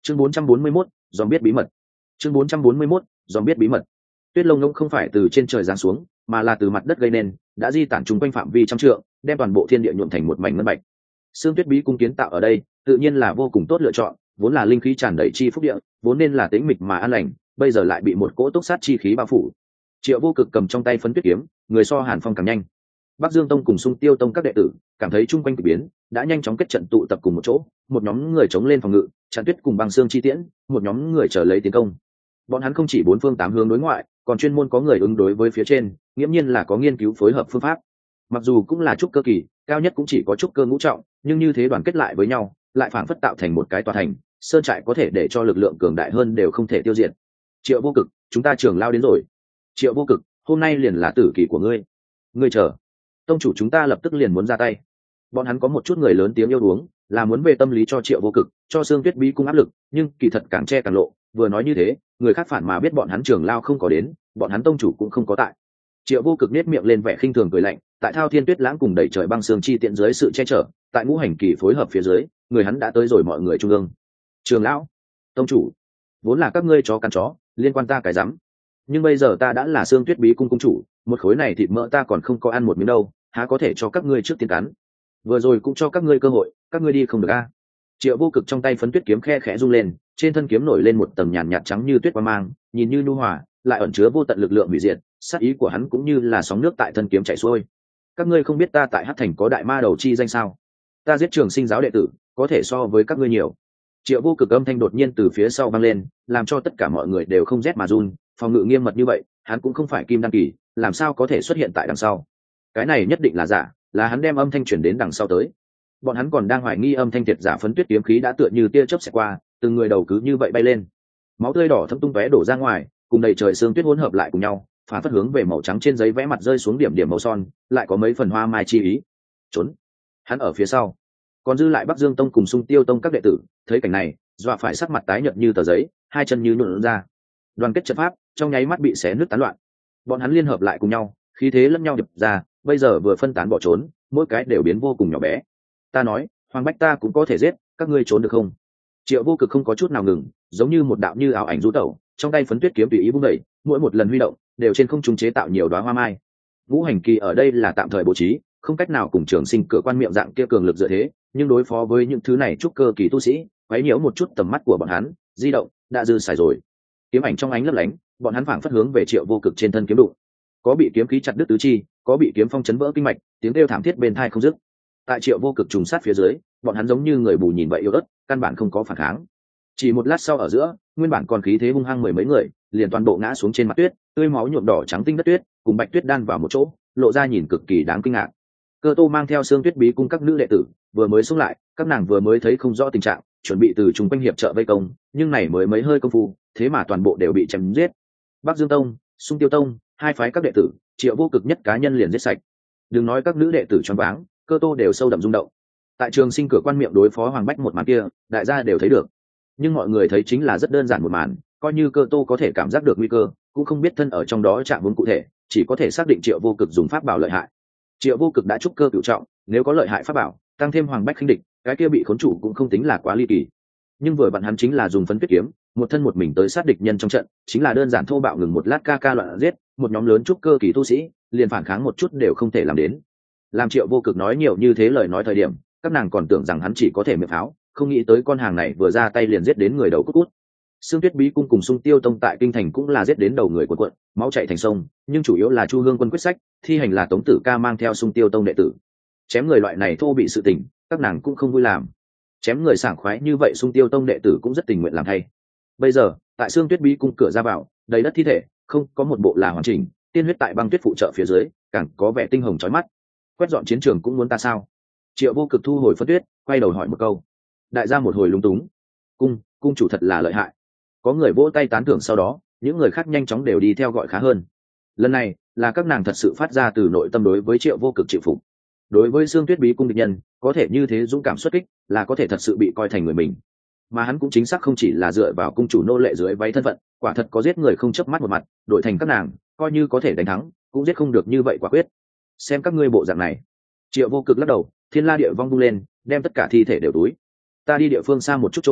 Chương 441, dòm biết bí mật. Chương 441, dòm biết bí mật. Tuyết lông ngỗng không phải từ trên trời giáng xuống, mà là từ mặt đất gây nên, đã di tản chung quanh phạm vi trăm trượng, đem toàn bộ thiên địa nhuộm thành một mảnh ngân bạch. Sương Tuyết Bí cung kiến tạo ở đây, tự nhiên là vô cùng tốt lựa chọn, vốn là linh khí tràn đầy chi phúc địa, vốn nên là tĩnh mịch mà an lành, bây giờ lại bị một cỗ túc sát chi khí bao phủ. Triệu Vô Cực cầm trong tay phấn tuyết kiếm, người so Hàn Phong càng nhanh. Bắc Dương Tông cùng Xung Tiêu Tông các đệ tử cảm thấy chung quanh kỳ biến, đã nhanh chóng kết trận tụ tập cùng một chỗ, một nhóm người chống lên phòng ngự, chặn tuyết cùng băng xương chi tiễn, một nhóm người chờ lấy tiến công. Bọn hắn không chỉ bốn phương tám hướng đối ngoại, còn chuyên môn có người ứng đối với phía trên, nghiễm nhiên là có nghiên cứu phối hợp phương pháp. Mặc dù cũng là trúc cơ kỳ, cao nhất cũng chỉ có trúc cơ ngũ trọng, nhưng như thế đoàn kết lại với nhau, lại phảng phất tạo thành một cái tòa thành, sơn trại có thể để cho lực lượng cường đại hơn đều không thể tiêu diệt. Triệu Vô Cực, chúng ta trường lao đến rồi. Triệu Vô Cực, hôm nay liền là tử kỳ của ngươi. Ngươi chờ, tông chủ chúng ta lập tức liền muốn ra tay. Bọn hắn có một chút người lớn tiếng yêu uống, là muốn về tâm lý cho Triệu Vô Cực, cho Sương Tuyết Bí cung áp lực, nhưng kỳ thật càng che càng lộ, vừa nói như thế, người khác phản mà biết bọn hắn trường lao không có đến, bọn hắn tông chủ cũng không có tại. Triệu Vô Cực nét miệng lên vẻ khinh thường cười lạnh, tại Thao Thiên Tuyết Lãng cùng đẩy trời băng sương chi tiện dưới sự che chở, tại ngũ hành kỳ phối hợp phía dưới, người hắn đã tới rồi mọi người trung ương. Trường lão, tông chủ, vốn là các ngươi chó cắn chó, liên quan ta cái rắm. Nhưng bây giờ ta đã là Sương Tuyết Bí cung cung chủ, một khối này thịt mỡ ta còn không có ăn một miếng đâu, há có thể cho các ngươi trước tiên cắn. Vừa rồi cũng cho các ngươi cơ hội, các ngươi đi không được a. Triệu Vô Cực trong tay phấn tuyết kiếm khe khẽ rung lên, trên thân kiếm nổi lên một tầng nhàn nhạt trắng như tuyết quang mang, nhìn như nhu hòa, lại ẩn chứa vô tận lực lượng hủy diệt, sát ý của hắn cũng như là sóng nước tại thân kiếm chảy xuôi. Các ngươi không biết ta tại Hắc Thành có đại ma đầu chi danh sao? Ta giết Trường Sinh giáo đệ tử, có thể so với các ngươi nhiều. Triệu Vô Cực âm thanh đột nhiên từ phía sau vang lên, làm cho tất cả mọi người đều không rét mà run, phòng ngự nghiêm mật như vậy, hắn cũng không phải kim đăng kỳ, làm sao có thể xuất hiện tại đằng sau? Cái này nhất định là giả, là hắn đem âm thanh truyền đến đằng sau tới. Bọn hắn còn đang hoài nghi âm thanh thiệt giả phấn tuyết kiếm khí đã tựa như tia chớp xẹt qua, từng người đầu cứ như vậy bay lên. Máu tươi đỏ thấm tung tóe đổ ra ngoài, cùng đầy trời sương tuyết hỗn hợp lại cùng nhau, phản phất hướng về màu trắng trên giấy vẽ mặt rơi xuống điểm điểm màu son, lại có mấy phần hoa mai chi ý. Trốn. Hắn ở phía sau. Còn dư lại Bắc Dương Tông cùng Xung Tiêu Tông các đệ tử, thấy cảnh này, dọa phải sắc mặt tái nhợt như tờ giấy, hai chân như nhũn ra. Đoàn kết trận pháp, trong nháy mắt bị xé nứt tán loạn. Bọn hắn liên hợp lại cùng nhau, khí thế lẫn nhau điệp ra, bây giờ vừa phân tán bỏ trốn, mỗi cái đều biến vô cùng nhỏ bé. Ta nói, Hoàng Bách ta cũng có thể giết, các ngươi trốn được không? Triệu Vô Cực không có chút nào ngừng, giống như một đạo như ảo ảnh du tẩu, trong tay phấn tuyết kiếm tùy ý vung đẩy, mỗi một lần huy động đều trên không trung chế tạo nhiều đóa hoa mai. Ngũ hành kỳ ở đây là tạm thời bố trí, không cách nào cùng Trường Sinh cửa quan miệng dạng kia cường lực dựa thế, nhưng đối phó với những thứ này trúc cơ kỳ tu sĩ, quấy nhiễu một chút tầm mắt của bọn hắn, di động đã dư xài rồi. Kiếm ảnh trong ánh lấp lánh, bọn hắn phảng phất hướng về Triệu Vô Cực trên thân kiếm đụng. Có bị kiếm khí chặt đứt tứ chi, có bị kiếm phong chấn vỡ kinh mạch, tiếng kêu thảm thiết bên tai không dứt. Tại Triệu Vô Cực trùng sát phía dưới, bọn hắn giống như người bù nhìn vậy yếu ớt, căn bản không có phản kháng. Chỉ một lát sau ở giữa, nguyên bản còn khí thế hung hăng mười mấy người, liền toàn bộ ngã xuống trên mặt tuyết, tươi máu nhuộm đỏ trắng tinh đất tuyết, cùng bạch tuyết đan vào một chỗ, lộ ra nhìn cực kỳ đáng kinh ngạc. Cơ Tô mang theo Sương Tuyết Bí cung các nữ đệ tử, vừa mới xuống lại, các nàng vừa mới thấy không rõ tình trạng, chuẩn bị từ chung quanh hiệp trợ vây công, nhưng này mới mấy hơi công phu, thế mà toàn bộ đều bị chém giết. Bắc Dương Tông, Xung Tiêu Tông, hai phái các đệ tử, Triệu Vô Cực nhất cá nhân liền giết sạch. Đừng nói các nữ đệ tử choáng váng, Cơ Tô đều sâu đậm rung động. Tại Trường Sinh cửa quan miệng đối phó Hoàng Bách một màn kia, đại gia đều thấy được, nhưng mọi người thấy chính là rất đơn giản một màn, coi như Cơ Tô có thể cảm giác được nguy cơ, cũng không biết thân ở trong đó trạng huống cụ thể, chỉ có thể xác định Triệu Vô Cực dùng pháp bảo lợi hại. Triệu Vô Cực đã trúc cơ cửu trọng, nếu có lợi hại pháp bảo, tăng thêm Hoàng Bách khinh địch, cái kia bị khốn chủ cũng không tính là quá ly kỳ. Nhưng vừa vặn hắn chính là dùng phấn tuyết kiếm, một thân một mình tới sát địch nhân trong trận, chính là đơn giản thô bạo ngừng một lát ca loạn giết, một nhóm lớn trúc cơ kỳ tu sĩ, liền phản kháng một chút đều không thể làm đến. Làm Triệu Vô Cực nói nhiều như thế lời nói thời điểm, các nàng còn tưởng rằng hắn chỉ có thể miệng pháo, không nghĩ tới con hàng này vừa ra tay liền giết đến người đầu cút cút. Sương Tuyết Bí cung cùng Xung Tiêu Tông tại kinh thành cũng là giết đến đầu người cuộn cuộn, máu chảy thành sông, nhưng chủ yếu là Chu Hương Quân quyết sách, thi hành là Tống Tử Ca mang theo Xung Tiêu Tông đệ tử. Chém người loại này thô bị sự tình, các nàng cũng không vui làm. Chém người sảng khoái như vậy Xung Tiêu Tông đệ tử cũng rất tình nguyện làm thay. Bây giờ, tại Sương Tuyết Bí cung cửa ra vào, đầy đất thi thể, không có một bộ là hoàn chỉnh, tiên huyết tại băng tuyết phụ trợ phía dưới, càng có vẻ tinh hồng chói mắt. Quét dọn chiến trường cũng muốn ta sao? Triệu Vô Cực thu hồi phất tuyết, quay đầu hỏi một câu. Đại gia một hồi lúng túng. Cung chủ thật là lợi hại. Có người vỗ tay tán thưởng, sau đó những người khác nhanh chóng đều đi theo gọi khá hơn. Lần này là các nàng thật sự phát ra từ nội tâm đối với Triệu Vô Cực chịu phục. Đối với Sương Tuyết Bí cung địch nhân, có thể như thế dũng cảm xuất kích, là có thể thật sự bị coi thành người mình. Mà hắn cũng chính xác không chỉ là dựa vào cung chủ nô lệ dưới váy thân phận, quả thật có giết người không chớp mắt một mặt, đổi thành các nàng, coi như có thể đánh thắng, cũng giết không được như vậy quả quyết. Xem các ngươi bộ dạng này. Triệu Vô Cực lắc đầu, thiên la địa vong vung lên, đem tất cả thi thể đều túi. Ta đi địa phương xa một chút chôn,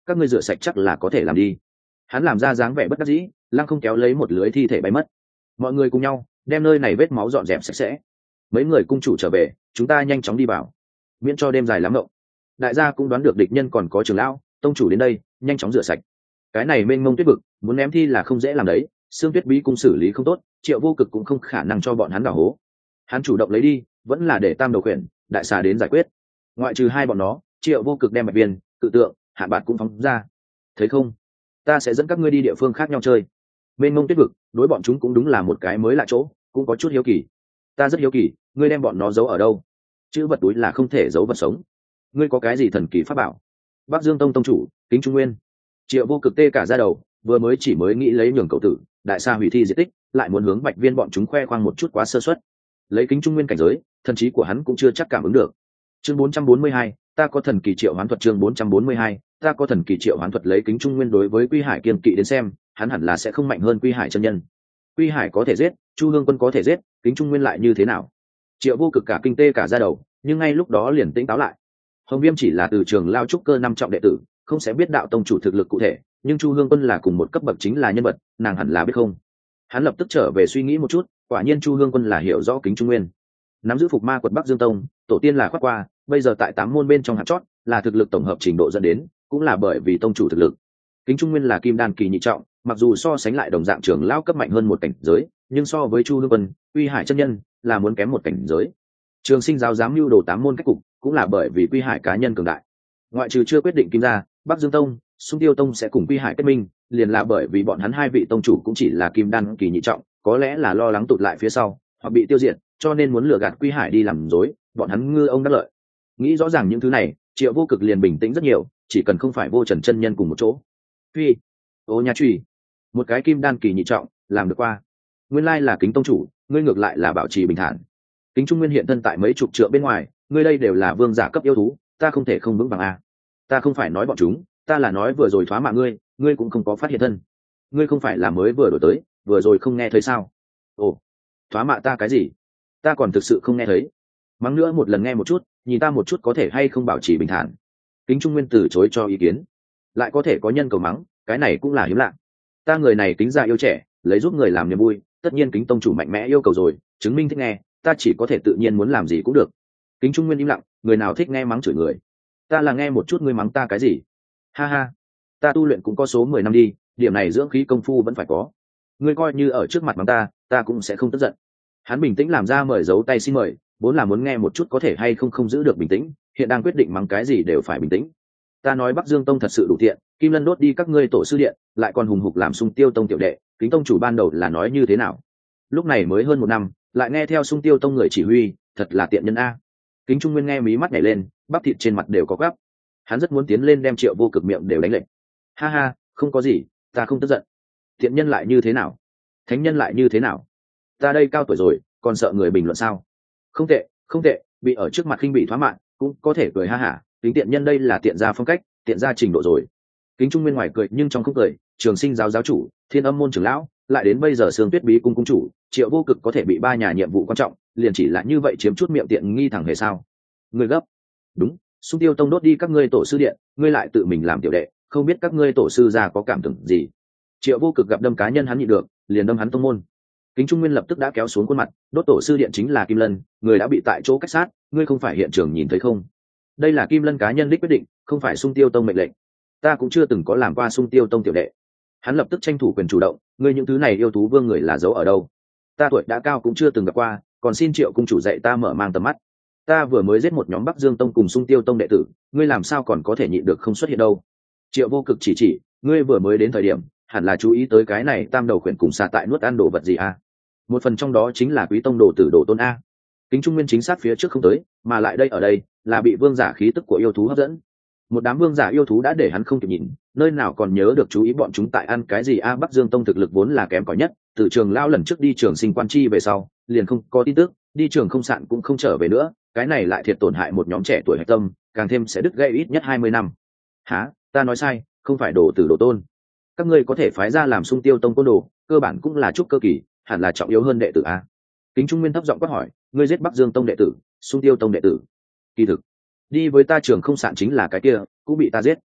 các ngươi rửa sạch chắc là có thể làm đi. Hắn làm ra dáng vẻ bất đắc dĩ, lăng không kéo lấy một lưới thi thể bay mất. Mọi người cùng nhau đem nơi này vết máu dọn dẹp sạch sẽ. Mấy người cung chủ trở về, chúng ta nhanh chóng đi vào, miễn cho đêm dài lắm ngộng. Đại gia cũng đoán được địch nhân còn có trưởng lão tông chủ đến đây, nhanh chóng rửa sạch. Cái này mênh mông tuyết vực, muốn ném thi là không dễ làm đấy. Xương Tuyết Bí cung xử lý không tốt, Triệu Vô Cực cũng không khả năng cho bọn hắn đào hố. Hắn chủ động lấy đi, vẫn là để Tam Đầu Khuyển, Đại Xà đến giải quyết. Ngoại trừ hai bọn nó, Triệu Vô Cực đem Bạch Viên, Cự Tượng, Hạn Bạt cũng phóng ra. Thấy không, ta sẽ dẫn các ngươi đi địa phương khác nhau chơi. Mênh mông tuyết vực, đối bọn chúng cũng đúng là một cái mới lạ chỗ, cũng có chút hiếu kỳ. Ta rất hiếu kỳ, ngươi đem bọn nó giấu ở đâu? Chữ vật túi là không thể giấu vật sống. Ngươi có cái gì thần kỳ pháp bảo? Bắc Dương Tông tông chủ, Kính Trung Nguyên. Triệu Vô Cực tê cả da đầu, vừa mới nghĩ lấy nhường cậu tử, Đại Sa hủy thi diệt tích, lại muốn hướng Bạch Viên bọn chúng khoe khoang một chút quá sơ suất. Lấy Kính Trung Nguyên cảnh giới, thần trí của hắn cũng chưa chắc cảm ứng được. Chương 442, ta có thần kỳ triệu hoán thuật. Chương 442, ta có thần kỳ triệu hoán thuật. Lấy Kính Trung Nguyên đối với Quy Hải kiên kỵ đến xem, hắn hẳn là sẽ không mạnh hơn Quy Hải chân nhân. Quy Hải có thể giết, Chu Hương Quân có thể giết, Kính Trung Nguyên lại như thế nào? Triệu Vô Cực cả kinh tê cả da đầu, nhưng ngay lúc đó liền tỉnh táo lại. Hồng Viêm chỉ là từ trường lao trúc cơ 5 trọng đệ tử, không sẽ biết đạo tông chủ thực lực cụ thể, nhưng Chu Hương Quân là cùng một cấp bậc chính là nhân vật, nàng hẳn là biết không. Hắn lập tức trở về suy nghĩ một chút, quả nhiên Chu Hương Quân là hiểu rõ Kính Trung Nguyên, nắm giữ phục ma quật Bắc Dương Tông, tổ tiên là khoác qua, bây giờ tại 8 môn bên trong hạt chót, là thực lực tổng hợp trình độ dẫn đến, cũng là bởi vì tông chủ thực lực. Kính Trung Nguyên là kim đan kỳ nhị trọng, mặc dù so sánh lại đồng dạng trưởng lão cấp mạnh hơn một cảnh giới, nhưng so với Chu Hương Quân, Quy Hải chân nhân là muốn kém một cảnh giới. Trường Sinh giáo dám lưu đồ 8 môn cách cục, cũng là bởi vì Quy Hải cá nhân cường đại. Ngoại trừ chưa quyết định kim gia, Bắc Dương Tông, Xung Tiêu Tông sẽ cùng Quy Hải kết minh, liền là bởi vì bọn hắn hai vị tông chủ cũng chỉ là kim đan kỳ nhị trọng, có lẽ là lo lắng tụt lại phía sau, hoặc bị tiêu diệt, cho nên muốn lừa gạt Quy Hải đi làm dối, bọn hắn ngư ông đắc lợi. Nghĩ rõ ràng những thứ này, Triệu Vô Cực liền bình tĩnh rất nhiều, chỉ cần không phải Vô Trần chân nhân cùng một chỗ. Phi, ô nha truy, một cái kim đan kỳ nhị trọng, làm được qua. Nguyên lai là Kính tông chủ, ngươi ngược lại là bảo trì bình thản. Kính Trung Nguyên hiện thân tại mấy chục trượng bên ngoài, ngươi đây đều là vương giả cấp yêu thú, ta không thể không vững vàng a. Ta không phải nói bọn chúng, ta là nói vừa rồi thoá mạ ngươi, ngươi cũng không có phát hiện thân. Ngươi không phải là mới vừa đổi tới, vừa rồi không nghe thấy sao? Ồ, thoá mạ ta cái gì? Ta còn thực sự không nghe thấy. Mắng nữa một lần nghe một chút, nhìn ta một chút có thể hay không bảo trì bình thản. Kính Trung Nguyên từ chối cho ý kiến, lại có thể có nhân cầu mắng, cái này cũng là hiếm lạ. Ta người này kính già yêu trẻ, lấy giúp người làm niềm vui, tất nhiên Kính tông chủ mạnh mẽ yêu cầu rồi, chứng minh thích nghe, ta chỉ có thể tự nhiên muốn làm gì cũng được. Kính Trung Nguyên im lặng, người nào thích nghe mắng chửi người? Ta là nghe một chút ngươi mắng ta cái gì? Ha ha, ta tu luyện cũng có số 10 năm đi, điểm này dưỡng khí công phu vẫn phải có. Ngươi coi như ở trước mặt mắng ta cũng sẽ không tức giận. Hắn bình tĩnh làm ra mời giấu tay xin mời, vốn là muốn nghe một chút có thể hay không giữ được bình tĩnh, hiện đang quyết định mắng cái gì đều phải bình tĩnh. Ta nói Bắc Dương Tông thật sự đủ tiện, Kim Lân đốt đi các ngươi tổ sư điện, lại còn hùng hục làm Xung Tiêu Tông tiểu đệ, Kính tông chủ ban đầu là nói như thế nào? Lúc này mới hơn 1 năm, lại nghe theo Xung Tiêu Tông người chỉ huy, thật là tiện nhân a. Kính Trung Nguyên nghe mí mắt nhảy lên, bắp thịt trên mặt đều có gắp. Hắn rất muốn tiến lên đem Triệu Vô Cực miệng đều đánh lệnh. Ha ha, không có gì, ta không tức giận. Tiện nhân lại như thế nào? Thánh nhân lại như thế nào? Ta đây cao tuổi rồi, còn sợ người bình luận sao? Không tệ, không tệ, bị ở trước mặt khinh bị thoá mạn, cũng có thể cười ha hả. Tính tiện nhân đây là tiện gia phong cách, tiện gia trình độ rồi. Kính Trung Nguyên ngoài cười nhưng trong không cười, Trường Sinh giáo giáo chủ, Thiên Âm môn trưởng lão, lại đến bây giờ Sương Tuyết Bí cung cung chủ, Triệu Vô Cực có thể bị 3 nhà nhiệm vụ quan trọng, liền chỉ là như vậy chiếm chút miệng tiện nghi thẳng hề sao? Ngươi gấp. Đúng, Xung Tiêu Tông đốt đi các ngươi tổ sư điện, ngươi lại tự mình làm tiểu đệ, không biết các ngươi tổ sư già có cảm tưởng gì. Triệu Vô Cực gặp đâm cá nhân hắn nhịn được, liền đâm hắn tông môn. Kính Trung Nguyên lập tức đã kéo xuống khuôn mặt, đốt tổ sư điện chính là Kim Lân, người đã bị tại chỗ cách sát, ngươi không phải hiện trường nhìn thấy không? Đây là Kim Lân cá nhân đích quyết định, không phải Xung Tiêu Tông mệnh lệnh. Ta cũng chưa từng có làm qua Xung Tiêu Tông tiểu đệ. Hắn lập tức tranh thủ quyền chủ động, ngươi những thứ này yêu thú vương người là giấu ở đâu? Ta tuổi đã cao cũng chưa từng gặp qua, còn xin Triệu cung chủ dạy ta mở mang tầm mắt. Ta vừa mới giết một nhóm Bắc Dương Tông cùng Xung Tiêu Tông đệ tử, ngươi làm sao còn có thể nhịn được không xuất hiện đâu? Triệu Vô Cực chỉ, ngươi vừa mới đến thời điểm, hẳn là chú ý tới cái này tam đầu khuyển cùng xà tại nuốt ăn đồ vật gì a? Một phần trong đó chính là Quý Tông đồ tử đồ tôn a. Kính Trung Nguyên chính xác phía trước không tới, mà lại đây ở đây là bị vương giả khí tức của yêu thú hấp dẫn. Một đám vương giả yêu thú đã để hắn không kịp nhìn, nơi nào còn nhớ được chú ý bọn chúng tại ăn cái gì a? Bắc Dương Tông thực lực vốn là kém cỏi nhất, từ Trường lão lần trước đi Trường Sinh quan chi về sau, liền không có tin tức, đi Trường Không Sạn cũng không trở về nữa, cái này lại thiệt tổn hại một nhóm trẻ tuổi hạch tâm, càng thêm sẽ đứt gãy ít nhất 20 năm. Hả? Ta nói sai, không phải đồ tử đồ tôn. Các ngươi có thể phái ra làm Xung Tiêu Tông côn đồ, cơ bản cũng là trúc cơ kỳ, hẳn là trọng yếu hơn đệ tử a. Kính Trung Nguyên thấp giọng quát hỏi, ngươi giết Bắc Dương Tông đệ tử, Xung Tiêu Tông đệ tử? Kỳ thực, đi với ta Trường Không Sạn chính là cái kia, cũng bị ta giết.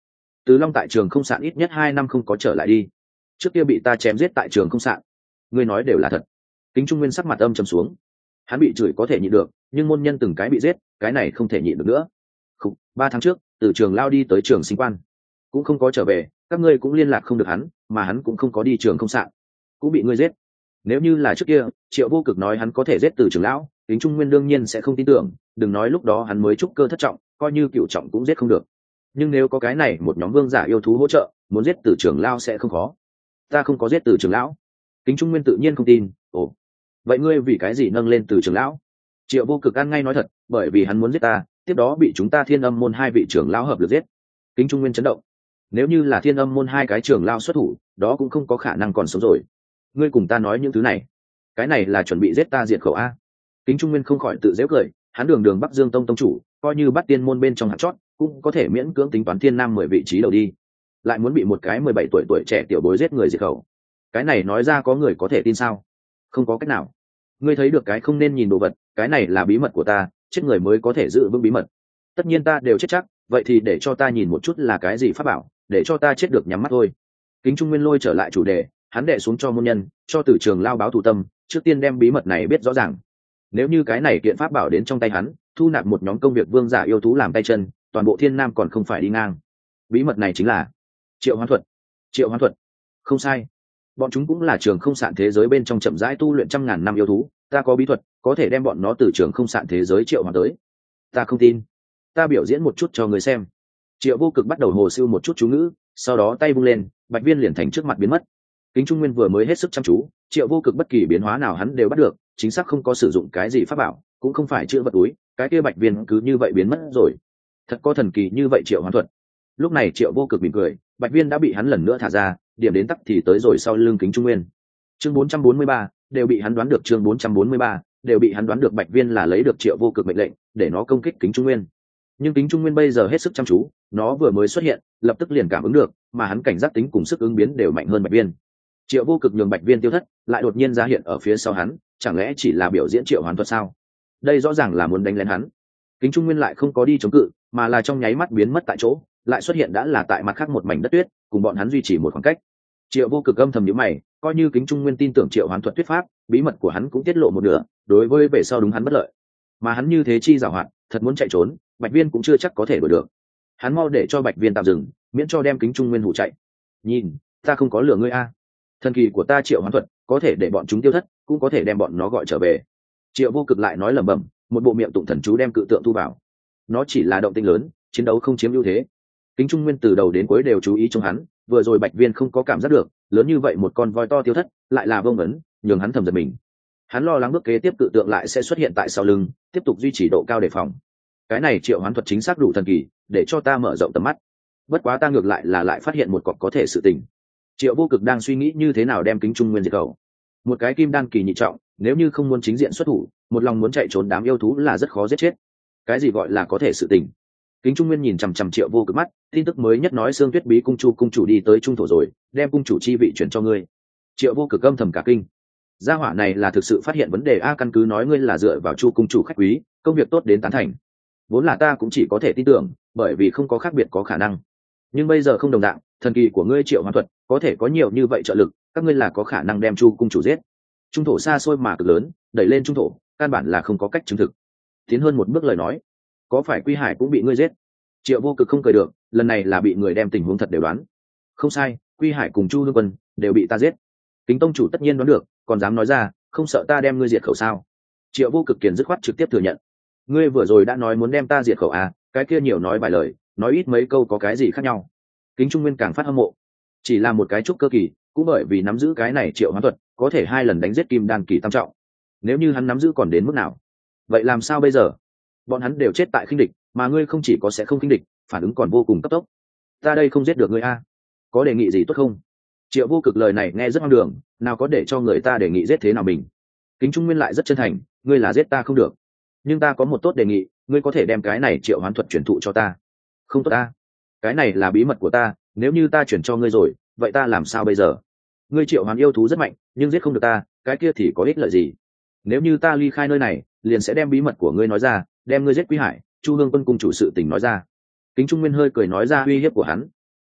Từ Long tại trường không sạn ít nhất 2 năm không có trở lại đi. Trước kia bị ta chém giết tại trường không sạn. Ngươi nói đều là thật. Kính Trung Nguyên sắc mặt âm trầm xuống. Hắn bị chửi có thể nhịn được, nhưng môn nhân từng cái bị giết, cái này không thể nhịn được nữa. Không, 3 tháng trước, từ trường lao đi tới trường sinh quan, cũng không có trở về, các ngươi cũng liên lạc không được hắn, mà hắn cũng không có đi trường không sạn, cũng bị ngươi giết. Nếu như là trước kia, Triệu Vô Cực nói hắn có thể giết từ trường lão, Kính Trung Nguyên đương nhiên sẽ không tin tưởng, đừng nói lúc đó hắn mới trúc cơ thất trọng, coi như cựu trọng cũng giết không được. Nhưng nếu có cái này một nhóm vương giả yêu thú hỗ trợ, muốn giết từ trường lão sẽ không khó. Ta không có giết từ trường lão. Kính Trung Nguyên tự nhiên không tin. Ồ, vậy ngươi vì cái gì nâng lên từ trường lão? Triệu Vô Cực ăn ngay nói thật, bởi vì hắn muốn giết ta, tiếp đó bị chúng ta Thiên Âm môn 2 vị trưởng lão hợp lực giết. Kính Trung Nguyên chấn động. Nếu như là Thiên Âm môn 2 cái trưởng lão xuất thủ, đó cũng không có khả năng còn sống rồi. Ngươi cùng ta nói những thứ này, cái này là chuẩn bị giết ta diệt khẩu a? Kính Trung Nguyên không khỏi tự giễu cười, hắn đường đường Bắc Dương tông tông chủ, coi như bắt tiên môn bên trong hạt chót, cũng có thể miễn cưỡng tính toán thiên nam 10 vị trí đầu đi, lại muốn bị một cái 17 tuổi trẻ tiểu bối giết người diệt khẩu. Cái này nói ra có người có thể tin sao? Không có cách nào. Ngươi thấy được cái không nên nhìn đồ vật, cái này là bí mật của ta, chết người mới có thể giữ vững bí mật. Tất nhiên ta đều chết chắc, vậy thì để cho ta nhìn một chút là cái gì pháp bảo, để cho ta chết được nhắm mắt thôi. Kính Trung Nguyên lôi trở lại chủ đề, hắn đệ xuống cho môn nhân, cho từ trường lao báo thù tâm, trước tiên đem bí mật này biết rõ ràng. Nếu như cái này kiện pháp bảo đến trong tay hắn, thu nạp một nhóm công việc vương giả yêu thú làm tay chân, toàn bộ thiên nam còn không phải đi ngang. Bí mật này chính là Triệu Hoán thuật. Triệu Hoán thuật, không sai. Bọn chúng cũng là trường không sạn thế giới bên trong chậm rãi tu luyện trăm ngàn năm yêu thú, ta có bí thuật có thể đem bọn nó từ trường không sạn thế giới triệu hoán tới. Ta không tin, ta biểu diễn một chút cho người xem. Triệu Vô Cực bắt đầu hồ sưu một chút chú ngữ, sau đó tay vung lên, bạch viên liền thành trước mặt biến mất. Kính Trung Nguyên vừa mới hết sức chăm chú, Triệu Vô Cực bất kỳ biến hóa nào hắn đều bắt được, chính xác không có sử dụng cái gì pháp bảo, cũng không phải chữa vật túi, cái kia bạch viên cứ như vậy biến mất rồi. Thật có thần kỳ như vậy triệu hoán thuật. Lúc này Triệu Vô Cực mỉm cười, bạch viên đã bị hắn lần nữa thả ra, điểm đến tắc thì tới rồi sau lưng Kính Trung Nguyên. Chương 443, đều bị hắn đoán được. Chương 443, đều bị hắn đoán được. Bạch viên là lấy được Triệu Vô Cực mệnh lệnh để nó công kích Kính Trung Nguyên, nhưng Kính Trung Nguyên bây giờ hết sức chăm chú, nó vừa mới xuất hiện lập tức liền cảm ứng được, mà hắn cảnh giác tính cùng sức ứng biến đều mạnh hơn bạch viên. Triệu Vô Cực nhường bạch viên tiêu thất, lại đột nhiên ra hiện ở phía sau hắn, chẳng lẽ chỉ là biểu diễn triệu hoán thuật sao? Đây rõ ràng là muốn đánh lén hắn. Kính Trung Nguyên lại không có đi chống cự, mà là trong nháy mắt biến mất tại chỗ, lại xuất hiện đã là tại mặt khác một mảnh đất tuyết, cùng bọn hắn duy trì một khoảng cách. Triệu Vô Cực âm thầm nhíu mày, coi như Kính Trung Nguyên tin tưởng triệu hoán thuật thuyết pháp, bí mật của hắn cũng tiết lộ một nửa, đối với về sau đúng hắn bất lợi. Mà hắn như thế chi giàu hoạt, thật muốn chạy trốn, bạch viên cũng chưa chắc có thể đuổi được. Hắn mau để cho bạch viên tạm dừng, miễn cho đem Kính Trung Nguyên hụ chạy. Nhìn, ta không có lừa ngươi a. Thần kỳ của ta triệu hoán thuật có thể để bọn chúng tiêu thất, cũng có thể đem bọn nó gọi trở về. Triệu Vô Cực lại nói lẩm bẩm, một bộ miệng tụng thần chú đem cự tượng thu vào. Nó chỉ là động tĩnh lớn, chiến đấu không chiếm ưu thế. Kính Trung Nguyên từ đầu đến cuối đều chú ý trong hắn, vừa rồi bạch viên không có cảm giác được, lớn như vậy một con voi to tiêu thất, lại là vông ấn, nhường hắn thầm giật mình. Hắn lo lắng bước kế tiếp cự tượng lại sẽ xuất hiện tại sau lưng, tiếp tục duy trì độ cao đề phòng. Cái này triệu hoán thuật chính xác đủ thần kỳ, để cho ta mở rộng tầm mắt. Bất quá ta ngược lại phát hiện một cọc có thể sự tình. Triệu Vô Cực đang suy nghĩ như thế nào đem Kính Trung Nguyên diệt khẩu. Một cái kim đan kỳ nhị trọng, nếu như không muốn chính diện xuất thủ, một lòng muốn chạy trốn đám yêu thú là rất khó giết chết. Cái gì gọi là có thể sự tình? Kính Trung Nguyên nhìn chằm chằm Triệu Vô Cực mắt, tin tức mới nhất nói Sương Tuyết Bí cung Chu cung chủ đi tới trung thổ rồi, đem cung chủ chi vị chuyển cho ngươi. Triệu Vô Cực âm thầm cả kinh. Gia hỏa này là thực sự phát hiện vấn đề a, căn cứ nói ngươi là dựa vào Chu cung chủ khách quý, công việc tốt đến tán thành. Vốn là ta cũng chỉ có thể tin tưởng, bởi vì không có khác biệt có khả năng. Nhưng bây giờ không đồng dạng, thần kỳ của ngươi triệu hoán thuật có thể có nhiều như vậy trợ lực, các ngươi là có khả năng đem Chu cung chủ giết. Trung thổ xa xôi mà cực lớn, đẩy lên trung thổ, căn bản là không có cách chứng thực. Tiến hơn một bước lời nói, có phải Quy Hải cũng bị ngươi giết? Triệu Vô Cực không cười được, lần này là bị người đem tình huống thật đều đoán. Không sai, Quy Hải cùng Chu Hương Quân đều bị ta giết. Kính tông chủ tất nhiên đoán được, còn dám nói ra, không sợ ta đem ngươi diệt khẩu sao? Triệu Vô Cực kiền dứt khoát trực tiếp thừa nhận. Ngươi vừa rồi đã nói muốn đem ta diệt khẩu à, cái kia nhiều nói vài lời, nói ít mấy câu có cái gì khác nhau? Kính Trung Nguyên càng phát hâm mộ. Chỉ là một cái trúc cơ kỳ, cũng bởi vì nắm giữ cái này triệu hoán thuật, có thể 2 lần đánh giết kim đan kỳ tam trọng. Nếu như hắn nắm giữ còn đến mức nào? Vậy làm sao bây giờ? Bọn hắn đều chết tại khinh địch, mà ngươi không chỉ có sẽ không khinh địch, phản ứng còn vô cùng cấp tốc. Ta đây không giết được ngươi a, có đề nghị gì tốt không? Triệu Vô Cực lời này nghe rất hoang đường, nào có để cho người ta đề nghị giết thế nào mình. Kính Trung Nguyên lại rất chân thành, ngươi là giết ta không được, nhưng ta có một tốt đề nghị, ngươi có thể đem cái này triệu hoán thuật truyền thụ cho ta. Không tốt ta, cái này là bí mật của ta, nếu như ta chuyển cho ngươi rồi, vậy ta làm sao bây giờ? Ngươi triệu hoán yêu thú rất mạnh, nhưng giết không được ta, cái kia thì có ích lợi gì? Nếu như ta ly khai nơi này, liền sẽ đem bí mật của ngươi nói ra, đem ngươi giết Quy Hải, Chu Hương Quân cung chủ sự tình nói ra. Kính Trung Nguyên hơi cười nói ra uy hiếp của hắn.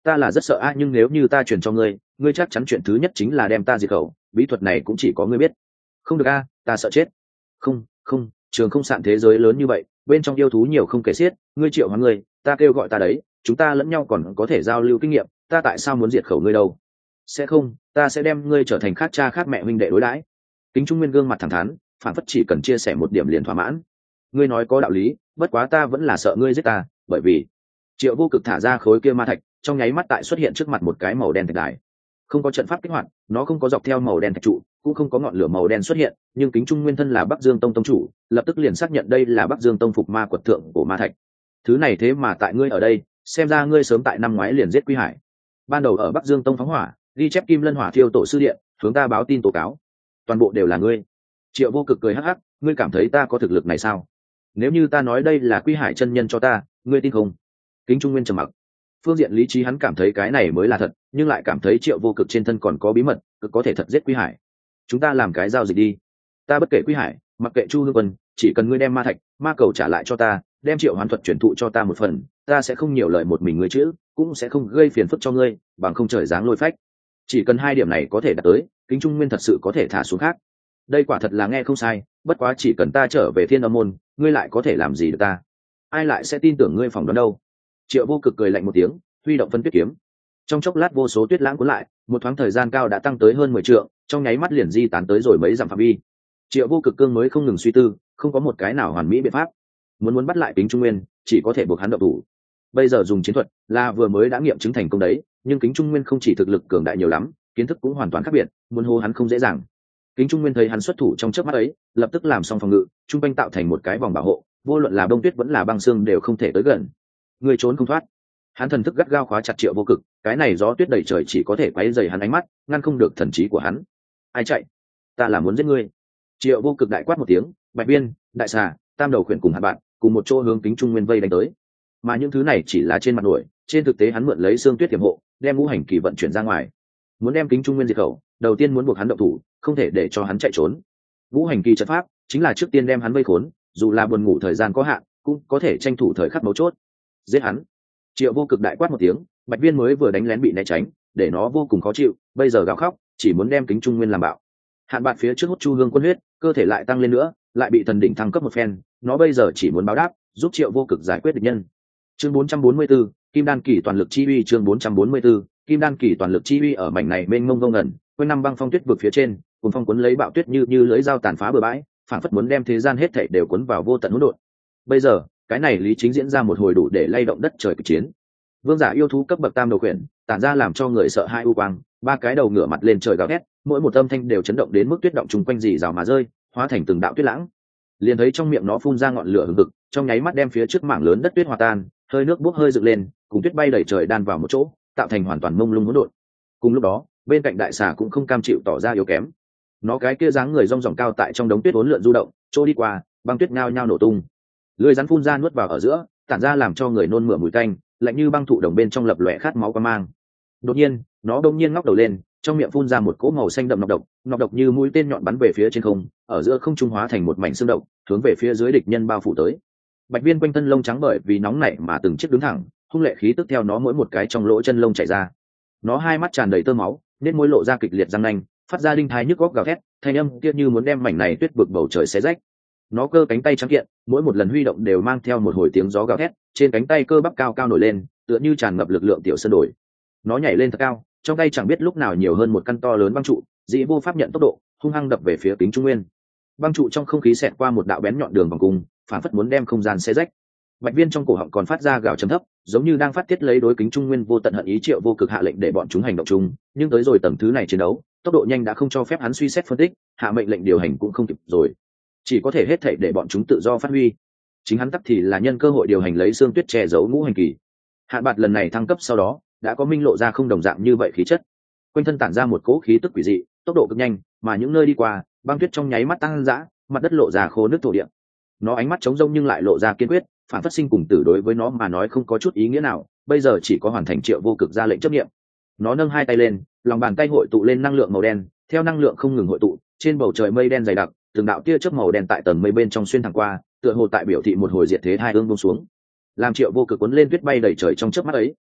Ta là rất sợ nhưng nếu như ta truyền cho ngươi, ngươi chắc chắn chuyện thứ nhất chính là đem ta diệt khẩu, bí thuật này cũng chỉ có ngươi biết. Không được ta sợ chết. Không không, trường không sạn thế giới lớn như vậy, bên trong yêu thú nhiều không kể xiết, ngươi triệu hoán ngươi, ta kêu gọi ta đấy, chúng ta lẫn nhau còn có thể giao lưu kinh nghiệm, ta tại sao muốn diệt khẩu ngươi đâu? Sẽ không, ta sẽ đem ngươi trở thành khác cha khác mẹ huynh đệ đối đãi. Kính Trung Nguyên gương mặt thẳng thắn, phản phất chỉ cần chia sẻ một điểm liền thỏa mãn. Ngươi nói có đạo lý, bất quá ta vẫn là sợ ngươi giết ta, bởi vì Triệu Vô Cực thả ra khối kia ma thạch, trong nháy mắt tại xuất hiện trước mặt một cái màu đen thạch đài. Không có trận pháp kích hoạt, nó không có dọc theo màu đen thạch trụ, cũng không có ngọn lửa màu đen xuất hiện, nhưng Kính Trung Nguyên thân là Bắc Dương Tông tông chủ, lập tức liền xác nhận đây là Bắc Dương Tông phục ma quật thượng của ma thạch. Thứ này thế mà tại ngươi ở đây, xem ra ngươi sớm tại năm ngoái liền giết Quy Hải. Ban đầu ở Bắc Dương Tông phóng hỏa, ghi chép Kim Lân Hỏa Thiêu tổ sư điện, hướng ta báo tin tố cáo. Toàn bộ đều là ngươi. Triệu Vô Cực cười hắc hắc, ngươi cảm thấy ta có thực lực này sao? Nếu như ta nói đây là Quy Hải chân nhân cho ta, ngươi tin không? Kính Trung Nguyên trầm mặc. Phương diện lý trí hắn cảm thấy cái này mới là thật, nhưng lại cảm thấy Triệu Vô Cực trên thân còn có bí mật, cực có thể thật giết Quy Hải. Chúng ta làm cái giao dịch đi. Ta bất kể Quy Hải, mặc kệ Chu Hương Quân, chỉ cần ngươi đem ma thạch, ma cầu trả lại cho ta, đem Triệu Hoán thuật truyền thụ cho ta một phần, ta sẽ không nhiều lời một mình ngươi chữ, cũng sẽ không gây phiền phức cho ngươi, bằng không trời giáng lôi phách. Chỉ cần hai điểm này có thể đạt tới, Kính Trung Nguyên thật sự có thể thả xuống khác. Đây quả thật là nghe không sai, bất quá chỉ cần ta trở về Thiên Âm môn, ngươi lại có thể làm gì được ta? Ai lại sẽ tin tưởng ngươi phỏng đoán đâu? Triệu Vô Cực cười lạnh một tiếng, huy động phân tuyết kiếm. Trong chốc lát vô số tuyết lãng cuốn lại, một thoáng thời gian cao đã tăng tới hơn 10 trượng, trong nháy mắt liền di tán tới rồi mấy dặm phạm vi. Triệu Vô Cực cương mới không ngừng suy tư, không có một cái nào hoàn mỹ biện pháp. Muốn bắt lại Kính Trung Nguyên, chỉ có thể buộc hắn động thủ. Bây giờ dùng chiến thuật là vừa mới đã nghiệm chứng thành công đấy, nhưng Kính Trung Nguyên không chỉ thực lực cường đại nhiều lắm, kiến thức cũng hoàn toàn khác biệt, muốn hô hắn không dễ dàng. Kính Trung Nguyên thấy hắn xuất thủ trong chớp mắt ấy, lập tức làm xong phòng ngự, trung quanh tạo thành một cái vòng bảo hộ, vô luận là bông tuyết vẫn là băng xương đều không thể tới gần. Người trốn không thoát. Hắn thần thức gắt gao khóa chặt Triệu Vô Cực, cái này gió tuyết đầy trời chỉ có thể quấy rầy hắn ánh mắt, ngăn không được thần trí của hắn. Ai chạy? Ta là muốn giết ngươi. Triệu Vô Cực đại quát một tiếng, Bạch Viên, Đại Xà, Tam Đầu Khuyển cùng hạt bạn, cùng một chỗ hướng Kính Trung Nguyên vây đánh tới. Mà những thứ này chỉ là trên mặt nổi, trên thực tế hắn mượn lấy xương tuyết tiềm hộ, đem ngũ hành kỳ vận chuyển ra ngoài. Muốn đem Kính Trung Nguyên diệt khẩu, đầu tiên muốn buộc hắn động thủ, không thể để cho hắn chạy trốn. Ngũ hành kỳ trận pháp chính là trước tiên đem hắn vây khốn, dù là buồn ngủ thời gian có hạn, cũng có thể tranh thủ thời khắc mấu chốt. Giết hắn. Triệu Vô Cực đại quát một tiếng, Bạch Viên mới vừa đánh lén bị né tránh, để nó vô cùng khó chịu, bây giờ gào khóc, chỉ muốn đem Kính Trung Nguyên làm bạo. Hạn Bạt phía trước hút Chu Hương Quân huyết, cơ thể lại tăng lên nữa, lại bị thần đỉnh thăng cấp một phen, nó bây giờ chỉ muốn báo đáp, giúp Triệu Vô Cực giải quyết địch nhân. Chương 444, Kim Đan kỳ toàn lực chi uy. Chương 444, Kim Đan kỳ toàn lực chi uy. Ở mảnh này mênh mông vô ngần, quanh năm băng phong tuyết vực phía trên, cùng phong cuốn lấy bạo tuyết như lưới dao tàn phá bừa bãi, phản phất muốn đem thế gian hết thảy đều cuốn vào vô tận hỗn độn. Bây giờ, cái này lý chính diễn ra một hồi đủ để lay động đất trời kịch chiến. Vương giả yêu thú cấp bậc tam đầu khuyển, tản ra làm cho người sợ hai u quang, ba cái đầu ngửa mặt lên trời gào thét, mỗi một âm thanh đều chấn động đến mức tuyết động chung quanh rì rào mà rơi, hóa thành từng đạo tuyết lãng. Liền thấy trong miệng nó phun ra ngọn lửa hừng hực, trong nháy mắt đem phía trước mảng lớn đất tuyết hòa tan, hơi nước bốc hơi dựng lên, cùng tuyết bay đầy trời đan vào một chỗ, tạo thành hoàn toàn mông lung hỗn độn. Cùng lúc đó, bên cạnh Đại Xà cũng không cam chịu tỏ ra yếu kém. Nó cái kia dáng người rong ròng cao tại trong đống tuyết uốn lượn du động, chỗ đi qua, băng tuyết nhao nhao nổ tung. Lưỡi rắn phun ra nuốt vào ở giữa, tản ra làm cho người nôn mửa mùi tanh, lạnh như băng thụ đồng bên trong lập lòe khát máu quan mang. Đột nhiên, nó đông nhiên ngóc đầu lên, trong miệng phun ra một cỗ màu xanh đậm nọc độc như mũi tên nhọn bắn về phía trên không, ở giữa không trung hóa thành một mảnh xương độc, hướng về phía dưới địch nhân bao phủ tới. Bạch Viên quanh thân lông trắng bởi vì nóng nảy mà từng chiếc đứng thẳng, hung lệ khí tức theo nó mỗi một cái trong lỗ chân lông chảy ra. Nó hai mắt tràn đầy tơ máu, nên môi lộ ra kịch liệt răng nanh, phát ra đinh thái nhức góc gào thét, thanh âm kia như muốn đem mảnh này tuyết vực bầu trời xé rách. Nó cơ cánh tay trắng kiện, mỗi một lần huy động đều mang theo một hồi tiếng gió gào thét, trên cánh tay cơ bắp cao cao nổi lên, tựa như tràn ngập lực lượng tiểu sơn đổi. Nó nhảy lên thật cao, trong tay chẳng biết lúc nào nhiều hơn một căn to lớn băng trụ, dĩ vô pháp nhận tốc độ, hung hăng đập về phía Kính Trung Nguyên. Băng trụ trong không khí xẹt qua một đạo bén nhọn đường vòng cung, phản phất muốn đem không gian xé rách. Bạch Viên trong cổ họng còn phát ra gào trầm thấp, giống như đang phát tiết lấy đối Kính Trung Nguyên vô tận hận ý. Triệu Vô Cực hạ lệnh để bọn chúng hành động chung, nhưng tới rồi tầng thứ này chiến đấu, tốc độ nhanh đã không cho phép hắn suy xét phân tích, hạ mệnh lệnh điều hành cũng không kịp rồi, chỉ có thể hết thảy để bọn chúng tự do phát huy. Chính hắn tắc thì là nhân cơ hội điều hành lấy xương tuyết che giấu ngũ hành kỳ. Hạn Bạt lần này thăng cấp sau đó, đã có minh lộ ra không đồng dạng như vậy khí chất, quanh thân tản ra một cỗ khí tức quỷ dị, tốc độ cực nhanh, mà những nơi đi qua, băng tuyết trong nháy mắt tăng dã, mặt đất lộ ra khô nước thổ địa. Nó ánh mắt trống rỗng nhưng lại lộ ra kiên quyết, phản phất sinh cùng tử đối với nó mà nói không có chút ý nghĩa nào, bây giờ chỉ có hoàn thành Triệu Vô Cực ra lệnh chấp nghiệm. Nó nâng hai tay lên, lòng bàn tay hội tụ lên năng lượng màu đen, theo năng lượng không ngừng hội tụ, trên bầu trời mây đen dày đặc, từng đạo tia chớp màu đen tại tầng mây bên trong xuyên thẳng qua, tựa hồ tại biểu thị một hồi diệt thế hai ương buông xuống. Làm Triệu Vô Cực cuốn lên tuyết bay đầy trời trong chớp mắt ấy,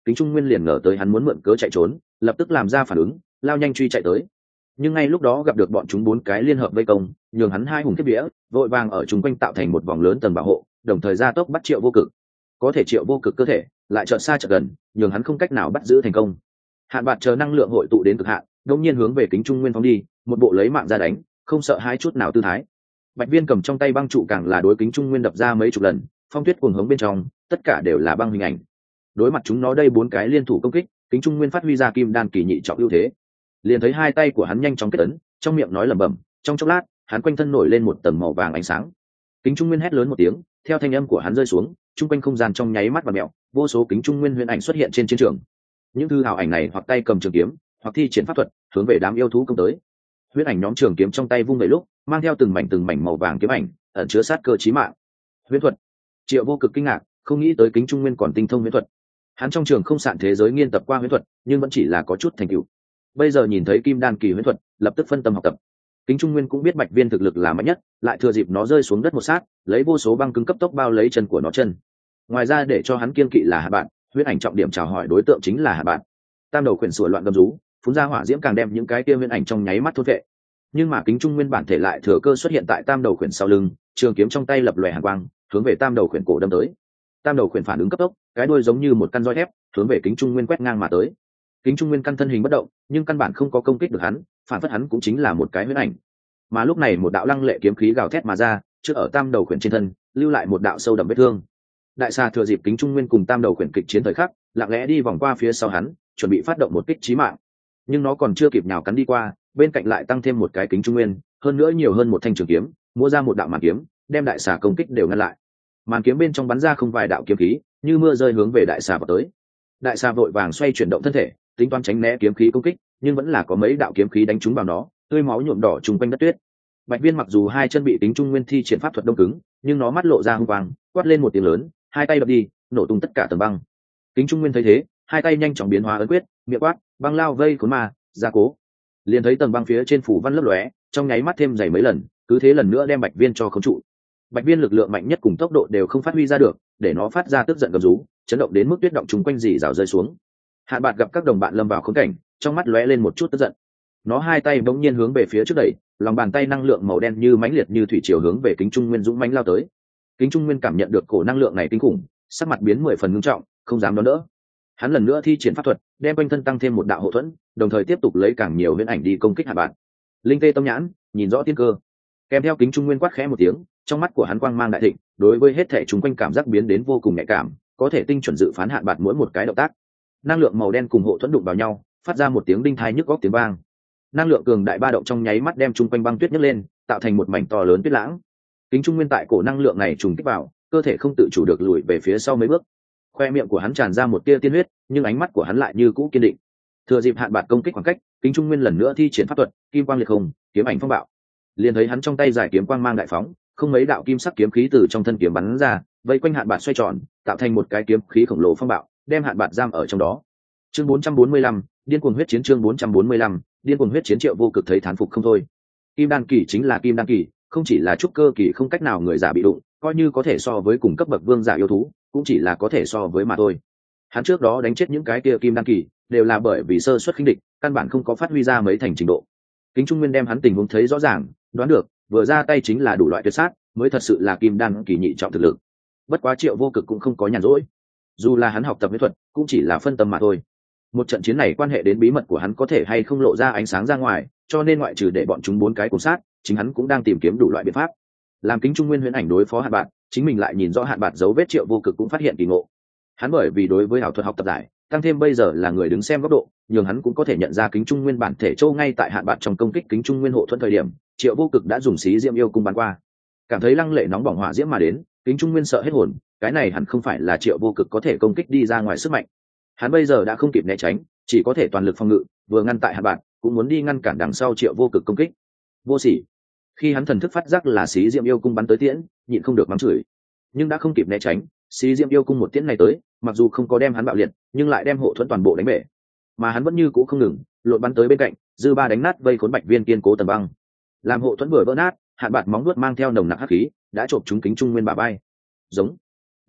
Kính Trung Nguyên liền ngờ tới hắn muốn mượn cớ chạy trốn, lập tức làm ra phản ứng, lao nhanh truy chạy tới. Nhưng ngay lúc đó gặp được bọn chúng 4 cái liên hợp vây công, nhường hắn hai hùng kiếp vía, vội vàng ở chúng quanh tạo thành một vòng lớn tầng bảo hộ, đồng thời gia tốc bắt Triệu Vô Cực. Có thể Triệu Vô Cực cơ thể lại chợt xa chợt gần, nhường hắn không cách nào bắt giữ thành công. Hạn Bạt chờ năng lượng hội tụ đến cực hạn, đột nhiên hướng về Kính Trung Nguyên phóng đi, một bộ lấy mạng ra đánh, không sợ hãi chút nào tư thái. Bạch Viên cầm trong tay băng trụ càng là đối Kính Trung Nguyên đập ra mấy chục lần, phong tuyết cuồng hống bên trong, tất cả đều là băng hình ảnh. Đối mặt chúng nó đây 4 cái liên thủ công kích, Kính Trung Nguyên phát huy ra kim đan kỳ nhị trọng ưu thế. Liền thấy hai tay của hắn nhanh chóng kết ấn, trong miệng nói lẩm bẩm, trong chốc lát, hắn quanh thân nổi lên một tầng màu vàng ánh sáng. Kính Trung Nguyên hét lớn một tiếng, theo thanh âm của hắn rơi xuống, trung quanh không gian trong nháy mắt và mèo, vô số Kính Trung Nguyên huyền ảnh xuất hiện trên chiến trường. Những thư hào ảnh này hoặc tay cầm trường kiếm, hoặc thi triển pháp thuật, hướng về đám yêu thú công tới. Huyết ảnh nhóm trường kiếm trong tay vung về lúc, mang theo từng mảnh màu vàng kiếm ảnh, ẩn chứa sát cơ chí mạng. Huyễn thuật. Triệu Vô Cực kinh ngạc, không nghĩ tới Kính Trung Nguyên còn tinh thông huyễn thuật. Hắn trong trường không sạn thế giới nghiên tập qua huyễn thuật, nhưng vẫn chỉ là có chút thành tựu. Bây giờ nhìn thấy kim đan kỳ huyễn thuật, lập tức phân tâm học tập. Kính Trung Nguyên cũng biết Bạch Viên thực lực là mạnh nhất, lại thừa dịp nó rơi xuống đất một sát, lấy vô số băng cứng cấp tốc bao lấy chân của nó chân. Ngoài ra để cho hắn kiên kỵ là Hạ Bạn, huyễn ảnh trọng điểm chào hỏi đối tượng chính là Hạ Bạn. Tam đầu khuyển sủa loạn gầm rú, phun ra hỏa diễm càng đem những cái kia huyễn ảnh trong nháy mắt thôn vệ. Nhưng mà Kính Trung Nguyên bản thể lại thừa cơ xuất hiện tại tam đầu khuyển sau lưng, trường kiếm trong tay lập lòe hàn quang, hướng về tam đầu khuyển cổ đâm tới. Tam đầu khuyển phản ứng cấp tốc, cái đuôi giống như một căn roi thép, hướng về Kính Trung Nguyên quét ngang mà tới. Kính Trung Nguyên căn thân hình bất động, nhưng căn bản không có công kích được hắn, phản phất hắn cũng chính là một cái huyễn ảnh. Mà lúc này một đạo lăng lệ kiếm khí gào thét mà ra, trước ở tam đầu khuyển trên thân, lưu lại một đạo sâu đậm vết thương. Đại xà thừa dịp Kính Trung Nguyên cùng tam đầu khuyển kịch chiến thời khắc, lặng lẽ đi vòng qua phía sau hắn, chuẩn bị phát động một kích chí mạng. Nhưng nó còn chưa kịp nhào cắn đi qua, bên cạnh lại tăng thêm một cái Kính Trung Nguyên, hơn nữa nhiều hơn một thanh trường kiếm, múa ra một đạo màn kiếm, đem đại xà công kích đều ngăn lại. Màn kiếm bên trong bắn ra không vài đạo kiếm khí, như mưa rơi hướng về đại xà vào tới. Đại xà vội vàng xoay chuyển động thân thể, tính toán tránh né kiếm khí công kích, nhưng vẫn là có mấy đạo kiếm khí đánh trúng vào nó, tươi máu nhuộm đỏ trùng quanh đất tuyết. Bạch Viên mặc dù hai chân bị Kính Trung Nguyên thi triển pháp thuật đông cứng, nhưng nó mắt lộ ra hung quang, quát lên một tiếng lớn, hai tay đập đi, nổ tung tất cả tầng băng. Kính Trung Nguyên thấy thế, hai tay nhanh chóng biến hóa ấn quyết, miệng quát, băng lao vây khốn ma, gia cố. Liền thấy tầng băng phía trên phủ văn lấp lóe, trong nháy mắt thêm dày mấy lần, cứ thế lần nữa đem Bạch Viên cho khống trụ. Bạch Viên lực lượng mạnh nhất cùng tốc độ đều không phát huy ra được, để nó phát ra tức giận gầm rú, chấn động đến mức tuyết động chúng quanh dì rào rơi xuống. Hạn Bạt gặp các đồng bạn lâm vào khốn cảnh, trong mắt lóe lên một chút tức giận. Nó hai tay bỗng nhiên hướng về phía trước đẩy, lòng bàn tay năng lượng màu đen như mãnh liệt như thủy triều hướng về Kính Trung Nguyên dũng mãnh lao tới. Kính Trung Nguyên cảm nhận được cổ năng lượng này kinh khủng, sắc mặt biến 10 phần ngưng trọng, không dám đón đỡ. Hắn lần nữa thi triển pháp thuật, đem quanh thân tăng thêm một đạo hộ thuẫn, đồng thời tiếp tục lấy càng nhiều huyễn ảnh đi công kích Hạn Bạt. Linh tê tâm nhãn, nhìn rõ tiên cơ. Kèm theo Kính Trung Nguyên quát khẽ một tiếng, trong mắt của hắn quang mang đại thịnh, đối với hết thể chúng quanh cảm giác biến đến vô cùng nhạy cảm, có thể tinh chuẩn dự phán Hạn Bạt mỗi một cái động tác. Năng lượng màu đen cùng hộ thuẫn đụng vào nhau, phát ra một tiếng đinh tai nhức óc tiếng vang. Năng lượng cường đại ba động trong nháy mắt đem chung quanh băng tuyết nhấc lên, tạo thành một mảnh to lớn tuyết lãng. Kính Trung Nguyên tại cổ năng lượng này trùng kích vào, cơ thể không tự chủ được lùi về phía sau mấy bước. Khoe miệng của hắn tràn ra một tia tiên huyết, nhưng ánh mắt của hắn lại như cũ kiên định. Thừa dịp Hạn Bạt công kích khoảng cách, Kính Trung Nguyên lần nữa thi triển pháp thuật, kim quang liệt hùng, kiếm ảnh phong bạo. Liền thấy hắn trong tay giải kiếm quang mang đại phóng, không mấy đạo kim sắc kiếm khí từ trong thân kiếm bắn ra, vây quanh Hạn Bạt xoay tròn, tạo thành một cái kiếm khí khổng lồ phong bạo, đem Hạn Bạt giam ở trong đó. Chương 445, điên cuồng huyết chiến. Chương 445, điên cuồng huyết chiến. Triệu Vô Cực thấy thán phục không thôi. Kim đan kỳ chính là kim đan kỳ, không chỉ là trúc cơ kỳ không cách nào người giả bị đụng, coi như có thể so với cùng cấp bậc vương giả yêu thú, cũng chỉ là có thể so với mà thôi. Hắn trước đó đánh chết những cái kia kim đan kỳ, đều là bởi vì sơ suất khinh địch, căn bản không có phát huy ra mấy thành trình độ. Kính Trung Nguyên đem hắn tình huống thấy rõ ràng, đoán được, vừa ra tay chính là đủ loại tuyệt sát, mới thật sự là kim đan kỳ nhị trọng thực lực. Bất quá Triệu Vô Cực cũng không có nhàn rỗi, dù là hắn học tập mỹ thuật, cũng chỉ là phân tâm mà thôi. Một trận chiến này quan hệ đến bí mật của hắn có thể hay không lộ ra ánh sáng ra ngoài, cho nên ngoại trừ để bọn chúng 4 cái cùng sát, chính hắn cũng đang tìm kiếm đủ loại biện pháp. Làm Kính Trung Nguyên huyễn ảnh đối phó Hạn Bạt, chính mình lại nhìn rõ Hạn Bạt dấu vết. Triệu Vô Cực cũng phát hiện kỳ ngộ. Hắn bởi vì đối với ảo thuật học tập giải, tăng thêm bây giờ là người đứng xem góc độ, nhường hắn cũng có thể nhận ra Kính Trung Nguyên bản thể châu ngay tại Hạn Bạt trong công kích Kính Trung Nguyên hộ thuẫn thời điểm, Triệu Vô Cực đã dùng xí diễm yêu cung bắn qua. Cảm thấy lăng lệ nóng bỏng hỏa diễm mà đến, Kính Trung Nguyên sợ hết hồn, cái này hẳn không phải là Triệu Vô Cực có thể công kích đi ra ngoài sức mạnh. Hắn bây giờ đã không kịp né tránh, chỉ có thể toàn lực phòng ngự, vừa ngăn tại Hạn Bạt, cũng muốn đi ngăn cản đằng sau Triệu Vô Cực công kích. Vô sỉ! Khi hắn thần thức phát giác là xí diễm yêu cung bắn tới tiễn, nhịn không được mắng chửi, nhưng đã không kịp né tránh. Xí diễm yêu cung một tiễn này tới, mặc dù không có đem hắn bạo liệt, nhưng lại đem hộ thuẫn toàn bộ đánh bể. Mà hắn vẫn như cũ không ngừng, lộn bắn tới bên cạnh, dư ba đánh nát vây khốn Bạch Viên kiên cố tầng băng. Làm hộ thuẫn vừa vỡ nát, Hạn Bạt móng vuốt mang theo nồng nặc hắc khí, đã chộp trúng Kính Trung Nguyên bả vai. Giống.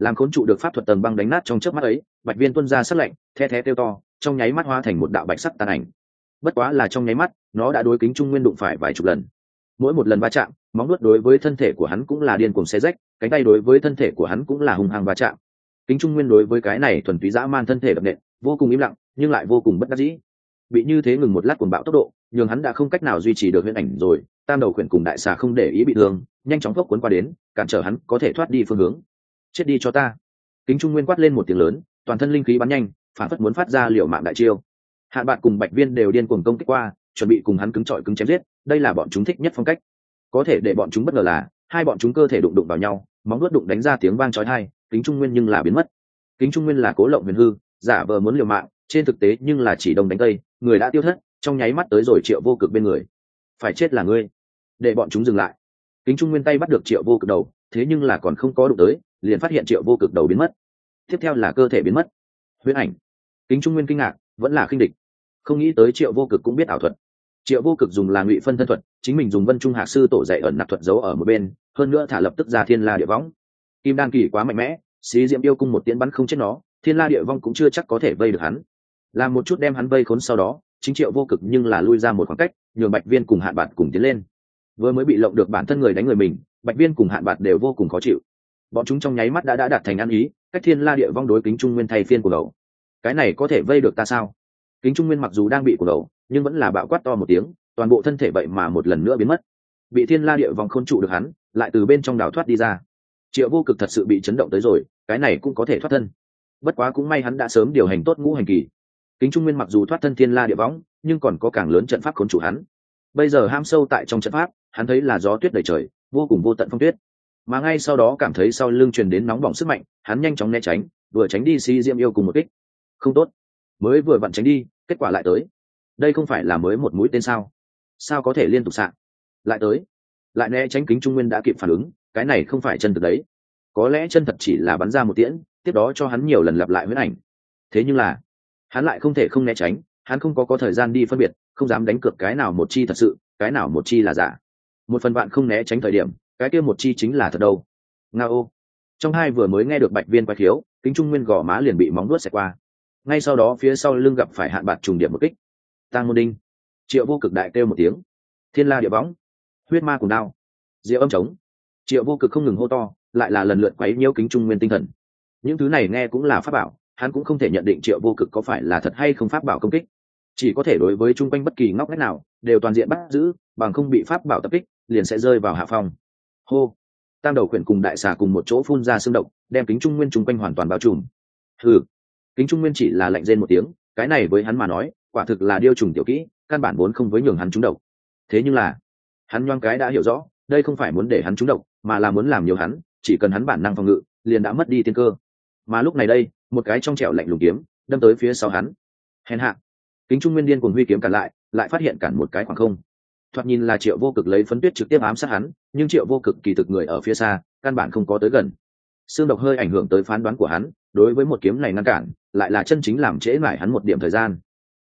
làm khốn trụ được pháp thuật tầng băng đánh nát trong chớp mắt ấy, bạch viên tuôn ra sắc lạnh, the thé kêu to, trong nháy mắt hóa thành một đạo bạch sắc tàn ảnh. Bất quá là trong nháy mắt, nó đã đối kính trung nguyên đụng phải vài chục lần. Mỗi một lần va chạm, móng vuốt đối với thân thể của hắn cũng là điên cuồng xé rách, cánh tay đối với thân thể của hắn cũng là hung hăng va chạm. Kính trung nguyên đối với cái này thuần túy dã man thân thể đập nện, vô cùng im lặng, nhưng lại vô cùng bất đắc dĩ. Bị như thế ngừng một lát cuồng bạo tốc độ, nhưng hắn đã không cách nào duy trì được huyễn ảnh rồi. Tam đầu khuyển cùng đại xà không để ý bị thương, nhanh chóng thốc cuốn qua đến, cản trở hắn có thể thoát đi phương hướng. Chết đi cho ta! Kính trung nguyên quát lên một tiếng lớn, toàn thân linh khí bắn nhanh, phản phất muốn phát ra liều mạng đại chiêu. Hạn Bạt cùng Bạch Viên đều điên cuồng công kích qua, chuẩn bị cùng hắn cứng trọi cứng chém giết, đây là bọn chúng thích nhất phong cách. Có thể để bọn chúng bất ngờ là, hai bọn chúng cơ thể đụng vào nhau, móng vuốt đụng đánh ra tiếng vang chói tai, Kính trung nguyên nhưng là biến mất. Kính trung nguyên là cố lộng huyền hư, giả vờ muốn liều mạng, trên thực tế nhưng là chỉ đông đánh tây, người đã tiêu thất, trong nháy mắt tới rồi Triệu Vô Cực bên người. Phải chết là ngươi! Để bọn chúng dừng lại. Kính trung nguyên tay bắt được Triệu Vô Cực đầu, thế nhưng là còn không có đụng tới, liền phát hiện Triệu Vô Cực đầu biến mất. Tiếp theo là cơ thể biến mất. Huyễn ảnh. Kính trung nguyên kinh ngạc, vẫn là khinh địch. Không nghĩ tới Triệu Vô Cực cũng biết ảo thuật. Triệu Vô Cực dùng là ngụy phân thân thuật, chính mình dùng Vân Trung Hạc sư tổ dạy ẩn nặc thuật giấu ở một bên, hơn nữa thả lập tức ra Thiên La Địa Võng. Kim đan kỳ quá mạnh mẽ, xí diệm yêu cung một tiễn bắn không chết nó, Thiên La Địa Vong cũng chưa chắc có thể vây được hắn. Làm một chút đem hắn vây khốn sau đó, chính Triệu Vô Cực nhưng là lui ra một khoảng cách, nhường Bạch Viên cùng Hạn Bạt cùng tiến lên. Vừa mới bị lộng được bản thân người đánh người mình, Bạch Viên cùng Hạn Bạt đều vô cùng khó chịu. Bọn chúng trong nháy mắt đã đạt thành ăn ý, cách Thiên La Địa Vong đối Kính trung nguyên thay phiên của đầu. Cái này có thể vây được ta sao? Kính trung nguyên mặc dù đang bị của đầu, nhưng vẫn là bạo quát to một tiếng, toàn bộ thân thể vậy mà một lần nữa biến mất. Bị Thiên La Địa Vong khôn trụ được hắn, lại từ bên trong đào thoát đi ra. Triệu Vô Cực thật sự bị chấn động tới rồi, cái này cũng có thể thoát thân. Bất quá cũng may hắn đã sớm điều hành tốt ngũ hành kỳ. Kính trung nguyên mặc dù thoát thân Thiên La Địa Võng, nhưng còn có càng lớn trận pháp khốn trụ hắn. Bây giờ ham sâu tại trong trận pháp, hắn thấy là gió tuyết đầy trời, vô cùng vô tận phong tuyết. Mà ngay sau đó cảm thấy sau lưng truyền đến nóng bỏng sức mạnh, hắn nhanh chóng né tránh, vừa tránh đi Si Diệm yêu cùng một kích. Không tốt, mới vừa vặn tránh đi, kết quả lại tới. Đây không phải là mới một mũi tên sao? Sao có thể liên tục xạ? Lại tới, lại né tránh. Kính trung nguyên đã kịp phản ứng, cái này không phải chân thực đấy. Có lẽ chân thật chỉ là bắn ra một tiễn, tiếp đó cho hắn nhiều lần lặp lại huyễn ảnh. Thế nhưng là, hắn lại không thể không né tránh, hắn không có thời gian đi phân biệt, không dám đánh cược cái nào một chi thật sự, cái nào một chi là giả. Một phần bạn không né tránh thời điểm, cái kia một chi chính là thật đâu. Ngao. Trong hai vừa mới nghe được Bạch Viên quay khiếu, Kính trung nguyên gò má liền bị móng vuốt xẹt qua. Ngay sau đó phía sau lưng gặp phải Hạn Bạt trùng điểm một kích. Tang môn đinh. Triệu Vô Cực đại kêu một tiếng. Thiên La Địa Võng, huyết ma cùng đao, diệu âm trống. Triệu Vô Cực không ngừng hô to, lại là lần lượt quấy nhiễu Kính trung nguyên tinh thần. Những thứ này nghe cũng là pháp bảo, hắn cũng không thể nhận định Triệu Vô Cực có phải là thật hay không pháp bảo công kích, chỉ có thể đối với chung quanh bất kỳ ngóc ngách nào đều toàn diện bắt giữ, bằng không bị pháp bảo tập kích liền sẽ rơi vào hạ phong. Hô. Tam đầu khuyển cùng đại xà cùng một chỗ phun ra xương độc, đem Kính trung nguyên chung quanh hoàn toàn bao trùm. Hừ. Kính trung nguyên chỉ là lạnh rên một tiếng, cái này với hắn mà nói quả thực là điêu trùng tiểu kỹ, căn bản vốn không với nhường hắn trúng độc. Thế nhưng là hắn nhoáng cái đã hiểu rõ, đây không phải muốn để hắn trúng độc, mà là muốn làm nhiều hắn, chỉ cần hắn bản năng phòng ngự liền đã mất đi tiên cơ. Mà lúc này đây, một cái trong trẻo lạnh lùng kiếm đâm tới phía sau hắn. Hèn hạ. Kính trung nguyên điên cuồng huy kiếm cản lại phát hiện cản một cái khoảng không. Thoạt nhìn là Triệu Vô Cực lấy phấn tuyết trực tiếp ám sát hắn, nhưng Triệu Vô Cực kỳ thực người ở phía xa, căn bản không có tới gần. Xương độc hơi ảnh hưởng tới phán đoán của hắn, đối với một kiếm này ngăn cản, lại là chân chính làm trễ mãi hắn một điểm thời gian.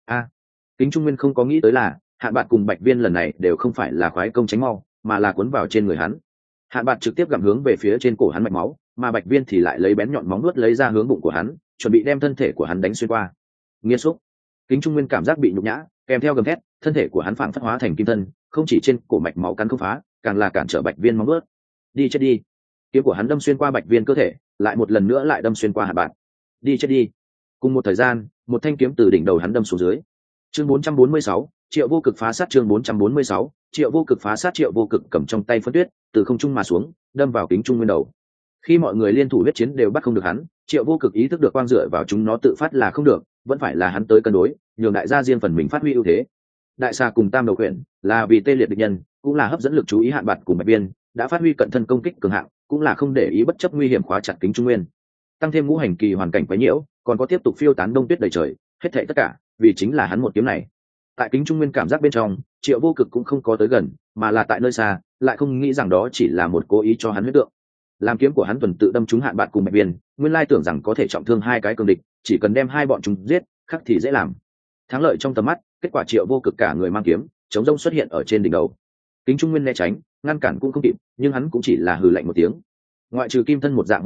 Kính trung nguyên không có nghĩ tới là Hạn Bạt cùng Bạch Viên lần này đều không phải là khoái công tránh mau, mà là cuốn vào trên người hắn. Hạn Bạt trực tiếp gặm hướng về phía trên cổ hắn mạch máu, mà Bạch Viên thì lại lấy bén nhọn móng nuốt lấy ra hướng bụng của hắn, chuẩn bị đem thân thể của hắn đánh xuyên qua. Nghiên xúc. Kính trung nguyên cảm giác bị nhục nhã, kèm theo gầm thét, thân thể của hắn phảng phất hóa thành kim thân, không chỉ trên cổ mạch máu cắn không phá, càng là cản trở Bạch Viên móng nuốt. Đi chết đi. Kiếm của hắn đâm xuyên qua Bạch Viên cơ thể, lại một lần nữa lại đâm xuyên qua Hạn Bạt. Đi chết đi. Cùng một thời gian, một thanh kiếm từ đỉnh đầu hắn đâm xuống dưới. Chương 446, Triệu Vô Cực phá sát. Chương 446, Triệu Vô Cực phá sát. Triệu Vô Cực cầm trong tay phân tuyết, từ không trung mà xuống, đâm vào Kính trung nguyên đầu. Khi mọi người liên thủ huyết chiến đều bắt không được hắn, Triệu Vô Cực ý thức được quang dựa vào chúng nó tự phát là không được, vẫn phải là hắn tới cân đối, nhường đại gia riêng phần mình phát huy ưu thế. Đại xà cùng Tam đầu khuyển là vì tê liệt địch nhân, cũng là hấp dẫn lực chú ý Hạn Bạt cùng Bạch Viên, đã phát huy cận thân công kích cường hạng, cũng là không để ý bất chấp nguy hiểm khóa chặt Kính trung nguyên. Tăng thêm ngũ hành kỳ hoàn cảnh quấy nhiễu, còn có tiếp tục phiêu tán đông tuyết đầy trời, hết thảy tất cả vì chính là hắn một kiếm này. Tại Kính trung nguyên cảm giác bên trong, Triệu Vô Cực cũng không có tới gần, mà là tại nơi xa, lại không nghĩ rằng đó chỉ là một cố ý cho hắn huyết tượng. Làm kiếm của hắn tuần tự đâm trúng Hạn Bạt cùng Bạch Viên, nguyên lai tưởng rằng có thể trọng thương hai cái cường địch, chỉ cần đem hai bọn chúng giết, khắc thì dễ làm. Thắng lợi trong tầm mắt, kết quả Triệu Vô Cực cả người mang kiếm, chống rông xuất hiện ở trên đỉnh đầu. Kính trung nguyên né tránh, ngăn cản cũng không kịp, nhưng hắn cũng chỉ là hừ lạnh một tiếng. Ngoại trừ kim thân một dạng hộ thể,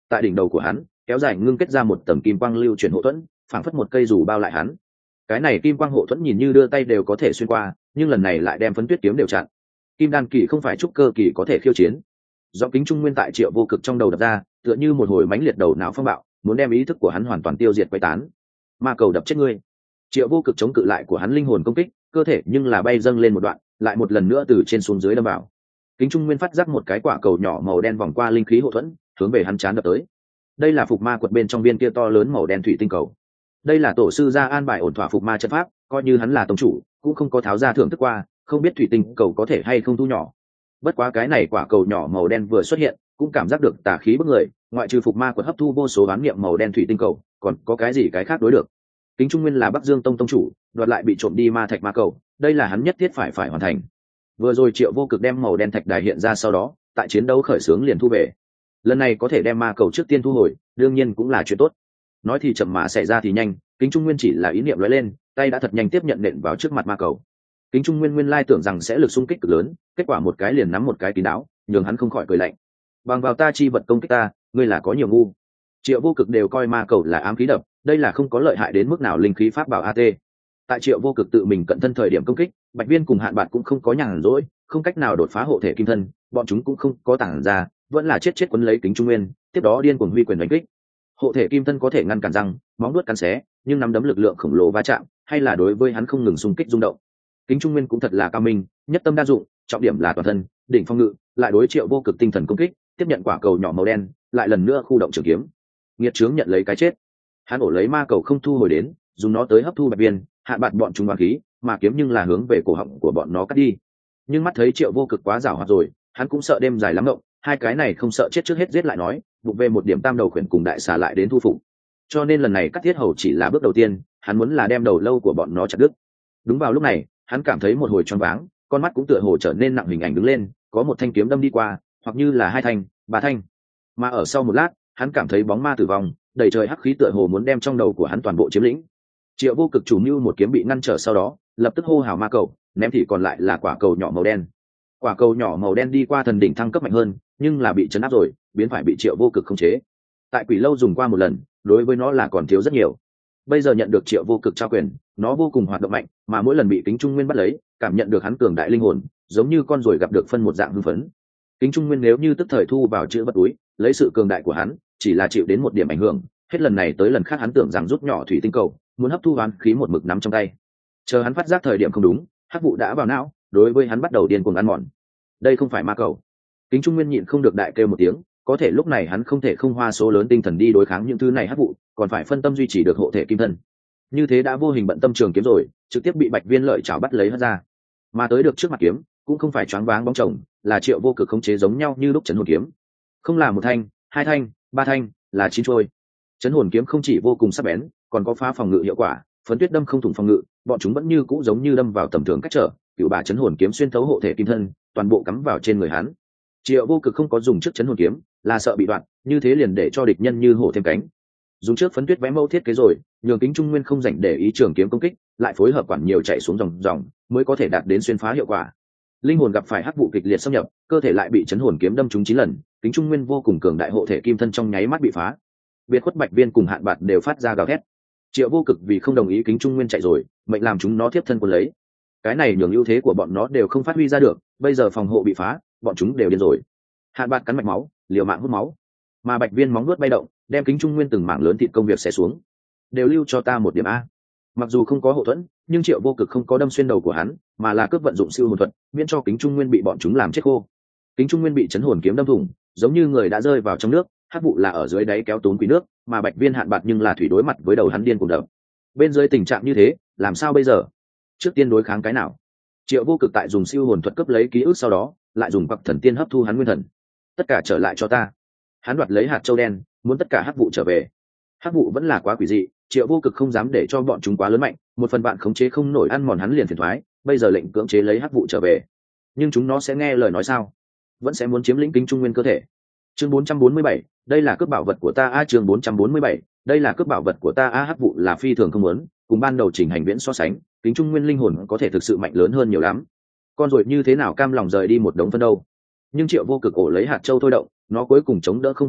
tại đỉnh đầu của hắn kéo dài ngưng kết ra một tầng kim quang lưu chuyển hộ thuẫn, phảng phất một cây dù bao lại hắn. Cái này kim quang hộ thuẫn nhìn như đưa tay đều có thể xuyên qua, nhưng lần này lại đem phấn tuyết kiếm đều chặn. Kim đan kỳ không phải trúc cơ kỳ có thể khiêu chiến. Do kính trung nguyên tại Triệu Vô Cực trong đầu đập ra, tựa như một hồi mãnh liệt đầu não phong bạo, muốn đem ý thức của hắn hoàn toàn tiêu diệt quấy tán. Ma cầu đập chết ngươi. Triệu Vô Cực chống cự lại của hắn linh hồn công kích, cơ thể nhưng là bay dâng lên một đoạn, lại một lần nữa từ trên xuống dưới đâm vào. Kính trung nguyên phát giác một cái quả cầu nhỏ màu đen vòng qua linh khí hộ thuẫn, hướng về hắn chán đập tới. Đây là phục ma quật bên trong viên kia to lớn màu đen thủy tinh cầu. Đây là tổ sư gia an bài ổn thỏa phục ma trận pháp, coi như hắn là tông chủ cũng không có tháo ra thưởng thức qua, không biết thủy tinh cầu có thể hay không thu nhỏ. Bất quá cái này quả cầu nhỏ màu đen vừa xuất hiện cũng cảm giác được tà khí bức người, ngoại trừ phục ma quật hấp thu vô số bán niệm màu đen thủy tinh cầu, còn có cái gì cái khác đối được. Kính trung nguyên là Bắc Dương tông tông chủ, đoạt lại bị trộm đi ma thạch ma cầu, đây là hắn nhất thiết phải hoàn thành. Vừa rồi Triệu Vô Cực đem màu đen thạch đài hiện ra, sau đó tại chiến đấu khởi xướng liền thu về. Lần này có thể đem ma cầu trước tiên thu hồi, đương nhiên cũng là chuyện tốt. Nói thì chậm mà xảy ra thì nhanh, Kính trung nguyên chỉ là ý niệm lóe lên, tay đã thật nhanh tiếp nhận nện vào trước mặt ma cầu. Kính trung nguyên nguyên lai tưởng rằng sẽ lực xung kích cực lớn, kết quả một cái liền nắm một cái kín đáo, nhường hắn không khỏi cười lạnh. Bằng vào ta chi vật công kích ta, ngươi là có nhiều ngu. Triệu Vô Cực đều coi ma cầu là ám khí đập, đây là không có lợi hại đến mức nào linh khí pháp bảo AT. Tại Triệu Vô Cực tự mình cận thân thời điểm công kích, Bạch Viên cùng Hạn Bạt cũng không có nhàn rỗi, không cách nào đột phá hộ thể kim thân, bọn chúng cũng không có tản ra, vẫn là chết quấn lấy Kính trung nguyên, tiếp đó điên cuồng huy quyền đánh kích. Hộ thể kim thân có thể ngăn cản răng, móng vuốt cắn xé, nhưng nắm đấm lực lượng khổng lồ va chạm, hay là đối với hắn không ngừng xung kích rung động. Kính trung nguyên cũng thật là cao minh, nhất tâm đa dụng, trọng điểm là toàn thân, đỉnh phong ngự, lại đối Triệu Vô Cực tinh thần công kích, tiếp nhận quả cầu nhỏ màu đen, lại lần nữa khu động trường kiếm. Nghiệt chướng nhận lấy cái chết. Hắn ổ lấy ma cầu không thu hồi đến, dùng nó tới hấp thu Bạch Viên, Hạn Bạt bọn chúng oán khí, mà kiếm nhưng là hướng về cổ họng của bọn nó cắt đi. Nhưng mắt thấy Triệu Vô Cực quá giàu hoạt rồi, hắn cũng sợ đêm dài lắm động, hai cái này không sợ chết trước hết giết lại nói, vụ về một điểm tam đầu khuyển cùng đại xà lại đến thu phục. Cho nên lần này cắt thiết hầu chỉ là bước đầu tiên, hắn muốn là đem đầu lâu của bọn nó chặt đứt. Đúng vào lúc này, hắn cảm thấy một hồi choáng váng, con mắt cũng tựa hồ trở nên nặng, hình ảnh đứng lên, có một thanh kiếm đâm đi qua, hoặc như là hai thanh, ba thanh. Mà ở sau một lát, hắn cảm thấy bóng ma tử vong, đầy trời hắc khí tựa hồ muốn đem trong đầu của hắn toàn bộ chiếm lĩnh. Triệu Vô Cực chủ mưu một kiếm bị ngăn trở, sau đó lập tức hô hào ma cầu, ném thì còn lại là quả cầu nhỏ màu đen. Quả cầu nhỏ màu đen đi qua thần đỉnh thăng cấp mạnh hơn, nhưng là bị chấn áp rồi, biến phải bị Triệu Vô Cực khống chế. Tại Quỷ Lâu dùng qua một lần, đối với nó là còn thiếu rất nhiều. Bây giờ nhận được Triệu Vô Cực trao quyền, nó vô cùng hoạt động mạnh, mà mỗi lần bị Kính trung nguyên bắt lấy, cảm nhận được hắn cường đại linh hồn, giống như con ruồi gặp được phân một dạng hưng phấn. Kính trung nguyên nếu như tức thời thu vào chữ vật túi, lấy sự cường đại của hắn, chỉ là chịu đến một điểm ảnh hưởng, hết lần này tới lần khác hắn tưởng rằng rút nhỏ thủy tinh cầu, muốn hấp thu oán khí một mực nắm trong tay. Chờ hắn phát giác thời điểm không đúng, hắc vụ đã vào não, đối với hắn bắt đầu điên cuồng ăn mòn. Đây không phải ma cầu. Kính trung nguyên nhịn không được đại kêu một tiếng, có thể lúc này hắn không thể không hoa số lớn tinh thần đi đối kháng những thứ này hắc vụ, còn phải phân tâm duy trì được hộ thể kim thân. Như thế đã vô hình bận tâm trường kiếm rồi, trực tiếp bị Bạch Viên lợi chảo bắt lấy hất ra. Mà tới được trước mặt kiếm, cũng không phải choáng váng bóng chồng, là Triệu Vô Cực khống chế giống nhau như lúc chấn hồn kiếm. Không là một thanh, hai thanh, ba thanh, là 9 trôi. Chấn hồn kiếm không chỉ vô cùng sắc bén, còn có phá phòng ngự hiệu quả, phấn tuyết đâm không thủng phòng ngự, bọn chúng vẫn như cũ giống như đâm vào tầm thường cách trở, cựu bà chấn hồn kiếm xuyên thấu hộ thể kim thân, toàn bộ cắm vào trên người hắn. Triệu Vô Cực không có dùng trước chấn hồn kiếm, là sợ bị đoạn, như thế liền để cho địch nhân như hổ thêm cánh. Dùng trước phấn tuyết vẽ mẫu thiết kế rồi, nhường Kính trung nguyên không dành để ý trường kiếm công kích, lại phối hợp quản nhiều chạy xuống dòng mới có thể đạt đến xuyên phá hiệu quả. Linh hồn gặp phải hắc vụ kịch liệt xâm nhập, cơ thể lại bị chấn hồn kiếm đâm trúng 9 lần, Kính trung nguyên vô cùng cường đại hộ thể kim thân trong nháy mắt bị phá. Biệt khuất Bạch Viên cùng Hạn Bạt đều phát ra gào thét. Triệu Vô Cực vì không đồng ý Kính trung nguyên chạy rồi, mệnh làm chúng nó tiếp thân quân lấy. Cái này nhường ưu thế của bọn nó đều không phát huy ra được, bây giờ phòng hộ bị phá, bọn chúng đều điên rồi. Hạn Bạt cắn mạch máu, liều mạng hút máu, mà Bạch Viên móng nuốt bay động, đem Kính trung nguyên từng mảng lớn thịt công việc xé xuống. Đều lưu cho ta một điểm a. Mặc dù không có hậu thuẫn, nhưng Triệu Vô Cực không có đâm xuyên đầu của hắn, mà là cướp vận dụng siêu hồn thuật, miễn cho Kính trung nguyên bị bọn chúng làm chết khô. Kính trung nguyên bị chấn hồn kiếm đâm thủng, giống như người đã rơi vào trong nước, hắc vụ là ở dưới đáy kéo tốn quý nước, mà Bạch Viên Hạn Bạt nhưng là thủy đối mặt với đầu hắn điên cuồng đập. Bên dưới tình trạng như thế, làm sao bây giờ? Trước tiên đối kháng cái nào? Triệu Vô Cực tại dùng siêu hồn thuật cướp lấy ký ức, sau đó lại dùng Bậc Thần Tiên hấp thu hắn nguyên thần. Tất cả trở lại cho ta. Hắn đoạt lấy hạt châu đen, muốn tất cả hắc vụ trở về. Hắc vụ vẫn là quá quỷ dị, Triệu Vô Cực không dám để cho bọn chúng quá lớn mạnh, một phần bạn khống chế không nổi ăn mòn hắn liền phiền toái, bây giờ lệnh cưỡng chế lấy hắc vụ trở về. Nhưng chúng nó sẽ nghe lời nói sao? Vẫn sẽ muốn chiếm lĩnh Kính trung nguyên cơ thể. Chương 447, đây là cướp bảo vật của ta a. Chương 447, đây là cướp bảo vật của ta a. Hắc vụ là phi thường không muốn, cùng ban đầu chỉnh hành viễn so sánh, Kính trung nguyên linh hồn có thể thực sự mạnh lớn hơn nhiều lắm. Con ruồi như thế nào cam lòng rời đi một đống phân đâu? Nhưng Triệu Vô Cực ổ lấy hạt châu thôi động, nó cuối cùng chống đỡ không kháng nổi,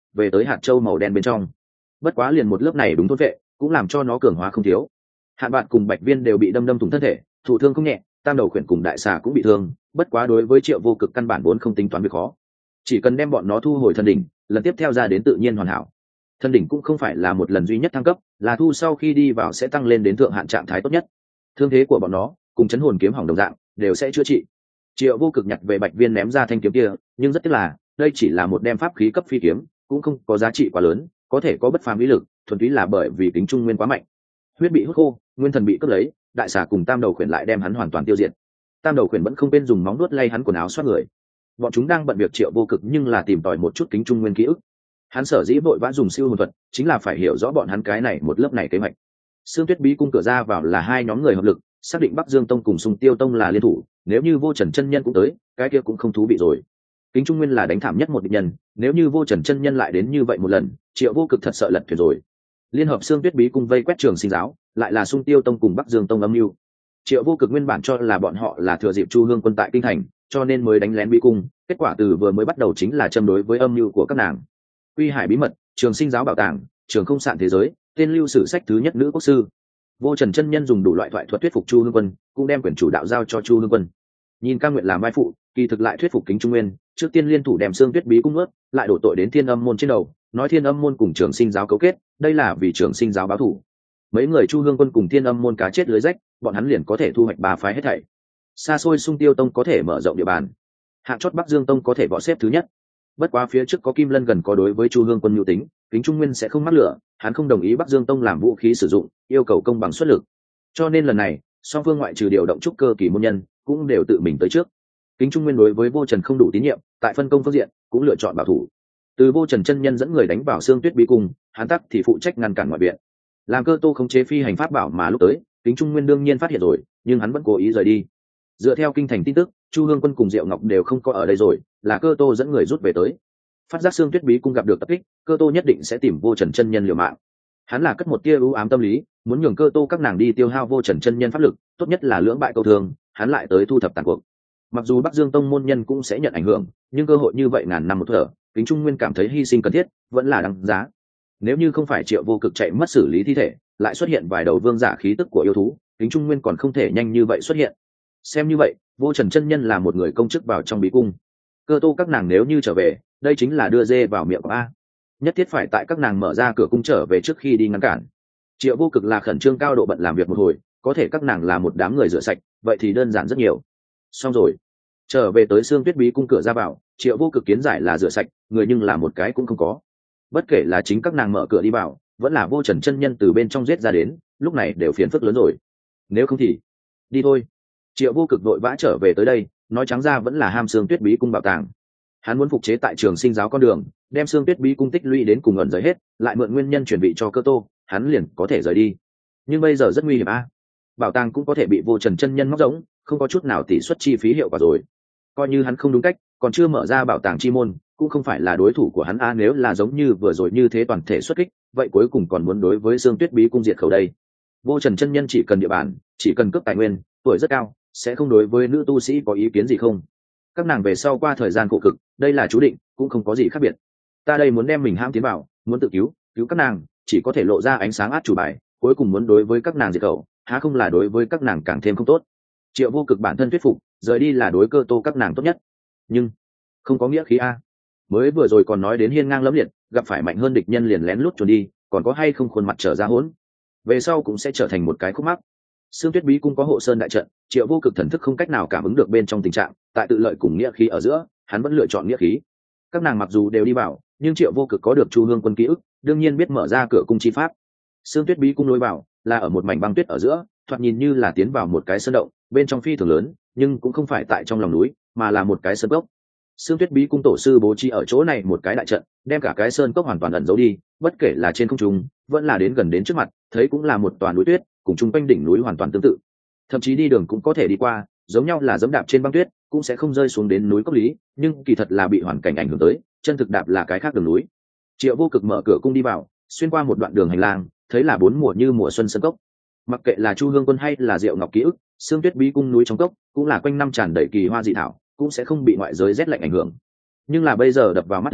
về tới hạt châu màu đen bên trong. Bất quá liền một lớp này đúng thôn vệ cũng làm cho nó cường hóa không thiếu. Hạn Bạt cùng Bạch Viên đều bị đâm thủng thân thể, thụ thương không nhẹ, Tam Đầu Khuyển cùng Đại Xà cũng bị thương, bất quá đối với Triệu Vô Cực căn bản vốn không tính toán việc khó, chỉ cần đem bọn nó thu hồi thần đỉnh, lần tiếp theo ra đến tự nhiên hoàn hảo. Thần đỉnh cũng không phải là một lần duy nhất thăng cấp, là thu sau khi đi vào sẽ tăng lên đến thượng hạn trạng thái tốt nhất. Thương thế của bọn nó cùng chấn hồn kiếm hỏng đồng dạng đều sẽ chữa trị. Triệu Vô Cực nhặt về Bạch Viên ném ra thanh kiếm kia, nhưng rất tiếc là đây chỉ là một đem pháp khí cấp phi kiếm, cũng không có giá trị quá lớn, có thể có bất phàm ý lực, thuần túy là bởi vì tính trung nguyên quá mạnh. Huyết bị hút khô, nguyên thần bị cướp lấy, Đại Xà cùng Tam Đầu Khuyển lại đem hắn hoàn toàn tiêu diệt. Tam Đầu Khuyển vẫn không quên dùng móng nuốt lay hắn quần áo xoát người. Bọn chúng đang bận việc Triệu Vô Cực nhưng là tìm tòi một chút kính trung nguyên ký ức. Hắn sở dĩ vội vã dùng siêu hồn thuật, chính là phải hiểu rõ bọn hắn cái này một lớp này kế hoạch. Sương Tuyết Bí cung cửa ra vào là hai nhóm người hợp lực, xác định Bắc Dương Tông cùng Sùng Tiêu Tông là liên thủ, nếu như Vô Trần chân nhân cũng tới, cái kia cũng không thú vị rồi. Kính trung nguyên là đánh thảm nhất một địch nhân, nếu như Vô Trần chân nhân lại đến như vậy một lần, Triệu Vô Cực thật sợ lật thuyền rồi. Liên hợp Sương Tuyết Bí cung vây quét Trường Sinh giáo, lại là Sung Tiêu Tông cùng Bắc Dương Tông âm mưu. Triệu Vô Cực nguyên bản cho là bọn họ là thừa dịp Chu Hương quân tại kinh thành, cho nên mới đánh lén bí cung, kết quả từ vừa mới bắt đầu chính là châm đối với âm mưu của các nàng. Quy Hải bí mật, Trường Sinh giáo bảo tàng, Trường Không Sạn thế giới, tên lưu sử sách thứ nhất nữ quốc sư. Vô Trần chân nhân dùng đủ loại thoại thuật thuyết phục Chu Hương quân, cũng đem quyền chủ đạo giao cho Chu Hương quân. Nhìn ca nguyện làm vai phụ, kỳ thực lại thuyết phục Kính Trung Nguyên, trước tiên liên thủ đem Sương Tuyết Bí cung ướt, lại đổ tội đến Thiên Âm môn trên đầu, nói Thiên Âm môn cùng Trường Sinh giáo cấu kết, đây là vì Trường Sinh giáo báo thù. Mấy người Chu Hương quân cùng Thiên Âm môn cá chết lưới rách, bọn hắn liền có thể thu hoạch ba phái hết thảy. Xa xôi Sung Tiêu Tông có thể mở rộng địa bàn, hạng chót Bắc Dương Tông có thể võ xếp thứ nhất. Bất quá phía trước có Kim Lân gần có đối với Chu Hương quân nhu tính, Kính Trung Nguyên sẽ không mắc lửa, hắn không đồng ý Bắc Dương Tông làm vũ khí sử dụng, yêu cầu công bằng xuất lực. Cho nên lần này, song phương ngoại trừ điều động trúc cơ kỳ môn nhân, cũng đều tự mình tới trước. Kính Trung Nguyên đối với Vô Trần không đủ tín nhiệm, tại phân công phương diện cũng lựa chọn bảo thủ. Từ Vô Trần chân nhân dẫn người đánh vào Sương Tuyết Bí cung, hắn tắc thì phụ trách ngăn cản ngoại viện. Làm Cơ Tô khống chế phi hành pháp bảo mà lúc tới, Kính Trung Nguyên đương nhiên phát hiện rồi, nhưng hắn vẫn cố ý rời đi. Dựa theo kinh thành tin tức, Chu Hương quân cùng Diệu Ngọc đều không có ở đây rồi, là Cơ Tô dẫn người rút về tới. Phát giác Sương Tuyết Bí cung gặp được tập kích, Cơ Tô nhất định sẽ tìm Vô Trần chân nhân liều mạng. Hắn là cất một tia ưu ám tâm lý, muốn nhường Cơ Tô các nàng đi tiêu hao Vô Trần chân nhân pháp lực, tốt nhất là lưỡng bại câu thương, hắn lại tới thu thập tàn cuộc. Mặc dù Bắc Dương Tông môn nhân cũng sẽ nhận ảnh hưởng, nhưng cơ hội như vậy ngàn năm một thở, Kính Trung Nguyên cảm thấy hy sinh cần thiết, vẫn là đáng giá. Nếu như không phải Triệu Vô Cực chạy mất xử lý thi thể, lại xuất hiện vài đầu vương giả khí tức của yêu thú, Kính Trung Nguyên còn không thể nhanh như vậy xuất hiện. Xem như vậy, Vô Trần chân nhân là một người công chức vào trong bí cung. Cơ Tô các nàng nếu như trở về, đây chính là đưa dê vào miệng của a. Nhất thiết phải tại các nàng mở ra cửa cung trở về trước khi đi ngăn cản. Triệu Vô Cực là khẩn trương cao độ bận làm việc một hồi, có thể các nàng là một đám người rửa sạch, vậy thì đơn giản rất nhiều. Xong rồi, trở về tới Sương Tuyết Bí cung cửa ra vào, Triệu Vô Cực kiến giải là rửa sạch, người nhưng là một cái cũng không có. Bất kể là chính các nàng mở cửa đi vào, vẫn là Vô Trần chân nhân từ bên trong giết ra đến, lúc này đều phiền phức lớn rồi. Nếu không thì đi thôi. Triệu Vô Cực vội vã trở về tới đây, nói trắng ra vẫn là ham Sương Tuyết Bí cung bảo tàng. Hắn muốn phục chế tại Trường Sinh giáo con đường, đem Sương Tuyết Bí cung tích lũy đến cùng ẩn giới hết, lại mượn nguyên nhân chuẩn bị cho Cơ Tô, hắn liền có thể rời đi. Nhưng bây giờ rất nguy hiểm a. Bảo tàng cũng có thể bị Vô Trần chân nhân móc rỗng, không có chút nào tỷ suất chi phí hiệu quả rồi. Coi như hắn không đúng cách, còn chưa mở ra bảo tàng chi môn, cũng không phải là đối thủ của hắn a. Nếu là giống như vừa rồi như thế toàn thể xuất kích, vậy cuối cùng còn muốn đối với Sương Tuyết Bí cung diệt khẩu đây. Vô Trần chân nhân chỉ cần địa bàn, chỉ cần cướp tài nguyên, tuổi rất cao, sẽ không đối với nữ tu sĩ có ý kiến gì không. Các nàng về sau qua thời gian khổ cực, đây là chú định, cũng không có gì khác biệt. Ta đây muốn đem mình ham tiến vào, muốn tự cứu các nàng, chỉ có thể lộ ra ánh sáng át chủ bài, cuối cùng muốn đối với các nàng diệt khẩu, há không là đối với các nàng càng thêm không tốt. Triệu Vô Cực bản thân thuyết phục, rời đi là đối Cơ Tô các nàng tốt nhất, nhưng không có nghĩa khí a. Mới vừa rồi còn nói đến hiên ngang lẫm liệt, gặp phải mạnh hơn địch nhân liền lén lút trốn đi, còn có hay không khuôn mặt trở ra hỗn, về sau cũng sẽ trở thành một cái khúc mắc. Sương Tuyết Bí cung có hộ sơn đại trận, Triệu Vô Cực thần thức không cách nào cảm ứng được bên trong tình trạng, tại tự lợi cùng nghĩa khí ở giữa, hắn vẫn lựa chọn nghĩa khí. Các nàng mặc dù đều đi vào, nhưng Triệu Vô Cực có được Chu Hương quân ký ức, đương nhiên biết mở ra cửa cung chi pháp. Sương Tuyết Bí cung lối vào là ở một mảnh băng tuyết ở giữa, thoạt nhìn như là tiến vào một cái sơn động, bên trong phi thường lớn, nhưng cũng không phải tại trong lòng núi, mà là một cái sơn cốc. Sương Tuyết Bí cung tổ sư bố trí ở chỗ này một cái đại trận, đem cả cái sơn cốc hoàn toàn ẩn giấu đi, bất kể là trên không trung, vẫn là đến gần đến trước mặt, thấy cũng là một toàn núi tuyết, cùng chung quanh đỉnh núi hoàn toàn tương tự. Thậm chí đi đường cũng có thể đi qua, giống nhau là giẫm đạp trên băng tuyết, cũng sẽ không rơi xuống đến núi cốc lý, nhưng kỳ thật là bị hoàn cảnh ảnh hưởng tới, chân thực đạp là cái khác đường núi. Triệu Vô Cực mở cửa cung đi vào, xuyên qua một đoạn đường hành lang, thấy là bốn mùa như mùa xuân sơn cốc. Mặc kệ là Chu Hương quân hay là Diệu Ngọc ký ức, Sương Tuyết Bí cung núi trong cốc cũng là quanh năm tràn đầy kỳ hoa dị thảo, cũng sẽ không bị ngoại giới rét lạnh ảnh hưởng. Nhưng là bây giờ đập vào mắt thấy,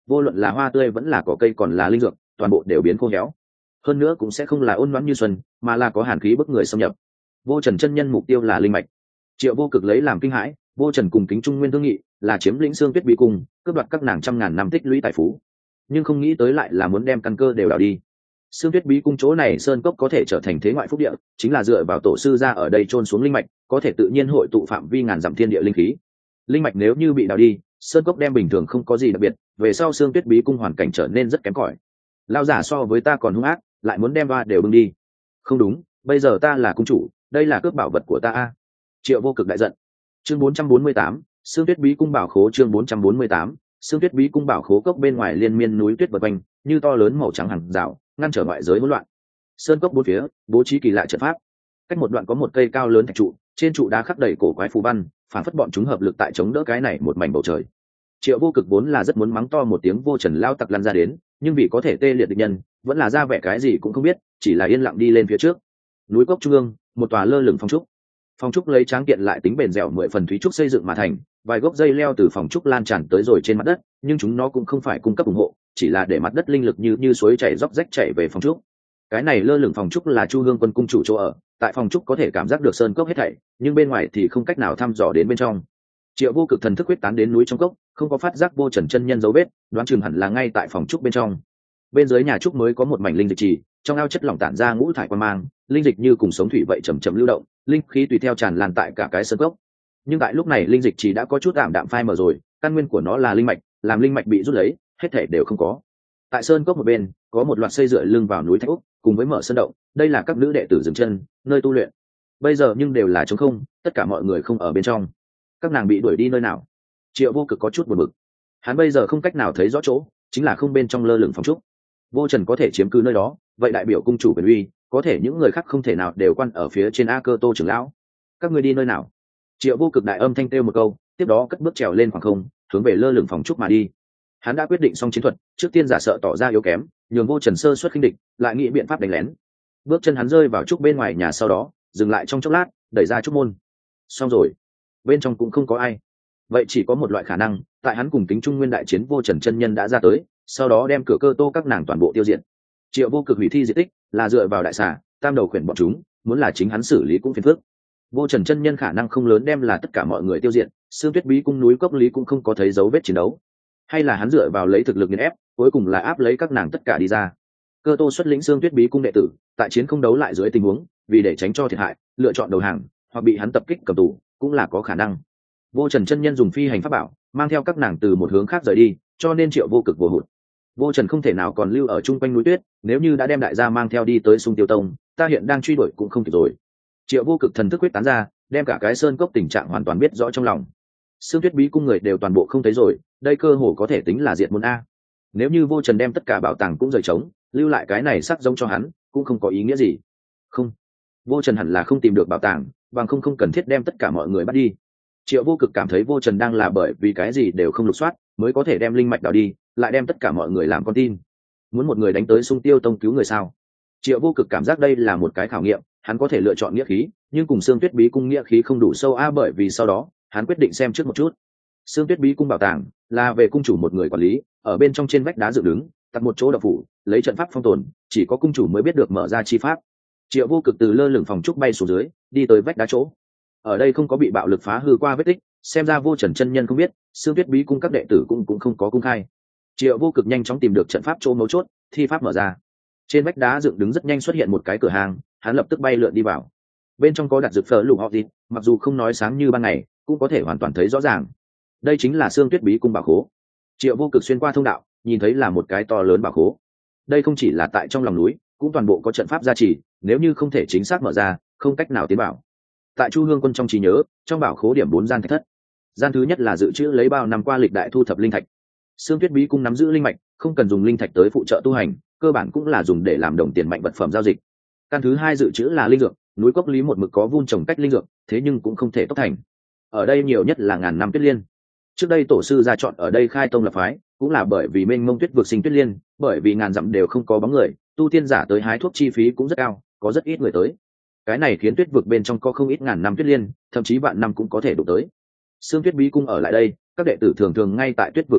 vô luận là hoa tươi vẫn là cỏ cây còn là linh dược, toàn bộ đều biến khô héo. Hơn nữa cũng sẽ không là ôn loãng như xuân, mà là có hàn khí bức người xâm nhập. Vô Trần chân nhân mục tiêu là linh mạch. Triệu Vô Cực lấy làm kinh hãi, Vô Trần cùng Kính Trung Nguyên thương nghị là chiếm lĩnh Xương Tuyết Bí Cung, cướp đoạt các nàng trăm ngàn năm tích lũy tài phú, nhưng không nghĩ tới lại là muốn đem căn cơ đều đào đi. Xương Tuyết Bí Cung chỗ này sơn cốc có thể trở thành thế ngoại phúc địa, chính là dựa vào tổ sư ra ở đây chôn xuống linh mạch, có thể tự nhiên hội tụ phạm vi ngàn dặm thiên địa linh khí. Linh mạch nếu như bị đào đi, sơn cốc đem bình thường không có gì đặc biệt, về sau Xương Tuyết Bí Cung hoàn cảnh trở nên rất kém cỏi. Lão giả so với ta còn hung ác, lại muốn đem ba đều bưng đi. Không đúng, bây giờ ta là cung chủ, đây là cướp bảo vật của ta a. Triệu Vô Cực đại giận. Chương 448, Xương Tuyết Bí Cung bảo khố. Chương 448, Xương Tuyết Bí Cung bảo khố. Cốc bên ngoài liên miên núi tuyết vần quanh, như to lớn màu trắng hàng rào, ngăn trở ngoại giới hỗn loạn. Sơn cốc bốn phía bố trí kỳ lạ trận pháp, cách một đoạn có một cây cao lớn thạch trụ, trên trụ đá khắc đầy cổ quái phù văn, phản phất bọn chúng hợp lực tại chống đỡ cái này một mảnh bầu trời. Triệu Vô Cực vốn là rất muốn mắng to một tiếng Vô Trần lao tặc lăn ra đến, nhưng vì có thể tê liệt địch nhân, vẫn là ra vẻ cái gì cũng không biết, chỉ là yên lặng đi lên phía trước. Núi cốc trung ương, một tòa lơ lửng phong trúc. Phong trúc lấy tráng kiện lại tính bền dẻo 10 phần thúy trúc xây dựng mà thành, vài gốc dây leo từ phong trúc lan tràn tới rồi trên mặt đất, nhưng chúng nó cũng không phải cung cấp ủng hộ, chỉ là để mặt đất linh lực như suối chảy róc rách chảy về phong trúc. Cái này lơ lửng phong trúc là Chu Hương Quân cung chủ chỗ ở, tại phong trúc có thể cảm giác được sơn cốc hết thảy, nhưng bên ngoài thì không cách nào thăm dò đến bên trong. Triệu Vô Cực thần thức huyết tán đến núi trong cốc, không có phát giác Vô Trần chân nhân dấu vết, đoán chừng hẳn là ngay tại phòng trúc bên trong. Bên dưới nhà trúc mới có một mảnh linh dịch trì, trong ao chất lỏng tản ra ngũ thải quang mang, linh dịch như cùng sống thủy vậy chậm chậm lưu động, linh khí tùy theo tràn lan tại cả cái sơn cốc. Nhưng tại lúc này linh dịch trì đã có chút ảm đạm phai mờ rồi, căn nguyên của nó là linh mạch, làm linh mạch bị rút lấy, hết thảy đều không có. Tại sơn cốc một bên, có một loạt xây dựa lưng vào núi thạch úc, cùng với mở sơn động, đây là các nữ đệ tử dừng chân, nơi tu luyện. Bây giờ nhưng đều là trống không, tất cả mọi người không ở bên trong. Các nàng bị đuổi đi nơi nào? Triệu Vô Cực có chút buồn bực. Hắn bây giờ không cách nào thấy rõ chỗ, chính là không bên trong lơ lửng phòng trúc. Vô Trần có thể chiếm cứ nơi đó, vậy đại biểu cung chủ quyền uy, có thể những người khác không thể nào đều quan ở phía trên A Cơ Tô trưởng lão. Các ngươi đi nơi nào? Triệu Vô Cực đại âm thanh kêu một câu, tiếp đó cất bước trèo lên khoảng không, hướng về lơ lửng phòng trúc mà đi. Hắn đã quyết định xong chiến thuật, trước tiên giả sợ tỏ ra yếu kém, nhường Vô Trần sơ suất khinh địch, lại nghĩ biện pháp đánh lén. Bước chân hắn rơi vào trúc bên ngoài nhà, sau đó dừng lại trong chốc lát, đẩy ra trúc môn. Xong rồi, bên trong cũng không có ai. Vậy chỉ có một loại khả năng, tại hắn cùng Kính Trung Nguyên đại chiến Vô Trần chân nhân đã ra tới, sau đó đem cửa Cơ Tô các nàng toàn bộ tiêu diệt. Triệu Vô Cực hủy thi di tích là dựa vào đại xà tam đầu khuyển bọn chúng, muốn là chính hắn xử lý cũng phiền phức. Vô Trần chân nhân khả năng không lớn đem là tất cả mọi người tiêu diệt, Xương Tuyết Bí Cung núi cốc lý cũng không có thấy dấu vết chiến đấu, hay là hắn dựa vào lấy thực lực nghiền ép, cuối cùng là áp lấy các nàng tất cả đi ra. Cơ Tô xuất lĩnh Xương Tuyết Bí Cung đệ tử, tại chiến không đấu lại dưới tình huống, vì để tránh cho thiệt hại, lựa chọn đầu hàng, hoặc bị hắn tập kích cầm tù, cũng là có khả năng. Vô Trần chân nhân dùng phi hành pháp bảo, mang theo các nàng từ một hướng khác rời đi, cho nên Triệu Vô Cực vô hụt. Vô Trần không thể nào còn lưu ở chung quanh núi tuyết, nếu như đã đem đại gia mang theo đi tới Sung Tiêu Tông, ta hiện đang truy đuổi cũng không kịp rồi. Triệu Vô Cực thần thức quyết tán ra, đem cả cái sơn cốc tình trạng hoàn toàn biết rõ trong lòng. Xương Tuyết Bí Cung người đều toàn bộ không thấy rồi, đây cơ hồ có thể tính là diệt môn a. Nếu như Vô Trần đem tất cả bảo tàng cũng rời trống, lưu lại cái này sắc giống cho hắn, cũng không có ý nghĩa gì. Không, Vô Trần hẳn là không tìm được bảo tàng, bằng không cần thiết đem tất cả mọi người bắt đi. Triệu Vô Cực cảm thấy Vô Trần đang là bởi vì cái gì đều không lục soát, mới có thể đem linh mạch đào đi, lại đem tất cả mọi người làm con tin. Muốn một người đánh tới Sung Tiêu Tông cứu người sao? Triệu Vô Cực cảm giác đây là một cái khảo nghiệm, hắn có thể lựa chọn nghĩa khí, nhưng cùng Xương Tuyết Bí Cung nghĩa khí không đủ sâu a, bởi vì sau đó, hắn quyết định xem trước một chút. Xương Tuyết Bí Cung bảo tàng là về cung chủ một người quản lý, ở bên trong trên vách đá dựng đứng, đặt một chỗ đậu phủ, lấy trận pháp phong tồn, chỉ có cung chủ mới biết được mở ra chi pháp. Triệu Vô Cực từ lơ lửng phòng trúc bay xuống dưới, đi tới vách đá chỗ. Ở đây không có bị bạo lực phá hư qua vết tích, xem ra Vô Trần chân nhân không biết, Xương Tuyết Bí Cung các đệ tử cũng không có công khai. Triệu Vô Cực nhanh chóng tìm được trận pháp chỗ mấu chốt, thi pháp mở ra. Trên vách đá dựng đứng rất nhanh xuất hiện một cái cửa hàng, hắn lập tức bay lượn đi vào. Bên trong có đặt dược phở lục họ gì, mặc dù không nói sáng như ban ngày, cũng có thể hoàn toàn thấy rõ ràng. Đây chính là Xương Tuyết Bí Cung bảo khố. Triệu Vô Cực xuyên qua thông đạo, nhìn thấy là một cái to lớn bảo khố. Đây không chỉ là tại trong lòng núi, cũng toàn bộ có trận pháp gia trì, nếu như không thể chính xác mở ra, không cách nào tiến bảo. Tại Chu Hương Quân trong trí nhớ, trong bảo khố điểm 4 gian thạch thất. Gian thứ nhất là dự trữ lấy bao năm qua lịch đại thu thập linh thạch. Xương Tuyết Bí Cung nắm giữ linh mạch, không cần dùng linh thạch tới phụ trợ tu hành, cơ bản cũng là dùng để làm đồng tiền mạnh vật phẩm giao dịch. Căn thứ hai dự trữ là linh dược, núi cốc lý một mực có vun trồng cách linh dược, thế nhưng cũng không thể tốc thành. Ở đây nhiều nhất là ngàn năm tuyết liên. Trước đây tổ sư ra chọn ở đây khai tông lập phái, cũng là bởi vì mênh mông tuyết vực sinh tuyết liên, bởi vì ngàn dặm đều không có bóng người, tu tiên giả tới hái thuốc chi phí cũng rất cao, có rất ít người tới. Cái này khiến tuyết vực bên trong có không ít ngàn năm tuyết liên, thậm chí vạn năm cũng có thể đụng tới. Xương Tuyết Bí Cung ở lại đây, các đệ tử thường thường ngay tại tuyết vực rèn luyện,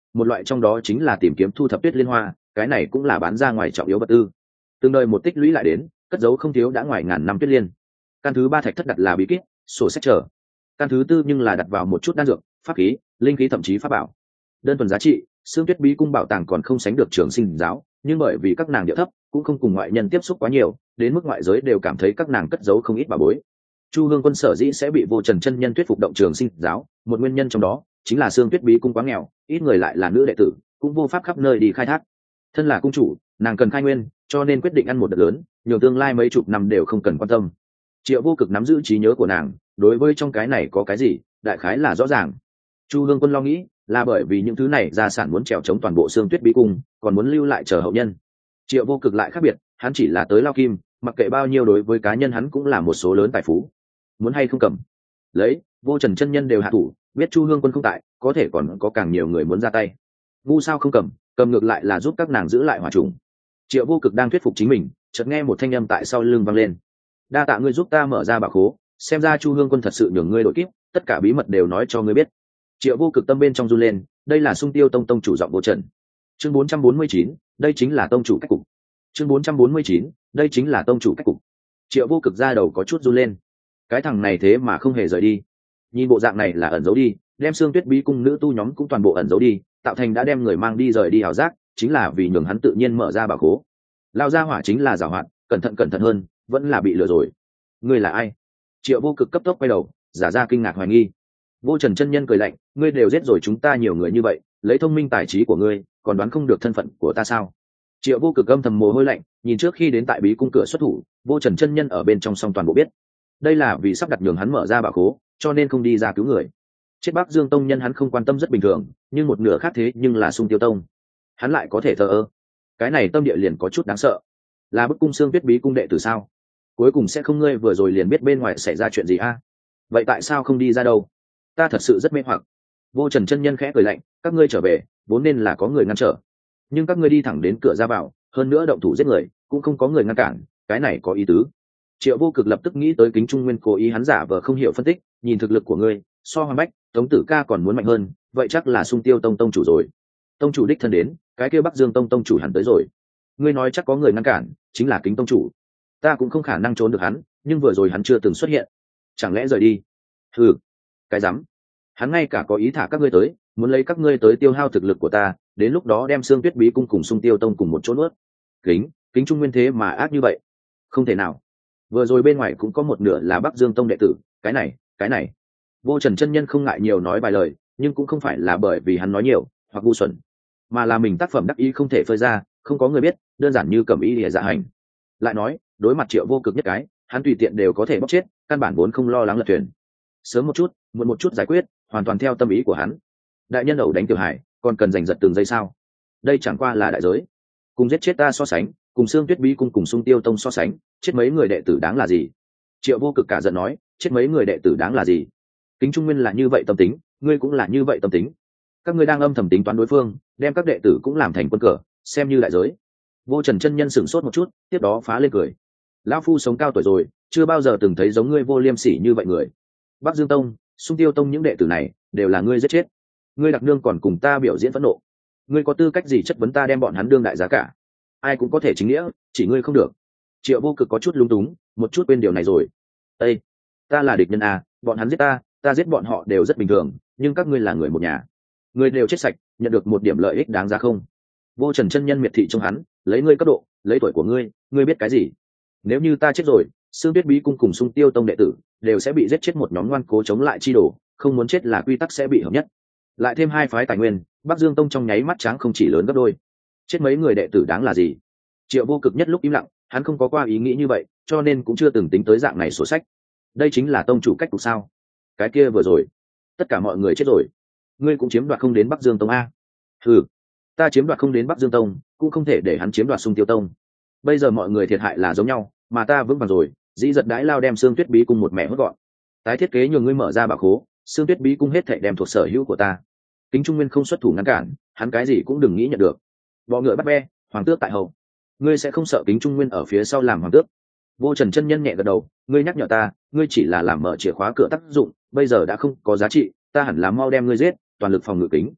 một loại trong đó chính là tìm kiếm thu thập tuyết liên hoa, cái này cũng là bán ra ngoài trọng yếu vật tư. Từng đời một tích lũy lại đến, cất giấu không thiếu đã ngoài ngàn năm tuyết liên. Căn thứ ba thạch thất đặt là bí kíp, sổ sách trở. Căn thứ tư nhưng là đặt vào một chút đan dược, pháp khí, linh khí thậm chí pháp bảo. Đơn thuần giá trị, xương tuyết bí cung bảo tàng còn không sánh được trường sinh giáo, nhưng bởi vì các nàng địa thấp, cũng không cùng ngoại nhân tiếp xúc quá nhiều, đến mức ngoại giới đều cảm thấy các nàng cất giấu không ít bảo bối. Chu Hương Quân sở dĩ sẽ bị Vô Trần chân nhân thuyết phục động trường sinh giáo, một nguyên nhân trong đó chính là xương tuyết bí cung quá nghèo, ít người lại là nữ đệ tử, cũng vô pháp khắp nơi đi khai thác. Thân là cung chủ, nàng cần khai nguyên, cho nên quyết định ăn một đợt lớn, nhiều tương lai mấy chục năm đều không cần quan tâm. Triệu Vô Cực nắm giữ trí nhớ của nàng, đối với trong cái này có cái gì, đại khái là rõ ràng. Chu Hương Quân lo nghĩ, là bởi vì những thứ này gia sản muốn trèo chống toàn bộ xương tuyết bí cung, còn muốn lưu lại chờ hậu nhân. Triệu Vô Cực lại khác biệt, hắn chỉ là tới lao kim, mặc kệ bao nhiêu đối với cá nhân hắn cũng là một số lớn tài phú. Muốn hay không cầm, lấy, Vô Trần chân nhân đều hạ thủ, biết Chu Hương Quân không tại, có thể còn có càng nhiều người muốn ra tay. Ngu sao không cầm, cầm ngược lại là giúp các nàng giữ lại hỏa trùng. Triệu Vô Cực đang thuyết phục chính mình, chợt nghe một thanh âm tại sau lưng vang lên. Đa tạ ngươi giúp ta mở ra bảo khố, xem ra Chu Hương Quân thật sự nhường ngươi đội kiếp, tất cả bí mật đều nói cho ngươi biết. Triệu Vô Cực tâm bên trong run lên, đây là Xung Tiêu Tông tông chủ giọng Vô Trần. Chương 449, đây chính là tông chủ cách cục. Chương 449, đây chính là tông chủ cách cục. Triệu Vô Cực ra đầu có chút run lên. Cái thằng này thế mà không hề rời đi. Nhìn bộ dạng này là ẩn giấu đi, đem xương tuyết bí cung nữ tu nhóm cũng toàn bộ ẩn giấu đi, tạo thành đã đem người mang đi rời đi hảo giác, chính là vì nhường hắn tự nhiên mở ra bảo khố. Lao ra hỏa chính là giảo hoạt, cẩn thận hơn, vẫn là bị lừa rồi. Ngươi là ai? Triệu Vô Cực cấp tốc quay đầu, giả ra kinh ngạc hoài nghi. Vô Trần chân nhân cười lạnh, ngươi đều giết rồi chúng ta nhiều người như vậy, lấy thông minh tài trí của ngươi, còn đoán không được thân phận của ta sao? Triệu Vô Cực âm thầm mồ hôi lạnh, nhìn trước khi đến tại bí cung cửa xuất thủ, Vô Trần chân nhân ở bên trong song toàn bộ biết. Đây là vì sắp đặt nhường hắn mở ra bảo khố, cho nên không đi ra cứu người. Chết Bắc Dương tông nhân hắn không quan tâm rất bình thường, nhưng một nửa khác thế nhưng là Xung Tiêu tông, hắn lại có thể thờ ơ. Cái này tâm địa liền có chút đáng sợ. Là bức cung xương tuyết bí cung đệ tử sao? Cuối cùng sẽ không, ngươi vừa rồi liền biết bên ngoài xảy ra chuyện gì a? Vậy tại sao không đi ra đâu? Ta thật sự rất mê hoặc. Vô Trần chân nhân khẽ cười lạnh, các ngươi trở về vốn nên là có người ngăn trở, nhưng các ngươi đi thẳng đến cửa ra vào, hơn nữa động thủ giết người, cũng không có người ngăn cản, cái này có ý tứ. Triệu Vô Cực lập tức nghĩ tới Kính Trung Nguyên cố ý hắn giả vờ không hiểu phân tích, nhìn thực lực của ngươi, so Hoàng Bách, Tống Tử Ca còn muốn mạnh hơn, vậy chắc là Xung Tiêu tông tông chủ rồi. Tông chủ đích thân đến, cái kia Bắc Dương tông tông chủ hẳn tới rồi. Ngươi nói chắc có người ngăn cản, chính là Kính tông chủ. Ta cũng không khả năng trốn được hắn, nhưng vừa rồi hắn chưa từng xuất hiện, chẳng lẽ rời đi? Ừ, cái rắm. Hắn ngay cả có ý thả các ngươi tới, muốn lấy các ngươi tới tiêu hao thực lực của ta, đến lúc đó đem xương tuyết bí cung cùng Xung Tiêu tông cùng một chỗ nuốt. Kính Trung Nguyên thế mà ác như vậy? Không thể nào. Vừa rồi bên ngoài cũng có một nửa là Bắc Dương tông đệ tử, cái này. Vô Trần chân nhân không ngại nhiều nói vài lời, nhưng cũng không phải là bởi vì hắn nói nhiều hoặc ngu xuẩn, mà là mình tác phẩm đắc ý không thể phơi ra, không có người biết, đơn giản như cầm ý để dạ hành. Lại nói, đối mặt Triệu Vô Cực nhất cái, hắn tùy tiện đều có thể bóc chết, căn bản vốn không lo lắng lật thuyền. Sớm một chút, muộn một chút giải quyết, hoàn toàn theo tâm ý của hắn. Đại nhân ẩu đánh Tiểu Hải, còn cần giành giật từng giây sao? Đây chẳng qua là đại giới. Cùng giết chết ta so sánh, cùng xương tuyết bí cung cùng Xung Tiêu tông so sánh, chết mấy người đệ tử đáng là gì? Triệu Vô Cực cả giận nói, chết mấy người đệ tử đáng là gì? Kính Trung Nguyên là như vậy tâm tính, ngươi cũng là như vậy tâm tính. Các ngươi đang âm thầm tính toán đối phương, đem các đệ tử cũng làm thành quân cờ, xem như đại giới. Vô Trần chân nhân sửng sốt một chút, tiếp đó phá lên cười. Lão phu sống cao tuổi rồi, chưa bao giờ từng thấy giống ngươi vô liêm sỉ như vậy người. Bắc Dương tông, Xung Tiêu tông những đệ tử này đều là ngươi giết chết. Ngươi đặc nương còn cùng ta biểu diễn phẫn nộ. Ngươi có tư cách gì chất vấn ta đem bọn hắn đương đại giá cả? Ai cũng có thể chính nghĩa, chỉ ngươi không được. Triệu Vô Cực có chút lung túng, một chút quên điều này rồi. Ê, ta là địch nhân à, bọn hắn giết ta, ta giết bọn họ đều rất bình thường, nhưng các ngươi là người một nhà, ngươi đều chết sạch, nhận được một điểm lợi ích đáng giá không? Vô Trần chân nhân miệt thị trong hắn, lấy ngươi cấp độ, lấy tuổi của ngươi, ngươi biết cái gì? Nếu như ta chết rồi, xương tuyết bí cung cùng Xung Tiêu tông đệ tử đều sẽ bị giết chết, một nhóm ngoan cố chống lại chi đồ, không muốn chết là quy tắc sẽ bị hợp nhất. Lại thêm hai phái tài nguyên, Bắc Dương tông trong nháy mắt tráng không chỉ lớn gấp đôi. Chết mấy người đệ tử đáng là gì? Triệu Vô Cực nhất lúc im lặng, hắn không có qua ý nghĩ như vậy, cho nên cũng chưa từng tính tới dạng này sổ sách. Đây chính là tông chủ cách cục sao? Cái kia vừa rồi, tất cả mọi người chết rồi, ngươi cũng chiếm đoạt không đến Bắc Dương tông a? Ừ, ta chiếm đoạt không đến Bắc Dương tông, cũng không thể để hắn chiếm đoạt Xung Tiêu tông. Bây giờ mọi người thiệt hại là giống nhau, mà ta vững vàng rồi, dĩ giật đãi lao đem xương tuyết bí cung một mẹ hốt gọn. Tái thiết kế nhường ngươi mở ra bảo khố, xương tuyết bí cung hết thảy đem thuộc sở hữu của ta. Kính Trung Nguyên không xuất thủ ngăn cản, hắn cái gì cũng đừng nghĩ nhận được. Bọ ngựa bắt be, hoàng tước tại hậu. Ngươi sẽ không sợ Kính Trung Nguyên ở phía sau làm hoàng tước? Vô Trần chân nhân nhẹ gật đầu, ngươi nhắc nhở ta, ngươi chỉ là làm mở chìa khóa cửa tác dụng, bây giờ đã không có giá trị, ta hẳn là mau đem ngươi giết, toàn lực phòng ngự Kính.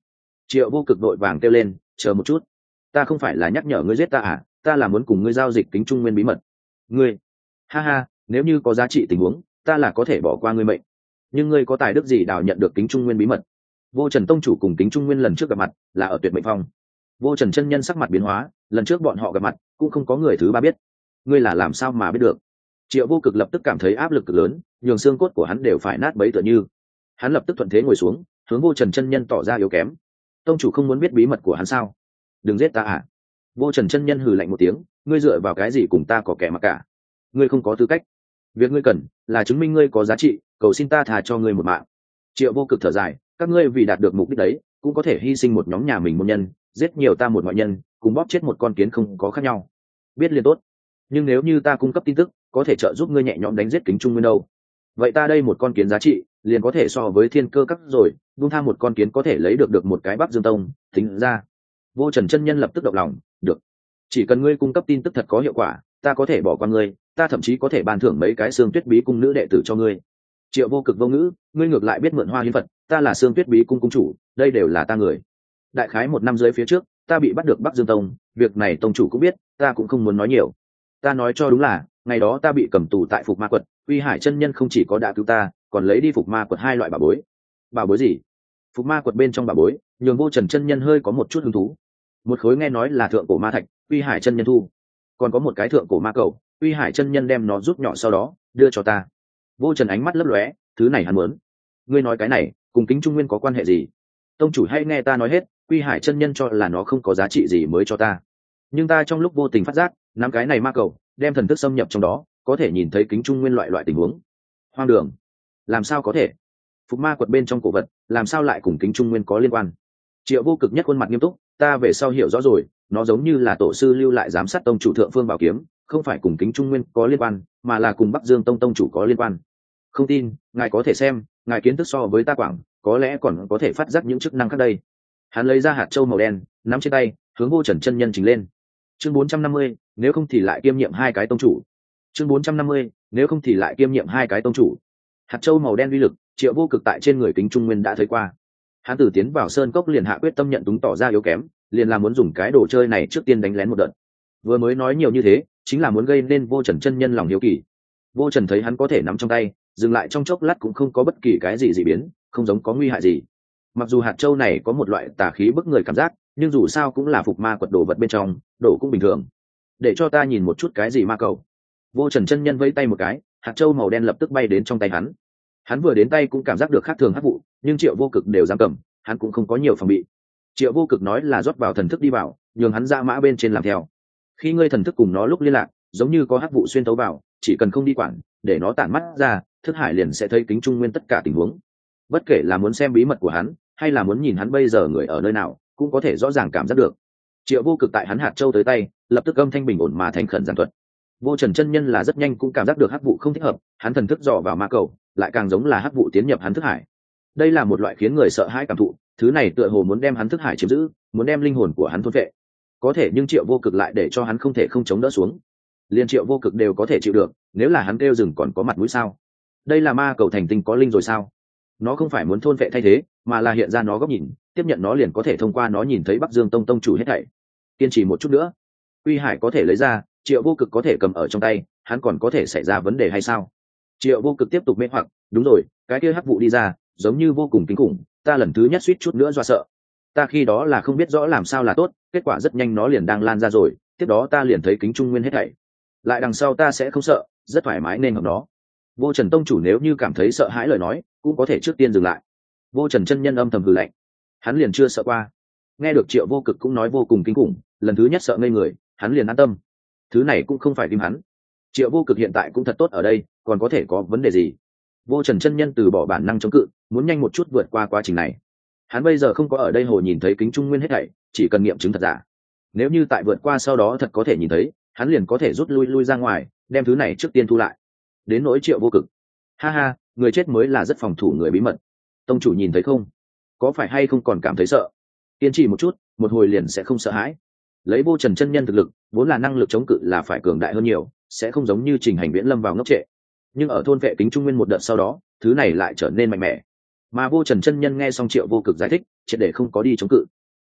Triệu Vô Cực đội vàng kêu lên, chờ một chút, ta không phải là nhắc nhở ngươi giết ta à, ta là muốn cùng ngươi giao dịch kính trung nguyên bí mật. Ngươi, ha ha, nếu như có giá trị tình huống, ta là có thể bỏ qua ngươi mệnh, nhưng ngươi có tài đức gì đào nhận được kính trung nguyên bí mật? Vô Trần tông chủ cùng kính trung nguyên lần trước gặp mặt là ở Tuyệt Mệnh Phong. Vô Trần chân nhân sắc mặt biến hóa, lần trước bọn họ gặp mặt cũng không có người thứ ba biết. Ngươi là làm sao mà biết được? Triệu Vô Cực lập tức cảm thấy áp lực cực lớn, nhường xương cốt của hắn đều phải nát bấy tựa như. Hắn lập tức thuận thế ngồi xuống, hướng Vô Trần chân nhân tỏ ra yếu kém. Tông chủ không muốn biết bí mật của hắn sao? Đừng giết ta à? Vô Trần chân nhân hừ lạnh một tiếng, ngươi dựa vào cái gì cùng ta có kẻ mà cả? Ngươi không có tư cách. Việc ngươi cần là chứng minh ngươi có giá trị, cầu xin ta thà cho ngươi một mạng. Triệu Vô Cực thở dài, các ngươi vì đạt được mục đích đấy, cũng có thể hy sinh một nhóm nhà mình môn nhân, giết nhiều ta một ngoại nhân, cùng bóp chết một con kiến không có khác nhau. Biết liền tốt. Nhưng nếu như ta cung cấp tin tức, có thể trợ giúp ngươi nhẹ nhõm đánh giết kính trung nguyên đâu. Vậy ta đây một con kiến giá trị, liền có thể so với thiên cơ các rồi, buông tha một con kiến có thể lấy được một cái Bắc Dương Tông, tính ra. Vô Trần chân nhân lập tức động lòng, được. Chỉ cần ngươi cung cấp tin tức thật có hiệu quả, ta có thể bỏ qua ngươi, ta thậm chí có thể ban thưởng mấy cái xương tuyết bí cung nữ đệ tử cho ngươi. Triệu Vô Cực vô ngữ, ngươi ngược lại biết mượn hoa hiến vật, ta là xương tuyết bí cung cung chủ, đây đều là ta người. Đại khái 1 năm dưới phía trước, ta bị bắt được Bắc Dương Tông, việc này tông chủ cũng biết, ta cũng không muốn nói nhiều. Ta nói cho đúng là, ngày đó ta bị cầm tù tại Phục Ma Quật, Uy Hải chân nhân không chỉ có đã cứu ta, còn lấy đi Phục Ma Quật 2 loại bảo bối. Bảo bối gì? Phục Ma Quật bên trong bảo bối, nhường Vô Trần chân nhân hơi có một chút hứng thú. Một khối nghe nói là thượng cổ ma thạch, Uy Hải chân nhân thu. Còn có một cái thượng cổ ma cầu, Uy Hải chân nhân đem nó rút nhỏ sau đó đưa cho ta. Vô Trần ánh mắt lấp lóe, thứ này hắn muốn. Ngươi nói cái này cùng kính trung nguyên có quan hệ gì? Tông chủ hay nghe ta nói hết, Uy Hải chân nhân cho là nó không có giá trị gì mới cho ta, nhưng ta trong lúc vô tình phát giác, nắm cái này ma cầu, đem thần thức xâm nhập trong đó, có thể nhìn thấy kính trung nguyên loại tình huống. Hoang đường, làm sao có thể? Phục Ma Quật bên trong cổ vật, làm sao lại cùng kính trung nguyên có liên quan? Triệu Vô Cực nhất khuôn mặt nghiêm túc, ta về sau hiểu rõ rồi, nó giống như là tổ sư lưu lại giám sát tông chủ thượng phương bảo kiếm, không phải cùng kính trung nguyên có liên quan, mà là cùng Bắc Dương tông chủ có liên quan. Không tin, ngài có thể xem, ngài kiến thức so với ta quảng, có lẽ còn có thể phát giác những chức năng khác đây. Hắn lấy ra hạt châu màu đen, nắm trên tay, hướng Vô Trần chân nhân trình lên. Chương 450, nếu không thì lại kiêm nhiệm 2 cái tông chủ. Chương 450, nếu không thì lại kiêm nhiệm 2 cái tông chủ. Hạt châu màu đen uy lực, Triệu Vô Cực tại trên người kính trung nguyên đã thấy qua. Hắn tử tiến vào sơn cốc liền hạ quyết tâm nhận túng tỏ ra yếu kém, liền là muốn dùng cái đồ chơi này trước tiên đánh lén một đợt. Vừa mới nói nhiều như thế, chính là muốn gây nên Vô Trần chân nhân lòng hiếu kỳ. Vô Trần thấy hắn có thể nắm trong tay, dừng lại trong chốc lát cũng không có bất kỳ cái gì dị biến, không giống có nguy hại gì. Mặc dù hạt châu này có một loại tà khí bức người cảm giác, nhưng dù sao cũng là Phục Ma Quật đồ vật bên trong, đổ cũng bình thường. Để cho ta nhìn một chút cái gì ma cầu. Vô Trần chân nhân vẫy tay một cái, hạt châu màu đen lập tức bay đến trong tay hắn. Hắn vừa đến tay cũng cảm giác được khác thường hắc vụ, nhưng Triệu Vô Cực đều dám cầm, hắn cũng không có nhiều phòng bị. Triệu Vô Cực nói là rót vào thần thức đi vào, nhường hắn ra mã bên trên làm theo. Khi ngươi thần thức cùng nó lúc liên lạc, giống như có hắc vụ xuyên tấu vào, chỉ cần không đi quản, để nó tản mắt ra, thức hải liền sẽ thấy kính trung nguyên tất cả tình huống. Bất kể là muốn xem bí mật của hắn, hay là muốn nhìn hắn bây giờ người ở nơi nào, cũng có thể rõ ràng cảm giác được. Triệu Vô Cực tại hắn hạt châu tới tay, lập tức âm thanh bình ổn mà thành khẩn giảng thuật. Vô Trần chân nhân là rất nhanh cũng cảm giác được hắc vụ không thích hợp, hắn thần thức dò vào ma cầu, lại càng giống là hắc vụ tiến nhập hắn thức hải. Đây là một loại khiến người sợ hãi cảm thụ, thứ này tựa hồ muốn đem hắn thức hải chiếm giữ, muốn đem linh hồn của hắn thôn phệ. Có thể nhưng Triệu Vô Cực lại để cho hắn không thể không chống đỡ xuống. Liên Triệu Vô Cực đều có thể chịu được, nếu là hắn kêu dừng còn có mặt mũi sao? Đây là ma cầu thành tinh có linh rồi sao? Nó không phải muốn thôn phệ thay thế, mà là hiện ra nó góc nhìn, tiếp nhận nó liền có thể thông qua nó nhìn thấy Bắc Dương tông tông chủ hết thảy. Kiên trì một chút nữa, Uy Hải có thể lấy ra, Triệu Vô Cực có thể cầm ở trong tay, hắn còn có thể xảy ra vấn đề hay sao? Triệu Vô Cực tiếp tục mê hoặc, đúng rồi, cái kia hắc vụ đi ra, giống như vô cùng kinh khủng, ta lần thứ nhất suýt chút nữa do sợ. Ta khi đó là không biết rõ làm sao là tốt, kết quả rất nhanh nó liền đang lan ra rồi, tiếp đó ta liền thấy kính trung nguyên hết thảy. Lại đằng sau ta sẽ không sợ, rất thoải mái nên hợp đó. Vô Trần tông chủ nếu như cảm thấy sợ hãi lời nói, cũng có thể trước tiên dừng lại. Vô Trần chân nhân âm thầm hừ lạnh, hắn liền chưa sợ qua. Nghe được Triệu Vô Cực cũng nói vô cùng kinh khủng, lần thứ nhất sợ ngây người, hắn liền an tâm. Thứ này cũng không phải tim hắn. Triệu Vô Cực hiện tại cũng thật tốt ở đây, còn có thể có vấn đề gì? Vô Trần chân nhân từ bỏ bản năng chống cự, muốn nhanh một chút vượt qua quá trình này. Hắn bây giờ không có ở đây hồ nhìn thấy kính trung nguyên hết thảy, chỉ cần nghiệm chứng thật giả. Nếu như tại vượt qua sau đó thật có thể nhìn thấy, hắn liền có thể rút lui ra ngoài, đem thứ này trước tiên thu lại. Đến nỗi Triệu Vô Cực, ha ha, người chết mới là rất phòng thủ người bí mật. Tông chủ nhìn thấy không? Có phải hay không còn cảm thấy sợ? Kiên trì một chút, một hồi liền sẽ không sợ hãi. Lấy Vô Trần chân nhân thực lực, vốn là năng lực chống cự là phải cường đại hơn nhiều, sẽ không giống như Trình Hành Viễn lâm vào ngốc trệ. Nhưng ở thôn vệ kính trung nguyên một đợt sau đó, thứ này lại trở nên mạnh mẽ. Mà Vô Trần chân nhân nghe xong Triệu Vô Cực giải thích, triệt để không có đi chống cự.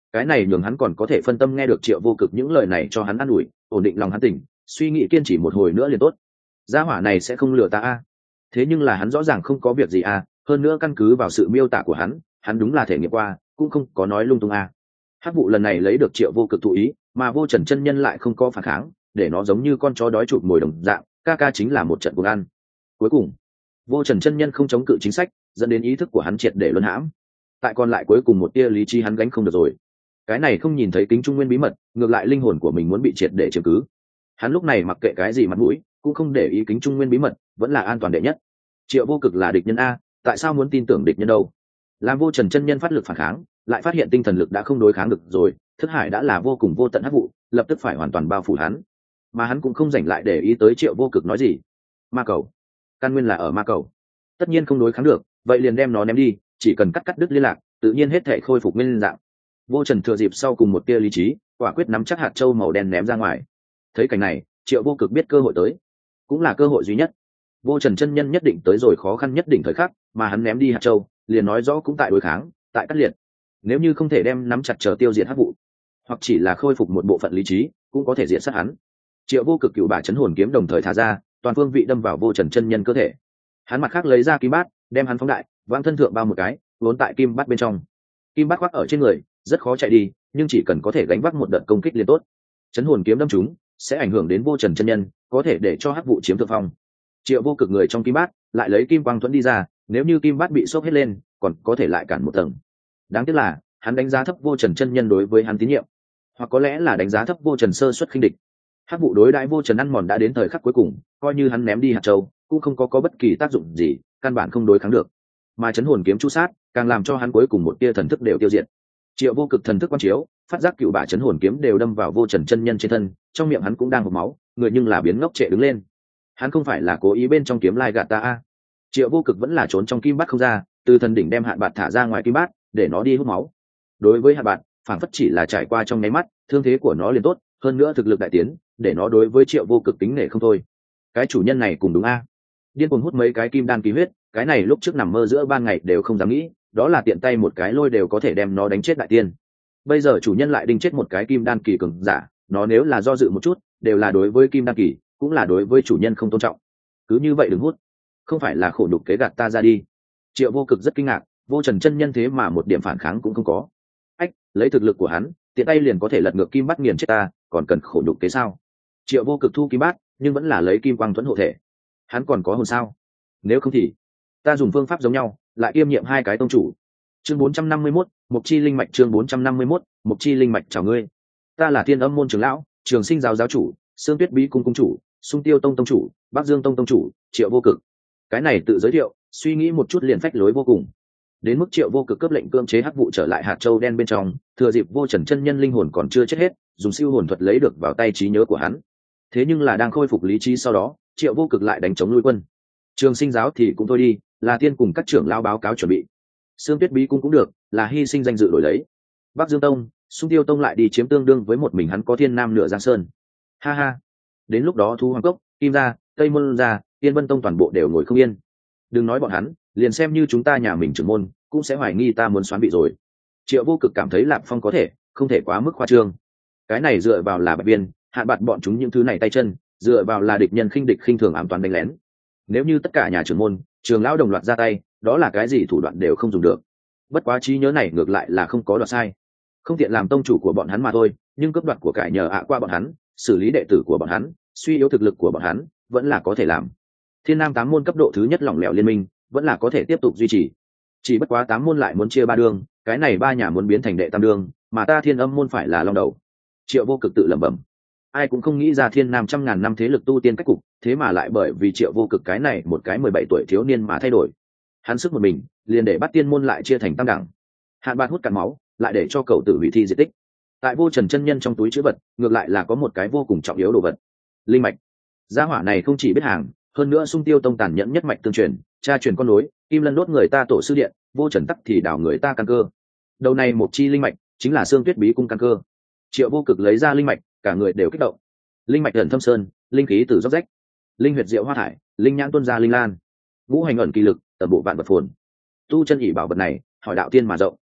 cái này nhường hắn còn có thể phân tâm nghe được Triệu Vô Cực những lời này cho hắn an ủi, ổn định lòng hắn tỉnh, suy nghĩ kiên trì một hồi nữa liền tốt. Gia hỏa này sẽ không lừa ta a. Thế nhưng là hắn rõ ràng không có việc gì a, hơn nữa căn cứ vào sự miêu tả của hắn đúng là thể nghiệm qua, cũng không có nói lung tung a. Hắc vụ lần này lấy được Triệu Vô Cực thụ ý, mà Vô Trần chân nhân lại không có phản kháng, để nó giống như con chó đói chụp mồi đồng dạng, ca chính là một trận cuồng ăn. Cuối cùng, Vô Trần chân nhân không chống cự chính sách, dẫn đến ý thức của hắn triệt để luân hãm. Tại còn lại cuối cùng một tia lý trí hắn gánh không được rồi. Cái này không nhìn thấy kính trung nguyên bí mật, ngược lại linh hồn của mình muốn bị triệt để chiếm cứ. Hắn lúc này mặc kệ cái gì mặt mũi, cũng không để ý kính trung nguyên bí mật, vẫn là an toàn đệ nhất. Triệu Vô Cực là địch nhân a, tại sao muốn tin tưởng địch nhân đâu? Làm Vô Trần chân nhân phát lực phản kháng, lại phát hiện tinh thần lực đã không đối kháng được rồi, thức hải đã là vô cùng vô tận hắc vụ, lập tức phải hoàn toàn bao phủ hắn. Mà hắn cũng không dành lại để ý tới Triệu Vô Cực nói gì. Ma cầu, căn nguyên là ở ma cầu, tất nhiên không đối kháng được, vậy liền đem nó ném đi, chỉ cần cắt đứt liên lạc, tự nhiên hết thể khôi phục nguyên dạng. Vô Trần thừa dịp sau cùng một tia lý trí, quả quyết nắm chắc hạt châu màu đen ném ra ngoài. Thấy cảnh này, Triệu Vô Cực biết cơ hội tới, cũng là cơ hội duy nhất. Vô Trần chân nhân nhất định tới rồi khó khăn nhất định thời khắc, mà hắn ném đi hạt châu, liền nói rõ cũng tại đối kháng, tại cắt liệt. Nếu như không thể đem nắm chặt chờ tiêu diệt hắc vụ, hoặc chỉ là khôi phục một bộ phận lý trí, cũng có thể diệt sát hắn. Triệu Vô Cực cựu bả chấn hồn kiếm đồng thời thả ra, toàn phương vị đâm vào Vô Trần chân nhân cơ thể. Hắn mặt khác lấy ra kim bát, đem hắn phóng đại, vang thân thượng bao một cái, vốn tại kim bát bên trong. Kim bát khoác ở trên người, rất khó chạy đi, nhưng chỉ cần có thể gánh vác một đợt công kích liền tốt. Chấn hồn kiếm đâm chúng, sẽ ảnh hưởng đến Vô Trần chân nhân, có thể để cho hắc vụ chiếm thượng phong. Triệu Vô Cực người trong kim bát, lại lấy kim quang thuẫn đi ra, nếu như kim bát bị sốc hết lên, còn có thể lại cản một tầng. Đáng tiếc là, hắn đánh giá thấp Vô Trần chân nhân đối với hắn tín nhiệm, hoặc có lẽ là đánh giá thấp Vô Trần sơ suất khinh địch. Hắc vụ đối đãi Vô Trần ăn mòn đã đến thời khắc cuối cùng, coi như hắn ném đi hạt châu, cũng không có bất kỳ tác dụng gì, căn bản không đối kháng được. Mà chấn hồn kiếm chu sát, càng làm cho hắn cuối cùng một tia thần thức đều tiêu diệt. Triệu Vô Cực thần thức quan chiếu, phát giác cựu bả chấn hồn kiếm đều đâm vào Vô Trần chân nhân trên thân, trong miệng hắn cũng đang hộc máu, người nhưng là biến ngốc trệ đứng lên. Hắn không phải là cố ý bên trong kiếm lai gạt ta a. Triệu Vô Cực vẫn là trốn trong kim bát không ra, từ thần đỉnh đem hạn bạt thả ra ngoài kim bát, để nó đi hút máu. Đối với hạn bạt, phản phất chỉ là trải qua trong nháy mắt, thương thế của nó liền tốt, hơn nữa thực lực đại tiến, để nó đối với Triệu Vô Cực tính nể không thôi. Cái chủ nhân này cùng đúng a. Điên cuồng hút mấy cái kim đan kỳ huyết, cái này lúc trước nằm mơ giữa ban ngày đều không dám nghĩ, đó là tiện tay một cái lôi đều có thể đem nó đánh chết đại tiên. Bây giờ chủ nhân lại đinh chết một cái kim đan kỳ cường giả, nó nếu là do dự một chút, đều là đối với kim đan kỳ, cũng là đối với chủ nhân không tôn trọng. Cứ như vậy đừng hút, không phải là khổ nhục kế gạt ta ra đi. Triệu Vô Cực rất kinh ngạc, Vô Trần chân nhân thế mà một điểm phản kháng cũng không có. Ách, lấy thực lực của hắn, tiện tay liền có thể lật ngược kim bát nghiền chết ta, còn cần khổ nhục kế sao? Triệu Vô Cực thu kim bát, nhưng vẫn là lấy kim quang thuẫn hộ thể. Hắn còn có hồn sao? Nếu không thì ta dùng phương pháp giống nhau, lại kiêm nhiệm hai cái tông chủ. Chương 451, Mộc Chi Linh Mạch. Chương 451, Mộc Chi Linh Mạch. Chào ngươi, ta là Thiên Âm môn trưởng lão, Trường Sinh giáo giáo chủ, Sương Tuyết Bí cung cung chủ, Sung Tiêu tông tông chủ, Bắc Dương tông tông chủ, Triệu Vô Cực. Cái này tự giới thiệu, suy nghĩ một chút liền phách lối vô cùng. Đến mức Triệu Vô Cực cấp lệnh cưỡng chế hắc vụ trở lại hạt châu đen bên trong, thừa dịp Vô Trần chân nhân linh hồn còn chưa chết hết, dùng siêu hồn thuật lấy được vào tay trí nhớ của hắn. Thế nhưng là đang khôi phục lý trí sau đó, Triệu Vô Cực lại đánh chống lui quân. Trường Sinh giáo thì cũng thôi đi, là tiên cùng các trưởng lao báo cáo chuẩn bị. Sương Tuyết Bí cung cũng được, là hy sinh danh dự đổi lấy. Bắc Dương tông, Sung Tiêu tông lại đi chiếm tương đương với một mình hắn có thiên nam nửa giang sơn. Ha ha, đến lúc đó Thu Hoàng cốc, Kim gia, Tây môn gia, Tiên Vân tông toàn bộ đều ngồi không yên. Đừng nói bọn hắn, liền xem như chúng ta nhà mình trưởng môn, cũng sẽ hoài nghi ta muốn xoán vị rồi. Triệu Vô Cực cảm thấy Lạp Phong có thể, không thể quá mức khoa trương. Cái này dựa vào là bạch viên, hạn bạt bọn chúng những thứ này tay chân, dựa vào là địch nhân khinh địch khinh thường ám toán đánh lén. Nếu như tất cả nhà trưởng môn, trường lão đồng loạt ra tay, đó là cái gì thủ đoạn đều không dùng được. Bất quá trí nhớ này ngược lại là không có đoạt sai, không tiện làm tông chủ của bọn hắn mà thôi, nhưng cướp đoạt của cải nhờ qua bọn hắn, xử lý đệ tử của bọn hắn, suy yếu thực lực của bọn hắn, vẫn là có thể làm. Thiên Nam tám môn cấp độ thứ nhất lỏng lẻo liên minh, vẫn là có thể tiếp tục duy trì. Chỉ bất quá tám môn lại muốn chia ba đường, cái này ba nhà muốn biến thành đệ tam đường, mà ta Thiên Âm môn phải là long đầu. Triệu Vô Cực tự lẩm bẩm. Ai cũng không nghĩ ra Thiên Nam trăm ngàn năm thế lực tu tiên cách cục, thế mà lại bởi vì Triệu Vô Cực cái này một cái 17 tuổi thiếu niên mà thay đổi. Hắn sức một mình, liền để bắt tiên môn lại chia thành tam đẳng. Hạn Bạt hút cạn máu, lại để cho cậu tử hủy thi diệt tích. Tại Vô Trần chân nhân trong túi chữ vật, ngược lại là có một cái vô cùng trọng yếu đồ vật. Linh mạch. Gia hỏa này không chỉ biết hàng, hơn nữa Sung Tiêu tông tàn nhẫn nhất mạch tương truyền, cha truyền con nối, Kim Lân đốt người ta tổ sư điện, Vô Trần tắc thì đảo người ta căn cơ. Đầu này một chi linh mạch, chính là Sương Tuyết Bí cung căn cơ. Triệu Vô Cực lấy ra linh mạch, cả người đều kích động. Linh mạch ẩn thâm sơn, linh khí từ dốc rách, linh huyệt diệu hoa thải, linh nhãn tuôn ra linh lan, ngũ hành ẩn kỳ lực, tầm bộ vạn vật phồn. Tu chân ỷ bảo vật này, hỏi đạo tiên mà rộng.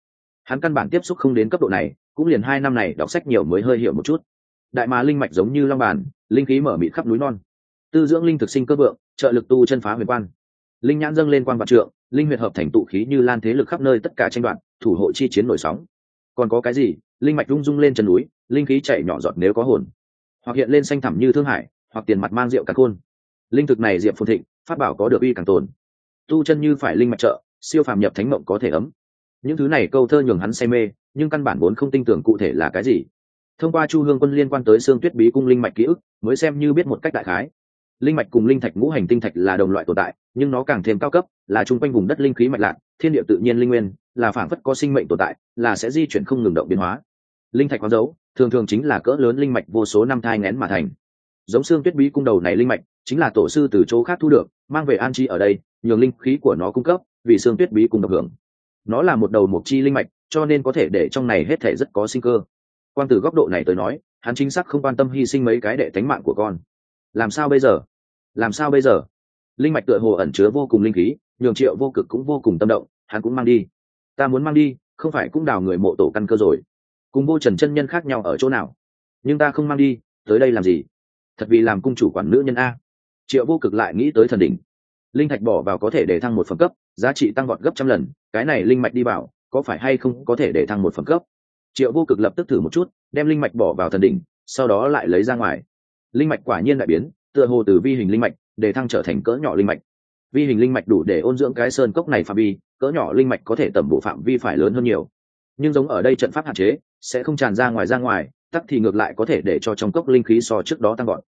hắn căn bản tiếp xúc không đến cấp độ này, cũng liền 2 năm này đọc sách nhiều mới hơi hiểu một chút. Đại mà linh mạch giống như long bàn, linh khí mở mịt khắp núi non, tư dưỡng linh thực sinh cơ vượng, trợ lực tu chân phá huyền quan. Linh nhãn dâng lên quang vạn trượng, linh huyệt hợp thành tụ khí như lan thế lực khắp nơi tất cả tranh đoạt, thủ hộ chi chiến nổi sóng. Còn có cái gì? Linh mạch rung rung lên chân núi, linh khí chảy nhỏ giọt nếu có hồn, hoặc hiện lên xanh thẳm như thương hải, hoặc tiền mặt mang rượu càn khôn. Linh thực này diệp phồn thịnh, pháp bảo có được uy càng tồn. Tu chân như phải linh mạch trợ, siêu phàm nhập thánh mộng có thể ấm. Những thứ này câu thơ nhường hắn say mê, nhưng căn bản vốn không tin tưởng cụ thể là cái gì. Thông qua Chu Hương Quân liên quan tới Xương Tuyết Bí cung linh mạch ký ức, mới xem như biết một cách đại khái. Linh mạch cùng linh thạch ngũ hành tinh thạch là đồng loại tồn tại, nhưng nó càng thêm cao cấp, là chung quanh vùng đất linh khí mạch lạc, thiên địa tự nhiên linh nguyên, là phản phất có sinh mệnh tồn tại, là sẽ di chuyển không ngừng động biến hóa. Linh thạch có dấu, thường thường chính là cỡ lớn linh mạch vô số năm thai nghén mà thành. Giống Xương Tuyết Bí cung đầu này linh mạch, chính là tổ sư từ chỗ khác thu được, mang về an trí ở đây, nhường linh khí của nó cung cấp, vì Xương Tuyết Bí cung độc hưởng. Nó là một đầu mục chi linh mạch, cho nên có thể để trong này hết thể rất có sinh cơ. Quan từ góc độ này tới nói, hắn chính xác không quan tâm hy sinh mấy cái đệ thánh mạng của con. Làm sao bây giờ? Làm sao bây giờ? Linh mạch tựa hồ ẩn chứa vô cùng linh khí, nhường Triệu Vô Cực cũng vô cùng tâm động, hắn cũng mang đi. Ta muốn mang đi, không phải cũng đào người mộ tổ căn cơ rồi? Cùng Vô Trần chân nhân khác nhau ở chỗ nào? Nhưng ta không mang đi, tới đây làm gì? Thật vì làm cung chủ quản nữ nhân a. Triệu Vô Cực lại nghĩ tới thần đỉnh. Linh thạch bỏ vào có thể để thăng một phẩm cấp, giá trị tăng vọt gấp trăm lần, cái này linh mạch đi vào, có phải hay không có thể để thăng một phẩm cấp? Triệu Vô Cực lập tức thử một chút, đem linh mạch bỏ vào thần đỉnh, sau đó lại lấy ra ngoài. Linh mạch quả nhiên đại biến, tựa hồ từ vi hình linh mạch để thăng trở thành cỡ nhỏ linh mạch. Vi hình linh mạch đủ để ôn dưỡng cái sơn cốc này phạm vi, cỡ nhỏ linh mạch có thể tầm bộ phạm vi phải lớn hơn nhiều. Nhưng giống ở đây trận pháp hạn chế, sẽ không tràn ra ngoài, tắc thì ngược lại có thể để cho trong cốc linh khí so trước đó tăng gọn.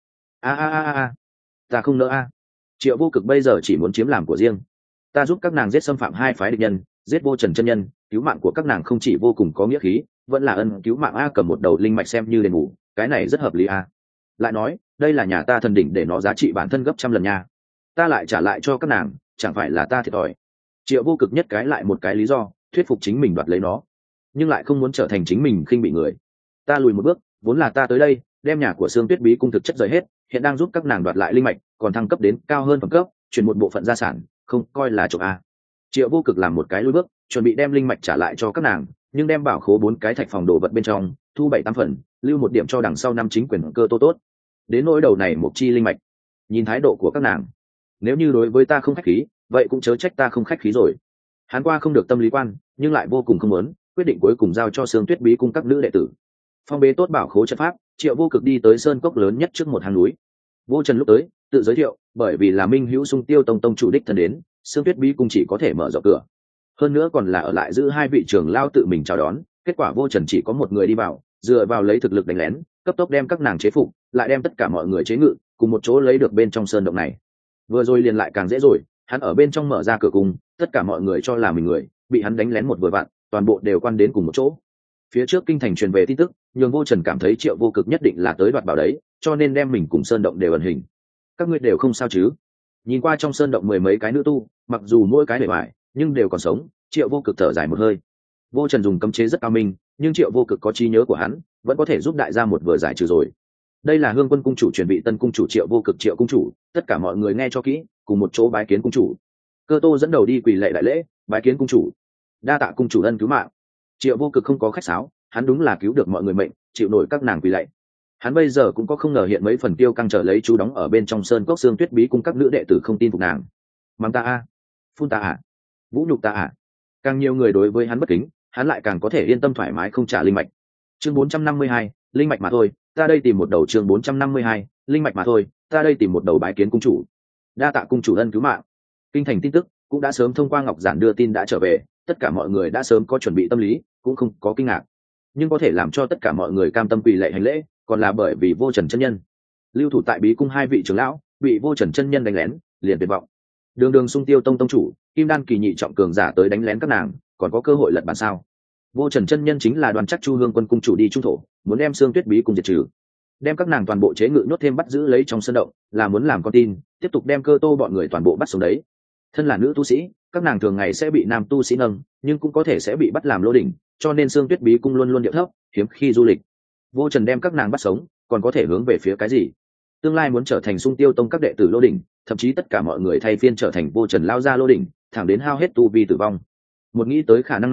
Ta không nỡ a. Triệu Vô Cực bây giờ chỉ muốn chiếm làm của riêng. Ta giúp các nàng giết xâm phạm hai phái địch nhân, giết Vô Trần chân nhân, cứu mạng của các nàng không chỉ vô cùng có nghĩa khí, vẫn là ân cứu mạng a. Cầm một đầu linh mạch xem như đền bù, cái này rất hợp lý a. Lại nói, đây là nhà ta thần đỉnh, để nó giá trị bản thân gấp trăm lần nha, ta lại trả lại cho các nàng, chẳng phải là ta thiệt thòi? Triệu Vô Cực nhất cái lại một cái lý do thuyết phục chính mình đoạt lấy nó, nhưng lại không muốn trở thành chính mình khinh bị người. Ta lùi một bước, vốn là ta tới đây đem nhà của Xương Tuyết Bí cung thực chất rời hết, hiện đang giúp các nàng đoạt lại linh mạch, còn thăng cấp đến cao hơn phẩm cấp, chuyển một bộ phận gia sản, không coi là trộm a. Triệu Vô Cực làm một cái lùi bước, chuẩn bị đem linh mạch trả lại cho các nàng, nhưng đem bảo khố 4 cái thạch phòng đồ vật bên trong thu 7-8 phần, lưu một điểm cho đằng sau năm chính quyền cơ tốt. Đến nỗi đầu này một chi linh mạch, nhìn thái độ của các nàng, nếu như đối với ta không khách khí, vậy cũng chớ trách ta không khách khí rồi. Hắn qua không được tâm lý quan, nhưng lại vô cùng không muốn, quyết định cuối cùng giao cho Xương Tuyết Bí cung các nữ đệ tử. Phong bế tốt bảo khố trận pháp, Triệu Vô Cực đi tới sơn cốc lớn nhất trước một hang núi. Vô Trần lúc tới tự giới thiệu, bởi vì là Minh Hữu Sung Tiêu tông chủ đích thân đến, Xương Tuyết Bí cung chỉ có thể mở rộng cửa, hơn nữa còn là ở lại giữ 2 vị trưởng lao tự mình chào đón. Kết quả Vô Trần chỉ có một người đi vào, dựa vào lấy thực lực đánh lén, cấp tốc đem các nàng chế phục, lại đem tất cả mọi người chế ngự cùng một chỗ lấy được bên trong sơn động này. Vừa rồi liền lại càng dễ rồi, hắn ở bên trong mở ra cửa cung, tất cả mọi người cho là mình người, bị hắn đánh lén một vừa vặn, toàn bộ đều quan đến cùng một chỗ. Phía trước kinh thành truyền về tin tức, nhường Vô Trần cảm thấy Triệu Vô Cực nhất định là tới đoạt bảo đấy, cho nên đem mình cùng sơn động đều ẩn hình. Các ngươi đều không sao chứ? Nhìn qua trong sơn động 10 mấy cái nữ tu, mặc dù mỗi cái bề ngoài nhưng đều còn sống. Triệu Vô Cực thở dài một hơi. Vô Trần dùng cấm chế rất cao minh, nhưng Triệu Vô Cực có trí nhớ của hắn, vẫn có thể giúp đại gia một vừa giải trừ rồi. Đây là Hương Quân cung chủ chuẩn bị tân cung chủ Triệu Vô Cực, Triệu cung chủ, tất cả mọi người nghe cho kỹ, cùng một chỗ bái kiến cung chủ. Cơ Tô dẫn đầu đi quỳ lạy đại lễ, bái kiến cung chủ. Đa tạ cung chủ ân cứu mạng. Triệu Vô Cực không có khách sáo, hắn đúng là cứu được mọi người mệnh, chịu nổi các nàng quỳ lạy. Hắn bây giờ cũng có không ngờ hiện mấy phần tiêu căng trở lấy chú đóng ở bên trong sơn cốc Xương Tuyết Bí cung các nữ đệ tử không tin phục nàng. Mắng ta a, phun ta à, vũ nhục ta à. Càng nhiều người đối với hắn bất kính, hắn lại càng có thể yên tâm thoải mái không trả linh mạch. Chương 452, linh mạch mà thôi, ta đây tìm một đầu. Chương 452, linh mạch mà thôi, ta đây tìm một đầu bái kiến cung chủ. Đa tạ cung chủ ân cứu mạng. Kinh thành tin tức cũng đã sớm thông qua Ngọc Giản đưa tin đã trở về, tất cả mọi người đã sớm có chuẩn bị tâm lý, cũng không có kinh ngạc. Nhưng có thể làm cho tất cả mọi người cam tâm quỳ lạy hành lễ, còn là bởi vì Vô Trần chân nhân. Lưu thủ tại Bí cung 2 vị trưởng lão bị Vô Trần chân nhân đánh lén, liền tuyệt vọng. Đường Sung Tiêu tông chủ, Kim Đan kỳ nhị trọng cường giả tới đánh lén các nàng, còn có cơ hội lật bàn sao? Vô Trần chân nhân chính là Đoàn Chắc Chu Hương Quân cung chủ đi trung thổ, muốn đem Xương Tuyết Bí cung diệt trừ, đem các nàng toàn bộ chế ngự nhốt thêm bắt giữ lấy trong sân động, là muốn làm con tin, tiếp tục đem Cơ Tô bọn người toàn bộ bắt xuống đấy. Thân là nữ tu sĩ, các nàng thường ngày sẽ bị nam tu sĩ nâng, nhưng cũng có thể sẽ bị bắt làm lô đỉnh, cho nên Xương Tuyết Bí cung luôn luôn điệu thấp, hiếm khi du lịch. Vô Trần đem các nàng bắt sống, còn có thể hướng về phía cái gì? Tương lai muốn trở thành Sung Tiêu tông các đệ tử lô đỉnh, thậm chí tất cả mọi người thay phiên trở thành Vô Trần lao ra lô đỉnh, thẳng đến hao hết tu vi tử vong. Một nghĩ tới khả năng này,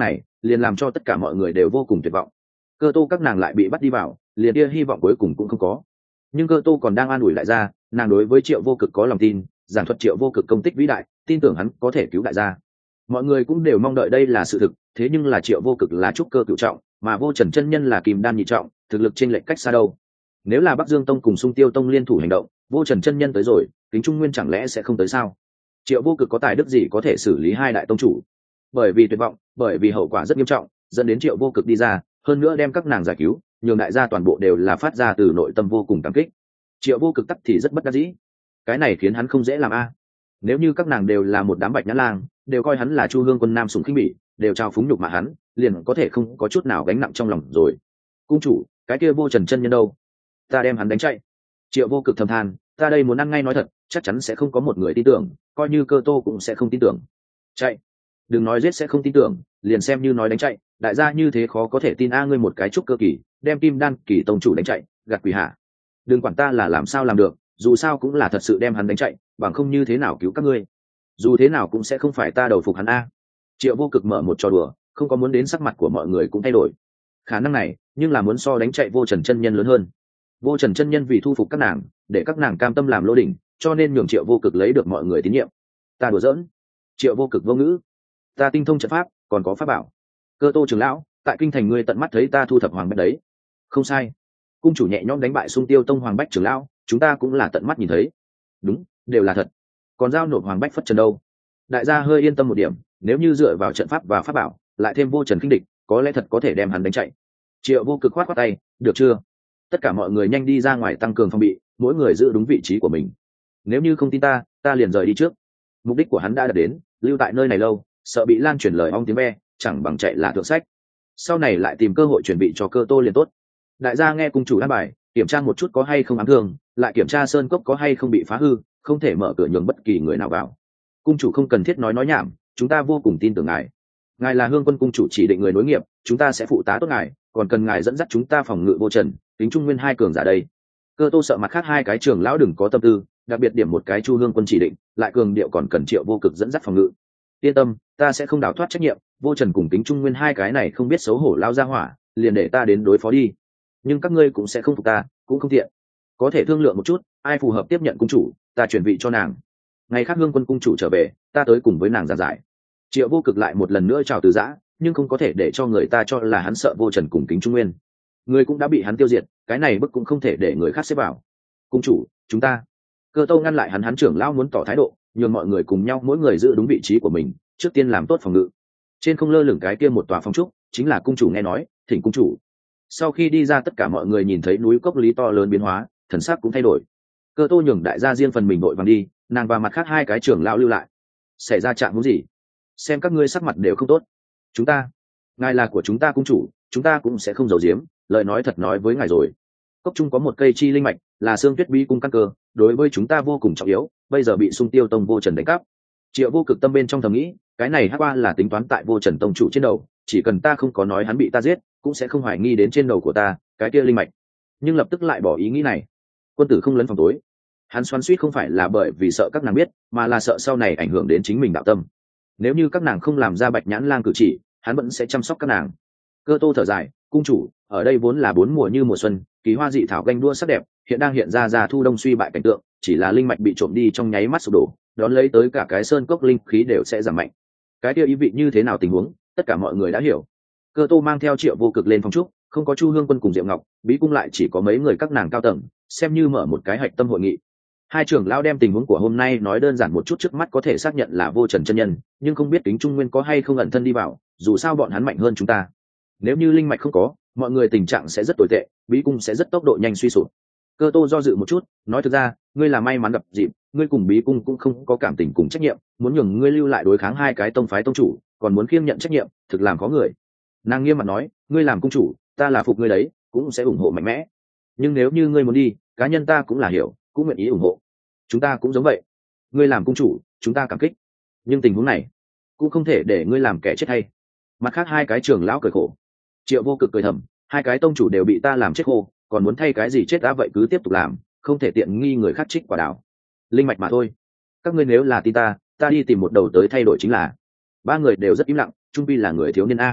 liền làm cho tất cả mọi người đều vô cùng tuyệt vọng. Cơ tô các nàng lại bị bắt đi vào, liền kia hy vọng cuối cùng cũng không có. Nhưng cơ tô còn đang an ủi đại gia, nàng đối với Triệu Vô Cực có lòng tin, giảng thuật Triệu Vô Cực công tích vĩ đại, tin tưởng hắn có thể cứu đại gia. Mọi người cũng đều mong đợi đây là sự thực, thế nhưng là Triệu Vô Cực là trúc cơ cửu trọng, mà Vô Trần chân nhân là kim đan nhị trọng, thực lực trên lệch cách xa đâu. Nếu là Bắc Dương Tông cùng Xung Tiêu Tông liên thủ hành động, Vô Trần chân nhân tới rồi, Kính Trung Nguyên chẳng lẽ sẽ không tới sao? Triệu Vô Cực có tài đức gì có thể xử lý hai đại tông chủ? Bởi vì tuyệt vọng, bởi vì hậu quả rất nghiêm trọng, dẫn đến Triệu Vô Cực đi ra, hơn nữa đem các nàng giải cứu, nhường đại gia toàn bộ đều là phát ra từ nội tâm vô cùng cảm kích. Triệu Vô Cực tắc thì rất bất đắc dĩ, cái này khiến hắn không dễ làm a. Nếu như các nàng đều là một đám bạch nhã lang, đều coi hắn là Chu Hương Quân nam sủng khinh bỉ, đều trao phúng nhục mà hắn, liền có thể không có chút nào gánh nặng trong lòng rồi. Cung chủ, cái kia Vô Trần chân nhân đâu? Ta đem hắn đánh chạy. Triệu Vô Cực thầm than, ta đây muốn ăn ngay nói thật, chắc chắn sẽ không có một người tin tưởng, coi như Cơ Tô cũng sẽ không tin tưởng. Chạy? Đừng nói giết sẽ không tin tưởng, liền xem như nói đánh chạy, đại gia như thế khó có thể tin ngươi một cái trúc cơ kỳ, đem Kim Đan kỳ tông chủ đánh chạy, gạt quỷ hạ. Đừng quản ta là làm sao làm được, dù sao cũng là thật sự đem hắn đánh chạy, bằng không như thế nào cứu các ngươi. Dù thế nào cũng sẽ không phải ta đầu phục hắn a. Triệu Vô Cực mở một trò đùa, không có muốn đến sắc mặt của mọi người cũng thay đổi. Khả năng này, nhưng là muốn so đánh chạy Vô Trần chân nhân lớn hơn. Vô Trần chân nhân vì thu phục các nàng, để các nàng cam tâm làm lô đỉnh, cho nên nhường Triệu Vô Cực lấy được mọi người tín nhiệm. Ta đùa giỡn. Triệu Vô Cực vô ngữ. Ta tinh thông trận pháp, còn có pháp bảo. Cơ Tô trưởng lão, tại kinh thành ngươi tận mắt thấy ta thu thập hoàng bách đấy. Không sai. Cung chủ nhẹ nhõm đánh bại Xung Tiêu Tông hoàng bách trưởng lão, chúng ta cũng là tận mắt nhìn thấy. Đúng, đều là thật. Còn giao nộp hoàng bách phất trần đâu? Đại gia hơi yên tâm một điểm, nếu như dựa vào trận pháp và pháp bảo, lại thêm Vô Trần khinh địch, có lẽ thật có thể đem hắn đánh chạy. Triệu Vô Cực khoát khoát tay, được chưa? Tất cả mọi người nhanh đi ra ngoài tăng cường phòng bị, mỗi người giữ đúng vị trí của mình. Nếu như không tin ta liền rời đi trước. Mục đích của hắn đã đạt đến, lưu tại nơi này lâu, sợ bị lan truyền lời ong tiếng ve, chẳng bằng chạy là thượng sách. Sau này lại tìm cơ hội chuẩn bị cho Cơ Tô liền tốt. Đại gia nghe cung chủ đáp bài, kiểm tra một chút có hay không ám thương, lại kiểm tra sơn cốc có hay không bị phá hư, không thể mở cửa nhường bất kỳ người nào vào. Cung chủ không cần thiết nói nhảm, chúng ta vô cùng tin tưởng ngài. Ngài là Hương Quân cung chủ chỉ định người nối nghiệp, chúng ta sẽ phụ tá tốt ngài, còn cần ngài dẫn dắt chúng ta phòng ngự Vô Trần, Kính Trung Nguyên hai cường giả đây. Cơ Tô sợ mặt khác hai cái trưởng lão đừng có tâm tư, đặc biệt điểm một cái Chu Hương Quân chỉ định, lại cường điệu còn cần Triệu Vô Cực dẫn dắt phòng ngự. Yên tâm, ta sẽ không đào thoát trách nhiệm, Vô Trần cùng Kính Trung Nguyên hai cái này không biết xấu hổ lao ra hỏa, liền để ta đến đối phó đi. Nhưng các ngươi cũng sẽ không phục ta, cũng không tiện. Có thể thương lượng một chút, ai phù hợp tiếp nhận cung chủ, ta chuyển vị cho nàng. Ngày khác Hương Quân cung chủ trở về, ta tới cùng với nàng giảng giải. Triệu Vô Cực lại một lần nữa chào từ giã, nhưng không có thể để cho người ta cho là hắn sợ Vô Trần cùng Kính Trung Nguyên. Người cũng đã bị hắn tiêu diệt, cái này bức cũng không thể để người khác xếp vào. Cung chủ, chúng ta. Cơ Tô ngăn lại hắn trưởng lão muốn tỏ thái độ, nhường mọi người cùng nhau mỗi người giữ đúng vị trí của mình, trước tiên làm tốt phòng ngự. Trên không lơ lửng cái kia một tòa phong trúc, chính là cung chủ nghe nói, thỉnh cung chủ. Sau khi đi ra tất cả mọi người nhìn thấy núi cốc lý to lớn biến hóa, thần sắc cũng thay đổi. Cơ Tô nhường đại gia riêng phần mình đội vàng đi, nàng và mặt khác hai cái trưởng lão lưu lại. Xảy ra trạng huống gì? Xem các ngươi sắc mặt đều không tốt. Chúng ta, ngài là của chúng ta cung chủ, chúng ta cũng sẽ không giấu giếm, lời nói thật nói với ngài rồi. Cốc trung có một cây chi linh mạch, là xương tuyết bí cung căn cơ, đối với chúng ta vô cùng trọng yếu, bây giờ bị Xung Tiêu Tông Vô Trần đánh cắp. Triệu Vô Cực tâm bên trong thầm nghĩ, cái này hắc qua là tính toán tại Vô Trần tông chủ trên đầu, chỉ cần ta không có nói hắn bị ta giết, cũng sẽ không hoài nghi đến trên đầu của ta cái kia linh mạch. Nhưng lập tức lại bỏ ý nghĩ này. Quân tử không lấn phòng tối. Hắn xoắn xuýt không phải là bởi vì sợ các nàng biết, mà là sợ sau này ảnh hưởng đến chính mình đạo tâm. Nếu như các nàng không làm ra bạch nhãn lang cử chỉ, hắn vẫn sẽ chăm sóc các nàng. Cơ Tô thở dài, cung chủ, ở đây vốn là bốn mùa như mùa xuân, kỳ hoa dị thảo ganh đua sắc đẹp, hiện đang hiện ra thu đông suy bại cảnh tượng, chỉ là linh mạch bị trộm đi trong nháy mắt sụp đổ, đón lấy tới cả cái sơn cốc linh khí đều sẽ giảm mạnh. Cái kia ý vị như thế nào tình huống, tất cả mọi người đã hiểu. Cơ Tô mang theo Triệu Vô Cực lên phòng trúc, không có Chu Hương Quân cùng Diệu Ngọc, bí cung lại chỉ có mấy người các nàng cao tầng, xem như mở một cái hạch tâm hội nghị. Hai trưởng lão đem tình huống của hôm nay nói đơn giản một chút, trước mắt có thể xác nhận là Vô Trần chân nhân, nhưng không biết Kính Trung Nguyên có hay không ẩn thân đi vào, dù sao bọn hắn mạnh hơn chúng ta. Nếu như linh mạch không có, mọi người tình trạng sẽ rất tồi tệ, bí cung sẽ rất tốc độ nhanh suy sụp. Cơ Tô do dự một chút, nói thực ra, ngươi là may mắn gặp dịp, ngươi cùng bí cung cũng không có cảm tình cùng trách nhiệm, muốn nhường ngươi lưu lại đối kháng hai cái tông phái tông chủ, còn muốn khiêng nhận trách nhiệm, thực làm khó người. Nàng nghiêm mặt nói, ngươi làm cung chủ, ta là phục ngươi đấy, cũng sẽ ủng hộ mạnh mẽ. Nhưng nếu như ngươi muốn đi, cá nhân ta cũng là hiểu, cũng nguyện ý ủng hộ. Chúng ta cũng giống vậy. Ngươi làm cung chủ, chúng ta cảm kích. Nhưng tình huống này, cũng không thể để ngươi làm kẻ chết hay. Mặt khác hai cái trưởng lão cười khổ. Triệu Vô Cực cười thầm, hai cái tông chủ đều bị ta làm chết khô, còn muốn thay cái gì chết đã vậy cứ tiếp tục làm, không thể tiện nghi người khác trích quả đảo. Linh mạch mà thôi. Các ngươi nếu là tin ta đi tìm một đầu tới thay đổi chính là. Ba người đều rất im lặng, trung pi là người thiếu niên a.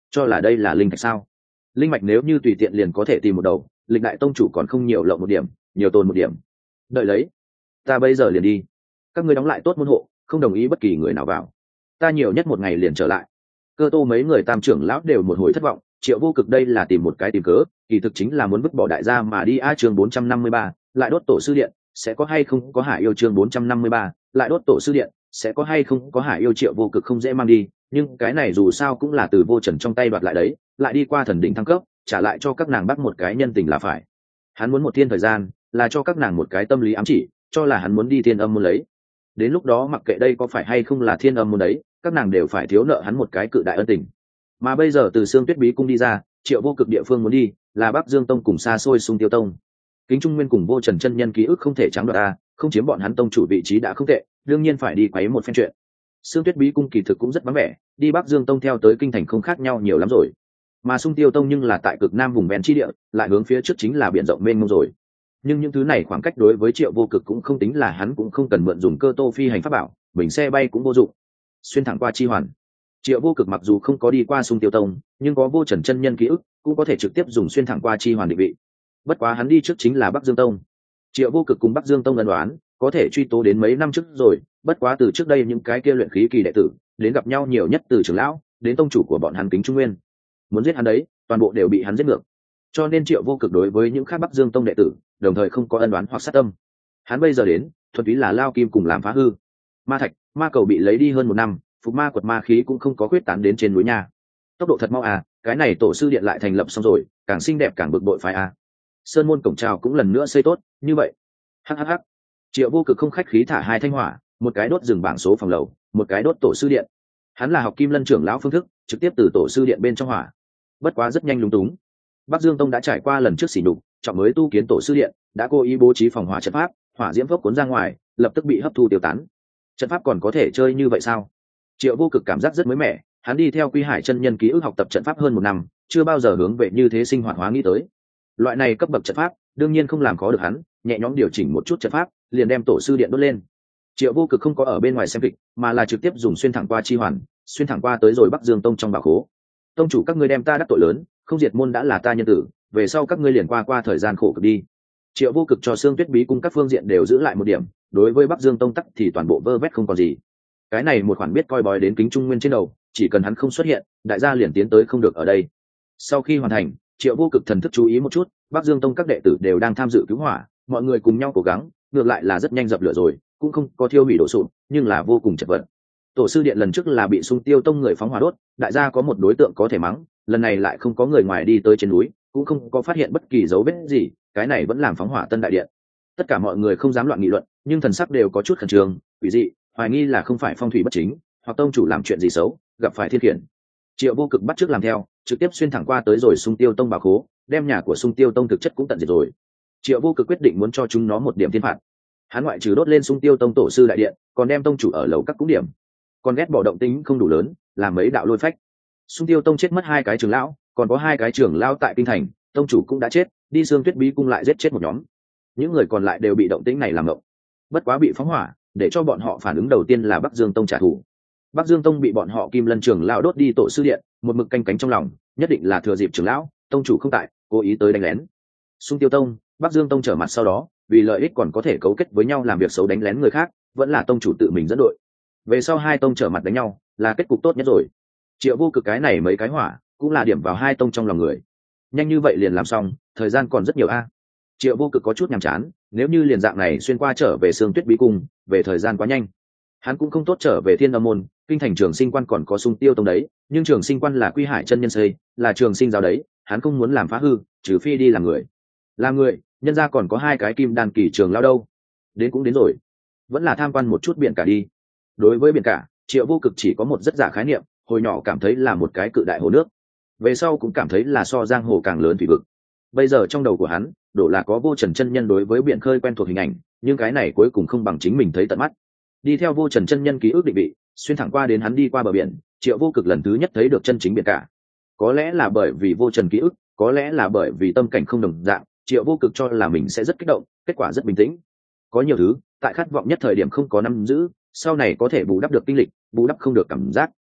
cho là đây là linh thạch sao? Linh mạch nếu như tùy tiện liền có thể tìm một đầu, lịch đại tông chủ còn không nhiều lộng một điểm, nhiều tồn một điểm. Đợi lấy, ta bây giờ liền đi. Các ngươi đóng lại tốt môn hộ, không đồng ý bất kỳ người nào vào. Ta nhiều nhất một ngày liền trở lại. Cơ Tô mấy người tam trưởng lão đều một hồi thất vọng, Triệu Vô Cực đây là tìm một cái tìm cớ, kỳ thực chính là muốn vứt bỏ đại gia mà đi. Chương 453, lại đốt tổ sư điện, sẽ có hay không có Hải Yêu. Chương 453, lại đốt tổ sư điện, sẽ có hay không có Hải Yêu. Triệu Vô Cực không dễ mang đi, nhưng cái này dù sao cũng là từ Vô Trần trong tay đoạt lại đấy, lại đi qua thần đỉnh thăng cấp, trả lại cho các nàng bắt một cái nhân tình là phải. Hắn muốn một thiên thời gian, là cho các nàng một cái tâm lý ám chỉ, cho là hắn muốn đi Thiên Âm môn lấy. Đến lúc đó mặc kệ đây có phải hay không là Thiên Âm môn đấy, các nàng đều phải thiếu nợ hắn một cái cự đại ân tình. Mà bây giờ từ Sương Tuyết Bí cung đi ra, Triệu Vô Cực địa phương muốn đi là Bắc Dương tông cùng xa xôi Xung Tiêu tông. Kính Trung Nguyên cùng Vô Trần chân nhân ký ức không thể trắng đoạt a, không chiếm bọn hắn tông chủ vị trí đã không tệ, đương nhiên phải đi quấy một phen chuyện. Sương Tuyết Bí cung kỳ thực cũng rất vắng vẻ, đi Bắc Dương tông theo tới kinh thành không khác nhau nhiều lắm rồi. Mà Xung Tiêu tông nhưng là tại cực nam vùng ven chi địa, lại hướng phía trước chính là biển rộng mênh mông rồi. Nhưng những thứ này khoảng cách đối với Triệu Vô Cực cũng không tính là hắn cũng không cần mượn dùng cơ tô phi hành pháp bảo, mình xe bay cũng vô dụng. Xuyên thẳng qua chi hoàn. Triệu Vô Cực mặc dù không có đi qua Xung Tiêu tông, nhưng có Vô Trần chân nhân ký ức, cũng có thể trực tiếp dùng xuyên thẳng qua chi hoàn định vị. Bất quá hắn đi trước chính là Bắc Dương tông. Triệu Vô Cực cùng Bắc Dương tông ân oán, có thể truy tố đến mấy năm trước rồi, bất quá từ trước đây những cái kia luyện khí kỳ đệ tử, đến gặp nhau nhiều nhất từ trưởng lão, đến tông chủ của bọn hắn Kính Trung Nguyên. Muốn giết hắn đấy, toàn bộ đều bị hắn giết ngược. Cho nên Triệu Vô Cực đối với những khác Bắc Dương tông đệ tử, đồng thời không có ân oán hoặc sát tâm. Hắn bây giờ đến, thuần túy là lao kim cùng làm phá hư. Ma thạch, ma cầu bị lấy đi hơn 1 năm, phục ma quật ma khí cũng không có quyết tán đến trên núi nha. Tốc độ thật mau à, cái này tổ sư điện lại thành lập xong rồi, càng xinh đẹp càng bực bội phái à. Sơn môn cổng chào cũng lần nữa xây tốt, như vậy. Hắc. Triệu Vô Cực không khách khí thả 2 thanh hỏa, một cái đốt rừng bảng số phòng lầu, một cái đốt tổ sư điện. Hắn là học Kim Lân trưởng lão phương thức, trực tiếp từ tổ sư điện bên trong hỏa. Bất quá rất nhanh lúng túng. Bắc Dương tông đã trải qua lần trước xỉ nhục, trọng mới tu kiến tổ sư điện, đã cố ý bố trí phòng hỏa trận pháp, hỏa diễm phốc cuốn ra ngoài, lập tức bị hấp thu tiêu tán. Trận pháp còn có thể chơi như vậy sao? Triệu Vô Cực cảm giác rất mới mẻ, hắn đi theo Quy Hải chân nhân ký ức học tập trận pháp hơn 1 năm, chưa bao giờ hướng về như thế sinh hoạt hóa nghĩ tới. Loại này cấp bậc trận pháp, đương nhiên không làm khó được hắn, nhẹ nhõm điều chỉnh một chút trận pháp, liền đem tổ sư điện đốt lên. Triệu Vô Cực không có ở bên ngoài xem kịch, mà là trực tiếp dùng xuyên thẳng qua chi hoàn, xuyên thẳng qua tới rồi Bắc Dương tông trong bảo khố. Tông chủ các ngươi đem ta đắc tội lớn, không diệt môn đã là ta nhân tử, về sau các ngươi liền qua thời gian khổ cực đi. Triệu Vô Cực cho Sương Tuyết Bí cung các phương diện đều giữ lại một điểm, đối với Bắc Dương tông tắc thì toàn bộ vơ vét không còn gì. Cái này một khoản biết coi bói đến Kính Trung Nguyên trên đầu, chỉ cần hắn không xuất hiện, đại gia liền tiến tới không được ở đây. Sau khi hoàn thành, Triệu Vô Cực thần thức chú ý một chút, Bắc Dương tông các đệ tử đều đang tham dự cứu hỏa, mọi người cùng nhau cố gắng, ngược lại là rất nhanh dập lửa rồi, cũng không có thiêu hủy đổ sụp, nhưng là vô cùng chật vật. Tổ sư điện lần trước là bị Xung Tiêu tông người phóng hỏa đốt, đại gia có một đối tượng có thể mắng, lần này lại không có người ngoài đi tới trên núi, cũng không có phát hiện bất kỳ dấu vết gì, cái này vẫn làm phóng hỏa tân đại điện. Tất cả mọi người không dám loạn nghị luận, nhưng thần sắc đều có chút khẩn trương, quỷ dị, hoài nghi là không phải phong thủy bất chính, hoặc tông chủ làm chuyện gì xấu, gặp phải thiên khiển. Triệu Vô Cực bắt chước làm theo, trực tiếp xuyên thẳng qua tới rồi Xung Tiêu tông bảo khố, đem nhà của Xung Tiêu tông thực chất cũng tận diệt rồi. Triệu Vô Cực quyết định muốn cho chúng nó một điểm thiên phạt. Hắn ngoại trừ đốt lên Xung Tiêu tông tổ sư đại điện, còn đem tông chủ ở lầu các cũng điểm. Còn ghét bỏ động tính không đủ lớn, làm mấy đạo lôi phách. Xung Tiêu tông chết mất 2 cái trưởng lão, còn có 2 cái trưởng lão tại kinh thành, tông chủ cũng đã chết, đi Sương Tuyết Bí cung lại giết chết một nhóm. Những người còn lại đều bị động tĩnh này làm ngộng. Bất quá bị phóng hỏa, để cho bọn họ phản ứng đầu tiên là Bắc Dương tông trả thù. Bắc Dương tông bị bọn họ Kim Lân trưởng lão đốt đi tổ sư điện, một mực canh cánh trong lòng, nhất định là thừa dịp trưởng lão, tông chủ không tại, cố ý tới đánh lén. Xung Tiêu tông, Bắc Dương tông trở mặt sau đó, vì lợi ích còn có thể cấu kết với nhau làm việc xấu đánh lén người khác, vẫn là tông chủ tự mình dẫn đội. Về sau 2 tông trở mặt đánh nhau, là kết cục tốt nhất rồi. Triệu Vô Cực cái này mấy cái hỏa, cũng là điểm vào 2 tông trong lòng người. Nhanh như vậy liền làm xong, thời gian còn rất nhiều a. Triệu Vô Cực có chút nhàm chán, nếu như liền dạng này xuyên qua trở về Sương Tuyết Bí cung, về thời gian quá nhanh. Hắn cũng không tốt trở về Thiên Âm môn, kinh thành Trường Sinh quan còn có Xung Tiêu tông đấy, nhưng Trường Sinh quan là Quy Hải chân nhân xây, là trường sinh giáo đấy, hắn không muốn làm phá hư, trừ phi đi làm người. Làm người, nhân ra còn có 2 cái kim đan kỳ trường lao đâu. Đến cũng đến rồi, vẫn là tham quan một chút biển cả đi. Đối với biển cả, Triệu Vô Cực chỉ có một rất giả khái niệm, hồi nhỏ cảm thấy là một cái cự đại hồ nước, về sau cũng cảm thấy là so giang hồ càng lớn thủy vực. Bây giờ trong đầu của hắn đổ là có Vô Trần chân nhân đối với biển khơi quen thuộc hình ảnh, nhưng cái này cuối cùng không bằng chính mình thấy tận mắt. Đi theo Vô Trần chân nhân ký ức định vị, xuyên thẳng qua đến hắn đi qua bờ biển, Triệu Vô Cực lần thứ nhất thấy được chân chính biển cả. Có lẽ là bởi vì Vô Trần ký ức, có lẽ là bởi vì tâm cảnh không đồng dạng, Triệu Vô Cực cho là mình sẽ rất kích động, kết quả rất bình tĩnh. Có nhiều thứ tại khát vọng nhất thời điểm không có nắm giữ, sau này có thể bù đắp được kinh lịch, bù đắp không được cảm giác.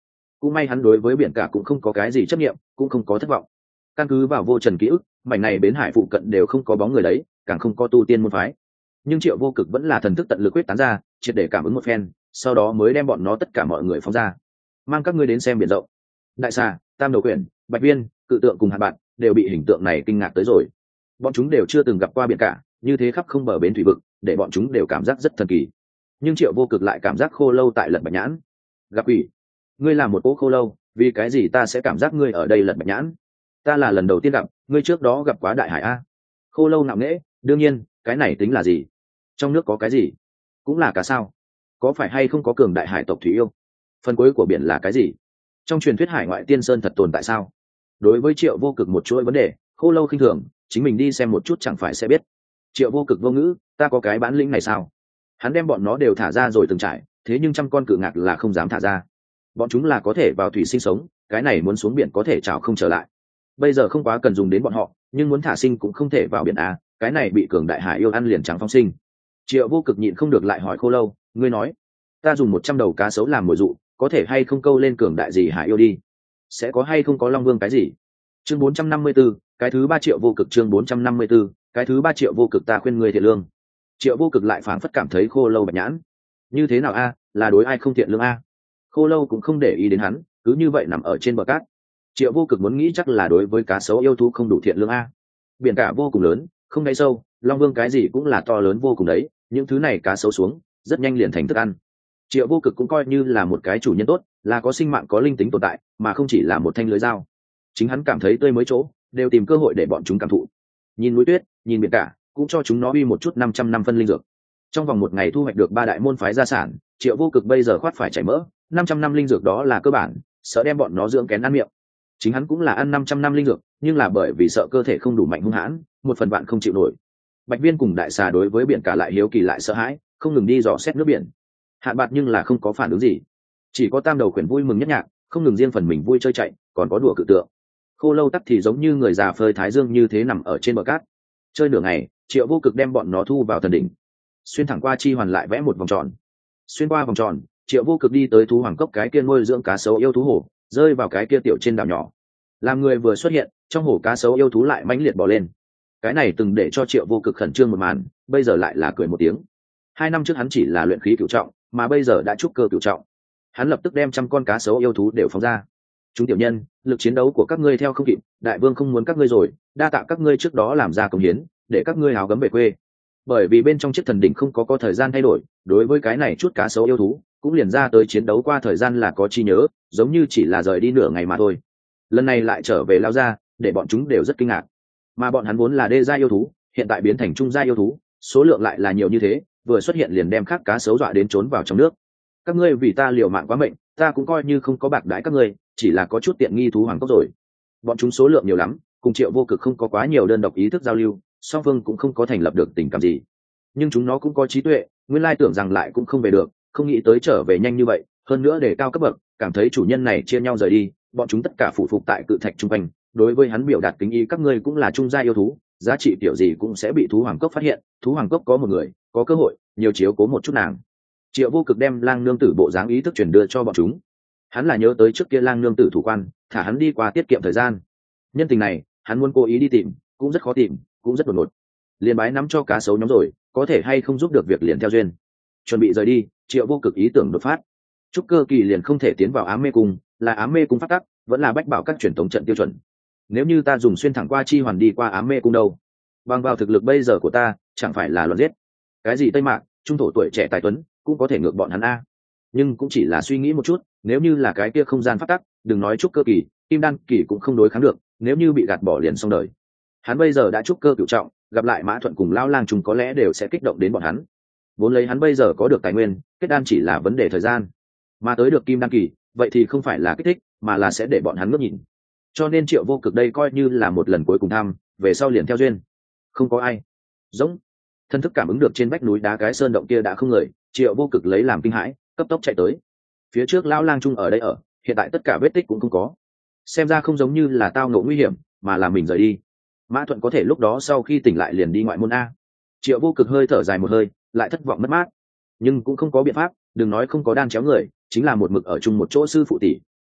cũng may hắn đối với biển cả cũng không có cái gì chấp nghiệm, cũng không có thất vọng. Căn cứ vào vô trần ký ức, mảnh này bến hải phụ cận đều không có bóng người đấy, càng không có tu tiên môn phái. Nhưng Triệu Vô Cực vẫn là thần thức tận lực quyết tán ra, triệt để cảm ứng một phen, sau đó mới đem bọn nó tất cả mọi người phóng ra, mang các ngươi đến xem biển rộng. Đại xà, tam đầu quyển, bạch viên, cự tượng cùng hạt bạn đều bị hình tượng này kinh ngạc tới rồi. Bọn chúng đều chưa từng gặp qua biển cả, như thế khắp không bờ bến thủy vực, để bọn chúng đều cảm giác rất thần kỳ. Nhưng Triệu Vô Cực lại cảm giác khô lâu tại lật bạch nhãn. Gặp ủy, ngươi là một cỗ khô lâu, vì cái gì ta sẽ cảm giác ngươi ở đây lật bạch nhãn? Ta là lần đầu tiên gặp, ngươi trước đó gặp quá đại hải a. Khô lâu nặng nễ, đương nhiên, cái này tính là gì? Trong nước có cái gì? Cũng là cá sao? Có phải hay không có cường đại hải tộc thủy yêu? Phần cuối của biển là cái gì? Trong truyền thuyết hải ngoại tiên sơn thật tồn tại sao? Đối với Triệu Vô Cực một chuỗi vấn đề, khô lâu khinh thường, chính mình đi xem một chút chẳng phải sẽ biết. Triệu Vô Cực vô ngữ, ta có cái bản lĩnh này sao? Hắn đem bọn nó đều thả ra rồi từng trải, thế nhưng trăm con cự ngạc là không dám thả ra. Bọn chúng là có thể vào thủy sinh sống, cái này muốn xuống biển có thể trào không trở lại. Bây giờ không quá cần dùng đến bọn họ, nhưng muốn thả sinh cũng không thể vào biển à, cái này bị cường đại hải yêu ăn liền trắng phong sinh. Triệu Vô Cực nhịn không được lại hỏi khô lâu, ngươi nói, ta dùng 100 đầu cá sấu làm mồi dụ, có thể hay không câu lên cường đại gì hải yêu đi? Sẽ có hay không có long vương cái gì? Chương 454, cái thứ 3 Triệu Vô Cực, chương 454, cái thứ 3 Triệu Vô Cực, ta khuyên ngươi thiện lương. Triệu Vô Cực lại phảng phất cảm thấy khô lâu bạch nhãn. Như thế nào a, là đối ai không thiện lương a? Khô lâu cũng không để ý đến hắn, cứ như vậy nằm ở trên bờ cát. Triệu Vô Cực muốn nghĩ chắc là đối với cá sấu yêu thú không đủ thiện lương a. Biển cả vô cùng lớn, không đáy sâu, long vương cái gì cũng là to lớn vô cùng đấy, những thứ này cá sấu xuống rất nhanh liền thành thức ăn. Triệu Vô Cực cũng coi như là một cái chủ nhân tốt, là có sinh mạng có linh tính tồn tại, mà không chỉ là một thanh lưới dao. Chính hắn cảm thấy tươi mới chỗ, đều tìm cơ hội để bọn chúng cảm thụ. Nhìn núi tuyết, nhìn biển cả, cũng cho chúng nó uy một chút 500 năm phân linh dược. Trong vòng một ngày thu hoạch được 3 đại môn phái gia sản, Triệu Vô Cực bây giờ khoát phải chảy mỡ, 500 năm linh dược đó là cơ bản, sợ đem bọn nó dưỡng kén ăn miệng. Chính hắn cũng là ăn 500 năm linh dược, nhưng là bởi vì sợ cơ thể không đủ mạnh hung hãn, một phần bạn không chịu nổi. Bạch viên cùng đại xà đối với biển cả lại hiếu kỳ lại sợ hãi, không ngừng đi dò xét nước biển. Hạn bạc nhưng là không có phản ứng gì, chỉ có tam đầu khuyển vui mừng nhất nhạc, không ngừng riêng phần mình vui chơi chạy, còn có đùa cự tượng. Khô lâu tắc thì giống như người già phơi thái dương như thế nằm ở trên bờ cát. Chơi nửa ngày, Triệu Vô Cực đem bọn nó thu vào thần đỉnh, xuyên thẳng qua chi hoàn lại vẽ một vòng tròn. Xuyên qua vòng tròn, Triệu Vô Cực đi tới thú hoàng cốc cái kia nuôi dưỡng cá sấu yêu thú hồ, rơi vào cái kia tiểu trên đảo nhỏ. Làm người vừa xuất hiện, trong hồ cá sấu yêu thú lại mãnh liệt bò lên. Cái này từng để cho Triệu Vô Cực khẩn trương một màn, bây giờ lại là cười một tiếng. 2 năm trước hắn chỉ là luyện khí cửu trọng, mà bây giờ đã trúc cơ cửu trọng. Hắn lập tức đem 100 con cá sấu yêu thú đều phóng ra. Chúng tiểu nhân, lực chiến đấu của các ngươi theo không kịp, đại vương không muốn các ngươi rồi, đa tạ các ngươi trước đó làm ra công hiến, để các ngươi hào gấm về quê. Bởi vì bên trong chiếc thần đỉnh không có thời gian thay đổi, đối với cái này chút cá sấu yêu thú cũng liền ra tới chiến đấu qua thời gian là có chi nhớ, giống như chỉ là rời đi nửa ngày mà thôi. Lần này lại trở về lao ra, để bọn chúng đều rất kinh ngạc. Mà bọn hắn vốn là đê gia yêu thú, hiện tại biến thành trung gia yêu thú, số lượng lại là nhiều như thế, vừa xuất hiện liền đem khác cá sấu dọa đến trốn vào trong nước. Các ngươi vì ta liều mạng quá mệnh, ta cũng coi như không có bạc đãi các ngươi, chỉ là có chút tiện nghi thú hoàng cốc rồi. Bọn chúng số lượng nhiều lắm, cùng Triệu Vô Cực không có quá nhiều đơn độc ý thức giao lưu, song phương cũng không có thành lập được tình cảm gì. Nhưng chúng nó cũng có trí tuệ, nguyên lai tưởng rằng lại cũng không về được, không nghĩ tới trở về nhanh như vậy, hơn nữa để cao cấp bậc, cảm thấy chủ nhân này chia nhau rời đi, bọn chúng tất cả phụ phục tại cự thạch trung quanh, đối với hắn biểu đạt kính ý, các ngươi cũng là trung gia yêu thú, giá trị kiểu gì cũng sẽ bị thú hoàng cốc phát hiện, thú hoàng cốc có một người, có cơ hội, nhiều chiếu cố một chút nàng. Triệu Vô Cực đem lang nương tử bộ dáng ý thức truyền đưa cho bọn chúng. Hắn là nhớ tới trước kia lang nương tử thủ quan, thả hắn đi qua tiết kiệm thời gian. Nhân tình này, hắn muốn cố ý đi tìm, cũng rất khó tìm, cũng rất đột ngột. Liền bái nắm cho cá sấu nhóm rồi, có thể hay không giúp được việc liền theo duyên. Chuẩn bị rời đi, Triệu Vô Cực ý tưởng đột phát. Trúc cơ kỳ liền không thể tiến vào ám mê cung, là ám mê cung phát tắc, vẫn là bách bảo các truyền thống trận tiêu chuẩn. Nếu như ta dùng xuyên thẳng qua chi hoàn đi qua ám mê cung đâu? Bằng vào thực lực bây giờ của ta, chẳng phải là loạn giết. Cái gì Tây Mạc, trung thổ tuổi trẻ tài tuấn, cũng có thể ngược bọn hắn a. Nhưng cũng chỉ là suy nghĩ một chút, nếu như là cái kia không gian phát tắc, đừng nói trúc cơ kỳ, kim đan kỳ cũng không đối kháng được, nếu như bị gạt bỏ liền xong đời. Hắn bây giờ đã trúc cơ cửu trọng, gặp lại Mã Thuận cùng Lão Lang chúng có lẽ đều sẽ kích động đến bọn hắn. Vốn lấy hắn bây giờ có được tài nguyên, kết đan chỉ là vấn đề thời gian, mà tới được kim đan kỳ, vậy thì không phải là kích thích, mà là sẽ để bọn hắn ngước nhìn. Cho nên Triệu Vô Cực đây coi như là một lần cuối cùng thăm, về sau liền theo duyên. Không có ai. Giống. Thân thức cảm ứng được trên vách núi đá cái sơn động kia đã không người, Triệu Vô Cực lấy làm kinh hãi, cấp tốc chạy tới. Phía trước Lão Lang trung ở đây ở, hiện tại tất cả vết tích cũng không có. Xem ra không giống như là tao ngộ nguy hiểm, mà là mình rời đi. Mã Thuận có thể lúc đó sau khi tỉnh lại liền đi ngoại môn a. Triệu Vô Cực hơi thở dài một hơi, lại thất vọng mất mát, nhưng cũng không có biện pháp, đừng nói không có đan chéo người, chính là một mực ở chung một chỗ sư phụ tỷ,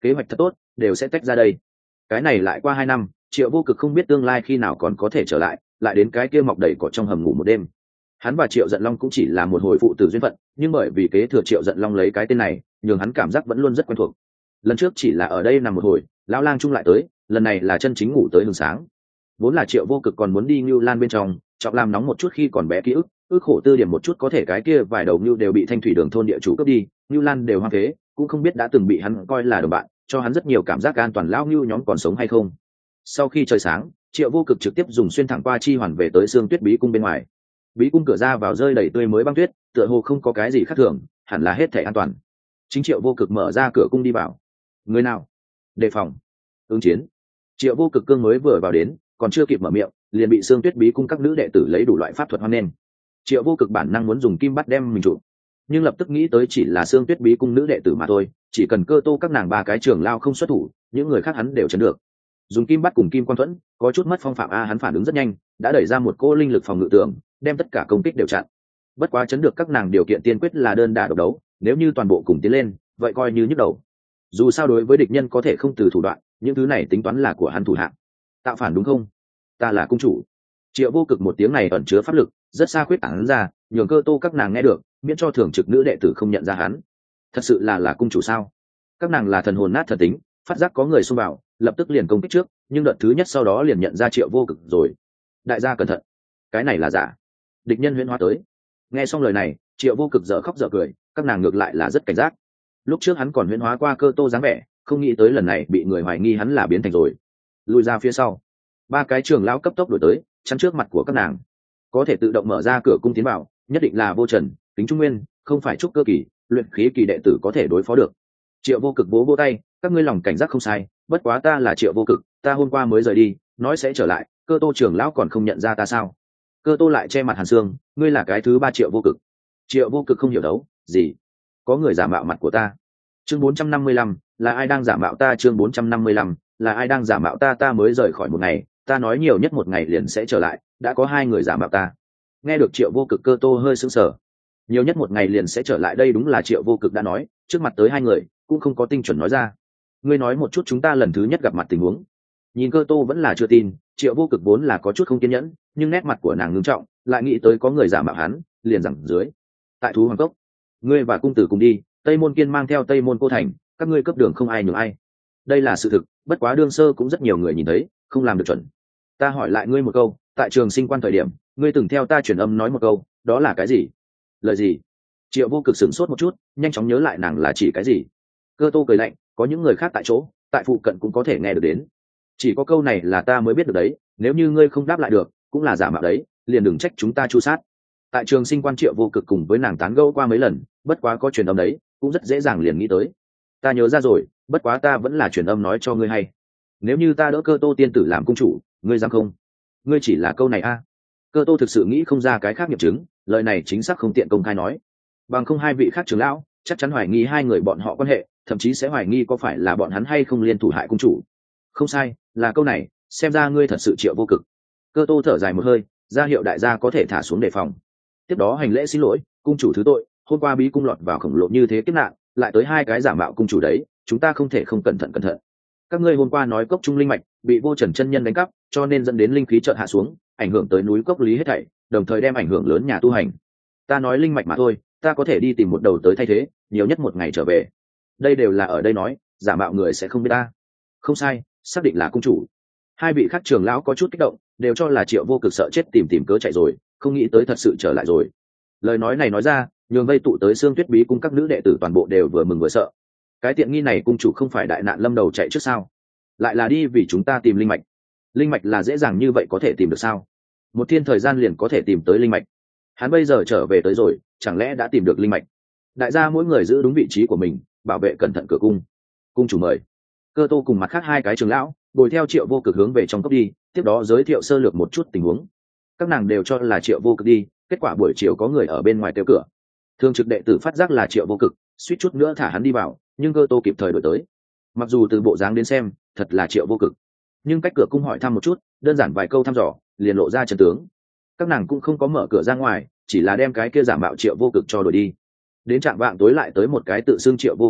kế hoạch thật tốt đều sẽ tách ra đây. Cái này lại qua 2 năm, Triệu Vô Cực không biết tương lai khi nào còn có thể trở lại, lại đến cái kia mọc đầy cỏ trong hầm ngủ một đêm. Hắn và Triệu Giận Long cũng chỉ là một hồi phụ tử duyên phận, nhưng bởi vì kế thừa Triệu Giận Long lấy cái tên này, nhường hắn cảm giác vẫn luôn rất quen thuộc. Lần trước chỉ là ở đây nằm một hồi, lão lang trung lại tới, lần này là chân chính ngủ tới hừng sáng. Vốn là Triệu Vô Cực còn muốn đi Nưu Lan bên trong, trọng làm nóng một chút khi còn bé ký ức khổ tư điểm một chút có thể cái kia vài đầu Nưu đều bị Thanh Thủy Đường thôn địa chủ cướp đi, Nưu Lan đều hoang phế, cũng không biết đã từng bị hắn coi là đồng bạn, cho hắn rất nhiều cảm giác an toàn lão Nưu nhóm còn sống hay không. Sau khi trời sáng, Triệu Vô Cực trực tiếp dùng xuyên thẳng qua chi hoàn về tới Sương Tuyết Bí cung bên ngoài. Bí cung cửa ra vào rơi đầy tươi mới băng tuyết, tựa hồ không có cái gì khác thường, hẳn là hết thảy an toàn. Chính Triệu Vô Cực mở ra cửa cung đi vào. Người nào? Đề phòng. Ứng chiến. Triệu Vô Cực cương mới vừa vào đến, còn chưa kịp mở miệng, liền bị Sương Tuyết Bí cung các nữ đệ tử lấy đủ loại pháp thuật hoan nghênh. Triệu Vô Cực bản năng muốn dùng kim bắt đem mình trụ, nhưng lập tức nghĩ tới chỉ là Sương Tuyết Bí cung nữ đệ tử mà thôi, chỉ cần Cơ Tô các nàng ba cái trưởng lao không xuất thủ, những người khác hắn đều chấn được. Dùng kim bắt cùng kim quan thuẫn, có chút mất phong phạm a, hắn phản ứng rất nhanh, đã đẩy ra một cô linh lực phòng ngự tường, đem tất cả công kích đều chặn. Bất quá chấn được các nàng điều kiện tiên quyết là đơn đả độc đấu, nếu như toàn bộ cùng tiến lên, vậy coi như nhức đầu. Dù sao đối với địch nhân có thể không từ thủ đoạn, những thứ này tính toán là của hắn thủ hạng. Tạo phản đúng không? Ta là cung chủ. Triệu Vô Cực một tiếng này ẩn chứa pháp lực, rất xa khuyết tán ra, nhường Cơ Tô các nàng nghe được, miễn cho thường trực nữ đệ tử không nhận ra hắn. Thật sự là cung chủ sao? Các nàng là thần hồn nát thần tính, phát giác có người xông vào, lập tức liền công kích trước, nhưng đợt thứ nhất sau đó liền nhận ra Triệu Vô Cực rồi. Đại gia cẩn thận, cái này là giả. Địch nhân huyễn hóa tới. Nghe xong lời này, Triệu Vô Cực dở khóc dở cười, các nàng ngược lại là rất cảnh giác. Lúc trước hắn còn huyễn hóa qua Cơ Tô dáng vẻ, không nghĩ tới lần này bị người hoài nghi hắn là biến thành rồi. Lùi ra phía sau. Ba cái trưởng lão cấp tốc đuổi tới, chắn trước mặt của các nàng. Có thể tự động mở ra cửa cung tiến vào, nhất định là Vô Trần, Kính Trung Nguyên, không phải trúc cơ kỳ, luyện khí kỳ đệ tử có thể đối phó được. Triệu Vô Cực vỗ tay, các ngươi lòng cảnh giác không sai, bất quá ta là Triệu Vô Cực, ta hôm qua mới rời đi, nói sẽ trở lại, Cơ Tô trưởng lão còn không nhận ra ta sao? Cơ Tô lại che mặt Hàn Sương, ngươi là cái thứ ba Triệu Vô Cực. Triệu Vô Cực không hiểu đấu, gì? Có người giả mạo mặt của ta. Chương 455, là ai đang giả mạo ta? Chương 455, là ai đang giả mạo ta? Ta mới rời khỏi một ngày, ta nói nhiều nhất một ngày liền sẽ trở lại, đã có 2 người giả mạo ta. Nghe được Triệu Vô Cực, Cơ Tô hơi sững sờ. Nhiều nhất một ngày liền sẽ trở lại, đây đúng là Triệu Vô Cực đã nói, trước mặt tới 2 người, cũng không có tinh chuẩn nói ra. Ngươi nói một chút chúng ta lần thứ nhất gặp mặt tình huống. Nhìn Cơ Tô vẫn là chưa tin, Triệu Vô Cực vốn là có chút không kiên nhẫn, nhưng nét mặt của nàng ngưng trọng, lại nghĩ tới có người giả mạo hắn, liền rằng dưới. Tại Thú Hoàng Cốc, ngươi và cung tử cùng đi, Tây Môn Kiên mang theo Tây Môn Cô Thành, các ngươi cấp đường không ai nhường ai. Đây là sự thực, bất quá đương sơ cũng rất nhiều người nhìn thấy, không làm được chuẩn. Ta hỏi lại ngươi một câu, tại Trường Sinh Quan thời điểm, ngươi từng theo ta truyền âm nói một câu, đó là cái gì? Lời gì? Triệu Vô Cực sửng sốt một chút, nhanh chóng nhớ lại nàng là chỉ cái gì. Cơ Tô cười lạnh, có những người khác tại chỗ, tại phụ cận cũng có thể nghe được đến. Chỉ có câu này là ta mới biết được đấy, nếu như ngươi không đáp lại được, cũng là giả mạo đấy, liền đừng trách chúng ta chu sát. Tại Trường Sinh Quan, Triệu Vô Cực cùng với nàng tán gẫu qua mấy lần, bất quá có truyền âm đấy, cũng rất dễ dàng liền nghĩ tới. Ta nhớ ra rồi, bất quá ta vẫn là truyền âm nói cho ngươi hay. Nếu như ta đỡ Cơ Tô tiên tử làm cung chủ, ngươi dám không? Ngươi chỉ là câu này a? Cơ Tô thực sự nghĩ không ra cái khác nghiệm chứng, lời này chính xác không tiện công khai nói. Bằng không 2 vị khác trưởng lão chắc chắn hoài nghi 2 người bọn họ quan hệ, thậm chí sẽ hoài nghi có phải là bọn hắn hay không liên thủ hại cung chủ. Không sai, là câu này, xem ra ngươi thật sự Triệu Vô Cực. Cơ Tô thở dài một hơi, ra hiệu đại gia có thể thả xuống đề phòng. Tiếp đó hành lễ xin lỗi, cung chủ thứ tội, hôm qua bí cung lọt vào khổng lồ như thế kiếp nạn, lại tới 2 cái giả mạo cung chủ đấy, chúng ta không thể không cẩn thận. Các ngươi hôm qua nói cốc trung linh mạch bị Vô Trần chân nhân đánh cắp, cho nên dẫn đến linh khí chợt hạ xuống, ảnh hưởng tới núi cốc lý hết thảy, đồng thời đem ảnh hưởng lớn nhà tu hành. Ta nói linh mạch mà thôi, ta có thể đi tìm một đầu tới thay thế, nhiều nhất một ngày trở về. Đây đều là ở đây nói, giả mạo người sẽ không biết ta. Không sai, xác định là cung chủ. 2 vị khác trưởng lão có chút kích động, đều cho là Triệu Vô Cực sợ chết tìm cớ chạy rồi, không nghĩ tới thật sự trở lại rồi. Lời nói này nói ra, nhường vây tụ tới Sương Tuyết Bí cung các nữ đệ tử toàn bộ đều vừa mừng vừa sợ. Cái tiện nghi này cung chủ không phải đại nạn lâm đầu chạy trước sao? Lại là đi vì chúng ta tìm linh mạch. Linh mạch là dễ dàng như vậy có thể tìm được sao? Một thiên thời gian liền có thể tìm tới linh mạch. Hắn bây giờ trở về tới rồi, chẳng lẽ đã tìm được linh mạch? Đại gia mỗi người giữ đúng vị trí của mình, bảo vệ cẩn thận cửa cung. Cung chủ mời. Cơ Tô cùng mặt khác 2 cái trưởng lão đuổi theo Triệu Vô Cực hướng về trong cốc đi, tiếp đó giới thiệu sơ lược một chút tình huống. Các nàng đều cho là Triệu Vô Cực đi, kết quả buổi chiều có người ở bên ngoài kêu cửa. Thường trực đệ tử phát giác là Triệu Vô Cực, suýt chút nữa thả hắn đi vào, nhưng Cơ Tô kịp thời đuổi tới. Mặc dù từ bộ dáng đến xem, thật là Triệu Vô Cực, nhưng cách cửa cung hỏi thăm một chút, đơn giản vài câu thăm dò, liền lộ ra chân tướng. Các nàng cũng không có mở cửa ra ngoài, chỉ là đem cái kia giả mạo Triệu Vô Cực cho đuổi đi. Đến trạng vạng tối lại tới một cái tự xưng Triệu Vô Cực đấy,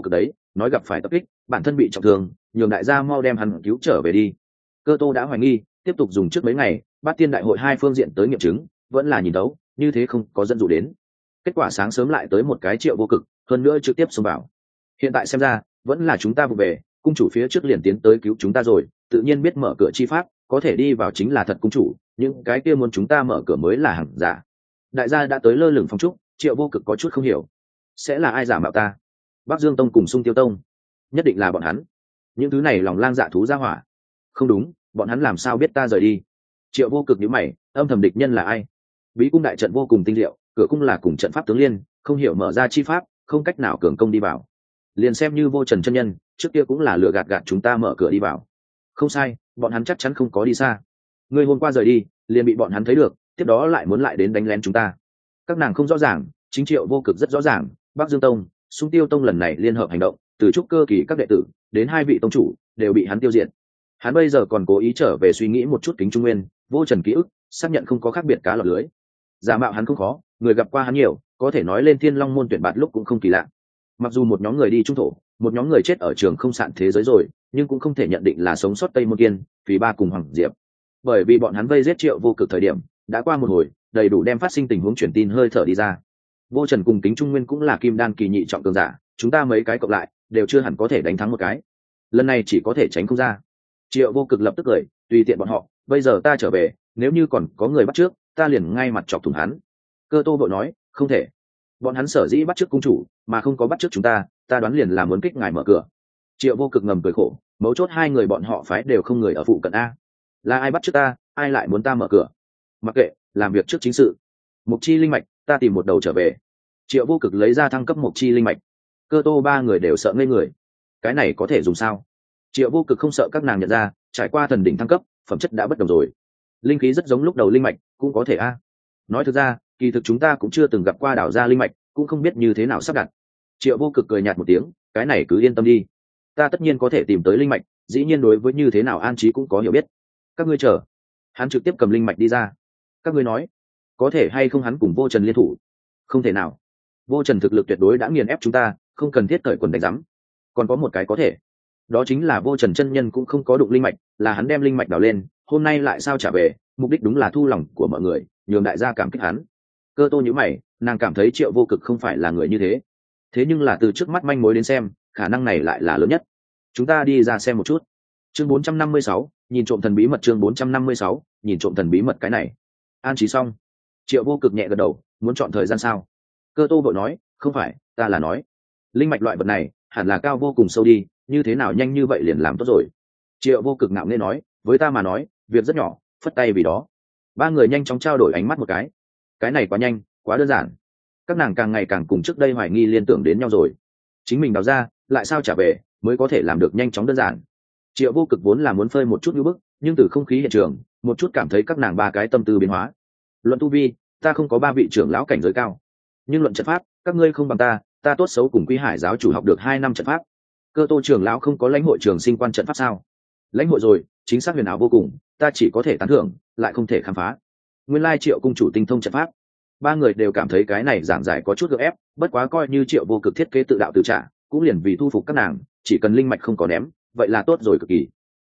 nói gặp phải tập kích, bản thân bị trọng thương, nhường đại gia mau đem hắn cứu trở về đi. Cơ Tô đã hoài nghi, tiếp tục dùng trước mấy ngày Bát Tiên đại hội hai phương diện tới nghiệm chứng, vẫn là nhìn đấu, như thế không có dẫn dụ đến. Kết quả sáng sớm lại tới một cái Triệu Vô Cực, hơn nữa trực tiếp xông vào. Hiện tại xem ra, vẫn là chúng ta vụ về, cung chủ phía trước liền tiến tới cứu chúng ta rồi, tự nhiên biết mở cửa chi pháp, có thể đi vào chính là thật cung chủ, những cái kia muốn chúng ta mở cửa mới là hàng giả. Đại gia đã tới lơ lửng phong trúc, Triệu Vô Cực có chút không hiểu, sẽ là ai giả mạo ta? Bắc Dương Tông cùng Sung Tiêu Tông, nhất định là bọn hắn. Những thứ này lòng lang dạ thú ra hỏa. Không đúng, bọn hắn làm sao biết ta rời đi? Triệu Vô Cực nhíu mày, âm thầm địch nhân là ai? Bí cung đại trận vô cùng tinh diệu, cửa cung là cùng trận pháp tướng liên, không hiểu mở ra chi pháp, không cách nào cường công đi vào. Liền xem như Vô Trần chân nhân, trước kia cũng là lừa gạt gạt chúng ta mở cửa đi vào. Không sai, bọn hắn chắc chắn không có đi xa. Ngươi hôm qua rời đi, liền bị bọn hắn thấy được, tiếp đó lại muốn lại đến đánh lén chúng ta. Các nàng không rõ ràng, chính Triệu Vô Cực rất rõ ràng, Bắc Dương Tông, Sung Tiêu Tông lần này liên hợp hành động, từ trúc cơ kỳ các đệ tử đến hai vị tông chủ đều bị hắn tiêu diệt. Hắn bây giờ còn cố ý trở về suy nghĩ một chút Kính Trung Nguyên, Vô Trần ký ức, xác nhận không có khác biệt cá lọt lưới. Giả mạo hắn không khó, người gặp qua hắn nhiều, có thể nói lên Thiên Long môn tuyển bạt lúc cũng không kỳ lạ. Mặc dù một nhóm người đi trung thổ, một nhóm người chết ở trường không sạn thế giới rồi, nhưng cũng không thể nhận định là sống sót Tây Môn Kiên, vì ba cùng Hoàng Diệp. Bởi vì bọn hắn vây giết Triệu Vô Cực thời điểm, đã qua một hồi, đầy đủ đem phát sinh tình huống truyền tin hơi thở đi ra. Vô Trần cùng Kính Trung Nguyên cũng là kim đan kỳ nhị trọng cường giả, chúng ta mấy cái cộng lại đều chưa hẳn có thể đánh thắng một cái. Lần này chỉ có thể tránh không ra. Triệu Vô Cực lập tức cười, tùy tiện bọn họ, bây giờ ta trở về, nếu như còn có người bắt trước, ta liền ngay mặt chọc thủng hắn. Cơ Tô vội nói, không thể. Bọn hắn sở dĩ bắt trước cung chủ, mà không có bắt trước chúng ta, ta đoán liền là muốn kích ngài mở cửa. Triệu Vô Cực ngầm cười khổ, mấu chốt hai người bọn họ phái đều không người ở phụ cận a. Là ai bắt trước ta, ai lại muốn ta mở cửa? Mặc kệ, làm việc trước chính sự. Mục chi linh mạch, ta tìm một đầu trở về. Triệu Vô Cực lấy ra thăng cấp mục chi linh mạch. Cơ Tô ba người đều sợ ngây người. Cái này có thể dùng sao? Triệu Vô Cực không sợ các nàng nhận ra, trải qua thần đỉnh thăng cấp, phẩm chất đã bất đồng rồi. Linh khí rất giống lúc đầu linh mạch, cũng có thể a. Nói thực ra, kỳ thực chúng ta cũng chưa từng gặp qua đảo ra linh mạch, cũng không biết như thế nào sắp đặt. Triệu Vô Cực cười nhạt một tiếng, cái này cứ yên tâm đi, ta tất nhiên có thể tìm tới linh mạch, dĩ nhiên đối với như thế nào an trí cũng có hiểu biết. Các ngươi chờ. Hắn trực tiếp cầm linh mạch đi ra. Các ngươi nói, có thể hay không hắn cùng Vô Trần liên thủ? Không thể nào. Vô Trần thực lực tuyệt đối đã nghiền ép chúng ta, không cần thiết cởi quần đánh rắm. Còn có một cái có thể, đó chính là Vô Trần chân nhân cũng không có đụng linh mạch, là hắn đem linh mạch đào lên, hôm nay lại sao trả về, mục đích đúng là thu lòng của mọi người, nhường đại gia cảm kích hắn. Cơ Tô nhíu mày, nàng cảm thấy Triệu Vô Cực không phải là người như thế. Thế nhưng là từ trước mắt manh mối đến xem, khả năng này lại là lớn nhất. Chúng ta đi ra xem một chút. Chương 456, nhìn trộm thần bí mật. Chương 456, nhìn trộm thần bí mật. Cái này an trí xong. Triệu Vô Cực nhẹ gật đầu, muốn chọn thời gian sao? Cơ Tô vội nói, không phải, ta là nói linh mạch loại vật này hẳn là cao vô cùng sâu đi, như thế nào nhanh như vậy liền làm tốt rồi. Triệu Vô Cực ngạo nghễ nói, với ta mà nói việc rất nhỏ, phất tay vì đó. Ba người nhanh chóng trao đổi ánh mắt một cái này quá nhanh, quá đơn giản. Các nàng càng ngày càng cùng trước đây hoài nghi liên tưởng đến nhau rồi. Chính mình đào ra, lại sao trả về, mới có thể làm được nhanh chóng đơn giản. Triệu Vô Cực vốn là muốn phơi một chút như bức, nhưng từ không khí hiện trường, một chút cảm thấy các nàng ba cái tâm tư biến hóa. Luận tu vi, ta không có ba vị trưởng lão cảnh giới cao, nhưng luận trận pháp, các ngươi không bằng ta tốt xấu cùng Quý Hải giáo chủ học được 2 năm trận pháp. Cơ Tô trưởng lão không có lãnh hội trường sinh quan trận pháp sao? Lãnh hội rồi, chính xác huyền ảo vô cùng, ta chỉ có thể tán thưởng, lại không thể khám phá. Nguyên lai Triệu cung chủ tinh thông trận pháp. Ba người đều cảm thấy cái này giảng giải có chút gượng ép, bất quá coi như Triệu Vô Cực thiết kế tự đạo tự trả, cũng liền vì thu phục các nàng, chỉ cần linh mạch không có ném, vậy là tốt rồi cực kỳ.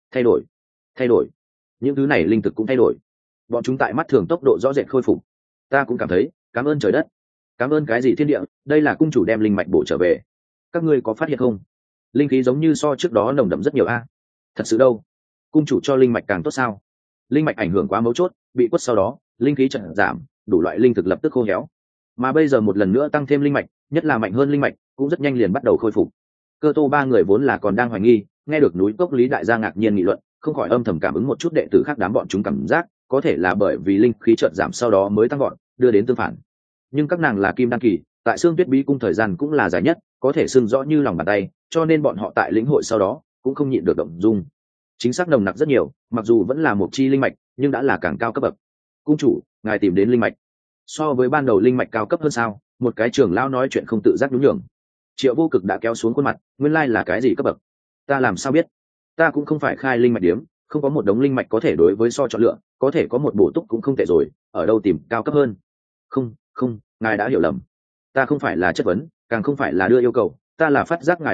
Thay đổi, những thứ này linh thực cũng thay đổi. Bọn chúng tại mắt thường tốc độ rõ rệt khôi phục. Ta cũng cảm thấy, cảm ơn trời đất. Cảm ơn cái gì thiên địa, đây là cung chủ đem linh mạch bổ trở về. Các ngươi có phát hiện không? Linh khí giống như so trước đó nồng đậm rất nhiều a. Thật sự đâu? Cung chủ cho linh mạch càng tốt sao? Linh mạch ảnh hưởng quá mấu chốt, bị quất sau đó, linh khí chậm giảm, đủ loại linh thực lập tức khô héo. Mà bây giờ một lần nữa tăng thêm linh mạch, nhất là mạnh hơn linh mạch, cũng rất nhanh liền bắt đầu khôi phục. Cơ Tô ba người vốn là còn đang hoài nghi, nghe được núi cốc Lý đại gia ngạc nhiên nghị luận, không khỏi âm thầm cảm ứng một chút đệ tử khác đám bọn chúng cảm giác, có thể là bởi vì linh khí chợt giảm sau đó mới tăng gọn, đưa đến tương phản. Nhưng các nàng là kim đan kỳ, tại Xương Tuyết Bí cung thời gian cũng là dài nhất, có thể xưng rõ như lòng bàn tay, cho nên bọn họ tại lĩnh hội sau đó cũng không nhịn được động dung. Chính xác nồng nặc rất nhiều, mặc dù vẫn là một chi linh mạch, nhưng đã là càng cao cấp bậc. Cung chủ, ngài tìm đến linh mạch. So với ban đầu linh mạch cao cấp hơn sao? Một cái trưởng lão nói chuyện không tự giác nhún nhường. Triệu Vô Cực đã kéo xuống khuôn mặt, nguyên lai là cái gì cấp bậc? Ta làm sao biết? Ta cũng không phải khai linh mạch điếm, không có một đống linh mạch có thể đối với so chọn lựa, có thể có một bổ túc cũng không tệ rồi, ở đâu tìm cao cấp hơn? Không, ngài đã hiểu lầm. Ta không phải là chất vấn, càng không phải là đưa yêu cầu, ta là phát giác ngài linh mạch,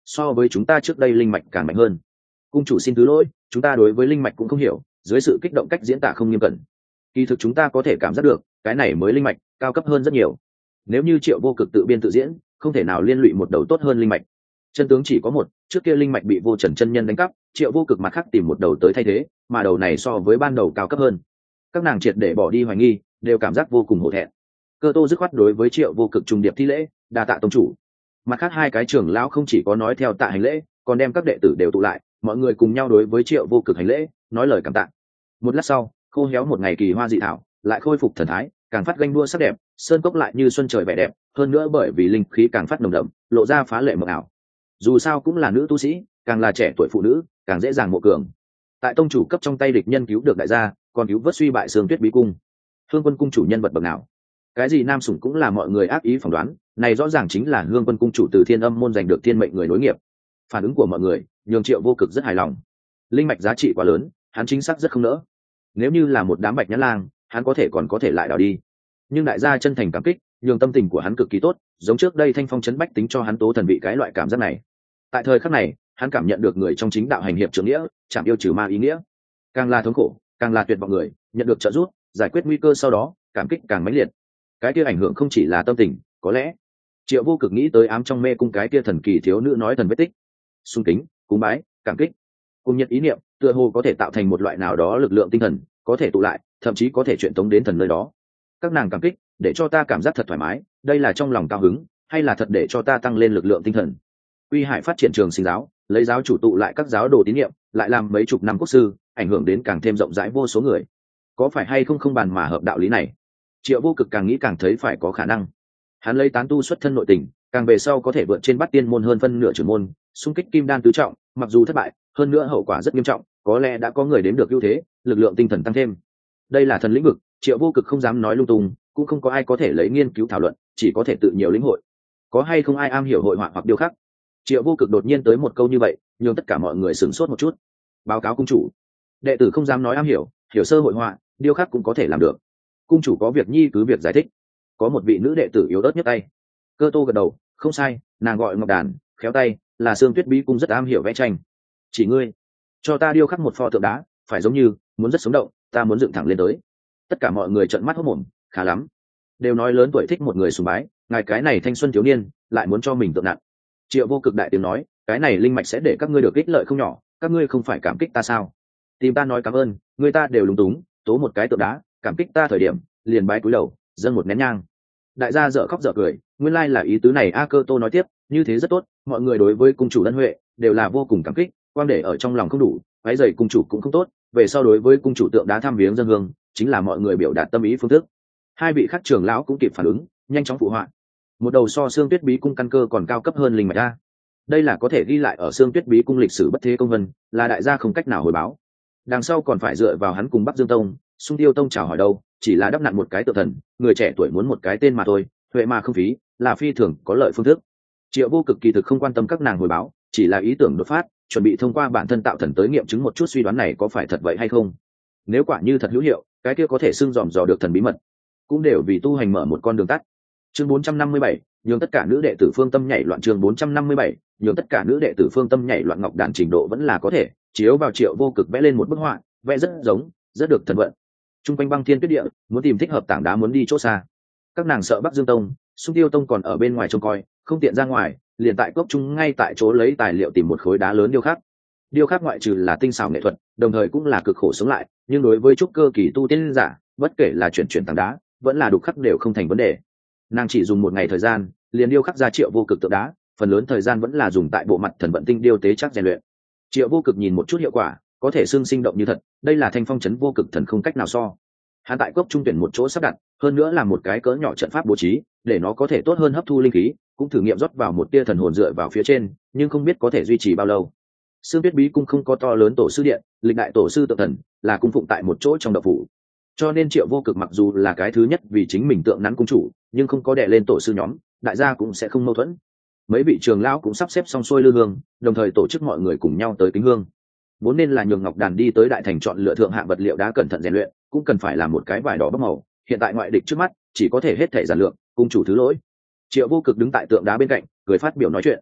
so với chúng ta trước đây linh mạch càng mạnh hơn. Cung chủ xin thứ lỗi, chúng ta đối với linh mạch cũng không hiểu, dưới sự kích động cách diễn tả không nghiêm cẩn. Kỳ thực chúng ta có thể cảm giác được cái này mới linh mạch cao cấp hơn rất nhiều. Nếu như Triệu Vô Cực tự biên tự diễn, không thể nào liên lụy một đầu tốt hơn linh mạch. Chân tướng chỉ có một, trước kia linh mạch bị Vô Trần chân nhân đánh cắp, Triệu Vô Cực mặt khác tìm một đầu tới thay thế, mà đầu này so với ban đầu cao cấp hơn. Các nàng triệt để bỏ đi hoài nghi, đều cảm giác vô cùng hổ thẹn. Cơ Tô dứt khoát đối với Triệu Vô Cực trùng điệp thi lễ, đa tạ tông chủ. Mặt khác hai cái trưởng lão không chỉ có nói theo tạ hành lễ, còn đem các đệ tử đều tụ lại, mọi người cùng nhau đối với Triệu Vô Cực hành lễ, nói lời cảm tạ. Một lát sau, khô héo một ngày kỳ hoa dị thảo lại khôi phục thần thái, càng phát ganh đua sắc đẹp, sơn cốc lại như xuân trời vẻ đẹp, hơn nữa bởi vì linh khí càng phát nồng đậm, lộ ra phá lệ mộng ảo. Dù sao cũng là nữ tu sĩ, càng là trẻ tuổi phụ nữ, càng dễ dàng mộ cường. Tại tông chủ cấp trong tay địch nhân cứu được đại gia, còn cứu vớt suy bại Sương Tuyết Bí cung. Hương Quân cung chủ nhân vật bậc nào? Cái gì nam sủng cũng là mọi người ác ý phỏng đoán, này rõ ràng chính là Hương Quân cung chủ từ Thiên Âm môn giành được thiên mệnh người nối nghiệp. Phản ứng của mọi người nhường Triệu Vô Cực rất hài lòng. Linh mạch giá trị quá lớn, hắn chính xác rất không nỡ. Nếu như là một đám bạch nhãn lang, hắn còn có thể lại đào đi. Nhưng đại gia chân thành cảm kích, nhường tâm tình của hắn cực kỳ tốt, giống trước đây Thanh Phong trấn bách tính cho hắn tố thần vị cái loại cảm giác này. Tại thời khắc này, hắn cảm nhận được người trong chính đạo hành hiệp trưởng nghĩa, chạm yêu trừ ma ý nghĩa. Càng là thống khổ, càng là tuyệt vọng người, nhận được trợ giúp, giải quyết nguy cơ sau đó, cảm kích càng mãnh liệt. Cái kia ảnh hưởng không chỉ là tâm tình, có lẽ Triệu Vô Cực nghĩ tới ám trong mê cung cái kia thần kỳ thiếu nữ nói thần vết tích. Sung kính, cúng bái, cảm kích, cùng nhận ý niệm, tựa hồ có thể tạo thành một loại nào đó lực lượng tinh thần, có thể tụ lại, thậm chí có thể truyền tống đến thần nơi đó. Các nàng cảm kích, để cho ta cảm giác thật thoải mái, đây là trong lòng cao hứng, hay là thật để cho ta tăng lên lực lượng tinh thần. Uy Hải phát triển trường sinh giáo, lấy giáo chủ tụ lại các giáo đồ tín nhiệm, lại làm mấy chục năm quốc sư, ảnh hưởng đến càng thêm rộng rãi vô số người. Có phải hay không không bàn mà hợp đạo lý này? Triệu Vô Cực càng nghĩ càng thấy phải có khả năng. Hắn lấy tán tu xuất thân nội tình, càng về sau có thể vượt trên Bát Tiên môn hơn phân nửa trưởng môn, xung kích kim đan tứ trọng, mặc dù thất bại, hơn nữa hậu quả rất nghiêm trọng, có lẽ đã có người đếm được ưu thế, lực lượng tinh thần tăng thêm. Đây là thần lĩnh vực, Triệu Vô Cực không dám nói lung tung, cũng không có ai có thể lấy nghiên cứu thảo luận, chỉ có thể tự nhiều lĩnh hội. Có hay không ai am hiểu hội họa hoặc điêu khắc? Triệu Vô Cực đột nhiên tới một câu như vậy, nhường tất cả mọi người sửng sốt một chút. Báo cáo cung chủ. Đệ tử không dám nói am hiểu, hiểu sơ hội họa, điêu khắc cũng có thể làm được. Cung chủ có việc nhi cứ việc giải thích. Có một vị nữ đệ tử yếu ớt nhất tay. Cơ Tô gật đầu, không sai, nàng gọi Ngọc Đàn, khéo tay, là Sương Tuyết Bí cung rất am hiểu vẽ tranh. Chỉ ngươi, cho ta điêu khắc một pho tượng đá, phải giống như muốn rất sống động, ta muốn dựng thẳng lên tới. Tất cả mọi người trợn mắt hốt mồm, khá lắm. Đều nói lớn tuổi thích một người sùng bái, ngài cái này thanh xuân thiếu niên, lại muốn cho mình tượng nặng. Triệu Vô Cực đại tiếng nói, cái này linh mạch sẽ để các ngươi được ích lợi không nhỏ, các ngươi không phải cảm kích ta sao? Tìm ta nói cảm ơn, người ta đều lúng túng, tố một cái tượng đá, cảm kích ta thời điểm, liền bái cúi đầu, dâng một nén nhang. Đại gia dở khóc dở cười, nguyên lai là ý tứ này. Cơ Tô nói tiếp, như thế rất tốt, mọi người đối với cung chủ ân huệ đều là vô cùng cảm kích, quang để ở trong lòng không đủ, váy giày cung chủ cũng không tốt, về sau đối với cung chủ tượng đá thăm viếng dân hương, chính là mọi người biểu đạt tâm ý phương thức. Hai vị khác trưởng lão cũng kịp phản ứng, nhanh chóng phụ họa. Một đầu so Sương Tuyết Bí cung căn cơ còn cao cấp hơn linh mạch a. Đây là có thể ghi lại ở Sương Tuyết Bí cung lịch sử bất thế công vân, là đại gia không cách nào hồi báo. Đằng sau còn phải dựa vào hắn cùng Bắc Dương Tông, Xung Tiêu Tông chào hỏi đâu, chỉ là đắp nặn một cái tự thần, người trẻ tuổi muốn một cái tên mà thôi, huệ mà không phí, là phi thường có lợi phương thức. Triệu Vô Cực kỳ thực không quan tâm các nàng hồi báo, chỉ là ý tưởng đột phát, chuẩn bị thông qua bản thân tạo thần tới nghiệm chứng một chút suy đoán này có phải thật vậy hay không. Nếu quả như thật hữu hiệu, cái kia có thể xưng dòm dò được thần bí mật, cũng đều vì tu hành mở một con đường tắt. Chương 457, nhường tất cả nữ đệ tử phương tâm nhảy loạn. Chương 457, nhường tất cả nữ đệ tử phương tâm nhảy loạn. Ngọc Đàn trình độ vẫn là có thể, chiếu vào Triệu Vô Cực vẽ lên một bức họa, vẽ rất giống, rất được thần vận. Trung quanh băng thiên tuyết địa, muốn tìm thích hợp tảng đá muốn đi chỗ xa. Các nàng sợ Bắc Dương Tông, Xung Tiêu Tông còn ở bên ngoài trông coi, không tiện ra ngoài, liền tại cốc trung ngay tại chỗ lấy tài liệu tìm một khối đá lớn điêu khắc. Điêu khắc ngoại trừ là tinh xảo nghệ thuật, đồng thời cũng là cực khổ sống lại, nhưng đối với trúc cơ kỳ tu tiên giả, bất kể là chuyển tảng đá, vẫn là đục khắc đều không thành vấn đề. Nàng chỉ dùng một ngày thời gian, liền điêu khắc ra Triệu Vô Cực tượng đá, phần lớn thời gian vẫn là dùng tại bộ mặt thần vận tinh điêu tế chắc rèn luyện. Triệu Vô Cực nhìn một chút hiệu quả, có thể xương sinh động như thật, đây là Thanh Phong trấn Vô Cực thần không cách nào so. Hắn tại cốc trung tuyển một chỗ sắp đặt, hơn nữa là một cái cỡ nhỏ trận pháp bố trí, để nó có thể tốt hơn hấp thu linh khí, cũng thử nghiệm rót vào một tia thần hồn dựa vào phía trên, nhưng không biết có thể duy trì bao lâu. Sương Tuyết Bí cung không có to lớn tổ sư điện, lịch đại tổ sư tượng thần là cung phụng tại một chỗ trong động phủ, cho nên Triệu Vô Cực mặc dù là cái thứ nhất vì chính mình tượng nắn cung chủ, nhưng không có đè lên tổ sư nhóm, đại gia cũng sẽ không mâu thuẫn. Mấy vị trường lão cũng sắp xếp xong xuôi lư hương, đồng thời tổ chức mọi người cùng nhau tới kính hương. Vốn nên là nhường Ngọc Đàn đi tới đại thành chọn lựa thượng hạng vật liệu đá cẩn thận rèn luyện, cũng cần phải làm một cái vải đỏ bốc màu, hiện tại ngoại địch trước mắt, chỉ có thể hết thể giản lược, cung chủ thứ lỗi. Triệu Vô Cực đứng tại tượng đá bên cạnh, cười phát biểu nói chuyện.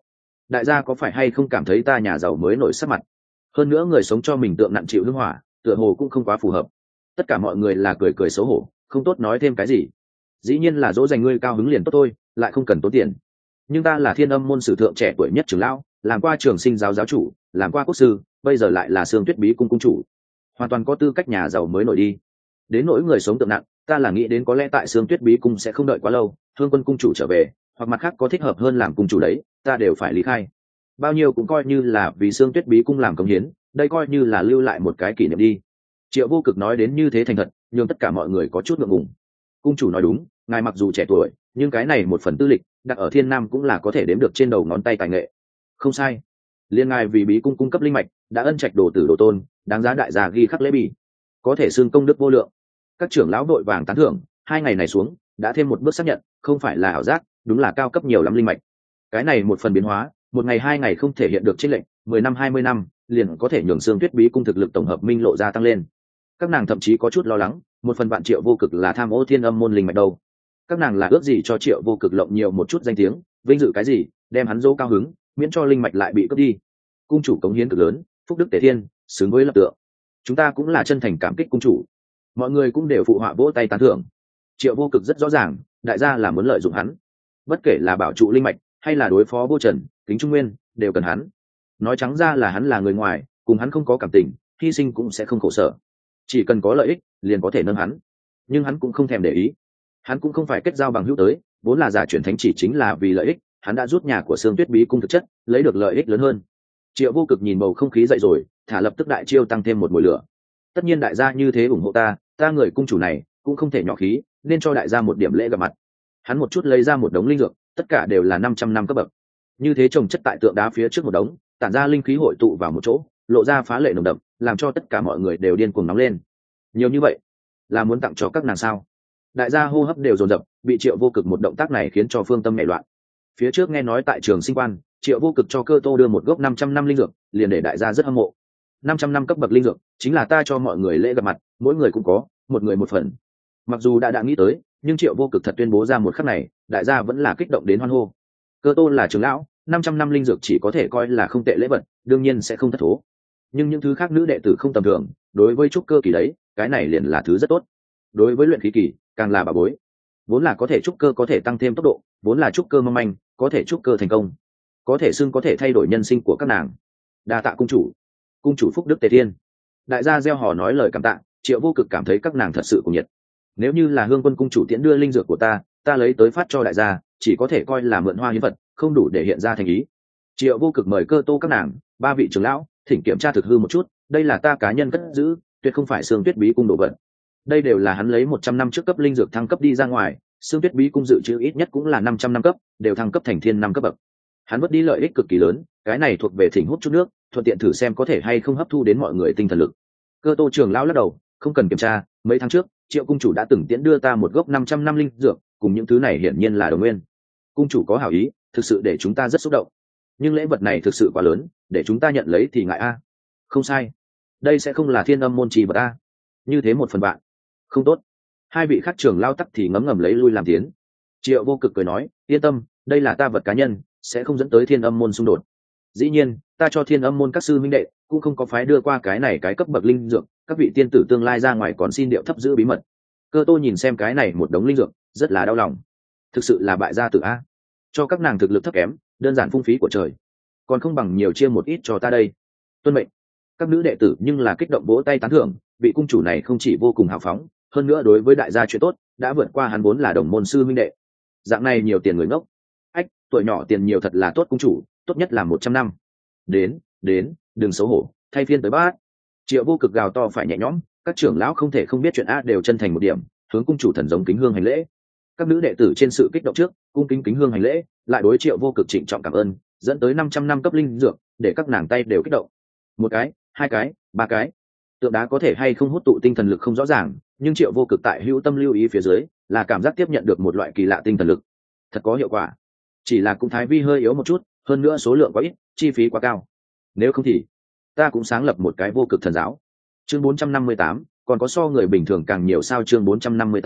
đại gia có phải hay không cảm thấy ta nhà giàu mới nổi sắc mặt? Hơn nữa người sống cho mình tượng nặng chịu hưng hỏa, tựa hồ cũng không quá phù hợp. Tất cả mọi người là cười cười xấu hổ, không tốt nói thêm cái gì. Dĩ nhiên là dỗ dành ngươi cao hứng liền tốt thôi, lại không cần tốn tiền. Nhưng ta là Thiên Âm môn sử thượng trẻ tuổi nhất trưởng lão, làm qua trường sinh giáo giáo chủ, làm qua quốc sư, bây giờ lại là Sương Tuyết Bí cung cung chủ, hoàn toàn có tư cách nhà giàu mới nổi đi. Đến nỗi người sống tượng nặng, ta là nghĩ đến có lẽ tại Sương Tuyết Bí cung sẽ không đợi quá lâu, Hương Quân cung chủ trở về, hoặc mặt khác có thích hợp hơn làm cung chủ đấy, ta đều phải lý khai. Bao nhiêu cũng coi như là vì Sương Tuyết Bí cung làm công hiến, đây coi như là lưu lại một cái kỷ niệm đi. Triệu Vô Cực nói đến như thế thành thật, nhưng tất cả mọi người có chút ngượng ngùng. Cung chủ nói đúng, ngài mặc dù trẻ tuổi, nhưng cái này một phần tư lịch đặt ở Thiên Nam cũng là có thể đếm được trên đầu ngón tay tài nghệ. Không sai, liên ngài vì bí cung cung cấp linh mạch đã ân trạch đồ tử đồ tôn, đáng giá đại gia ghi khắc lễ bỉ, có thể xưng công đức vô lượng. Các trưởng lão đội vàng tán thưởng, 2 ngày này xuống đã thêm một bước xác nhận, không phải là ảo giác, đúng là cao cấp nhiều lắm linh mạch. Cái này một phần biến hóa, 1 ngày 2 ngày không thể hiện được chênh lệnh, 10 năm 20 năm liền có thể nhường Sương Tuyết Bí cung thực lực tổng hợp minh lộ ra tăng lên. Các nàng thậm chí có chút lo lắng, một phần bạn Triệu Vô Cực là tham ô Thiên Âm môn linh mạch đâu. Các nàng là ước gì cho Triệu Vô Cực lộng nhiều một chút danh tiếng, vinh dự cái gì, đem hắn dỗ cao hứng, miễn cho linh mạch lại bị cướp đi. Cung chủ cống hiến cực lớn, phúc đức tề thiên, xứng với lập tượng. Chúng ta cũng là chân thành cảm kích cung chủ. Mọi người cũng đều phụ họa vỗ tay tán thưởng. Triệu Vô Cực rất rõ ràng, đại gia là muốn lợi dụng hắn, bất kể là bảo trụ linh mạch hay là đối phó Vô Trần, Kính Trung Nguyên, đều cần hắn. Nói trắng ra là hắn là người ngoài, cùng hắn không có cảm tình, hy sinh cũng sẽ không khổ sở. Chỉ cần có lợi ích, liền có thể nâng hắn. Nhưng hắn cũng không thèm để ý. Hắn cũng không phải kết giao bằng hữu tới, vốn là giả chuyển thánh chỉ chính là vì lợi ích, hắn đã rút nhà của Sương Tuyết Bí cung thực chất, lấy được lợi ích lớn hơn. Triệu Vô Cực nhìn bầu không khí dậy rồi, thả lập tức đại chiêu tăng thêm một mùi lửa. Tất nhiên đại gia như thế ủng hộ ta người cung chủ này cũng không thể nhỏ khí, nên cho đại gia một điểm lễ gặp mặt. Hắn một chút lấy ra một đống linh dược, tất cả đều là 500 năm cấp bậc. Như thế trồng chất tại tượng đá phía trước một đống, tản ra linh khí hội tụ vào một chỗ, lộ ra phá lệ nồng đậm, làm cho tất cả mọi người đều điên cuồng nóng lên. Nhiều như vậy, là muốn tặng cho các nàng sao? Đại gia hô hấp đều dồn dập, bị Triệu Vô Cực một động tác này khiến cho phương tâm nảy loạn. Phía trước nghe nói tại trường sinh quan, Triệu Vô Cực cho Cơ Tô đưa một gốc 500 năm linh dược, liền để đại gia rất hâm mộ. 500 năm cấp bậc linh dược, chính là ta cho mọi người lễ gặp mặt, mỗi người cũng có, một người một phần. Mặc dù đã nghĩ tới, nhưng Triệu Vô Cực thật tuyên bố ra một khắc này, đại gia vẫn là kích động đến hoan hô. Cơ Tô là trưởng lão, 500 năm linh dược chỉ có thể coi là không tệ lễ vật, đương nhiên sẽ không thất thố. Nhưng những thứ khác nữ đệ tử không tầm thường, đối với trúc cơ kỳ đấy, cái này liền là thứ rất tốt. Đối với luyện khí kỳ, càng là bà bối. Vốn là có thể trúc cơ có thể tăng thêm tốc độ, vốn là trúc cơ mong manh, có thể trúc cơ thành công, có thể xưng có thể thay đổi nhân sinh của các nàng. Đa tạ cung chủ phúc đức tề thiên. Đại gia gieo hò nói lời cảm tạ. Triệu Vô Cực cảm thấy các nàng thật sự cùng nhiệt. Nếu như là Hương Quân cung chủ tiễn đưa linh dược của ta lấy tới phát cho đại gia, chỉ có thể coi là mượn hoa hiến vật, không đủ để hiện ra thành ý. Triệu Vô Cực mời Cơ Tô các nàng, 3 vị trưởng lão, thỉnh kiểm tra thực hư một chút, đây là ta cá nhân cất giữ, tuyệt không phải Sương Tuyết Bí cung đồ vật. Đây đều là hắn lấy 100 năm trước cấp linh dược thăng cấp đi ra ngoài, Sương Tuyết Bí cung dự trữ ít nhất cũng là 500 năm cấp, đều thăng cấp thành thiên năm cấp bậc. Hắn mất đi lợi ích cực kỳ lớn, cái này thuộc về thỉnh hút chút nước, thuận tiện thử xem có thể hay không hấp thu đến mọi người tinh thần lực. Cơ Tô trưởng lão lắc đầu, không cần kiểm tra, mấy tháng trước, Triệu cung chủ đã từng tiễn đưa ta một gốc 500 năm linh dược, cùng những thứ này hiển nhiên là đồng nguyên. Cung chủ có hảo ý, thực sự để chúng ta rất xúc động. Nhưng lễ vật này thực sự quá lớn, để chúng ta nhận lấy thì ngại a. Không sai, đây sẽ không là Thiên Âm môn trì vật a. Như thế một phần bạn, không tốt. 2 vị khác trưởng lao tắc thì ngấm ngầm lấy lui làm tiến. Triệu Vô Cực cười nói, yên tâm, đây là ta vật cá nhân, sẽ không dẫn tới Thiên Âm môn xung đột. Dĩ nhiên, ta cho Thiên Âm môn các sư minh đệ cũng không có phái đưa qua cái này cái cấp bậc linh dược, các vị tiên tử tương lai ra ngoài còn xin điệu thấp giữ bí mật. Cơ Tô nhìn xem cái này một đống linh dược, rất là đau lòng. Thực sự là bại gia tử a. Cho các nàng thực lực thấp kém, đơn giản phung phí của trời, còn không bằng nhiều chia một ít cho ta đây. Tuân mệnh. Các nữ đệ tử nhưng là kích động vỗ tay tán thưởng, vị cung chủ này không chỉ vô cùng hào phóng, hơn nữa đối với đại gia chuyện tốt, đã vượt qua hắn vốn là đồng môn sư minh đệ. Dạng này nhiều tiền người ngốc. Ách, tuổi nhỏ tiền nhiều thật là tốt cung chủ, tốt nhất là 100 năm. Đến, đừng xấu hổ, thay phiên tới bát. Triệu Vô Cực gào to phải nhẹ nhõm, các trưởng lão không thể không biết chuyện a đều chân thành một điểm, hướng cung chủ thần giống kính hương hành lễ. Các nữ đệ tử trên sự kích động trước, cung kính hương hành lễ, lại đối Triệu Vô Cực trịnh trọng cảm ơn, dẫn tới 500 năm cấp linh dược, để các nàng tay đều kích động. 1 cái, 2 cái, 3 cái. Tượng đá có thể hay không hút tụ tinh thần lực không rõ ràng, nhưng Triệu Vô Cực tại hữu tâm lưu ý phía dưới, là cảm giác tiếp nhận được một loại kỳ lạ tinh thần lực, thật có hiệu quả. Chỉ là cung thái vi hơi yếu một chút, hơn nữa số lượng quá ít, chi phí quá cao. Nếu không thì ta cũng sáng lập một cái Vô Cực thần giáo. Chương 458, còn có so người bình thường càng nhiều sao? Chương 458,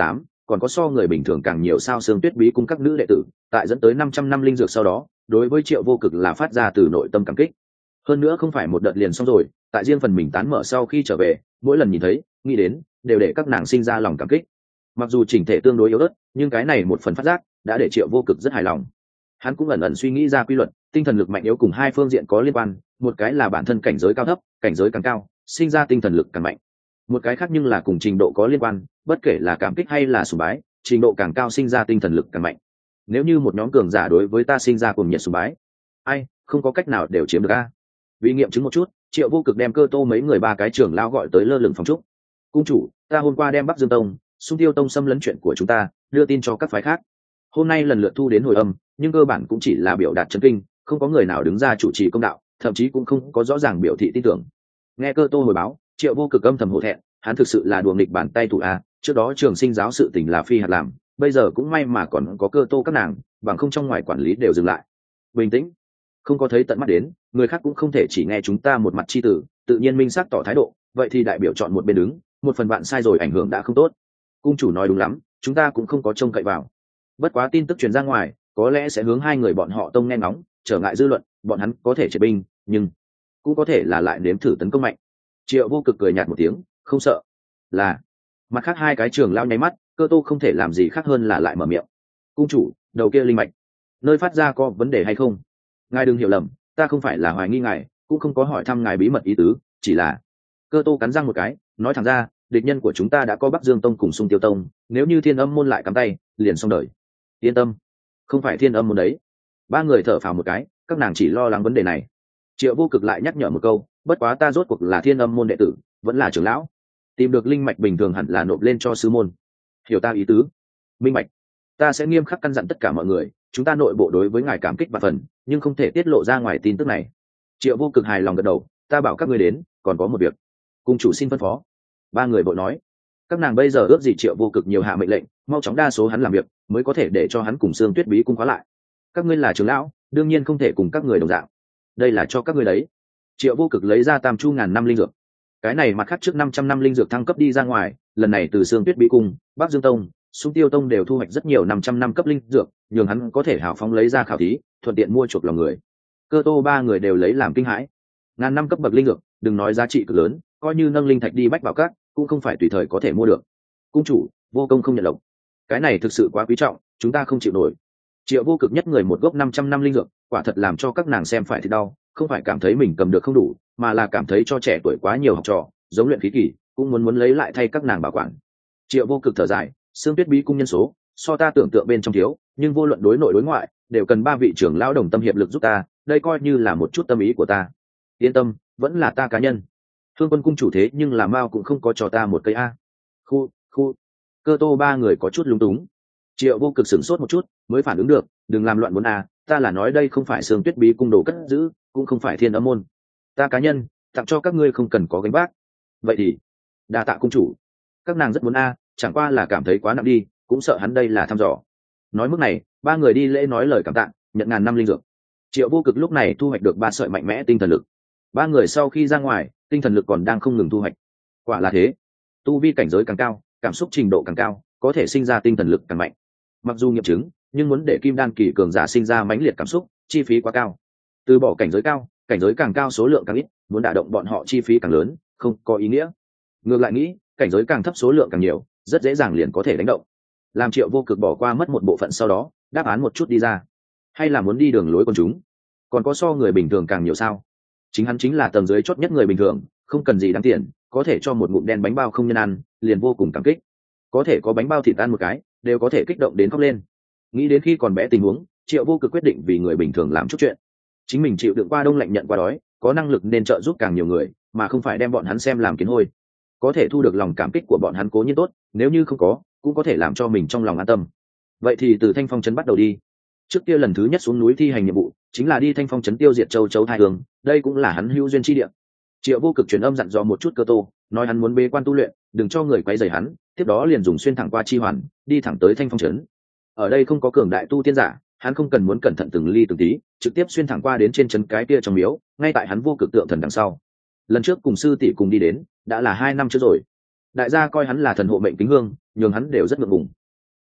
còn có so người bình thường càng nhiều sao xương tuyết bí cung các nữ đệ tử tại dẫn tới 500 năm linh dược sau đó đối với Triệu Vô Cực là phát ra từ nội tâm cảm kích. Hơn nữa không phải một đợt liền xong rồi, tại riêng phần mình tán mở sau khi trở về, mỗi lần nhìn thấy nghĩ đến đều để các nàng sinh ra lòng cảm kích. Mặc dù chỉnh thể tương đối yếu ớt, nhưng cái này một phần phát giác đã để Triệu Vô Cực rất hài lòng. Hắn cũng ẩn ẩn suy nghĩ ra quy luật, tinh thần lực mạnh yếu cùng hai phương diện có liên quan, một cái là bản thân cảnh giới cao thấp, cảnh giới càng cao sinh ra tinh thần lực càng mạnh, một cái khác nhưng là cùng trình độ có liên quan, bất kể là cảm kích hay là sùng bái, trình độ càng cao sinh ra tinh thần lực càng mạnh. Nếu như một nhóm cường giả đối với ta sinh ra cùng nhiệt sùng bái, ai không có cách nào đều chiếm được a. Vì nghiệm chứng một chút, Triệu Vô Cực đem Cơ Tô mấy người ba cái trưởng lao gọi tới lơ lửng phòng trúc. Cung chủ, ta hôm qua đem Bắc Dương Tông, Xung Tiêu Tông xâm lấn chuyện của chúng ta đưa tin cho các phái khác, hôm nay lần lượt thu đến hồi âm, nhưng cơ bản cũng chỉ là biểu đạt chấn kinh, không có người nào đứng ra chủ trì công đạo, thậm chí cũng không có rõ ràng biểu thị tin tưởng. Nghe Cơ Tô hồi báo, Triệu Vô Cực âm thầm hổ thẹn, hắn thực sự là đùa nghịch bàn tay thủ a. Trước đó Trường Sinh giáo sự tình là phi hạt làm, bây giờ cũng may mà còn có Cơ Tô các nàng, bằng không trong ngoài quản lý đều dừng lại. Bình tĩnh, không có thấy tận mắt đến, người khác cũng không thể chỉ nghe chúng ta một mặt chi tử, tự nhiên minh xác tỏ thái độ, vậy thì đại biểu chọn một bên đứng, một phần bạn sai rồi ảnh hưởng đã không tốt. Cung chủ nói đúng lắm, chúng ta cũng không có trông cậy vào. Bất quá tin tức truyền ra ngoài, có lẽ sẽ hướng hai người bọn họ tông nghe ngóng, trở ngại dư luận, bọn hắn có thể triệt binh, nhưng cũng có thể là lại nếm thử tấn công mạnh. Triệu Vô Cực cười nhạt một tiếng, không sợ. Là. Mặt khác hai cái trưởng lao nháy mắt, Cơ Tô không thể làm gì khác hơn là lại mở miệng. Cung chủ, đầu kia linh mạch, nơi phát ra có vấn đề hay không? Ngài đừng hiểu lầm, ta không phải là hoài nghi ngài, cũng không có hỏi thăm ngài bí mật ý tứ, chỉ là. Cơ Tô cắn răng một cái, nói thẳng ra, địch nhân của chúng ta đã có Bắc Dương Tông cùng Xung Tiêu Tông, nếu như Thiên Âm môn lại cắm tay, liền xong đời. Yên tâm, không phải Thiên Âm môn đấy. Ba người thở phào một cái, các nàng chỉ lo lắng vấn đề này. Triệu Vô Cực lại nhắc nhở một câu, bất quá ta rốt cuộc là Thiên Âm môn đệ tử, vẫn là trưởng lão, tìm được linh mạch bình thường hẳn là nộp lên cho sư môn. Hiểu ta ý tứ? Minh mạch. Ta sẽ nghiêm khắc căn dặn tất cả mọi người, chúng ta nội bộ đối với ngài cảm kích và phần, nhưng không thể tiết lộ ra ngoài tin tức này. Triệu Vô Cực hài lòng gật đầu, ta bảo các ngươi đến, còn có một việc. Cung chủ xin phân phó. Ba người vội nói, các nàng bây giờ ước gì Triệu Vô Cực nhiều hạ mệnh lệnh, mau chóng đa số hắn làm việc, mới có thể để cho hắn cùng Sương Tuyết Bí cung khóa lại. Các ngươi là trưởng lão, đương nhiên không thể cùng các người đồng dạng. Đây là cho các ngươi đấy. Triệu Vô Cực lấy ra tam chu ngàn năm linh dược. Cái này mặt khác trước 500 năm linh dược thăng cấp đi ra ngoài, lần này từ Sương Tuyết Bí cung, Bắc Dương Tông, Xung Tiêu Tông đều thu hoạch rất nhiều 500 năm cấp linh dược, nhường hắn có thể hào phóng lấy ra khảo thí, thuận tiện mua chuộc lòng người. Cơ Tô ba người đều lấy làm kinh hãi. Ngàn năm cấp bậc linh dược, đừng nói giá trị cực lớn, coi như nâng linh thạch đi bách bảo các, cũng không phải tùy thời có thể mua được. Cung chủ, vô công không nhận lộc. Cái này thực sự quá quý trọng, chúng ta không chịu nổi. Triệu Vô Cực nhất người một gốc 500 năm linh dược, quả thật làm cho các nàng xem phải thì đau, không phải cảm thấy mình cầm được không đủ, mà là cảm thấy cho trẻ tuổi quá nhiều học trò, giống luyện khí kỳ, cũng muốn lấy lại thay các nàng bảo quản. Triệu Vô Cực thở dài, Sương Tuyết Bí cung nhân số, so ta tưởng tượng bên trong thiếu, nhưng vô luận đối nội đối ngoại, đều cần ba vị trưởng lão đồng tâm hiệp lực giúp ta, đây coi như là một chút tâm ý của ta. Yên tâm, vẫn là ta cá nhân. Thương Quân cung chủ thế nhưng là Mao cũng không có cho ta một cây a. Khu. Cơ Tô ba người có chút lúng túng. Triệu Vô Cực sửng sốt một chút, mới phản ứng được, đừng làm loạn muốn a, ta là nói đây không phải Sương Tuyết Bí cung đồ cất giữ, cũng không phải Thiên Âm môn. Ta cá nhân, tặng cho các ngươi không cần có gánh vác. Vậy thì, đa tạ cung chủ. Các nàng rất muốn a, chẳng qua là cảm thấy quá nặng đi, cũng sợ hắn đây là thăm dò. Nói mức này, ba người đi lễ nói lời cảm tạ, nhận ngàn năm linh dược. Triệu Vô Cực lúc này thu hoạch được 3 sợi mạnh mẽ tinh thần lực. Ba người sau khi ra ngoài, tinh thần lực còn đang không ngừng thu hoạch. Quả là thế, tu vi cảnh giới càng cao, cảm xúc trình độ càng cao, có thể sinh ra tinh thần lực càng mạnh. Mặc dù nghiệm chứng, nhưng muốn để kim đan kỳ cường giả sinh ra mãnh liệt cảm xúc, chi phí quá cao. Từ bỏ cảnh giới cao, cảnh giới càng cao số lượng càng ít, muốn đả động bọn họ chi phí càng lớn, không có ý nghĩa. Ngược lại nghĩ, cảnh giới càng thấp số lượng càng nhiều, rất dễ dàng liền có thể đánh động. Làm Triệu Vô Cực bỏ qua mất một bộ phận sau đó, đáp án một chút đi ra. Hay là muốn đi đường lối con chúng? Còn có so người bình thường càng nhiều sao? Chính hắn chính là tầng dưới chót nhất người bình thường, không cần gì đáng tiền, có thể cho một ngụm đen bánh bao không nhân ăn, liền vô cùng cảm kích. Có thể có bánh bao thịt ăn một cái, đều có thể kích động đến khóc lên. Nghĩ đến khi còn bé tình huống, Triệu Vô Cực quyết định vì người bình thường làm chút chuyện. Chính mình chịu đựng qua đông lạnh nhận qua đói, có năng lực nên trợ giúp càng nhiều người, mà không phải đem bọn hắn xem làm kiến hôi. Có thể thu được lòng cảm kích của bọn hắn cố nhiên tốt, nếu như không có, cũng có thể làm cho mình trong lòng an tâm. Vậy thì từ Thanh Phong trấn bắt đầu đi. Trước kia lần thứ nhất xuống núi thi hành nhiệm vụ, chính là đi Thanh Phong trấn tiêu diệt châu chấu thai hương, đây cũng là hắn hữu duyên chi địa. Triệu Vô Cực truyền âm dặn dò một chút Cơ Tô, nói hắn muốn bế quan tu luyện, đừng cho người quấy rầy hắn, tiếp đó liền dùng xuyên thẳng qua chi hoàn, đi thẳng tới Thanh Phong trấn. Ở đây không có cường đại tu tiên giả, hắn không cần muốn cẩn thận từng ly từng tí, trực tiếp xuyên thẳng qua đến trên trấn cái kia trong miếu, ngay tại hắn Vô Cực tượng thần đằng sau. Lần trước cùng sư tỷ cùng đi đến, đã là 2 năm trước rồi. Đại gia coi hắn là thần hộ mệnh kính hương, nhường hắn đều rất ngượng ngùng.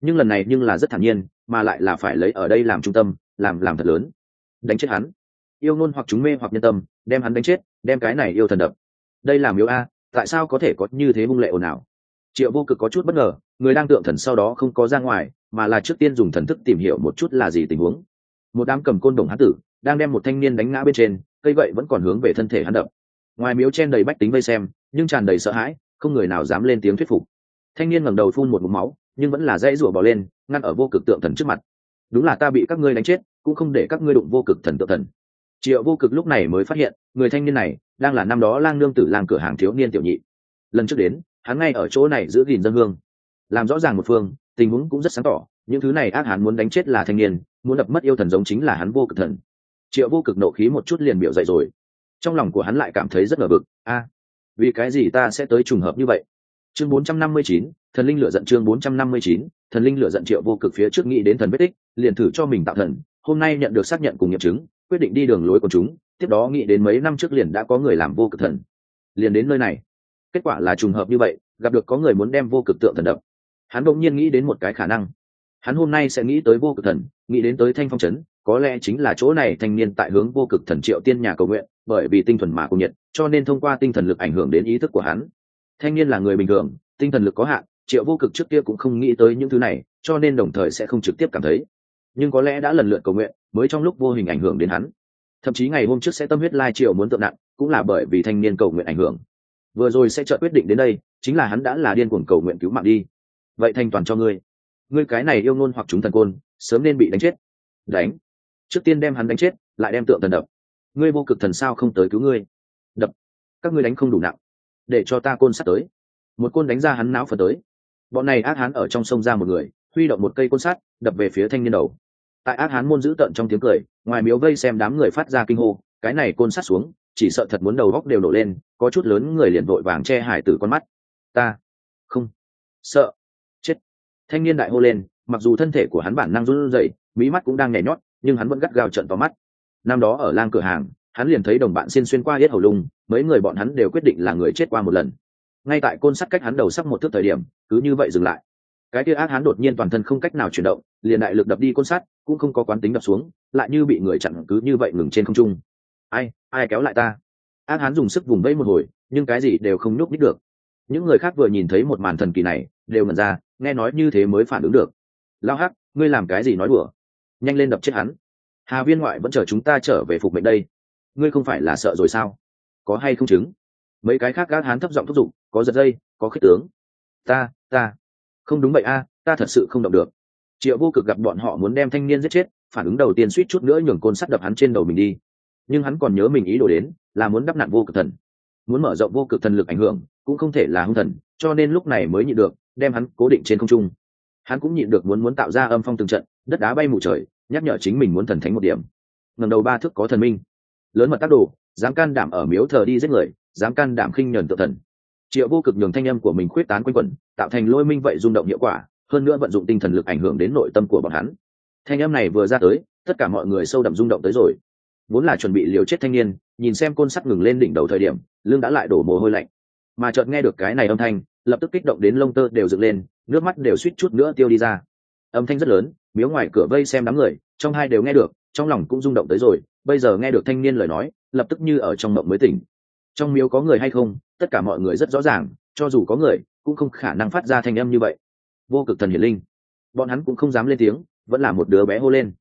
nhưng lần này nhưng là rất thản nhiên, mà lại là phải lấy ở đây làm trung tâm, làm thật lớn. Đánh chết hắn. Yêu ngôn hoặc chúng mê hoặc nhân tâm, đem hắn đánh chết, đem cái này yêu thần đập. Đây là miếu a, tại sao có thể có như thế hung lệ ồn ào? Triệu Vô Cực có chút bất ngờ, người đang tượng thần sau đó không có ra ngoài, mà là trước tiên dùng thần thức tìm hiểu một chút là gì tình huống. Một đám cầm côn đồng hán tử đang đem một thanh niên đánh ngã bên trên, cây gậy vẫn còn hướng về thân thể hắn đập. Ngoài miếu chen đầy bách tính vây xem, nhưng tràn đầy sợ hãi, không người nào dám lên tiếng thuyết phục. Thanh niên ngẩng đầu phun một ngụm máu, nhưng vẫn là dãy rủa bò lên, ngăn ở Vô Cực tượng thần trước mặt. Đúng là ta bị các ngươi đánh chết, cũng không để các ngươi đụng Vô Cực thần tượng thần. Triệu Vô Cực lúc này mới phát hiện, người thanh niên này đang là năm đó lang nương tử lang cửa hàng thiếu niên tiểu nhị. Lần trước đến, hắn ngay ở chỗ này giữ gìn dân hương, làm rõ ràng một phương, tình huống cũng rất sáng tỏ. Những thứ này ác hắn muốn đánh chết là thanh niên, muốn đập mất yêu thần giống chính là hắn Vô Cực thần. Triệu Vô Cực nộ khí một chút liền biểu dậy rồi, trong lòng của hắn lại cảm thấy rất ngờ vực. Vì cái gì ta sẽ tới trùng hợp như vậy? Chương 459, thần linh lửa giận. Chương 459, thần linh lửa giận. Triệu Vô Cực phía trước nghĩ đến thần vết tích, liền thử cho mình tạo thần, hôm nay nhận được xác nhận cùng nghiệm chứng, quyết định đi đường lối của chúng. Tiếp đó nghĩ đến mấy năm trước liền đã có người làm Vô Cực thần, liền đến nơi này. Kết quả là trùng hợp như vậy, gặp được có người muốn đem Vô Cực tượng thần đập. Hắn đột nhiên nghĩ đến một cái khả năng, hắn hôm nay sẽ nghĩ tới Vô Cực thần, nghĩ đến tới Thanh Phong trấn, có lẽ chính là chỗ này thanh niên tại hướng Vô Cực thần Triệu Tiên nhà cầu nguyện, bởi vì tinh thuần mà cùng nhiệt, cho nên thông qua tinh thần lực ảnh hưởng đến ý thức của hắn. Thanh niên là người bình thường, tinh thần lực có hạn, Triệu Vô Cực trước kia cũng không nghĩ tới những thứ này, cho nên đồng thời sẽ không trực tiếp cảm thấy, nhưng có lẽ đã lần lượt cầu nguyện, mới trong lúc vô hình ảnh hưởng đến hắn. Thậm chí ngày hôm trước sẽ tâm huyết lai triệu muốn tượng nặng, cũng là bởi vì thanh niên cầu nguyện ảnh hưởng. Vừa rồi sẽ chợt quyết định đến đây, chính là hắn đã là điên cuồng cầu nguyện cứu mạng đi. Vậy thành toàn cho ngươi, ngươi cái này yêu ngôn hoặc chúng thần côn, sớm nên bị đánh chết. Đánh, trước tiên đem hắn đánh chết, lại đem tượng thần đập. Ngươi Vô Cực thần sao không tới cứu ngươi? Đập, các ngươi đánh không đủ nặng, để cho ta côn sắt tới. Một côn đánh ra hắn não phần tới. Bọn này ác hán ở trong sông ra một người, huy động một cây côn sắt đập về phía thanh niên đầu. Tại ác hán môn giữ tợn trong tiếng cười, ngoài miếu vây xem đám người phát ra kinh hô, cái này côn sắt xuống, chỉ sợ thật muốn đầu góc đều nổ lên. Có chút lớn người liền vội vàng che hải tử con mắt. Ta không sợ chết. Thanh niên đại hô lên, mặc dù thân thể của hắn bản năng run rẩy, mí mắt cũng đang nhảy nhót, nhưng hắn vẫn gắt gao trợn to mắt. Năm đó ở lang cửa hàng, hắn liền thấy đồng bạn xuyên qua yết hầu lung, mấy người bọn hắn đều quyết định là người chết qua một lần. Ngay tại côn sắt cách hắn đầu sắp một thước thời điểm, cứ như vậy dừng lại. Cái kia ác hắn đột nhiên toàn thân không cách nào chuyển động, liền đại lực đập đi côn sắt, cũng không có quán tính đập xuống, lại như bị người chặn, cứ như vậy ngừng trên không trung. Ai kéo lại ta? Ác hắn dùng sức vùng vẫy một hồi, nhưng cái gì đều không nhúc nhích được. Những người khác vừa nhìn thấy một màn thần kỳ này, đều ngẩn ra, nghe nói như thế mới phản ứng được. Lao Hắc, ngươi làm cái gì nói đùa? Nhanh lên đập chết hắn. Hà viên ngoại vẫn chờ chúng ta trở về phục mệnh đây. Ngươi không phải là sợ rồi sao? Có hay không chứng? Mấy cái khác gác hán thấp giọng thúc giục, có giật dây, có khích tướng. Ta không đúng vậy a, ta thật sự không động được. Triệu Vô Cực gặp bọn họ muốn đem thanh niên giết chết, phản ứng đầu tiên suýt chút nữa nhường côn sắt đập hắn trên đầu mình đi. Nhưng hắn còn nhớ mình ý đồ đến là muốn đắp nặn Vô Cực thần, muốn mở rộng Vô Cực thần lực ảnh hưởng, cũng không thể là hung thần, cho nên lúc này mới nhịn được đem hắn cố định trên không trung. Hắn cũng nhịn được muốn tạo ra âm phong từng trận, đất đá bay mù trời, nhắc nhở chính mình muốn thần thánh một điểm. Ngẩng đầu 3 thước có thần minh, lớn mật tác đồ, dám can đảm ở miếu thờ đi giết người, dám can đảm khinh nhẫn tự thần. Triệu Vô Cực nhường thanh âm của mình khuyết tán quanh quẩn, tạo thành lôi minh vậy rung động hiệu quả, hơn nữa vận dụng tinh thần lực ảnh hưởng đến nội tâm của bọn hắn. Thanh âm này vừa ra tới, tất cả mọi người sâu đậm rung động tới rồi. Vốn là chuẩn bị liều chết thanh niên, nhìn xem côn sắt ngừng lên đỉnh đầu thời điểm, lưng đã lại đổ mồ hôi lạnh. Mà chợt nghe được cái này âm thanh, lập tức kích động đến lông tơ đều dựng lên, nước mắt đều suýt chút nữa tiêu đi ra. Âm thanh rất lớn, miếu ngoài cửa vây xem đám người, trong hai đều nghe được, trong lòng cũng rung động tới rồi. Bây giờ nghe được thanh niên lời nói, lập tức như ở trong mộng mới tỉnh. Trong miếu có người hay không, tất cả mọi người rất rõ ràng, cho dù có người, cũng không khả năng phát ra thanh âm như vậy. Vô Cực thần hiển linh, bọn hắn cũng không dám lên tiếng, vẫn là một đứa bé hô lên.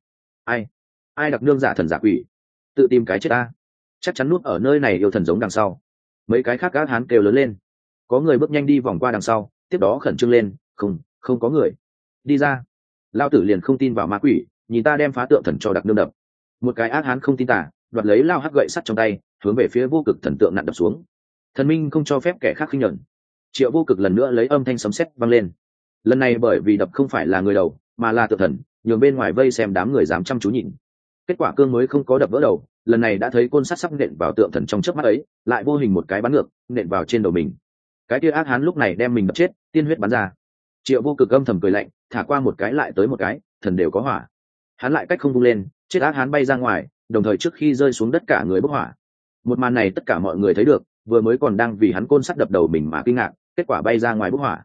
Ai đặc nương giả thần giả quỷ, tự tìm cái chết ta, chắc chắn núp ở nơi này yêu thần giống đằng sau. Mấy cái khác gác hán kêu lớn lên. Có người bước nhanh đi vòng qua đằng sau, tiếp đó khẩn trương lên, không có người, đi ra. Lao tử liền không tin vào ma quỷ, nhìn ta đem phá tượng thần cho đặc nương đập. Một cái ác hán không tin tả, đoạt lấy lao hắc gậy sắt trong tay, hướng về phía Vô Cực thần tượng nặn đập xuống. Thần minh không cho phép kẻ khác khinh nhẫn. Triệu Vô Cực lần nữa lấy âm thanh sấm sét vang lên. Lần này bởi vì đập không phải là người đầu, mà là tượng thần, nhường bên ngoài vây xem đám người dám chăm chú nhìn. Kết quả cương mới không có đập vỡ đầu, lần này đã thấy côn sắt sắp nện vào tượng thần trong chớp mắt ấy, lại vô hình một cái bắn ngược, nện vào trên đầu mình. Cái kia ác hán lúc này đem mình đập chết, tiên huyết bắn ra. Triệu Vô Cực âm thầm cười lạnh, thả qua một cái lại tới một cái, thần đều có hỏa. Hắn lại cách không vung lên, chết ác hán bay ra ngoài, đồng thời trước khi rơi xuống đất cả người bốc hỏa. Một màn này tất cả mọi người thấy được, vừa mới còn đang vì hắn côn sắt đập đầu mình mà kinh ngạc, kết quả bay ra ngoài bốc hỏa.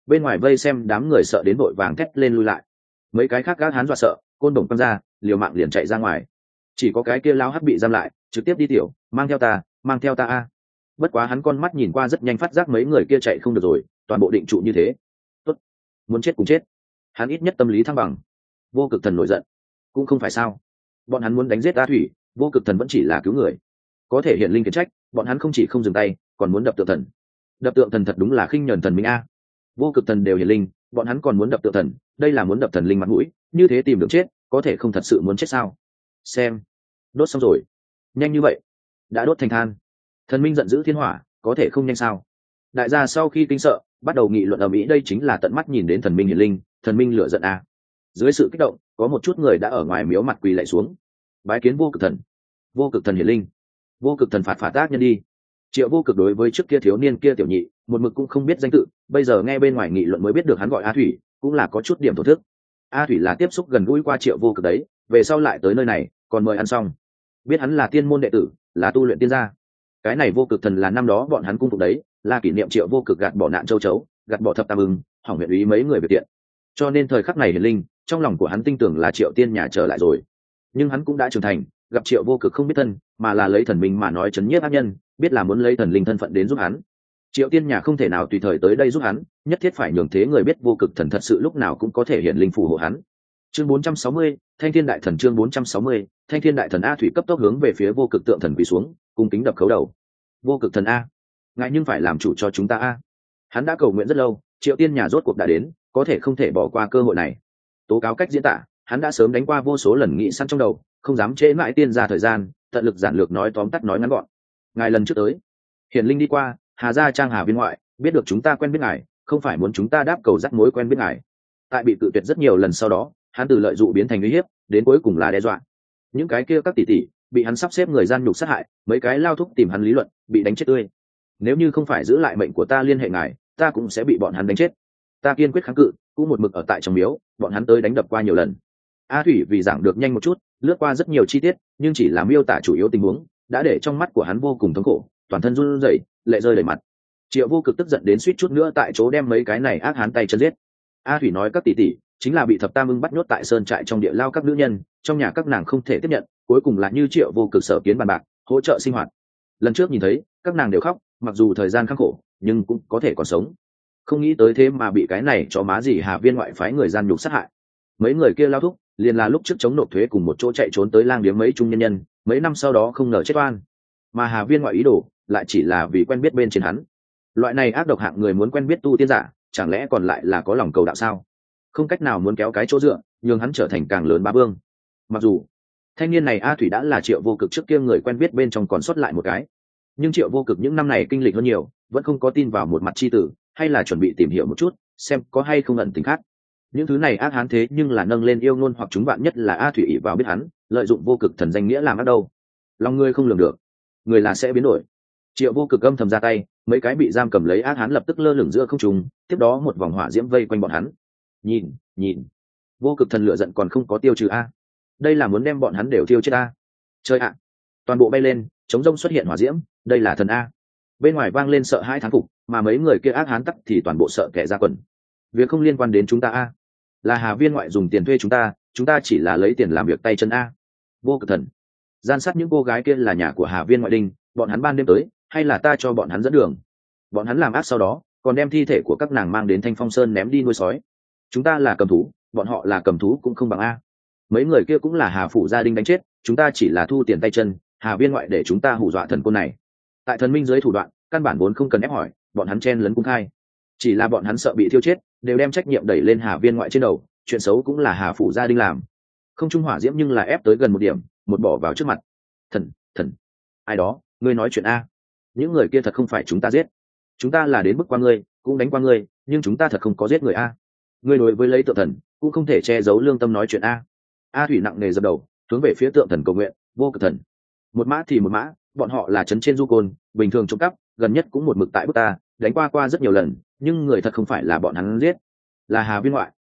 Bên ngoài vây xem đám người sợ đến vội vàng thét lên lui lại. Mấy cái khác gác hán dọa sợ, côn đồng quăng ra, liều mạng liền chạy ra ngoài. Chỉ có cái kia lao hắc bị giam lại, trực tiếp đi tiểu, mang theo ta a. Bất quá hắn con mắt nhìn qua rất nhanh phát giác mấy người kia chạy không được rồi, toàn bộ định trụ như thế. Tốt, muốn chết cũng chết. Hắn ít nhất tâm lý thăng bằng. Vô Cực Thần nổi giận, cũng không phải sao? Bọn hắn muốn đánh giết A Thủy, Vô Cực Thần vẫn chỉ là cứu người. Có thể hiện linh khiển trách, bọn hắn không chỉ không dừng tay, còn muốn đập tượng thần. Đập tượng thần thật đúng là khinh nhẫn thần minh a. Vô Cực Thần đều hiển linh, bọn hắn còn muốn đập tượng thần, đây là muốn đập thần linh mặt mũi, như thế tìm được chết, có thể không thật sự muốn chết sao? Xem, đốt xong rồi, nhanh như vậy, đã đốt thành than. Thần minh giận dữ thiên hỏa, có thể không nhanh sao? Đại gia sau khi kinh sợ, bắt đầu nghị luận ầm ĩ, đây chính là tận mắt nhìn đến thần minh hiển linh, thần minh lửa giận a. Dưới sự kích động, có một chút người đã ở ngoài miếu mặt quỳ lạy xuống, bái kiến Vô Cực Thần. Vô Cực Thần hiển linh, Vô Cực Thần phạt ác nhân đi. Triệu Vô Cực đối với trước kia thiếu niên kia tiểu nhị một mực cũng không biết danh tự, bây giờ nghe bên ngoài nghị luận mới biết được hắn gọi A Thủy, cũng là có chút điểm thổ thức. A Thủy là tiếp xúc gần gũi qua Triệu Vô Cực đấy, về sau lại tới nơi này còn mời ăn xong, biết hắn là tiên môn đệ tử, là tu luyện tiên gia. Cái này Vô Cực Thần là năm đó bọn hắn cung phục đấy, là kỷ niệm Triệu Vô Cực gạt bỏ nạn châu chấu, gạt bỏ thập tam ưng, hỏng huyện ý mấy người về tiện, cho nên thời khắc này hiển linh, trong lòng của hắn tin tưởng là Triệu Tiên nhà trở lại rồi. Nhưng hắn cũng đã trưởng thành, gặp Triệu Vô Cực không biết thân, mà là lấy thần minh mà nói chấn nhiếp ác nhân, biết là muốn lấy thần linh thân phận đến giúp hắn. Triệu Tiên nhà không thể nào tùy thời tới đây giúp hắn, nhất thiết phải nhường thế người biết Vô Cực Thần thật sự lúc nào cũng có thể hiện linh phù hộ hắn. Chương 460, Thanh Thiên Đại Thần. Chương 460, Thanh Thiên Đại Thần. A Thủy cấp tốc hướng về phía Vô Cực tượng thần quỳ xuống, cung kính đập khấu đầu. Vô Cực Thần a, ngài nhưng phải làm chủ cho chúng ta a. Hắn đã cầu nguyện rất lâu, Triệu Tiên nhà rốt cuộc đã đến, có thể không thể bỏ qua cơ hội này. Tố cáo cách diễn tả, hắn đã sớm đánh qua vô số lần nghĩ sẵn trong đầu, không dám trễ mãi tiên ra thời gian, tận lực giản lược nói tóm tắt nói ngắn gọn. Ngài lần trước tới, hiển linh đi qua, Hà gia trang Hà viên ngoại, biết được chúng ta quen biết ngài, không phải muốn chúng ta đáp cầu dắt mối quen biết ngài. Tại bị cự tuyệt rất nhiều lần sau đó, hắn từ lợi dụng biến thành uy hiếp, đến cuối cùng là đe dọa. Những cái kia các tỷ tỷ bị hắn sắp xếp người gian nhục sát hại, mấy cái lao thúc tìm hắn lý luận, bị đánh chết tươi. Nếu như không phải giữ lại mệnh của ta liên hệ ngài, ta cũng sẽ bị bọn hắn đánh chết. Ta kiên quyết kháng cự, cũng một mực ở tại trong miếu, bọn hắn tới đánh đập qua nhiều lần. A Thủy vì giảng được nhanh một chút, lướt qua rất nhiều chi tiết, nhưng chỉ là miêu tả chủ yếu tình huống, đã để trong mắt của hắn vô cùng thống khổ, toàn thân run rẩy, lệ rơi đầy mặt. Triệu Vô Cực tức giận đến suýt chút nữa tại chỗ đem mấy cái này ác hán tay chân giết. A Thủy nói các tỷ tỷ chính là bị thập tam ưng bắt nhốt tại sơn trại trong địa lao các nữ nhân, trong nhà các nàng không thể tiếp nhận, cuối cùng là như Triệu Vô Cực sở kiến bàn bạc, hỗ trợ sinh hoạt. Lần trước nhìn thấy, các nàng đều khóc, mặc dù thời gian khắc khổ, nhưng cũng có thể còn sống. Không nghĩ tới thế mà bị cái này chó má gì Hà viên ngoại phái người gian nhục sát hại. Mấy người kia lao thúc liền là lúc trước chống nộp thuế cùng một chỗ chạy trốn tới lang điếm mấy trung nhân nhân, mấy năm sau đó không ngờ chết oan. Mà Hà viên ngoại ý đồ lại chỉ là vì quen biết bên trên hắn. Loại này ác độc hạng người muốn quen biết tu tiên giả, chẳng lẽ còn lại là có lòng cầu đạo sao? Không cách nào muốn kéo cái chỗ dựa, nhường hắn trở thành càng lớn bá vương. Mặc dù thanh niên này A Thủy đã là Triệu Vô Cực trước kia người quen biết bên trong còn sót lại một cái, nhưng Triệu Vô Cực những năm này kinh lịch hơn nhiều, vẫn không có tin vào một mặt chi tử, hay là chuẩn bị tìm hiểu một chút, xem có hay không ẩn tình khác. Những thứ này ác hán thế nhưng là nâng lên yêu ngôn hoặc chúng bạn nhất là A Thủy ỷ vào biết hắn lợi dụng Vô Cực Thần danh nghĩa làm ác đâu. Lòng ngươi không lường được, người là sẽ biến đổi. Triệu Vô Cực âm thầm ra tay, mấy cái bị giam cầm lấy ác hán lập tức lơ lửng giữa không trung, tiếp đó một vòng hỏa diễm vây quanh bọn hắn. Nhìn, Vô Cực Thần lửa giận còn không có tiêu trừ a, đây là muốn đem bọn hắn đều tiêu chết a. Chơi ạ, toàn bộ bay lên, chống rông xuất hiện hỏa diễm, đây là thần a. Bên ngoài vang lên sợ hãi thán phục, mà mấy người kia ác hán tắc thì toàn bộ sợ kẻ ra quần. Việc không liên quan đến chúng ta a, là Hà viên ngoại dùng tiền thuê chúng ta chỉ là lấy tiền làm việc tay chân a. Vô Cực Thần gian sát những cô gái kia là nhà của Hà viên ngoại đinh, bọn hắn ban đêm tới, hay là ta cho bọn hắn dẫn đường? Bọn hắn làm ác sau đó còn đem thi thể của các nàng mang đến Thanh Phong Sơn ném đi nuôi sói. Chúng ta là cầm thú, bọn họ là cầm thú cũng không bằng a. Mấy người kia cũng là Hà phủ gia đình đánh chết, chúng ta chỉ là thu tiền tay chân, Hà viên ngoại để chúng ta hù dọa thần côn này. Tại thần minh dưới thủ đoạn, căn bản vốn không cần ép hỏi, bọn hắn chen lấn cung khai. Chỉ là bọn hắn sợ bị thiêu chết, đều đem trách nhiệm đẩy lên Hà viên ngoại trên đầu, chuyện xấu cũng là Hà phủ gia đình làm. Không trung hỏa diễm nhưng là ép tới gần một điểm, một bỏ vào trước mặt. Thần, ai đó, ngươi nói chuyện a? Những người kia thật không phải chúng ta giết, chúng ta là đến bức qua ngươi, cũng đánh qua ngươi, nhưng chúng ta thật không có giết người a. Ngươi đối với lấy tượng thần cũng không thể che giấu lương tâm nói chuyện a. A Thủy nặng nề dập đầu, hướng về phía tượng thần cầu nguyện. Vô Cực Thần, một mã thì một mã, bọn họ là trấn trên du côn, bình thường trộm cắp, gần nhất cũng một mực tại bức ta, đánh qua rất nhiều lần, nhưng người thật không phải là bọn hắn giết, là Hà viên ngoại.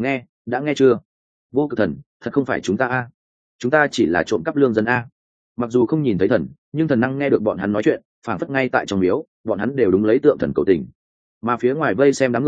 Đã nghe chưa? Vô Cực Thần, thật không phải chúng ta a, chúng ta chỉ là trộm cắp lương dân a. Mặc dù không nhìn thấy thần, nhưng thần năng nghe được bọn hắn nói chuyện, phảng phất ngay tại trong miếu, bọn hắn đều đúng lấy tượng thần cầu tình. Mà phía ngoài vây xem đám người,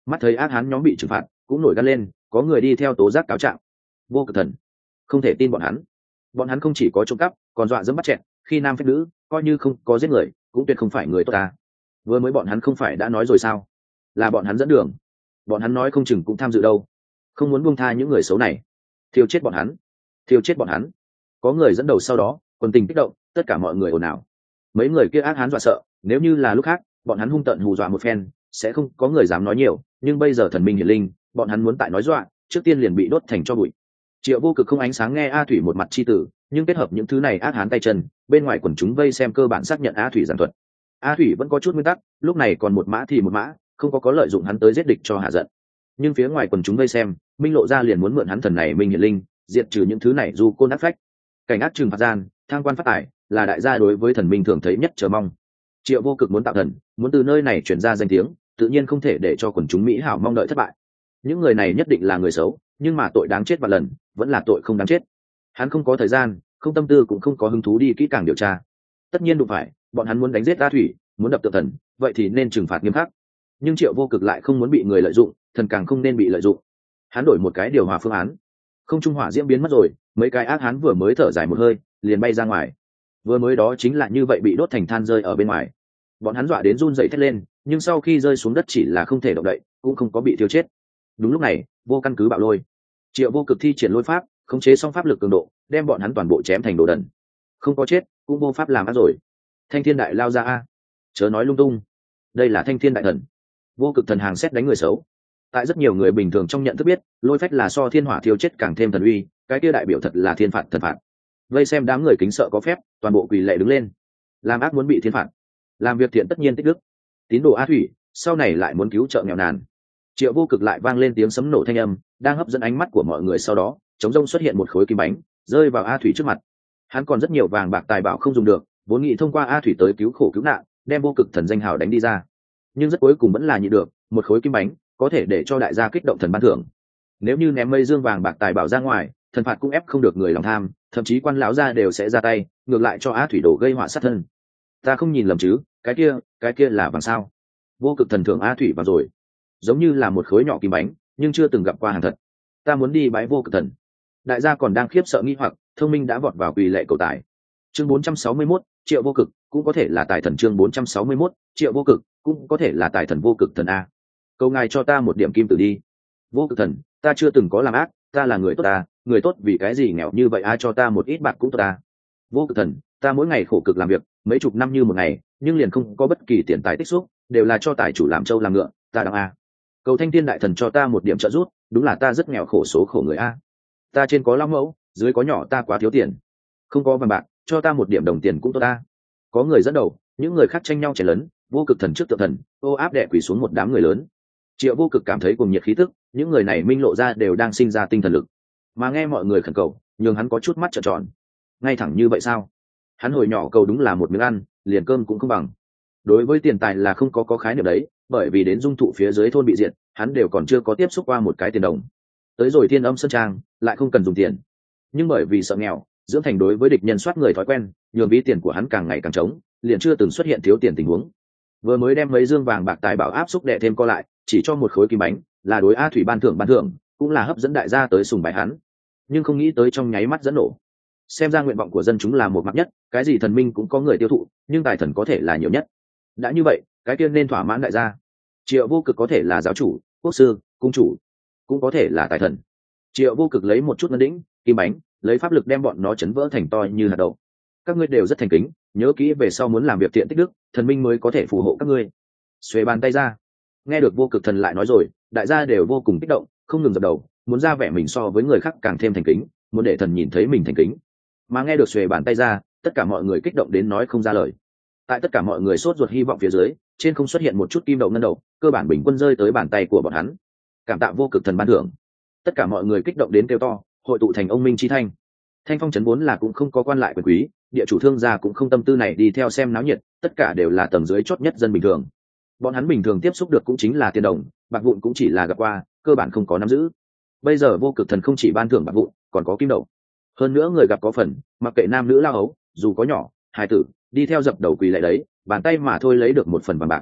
Mắt thấy ác hán nhóm bị trừng phạt cũng nổi gan lên, có người đi theo tố giác cáo trạng. Vô Cực Thần không thể tin bọn hắn không chỉ có trộm cắp còn dọa dẫm bắt chẹn, khi nam phép nữ, coi như không có giết người cũng tuyệt không phải người tốt ta. Vừa mới bọn hắn không phải đã nói rồi sao, là bọn hắn dẫn đường, bọn hắn nói không chừng cũng tham dự đâu, không muốn buông tha những người xấu này. Thiêu chết bọn hắn, thiêu chết bọn hắn. Có người dẫn đầu, sau đó quần tình kích động, tất cả mọi người ồn ào. Mấy người kia ác hán dọa sợ, nếu như là lúc khác bọn hắn hung tợn hù dọa một phen sẽ không có người dám nói nhiều, nhưng bây giờ thần minh hiển linh, bọn hắn muốn tại nói dọa trước tiên liền bị đốt thành cho bụi. Triệu Vô Cực không ánh sáng nghe A Thủy một mặt chi tử, nhưng kết hợp những thứ này ác hán tay chân, bên ngoài quần chúng vây xem cơ bản xác nhận A Thủy giản thuật. A Thủy vẫn có chút nguyên tắc, lúc này còn một mã thì một mã, không có lợi dụng hắn tới giết địch cho hạ giận. Nhưng phía ngoài quần chúng vây xem, minh lộ ra liền muốn mượn hắn thần này minh hiển linh, diệt trừ những thứ này dù côn ác phách. Cảnh ác trừng phạt gian, thang quan phát tài, là đại gia đối với thần minh thường thấy nhất chờ mong. Triệu Vô Cực muốn tạo thần, muốn từ nơi này truyền ra danh tiếng, tự nhiên không thể để cho quần chúng mỹ hảo mong đợi thất bại. Những người này nhất định là người xấu, nhưng mà tội đáng chết vạn lần vẫn là tội không đáng chết. Hắn không có thời gian, không tâm tư, cũng không có hứng thú đi kỹ càng điều tra. Tất nhiên đụng phải bọn hắn muốn đánh giết A Thủy, muốn đập tượng thần, vậy thì nên trừng phạt nghiêm khắc. Nhưng Triệu Vô Cực lại không muốn bị người lợi dụng, thần càng không nên bị lợi dụng. Hắn đổi một cái điều hòa phương án. Không trung hỏa diễm biến mất rồi, mấy cái ác hắn vừa mới thở dài một hơi liền bay ra ngoài. Vừa mới đó chính là như vậy bị đốt thành than rơi ở bên ngoài. Bọn hắn dọa đến run rẩy thét lên, nhưng sau khi rơi xuống đất chỉ là không thể động đậy, cũng không có bị thiêu chết. Đúng lúc này vô căn cứ bạo lôi. Triệu Vô Cực thi triển lôi pháp, khống chế xong pháp lực cường độ, đem bọn hắn toàn bộ chém thành đồ đần. Không có chết cũng vô pháp làm ác rồi. Thanh Thiên Đại lao ra a, chớ nói lung tung, đây là Thanh Thiên Đại thần. Vô Cực thần hàng xét đánh người xấu. Tại rất nhiều người bình thường trong nhận thức biết, lôi phách là so thiên hỏa thiêu chết càng thêm thần uy, cái kia đại biểu thật là thiên phạt thần phạt. Vây xem đám người kính sợ có phép, toàn bộ quỳ lạy đứng lên. Làm ác muốn bị thiên phạt, làm việc thiện tất nhiên tích đức. Tín đồ A Thủy sau này lại muốn cứu trợ nghèo nàn. Triệu Vô Cực lại vang lên tiếng sấm nổ thanh âm, đang hấp dẫn ánh mắt của mọi người. Sau đó trống rông xuất hiện một khối kim bánh, rơi vào A Thủy trước mặt. Hắn còn rất nhiều vàng bạc tài bảo không dùng được, vốn nghĩ thông qua A Thủy tới cứu khổ cứu nạn, đem Vô Cực thần danh hào đánh đi ra, nhưng rất cuối cùng vẫn là nhịn được. Một khối kim bánh có thể để cho đại gia kích động thần ban thưởng. Nếu như ném mây dương vàng bạc tài bảo ra ngoài, thần phạt cũng ép không được người lòng tham, thậm chí quan lão gia đều sẽ ra tay, ngược lại cho A Thủy đổ gây họa sát thân. Ta không nhìn lầm chứ, cái kia là vàng sao? Vô Cực thần thưởng A Thủy vào rồi, giống như là một khối nhỏ kim bánh, nhưng chưa từng gặp qua hàng thật. Ta muốn đi bái Vô Cực thần. Đại gia còn đang khiếp sợ nghi hoặc, thông minh đã vọt vào quỳ lệ cầu tài. Chương 461, Triệu Vô Cực cũng có thể là tài thần. Chương 461, Triệu Vô Cực cũng có thể là tài thần. Vô Cực thần a, cầu ngài cho ta một điểm kim tử đi. Vô Cực thần, ta chưa từng có làm ác, ta là người tốt ta, người tốt vì cái gì nghèo như vậy, ai cho ta một ít bạc cũng tốt ta. Vô Cực thần, ta mỗi ngày khổ cực làm việc mấy chục năm như một ngày, nhưng liền không có bất kỳ tiền tài tích xúc, đều là cho tài chủ làm trâu làm ngựa, ta đáng a. Cầu Thanh Thiên Đại thần cho ta một điểm trợ giúp, đúng là ta rất nghèo khổ số khổ người a. Ta trên có lão mẫu, dưới có nhỏ, ta quá thiếu tiền, không có vàng bạc, cho ta một điểm đồng tiền cũng tốt ta. Có người dẫn đầu, những người khác tranh nhau chèn lấn. Vô Cực thần trước tượng thần ô áp đè quỳ xuống một đám người lớn. Triệu Vô Cực cảm thấy cùng nhiệt khí tức, những người này minh lộ ra đều đang sinh ra tinh thần lực, mà nghe mọi người khẩn cầu nhường hắn có chút mắt trợn tròn. Ngay thẳng như vậy sao? Hắn hồi nhỏ cầu đúng là một miếng ăn, liền cơm cũng không bằng. Đối với tiền tài là không có khái niệm đấy, bởi vì đến dung thụ phía dưới thôn bị diệt, hắn đều còn chưa có tiếp xúc qua một cái tiền đồng. Tới rồi Thiên Âm Sơn Trang lại không cần dùng tiền, nhưng bởi vì sợ nghèo, dưỡng thành đối với địch nhân soát người thói quen, nhường ví tiền của hắn càng ngày càng trống, liền chưa từng xuất hiện thiếu tiền tình huống. Vừa mới đem mấy dương vàng bạc tài bảo áp xúc đệ thêm co lại, chỉ cho một khối kim bánh, là đối A Thủy ban thưởng, cũng là hấp dẫn đại gia tới sùng bái hắn. Nhưng không nghĩ tới trong nháy mắt dẫn nổ. Xem ra nguyện vọng của dân chúng là một mặt nhất, cái gì thần minh cũng có người tiêu thụ, nhưng tài thần có thể là nhiều nhất. Đã như vậy, cái kia nên thỏa mãn đại gia. Triệu Vô Cực có thể là giáo chủ, quốc sư, cung chủ, cũng có thể là tài thần. Triệu Vô Cực lấy một chút ngân đĩnh, kim bánh, lấy pháp lực đem bọn nó chấn vỡ thành to như hạt đậu. Các ngươi đều rất thành kính, nhớ kỹ về sau muốn làm việc thiện tích đức, thần minh mới có thể phù hộ các ngươi. Xuề bàn tay ra. Nghe được Vô Cực thần lại nói rồi, đại gia đều vô cùng kích động, không ngừng dập đầu, muốn ra vẻ mình so với người khác càng thêm thành kính, muốn để thần nhìn thấy mình thành kính. Mà nghe được xuề bàn tay ra, tất cả mọi người kích động đến nói không ra lời. Tại tất cả mọi người sốt ruột hy vọng phía dưới, trên không xuất hiện một chút kim đậu ngân đậu, cơ bản bình quân rơi tới bàn tay của bọn hắn. Cảm tạ Vô Cực thần ban thưởng. Tất cả mọi người kích động đến kêu to, hội tụ thành ông minh chi thanh. Thanh Phong trấn vốn là cũng không có quan lại quyền quý, địa chủ thương gia cũng không tâm tư này đi theo xem náo nhiệt, tất cả đều là tầng dưới chót nhất dân bình thường. Bọn hắn bình thường tiếp xúc được cũng chính là tiền đồng, bạc vụn cũng chỉ là gặp qua, cơ bản không có nắm giữ. Bây giờ Vô Cực thần không chỉ ban thưởng bạc vụn, còn có kim đậu. Hơn nữa người gặp có phần, mặc kệ nam nữ lao ấu, dù có nhỏ, hài tử, đi theo dập đầu quỳ lại đấy, bàn tay mà thôi lấy được một phần vàng bạc.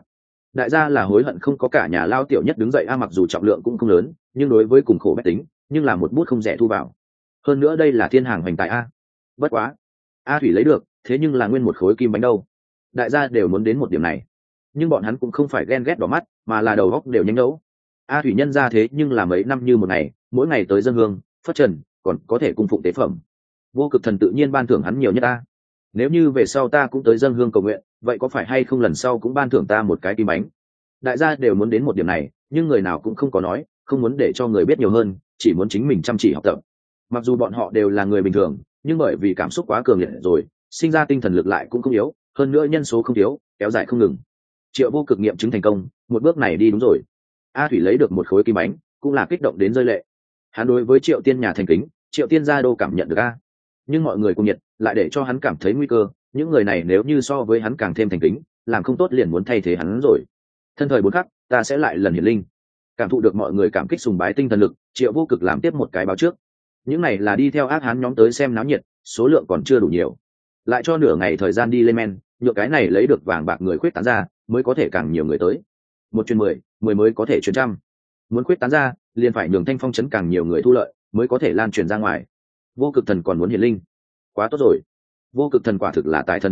đại gia là hối hận không có cả nhà lao tiểu nhất đứng dậy mặc dù trọng lượng cũng không lớn nhưng đối với cùng khổ bách tính nhưng là một bút không rẻ thu vào. Hơn nữa đây là thiên hàng hoành tài bất quá thủy lấy được thế nhưng là nguyên một khối kim bánh đâu. Đại gia đều muốn đến một điểm này, nhưng bọn hắn cũng không phải ghen ghét đỏ mắt mà là đầu góc đều nhanh đấu. Thủy nhân ra thế nhưng là mấy năm như một ngày, mỗi ngày tới dân hương phất trần còn có thể cung phụng tế phẩm. Vô Cực Thần tự nhiên ban thưởng hắn nhiều nhất nếu như về sau ta cũng tới dân hương cầu nguyện, vậy có phải hay không lần sau cũng ban thưởng ta một cái kim bánh. Đại gia đều muốn đến một điểm này, nhưng người nào cũng không có nói không muốn để cho người biết nhiều hơn, chỉ muốn chính mình chăm chỉ học tập. Mặc dù bọn họ đều là người bình thường, nhưng bởi vì cảm xúc quá cường liệt rồi, sinh ra tinh thần lực lại cũng không yếu, hơn nữa nhân số không thiếu, kéo dài không ngừng. Triệu Vô Cực nghiệm chứng thành công, một bước này đi đúng rồi. Thủy lấy được một khối kim bánh, cũng là kích động đến rơi lệ. Hắn đối với Triệu Tiên nhà thành kính, Triệu Tiên gia đô cảm nhận được nhưng mọi người cùng nhiệt lại để cho hắn cảm thấy nguy cơ, những người này nếu như so với hắn càng thêm thành kính, làm không tốt liền muốn thay thế hắn rồi. Thân thời 4 khắc, ta sẽ lại lần hiển linh. Cảm thụ được mọi người cảm kích sùng bái tinh thần lực, Triệu Vô Cực làm tiếp một cái báo trước. Những này là đi theo ác hán nhóm tới xem náo nhiệt, số lượng còn chưa đủ nhiều, lại cho nửa ngày thời gian đi lên men, nhựa cái này lấy được vàng bạc người khuyết tán ra, mới có thể càng nhiều người tới. Một truyền 10, 10 mới có thể truyền trăm. Muốn khuyết tán ra, liền phải nhường Thanh Phong trấn càng nhiều người thu lợi, mới có thể lan truyền ra ngoài. Vô Cực Thần còn muốn hiển linh, quá tốt rồi. Vô Cực Thần quả thực là tài thần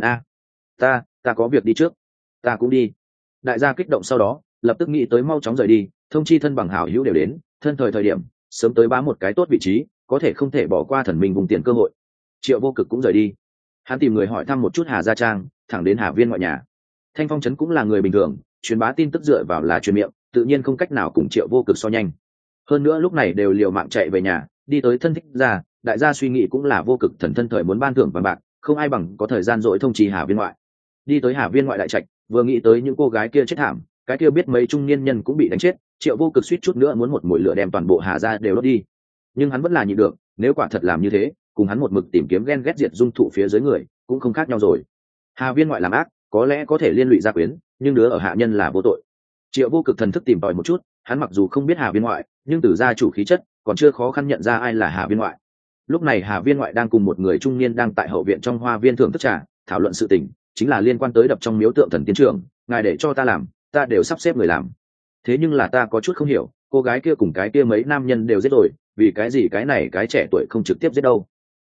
ta có việc đi trước. Ta cũng đi. Đại gia kích động sau đó lập tức nghĩ tới mau chóng rời đi, thông chi thân bằng hảo hữu đều đến, thân thời điểm sớm tới bám một cái tốt vị trí, có thể không thể bỏ qua thần minh vùng tiền cơ hội. Triệu Vô Cực cũng rời đi, hắn tìm người hỏi thăm một chút Hà Gia Trang, thẳng đến Hà Viên ngoại nhà. Thanh Phong trấn cũng là người bình thường, truyền bá tin tức dựa vào là truyền miệng, tự nhiên không cách nào cùng Triệu Vô Cực so nhanh. Hơn nữa lúc này đều liều mạng chạy về nhà, đi tới thân thích ra, đại gia suy nghĩ cũng là Vô Cực Thần thân thời muốn ban thưởng vàng bạc, không ai bằng có thời gian dỗi thông trì Hà Viên ngoại. Đi tới Hà Viên ngoại đại trạch, vừa nghĩ tới những cô gái kia chết thảm, cái kia biết mấy trung niên nhân cũng bị đánh chết, Triệu Vô Cực suýt chút nữa muốn một mũi lửa đem toàn bộ Hà gia đều đốt đi. Nhưng hắn vẫn là nhịn được, nếu quả thật làm như thế, cùng hắn một mực tìm kiếm ghen ghét diệt dung thụ phía dưới người, cũng không khác nhau rồi. Hà Viên ngoại làm ác, có lẽ có thể liên lụy gia quyến, nhưng đứa ở hạ nhân là vô tội. Triệu Vô Cực thần thức tìm tòi một chút, hắn mặc dù không biết Hà Viên ngoại, nhưng từ gia chủ khí chất, còn chưa khó khăn nhận ra ai là Hà Viên ngoại. Lúc này Hà Viên ngoại đang cùng một người trung niên đang tại hậu viện trong hoa viên thưởng thức trà, thảo luận sự tình, chính là liên quan tới đập trong miếu tượng thần tiến trưởng, ngài để cho ta làm, ta đều sắp xếp người làm. Thế nhưng là ta có chút không hiểu, cô gái kia cùng cái kia mấy nam nhân đều giết rồi, vì cái gì cái này cái trẻ tuổi không trực tiếp giết đâu?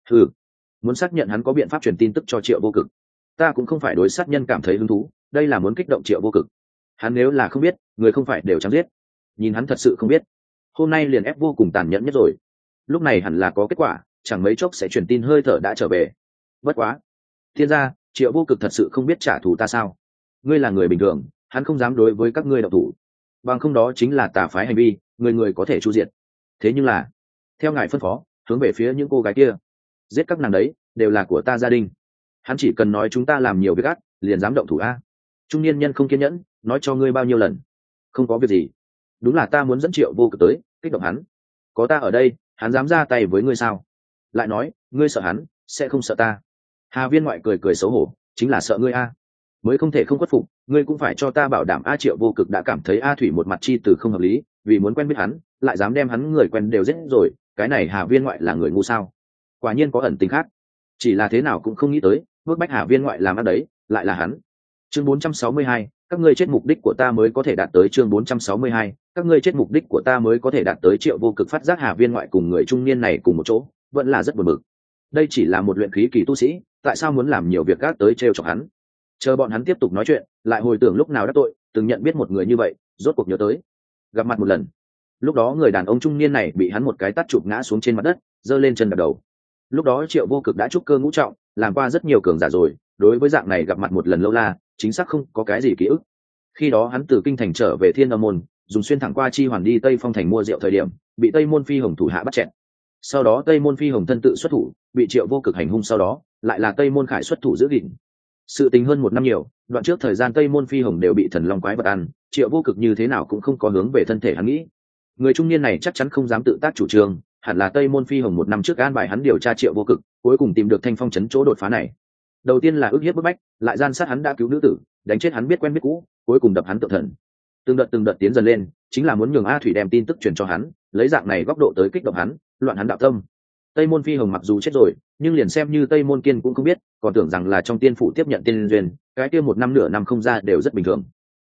Muốn xác nhận hắn có biện pháp truyền tin tức cho Triệu Vô Cực. Ta cũng không phải đối sát nhân cảm thấy hứng thú, đây là muốn kích động Triệu Vô Cực. Hắn nếu là không biết, người không phải đều chẳng giết. Nhìn hắn thật sự không biết, hôm nay liền ép vô cùng tàn nhẫn nhất rồi. Lúc này hẳn là có kết quả, chẳng mấy chốc sẽ truyền tin hơi thở đã trở về. Bất quá, thiên gia, Triệu Vô Cực thật sự không biết trả thù ta sao? Ngươi là người bình thường, hắn không dám đối với các ngươi động thủ, bằng không đó chính là tà phái hành vi, người người có thể chu diệt. Thế nhưng là, theo ngài phân phó, hướng về phía những cô gái kia, giết các nàng đấy, đều là của ta gia đình. Hắn chỉ cần nói chúng ta làm nhiều việc ác, liền dám động thủ Trung niên nhân không kiên nhẫn, nói cho ngươi bao nhiêu lần, không có việc gì. Đúng là ta muốn dẫn Triệu Vô Cực tới, kích động hắn. Có ta ở đây, hắn dám ra tay với ngươi sao? Lại nói, ngươi sợ hắn, sẽ không sợ ta. Hà Viên ngoại cười cười xấu hổ, chính là sợ ngươi mới không thể không khuất phục, ngươi cũng phải cho ta bảo đảm Triệu Vô Cực đã cảm thấy Thủy một mặt chi từ không hợp lý, vì muốn quen biết hắn, lại dám đem hắn người quen đều giết rồi, cái này Hà Viên ngoại là người ngu sao? Quả nhiên có ẩn tình khác, chỉ là thế nào cũng không nghĩ tới, bước bách Hà Viên ngoại làm ác đấy, lại là hắn. Chương 462, các ngươi chết mục đích của ta mới có thể đạt tới. Chương 462, các ngươi chết mục đích của ta mới có thể đạt tới. Triệu Vô Cực phát giác Hà Viên ngoại cùng người trung niên này cùng một chỗ, vẫn là rất buồn bực. Đây chỉ là một luyện khí kỳ tu sĩ, tại sao muốn làm nhiều việc gác tới trêu chọc hắn? Chờ bọn hắn tiếp tục nói chuyện, lại hồi tưởng lúc nào đắc tội, từng nhận biết một người như vậy, rốt cuộc nhớ tới gặp mặt một lần. Lúc đó người đàn ông trung niên này bị hắn một cái tát chụp ngã xuống trên mặt đất, giơ lên chân đập đầu. Lúc đó Triệu Vô Cực đã trúc cơ ngũ trọng, làm qua rất nhiều cường giả rồi, đối với dạng này gặp mặt một lần lâu la, chính xác không có cái gì ký ức. Khi đó hắn từ kinh thành trở về Thiên Âm môn, dùng xuyên thẳng qua chi hoàn đi Tây Phong thành mua rượu thời điểm, bị Tây môn phi hồng thủ hạ bắt chẹn. Sau đó Tây môn phi hồng thân tự xuất thủ, bị Triệu Vô Cực hành hung, sau đó lại là Tây môn khải xuất thủ giữ gìn. Sự tình hơn 1 năm nhiều, đoạn trước thời gian Tây môn phi hồng đều bị thần long quái vật ăn, Triệu Vô Cực như thế nào cũng không có hướng về thân thể hắn nghĩ. Người trung niên này chắc chắn không dám tự tác chủ trương, hẳn là Tây môn phi hồng 1 năm trước an bài hắn điều tra Triệu Vô Cực, cuối cùng tìm được Thanh Phong trấn chỗ đột phá này. Đầu tiên là ức hiếp bức bách, lại gian sát hắn đã cứu nữ tử, đánh chết hắn biết quen biết cũ, cuối cùng đập hắn tự thần. Từng đợt tiến dần lên, chính là muốn nhường Thủy đem tin tức truyền cho hắn, lấy dạng này góc độ tới kích động hắn, loạn hắn đạo tâm. Tây môn phi hồng mặc dù chết rồi, nhưng liền xem như Tây môn kiên cũng không biết, còn tưởng rằng là trong tiên phủ tiếp nhận tiên duyên, cái kia 1 năm nửa năm không ra đều rất bình thường.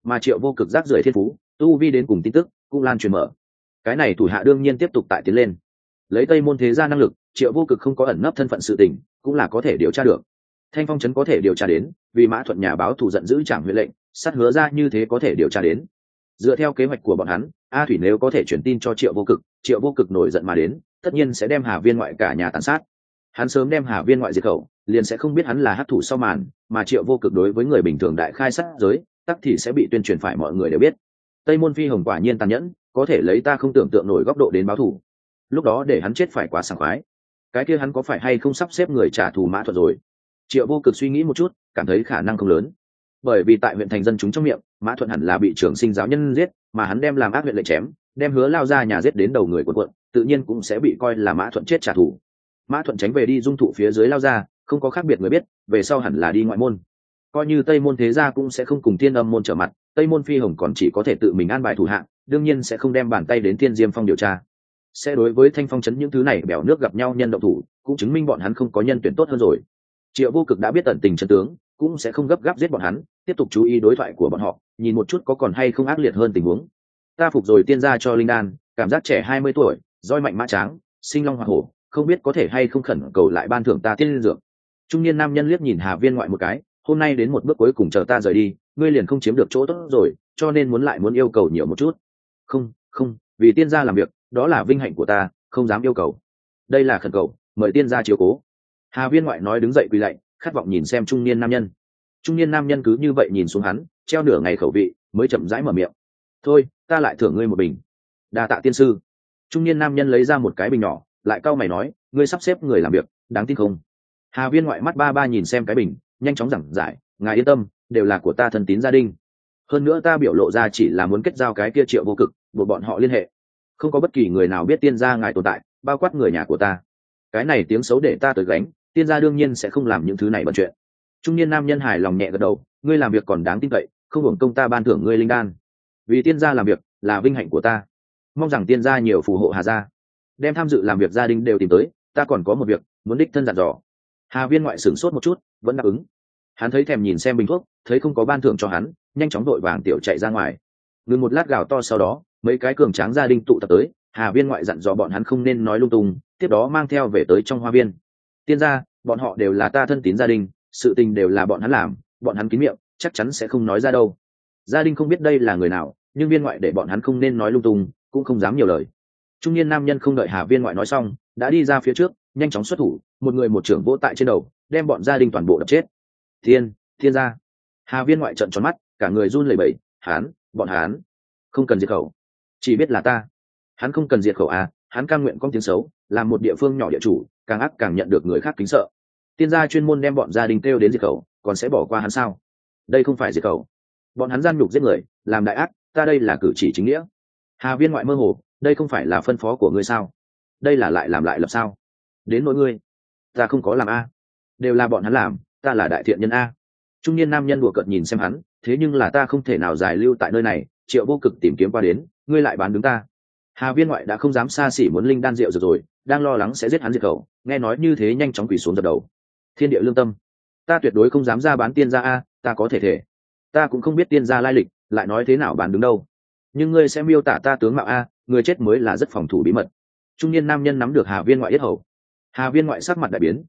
mà Triệu Vô Cực rác rưởi thiên phú, tu vi đến cùng tin tức cũng lan truyền mở. Cái này thủ hạ đương nhiên tiếp tục tại tiến lên. Lấy Tây Môn thế gia năng lực, Triệu Vô Cực không có ẩn nấp thân phận sự tình, cũng là có thể điều tra được. Thanh Phong trấn có thể điều tra đến, vì Mã Thuận nhà báo thù giận dữ Trảm Huyện lệnh, sát hứa ra như thế có thể điều tra đến. Dựa theo kế hoạch của bọn hắn, A Thủy nếu có thể truyền tin cho Triệu Vô Cực nổi giận mà đến, tất nhiên sẽ đem Hà Viên ngoại cả nhà tàn sát. Hắn sớm đem Hà Viên ngoại diệt khẩu, liền sẽ không biết hắn là hắc thủ sau màn, mà Triệu Vô Cực đối với người bình thường đại khai sát giới, tắc thì sẽ bị tuyên truyền phải mọi người đều biết. Tây Môn Phi Hồng quả nhiên tàn nhẫn, có thể lấy ta không tưởng tượng nổi góc độ đến báo thù. Lúc đó để hắn chết phải quá sảng khoái. Cái kia hắn có phải hay không sắp xếp người trả thù Mã Thuận rồi? Triệu Vô Cực suy nghĩ một chút, cảm thấy khả năng không lớn. Bởi vì tại huyện thành dân chúng trong miệng, Mã Thuận hẳn là bị trưởng sinh giáo nhân giết, mà hắn đem làm ác huyện lệnh chém, đem Hứa Lao ra nhà giết đến đầu người quần, tự nhiên cũng sẽ bị coi là Mã Thuận chết trả thù. Mã Thuận tránh về đi dung thụ phía dưới Lao ra, không có khác biệt người biết, về sau hẳn là đi ngoại môn. Coi như Tây Môn thế gia cũng sẽ không cùng Thiên Âm môn trở mặt, Tây Môn Phi Hồng còn chỉ có thể tự mình an bài thủ hạng, đương nhiên sẽ không đem bàn tay đến Thiên Diêm Phong điều tra. Sẽ đối với Thanh Phong trấn những thứ này bèo nước gặp nhau nhân động thủ, cũng chứng minh bọn hắn không có nhân tuyển tốt hơn rồi. Triệu Vô Cực đã biết tận tình chân tướng, cũng sẽ không gấp gáp giết bọn hắn, tiếp tục chú ý đối thoại của bọn họ, nhìn một chút có còn hay không ác liệt hơn tình huống. Ta phục rồi tiên gia cho linh đan, cảm giác trẻ 20 tuổi, roi mạnh mã tráng, sinh long hỏa hổ, không biết có thể hay không khẩn cầu lại ban thưởng ta tiên dược. Trung niên nam nhân liếc nhìn Hà Viên ngoại một cái, hôm nay đến một bước cuối cùng chờ ta rời đi, ngươi liền không chiếm được chỗ tốt rồi, cho nên muốn yêu cầu nhiều một chút. Không, vì tiên gia làm việc, đó là vinh hạnh của ta, không dám yêu cầu. Đây là khẩn cầu, mời tiên gia chiếu cố. Hà Viên ngoại nói đứng dậy quỳ lạy, khát vọng nhìn xem trung niên nam nhân. Trung niên nam nhân cứ như vậy nhìn xuống hắn, treo nửa ngày khẩu vị, mới chậm rãi mở miệng. Thôi, ta lại thưởng ngươi một bình. Đa tạ tiên sư. Trung niên nam nhân lấy ra một cái bình nhỏ, lại cau mày nói, ngươi sắp xếp người làm việc, đáng tin không? Hà Viên ngoại mắt ba nhìn xem cái bình, nhanh chóng giảng giải, ngài yên tâm, đều là của ta thân tín gia đình. Hơn nữa ta biểu lộ ra chỉ là muốn kết giao cái kia Triệu Vô Cực, buộc bọn họ liên hệ. Không có bất kỳ người nào biết tiên gia ngài tồn tại, bao quát người nhà của ta. Cái này tiếng xấu để ta tới gánh, tiên gia đương nhiên sẽ không làm những thứ này bận chuyện. Trung niên nam nhân hài lòng nhẹ gật đầu, ngươi làm việc còn đáng tin cậy, không hưởng công ta ban thưởng ngươi linh đan. Vì tiên gia làm việc là vinh hạnh của ta, mong rằng tiên gia nhiều phù hộ Hà gia. Đem tham dự làm việc gia đình đều tìm tới, ta còn có một việc muốn đích thân dặn dò. Hà Viên ngoại sửng sốt một chút, vẫn đáp ứng. Hắn thấy thèm nhìn xem bình thuốc, thấy không có ban thưởng cho hắn, nhanh chóng đội vàng tiểu chạy ra ngoài. Ngừng một lát gào to sau đó, mấy cái cường tráng gia đình tụ tập tới, Hà Viên ngoại dặn dò bọn hắn không nên nói lung tung, tiếp đó mang theo về tới trong hoa viên. Tiên gia, bọn họ đều là ta thân tín gia đình, sự tình đều là bọn hắn làm, bọn hắn kín miệng, chắc chắn sẽ không nói ra đâu. Gia đình không biết đây là người nào, nhưng Viên ngoại để bọn hắn không nên nói lung tung, cũng không dám nhiều lời. Trung niên nam nhân không đợi Hà Viên ngoại nói xong, đã đi ra phía trước, nhanh chóng xuất thủ, một người một trưởng vỗ tại trên đầu, đem bọn gia đình toàn bộ đập chết. Thiên gia. Hà Viên ngoại trợn tròn mắt, cả người run lẩy bẩy, bọn hắn không cần diệt khẩu, chỉ biết là ta. Hắn không cần diệt khẩu à? Hắn cam nguyện con tiếng xấu, làm một địa phương nhỏ địa chủ, càng ác càng nhận được người khác kính sợ. Tiên gia chuyên môn đem bọn gia đình kêu đến diệt khẩu, còn sẽ bỏ qua hắn sao? Đây không phải diệt khẩu, bọn hắn gian nhục giết người, làm đại ác, ta đây là cử chỉ chính nghĩa. Hà Viên ngoại mơ hồ, đây không phải là phân phó của ngươi sao? Đây là lại làm lại lập sao? Đến nỗi ngươi, ta không có làm a, đều là bọn hắn làm, ta là đại thiện nhân a. Trung niên nam nhân đùa cợt nhìn xem hắn, thế nhưng là ta không thể nào giải lưu tại nơi này, Triệu Vô Cực tìm kiếm qua đến, ngươi lại bán đứng ta. Hà Viên ngoại đã không dám xa xỉ muốn linh đan rượu rồi, đang lo lắng sẽ giết hắn diệt khẩu, nghe nói như thế nhanh chóng quỳ xuống dập đầu. Thiên địa lương tâm, ta tuyệt đối không dám ra bán tiên gia a, ta có thể, ta cũng không biết tiên gia lai lịch, lại nói thế nào bán đứng đâu. Nhưng ngươi sẽ miêu tả ta tướng mạo a, người chết mới là rất phòng thủ bí mật. Trung niên nam nhân nắm được Hà Viên ngoại yết hầu. Hà Viên ngoại sắc mặt đại biến,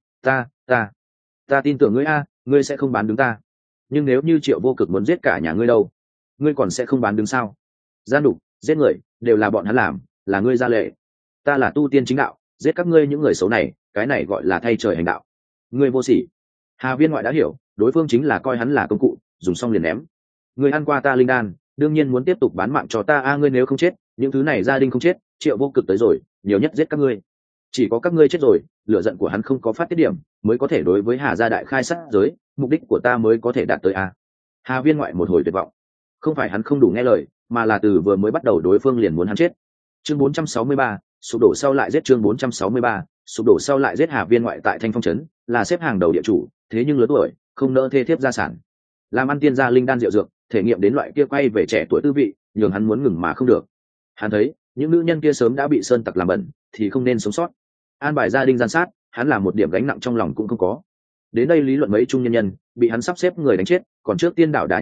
ta tin tưởng ngươi a, ngươi sẽ không bán đứng ta. Nhưng nếu như Triệu Vô Cực muốn giết cả nhà ngươi đâu, ngươi còn sẽ không bán đứng sao? Gian đục, giết người, đều là bọn hắn làm, là ngươi ra lệ. Ta là tu tiên chính đạo, giết các ngươi những người xấu này, cái này gọi là thay trời hành đạo. Ngươi vô sỉ. Hà Viên ngoại đã hiểu, đối phương chính là coi hắn là công cụ, dùng xong liền ném. Ngươi ăn qua ta linh đan, đương nhiên muốn tiếp tục bán mạng cho ta a, ngươi nếu không chết, những thứ này gia đình không chết, Triệu Vô Cực tới rồi, nhiều nhất giết các ngươi. Chỉ có các ngươi chết rồi, lửa giận của hắn không có phát tiết điểm, mới có thể đối với Hà gia đại khai sát giới, mục đích của ta mới có thể đạt tới a. Hà Viên ngoại một hồi tuyệt vọng, không phải hắn không đủ nghe lời, mà là từ vừa mới bắt đầu đối phương liền muốn hắn chết. Chương 463, sụp đổ sau lại giết. Chương 463, sụp đổ sau lại giết. Hà Viên ngoại tại Thanh Phong trấn là xếp hàng đầu địa chủ, thế nhưng lớn tuổi, không nỡ thê thiếp gia sản, làm ăn tiên gia linh đan rượu dược, thể nghiệm đến loại kia quay về trẻ tuổi tư vị, nhường hắn muốn ngừng mà không được. Hắn thấy những nữ nhân kia sớm đã bị sơn tặc làm bẩn, thì không nên sống sót. An bài gia đình gian sát, hắn là một điểm gánh nặng trong lòng cũng không có. Đến đây lý luận mấy trung nhân nhân bị hắn sắp xếp người đánh chết, còn trước tiên đảo đá nhất bả,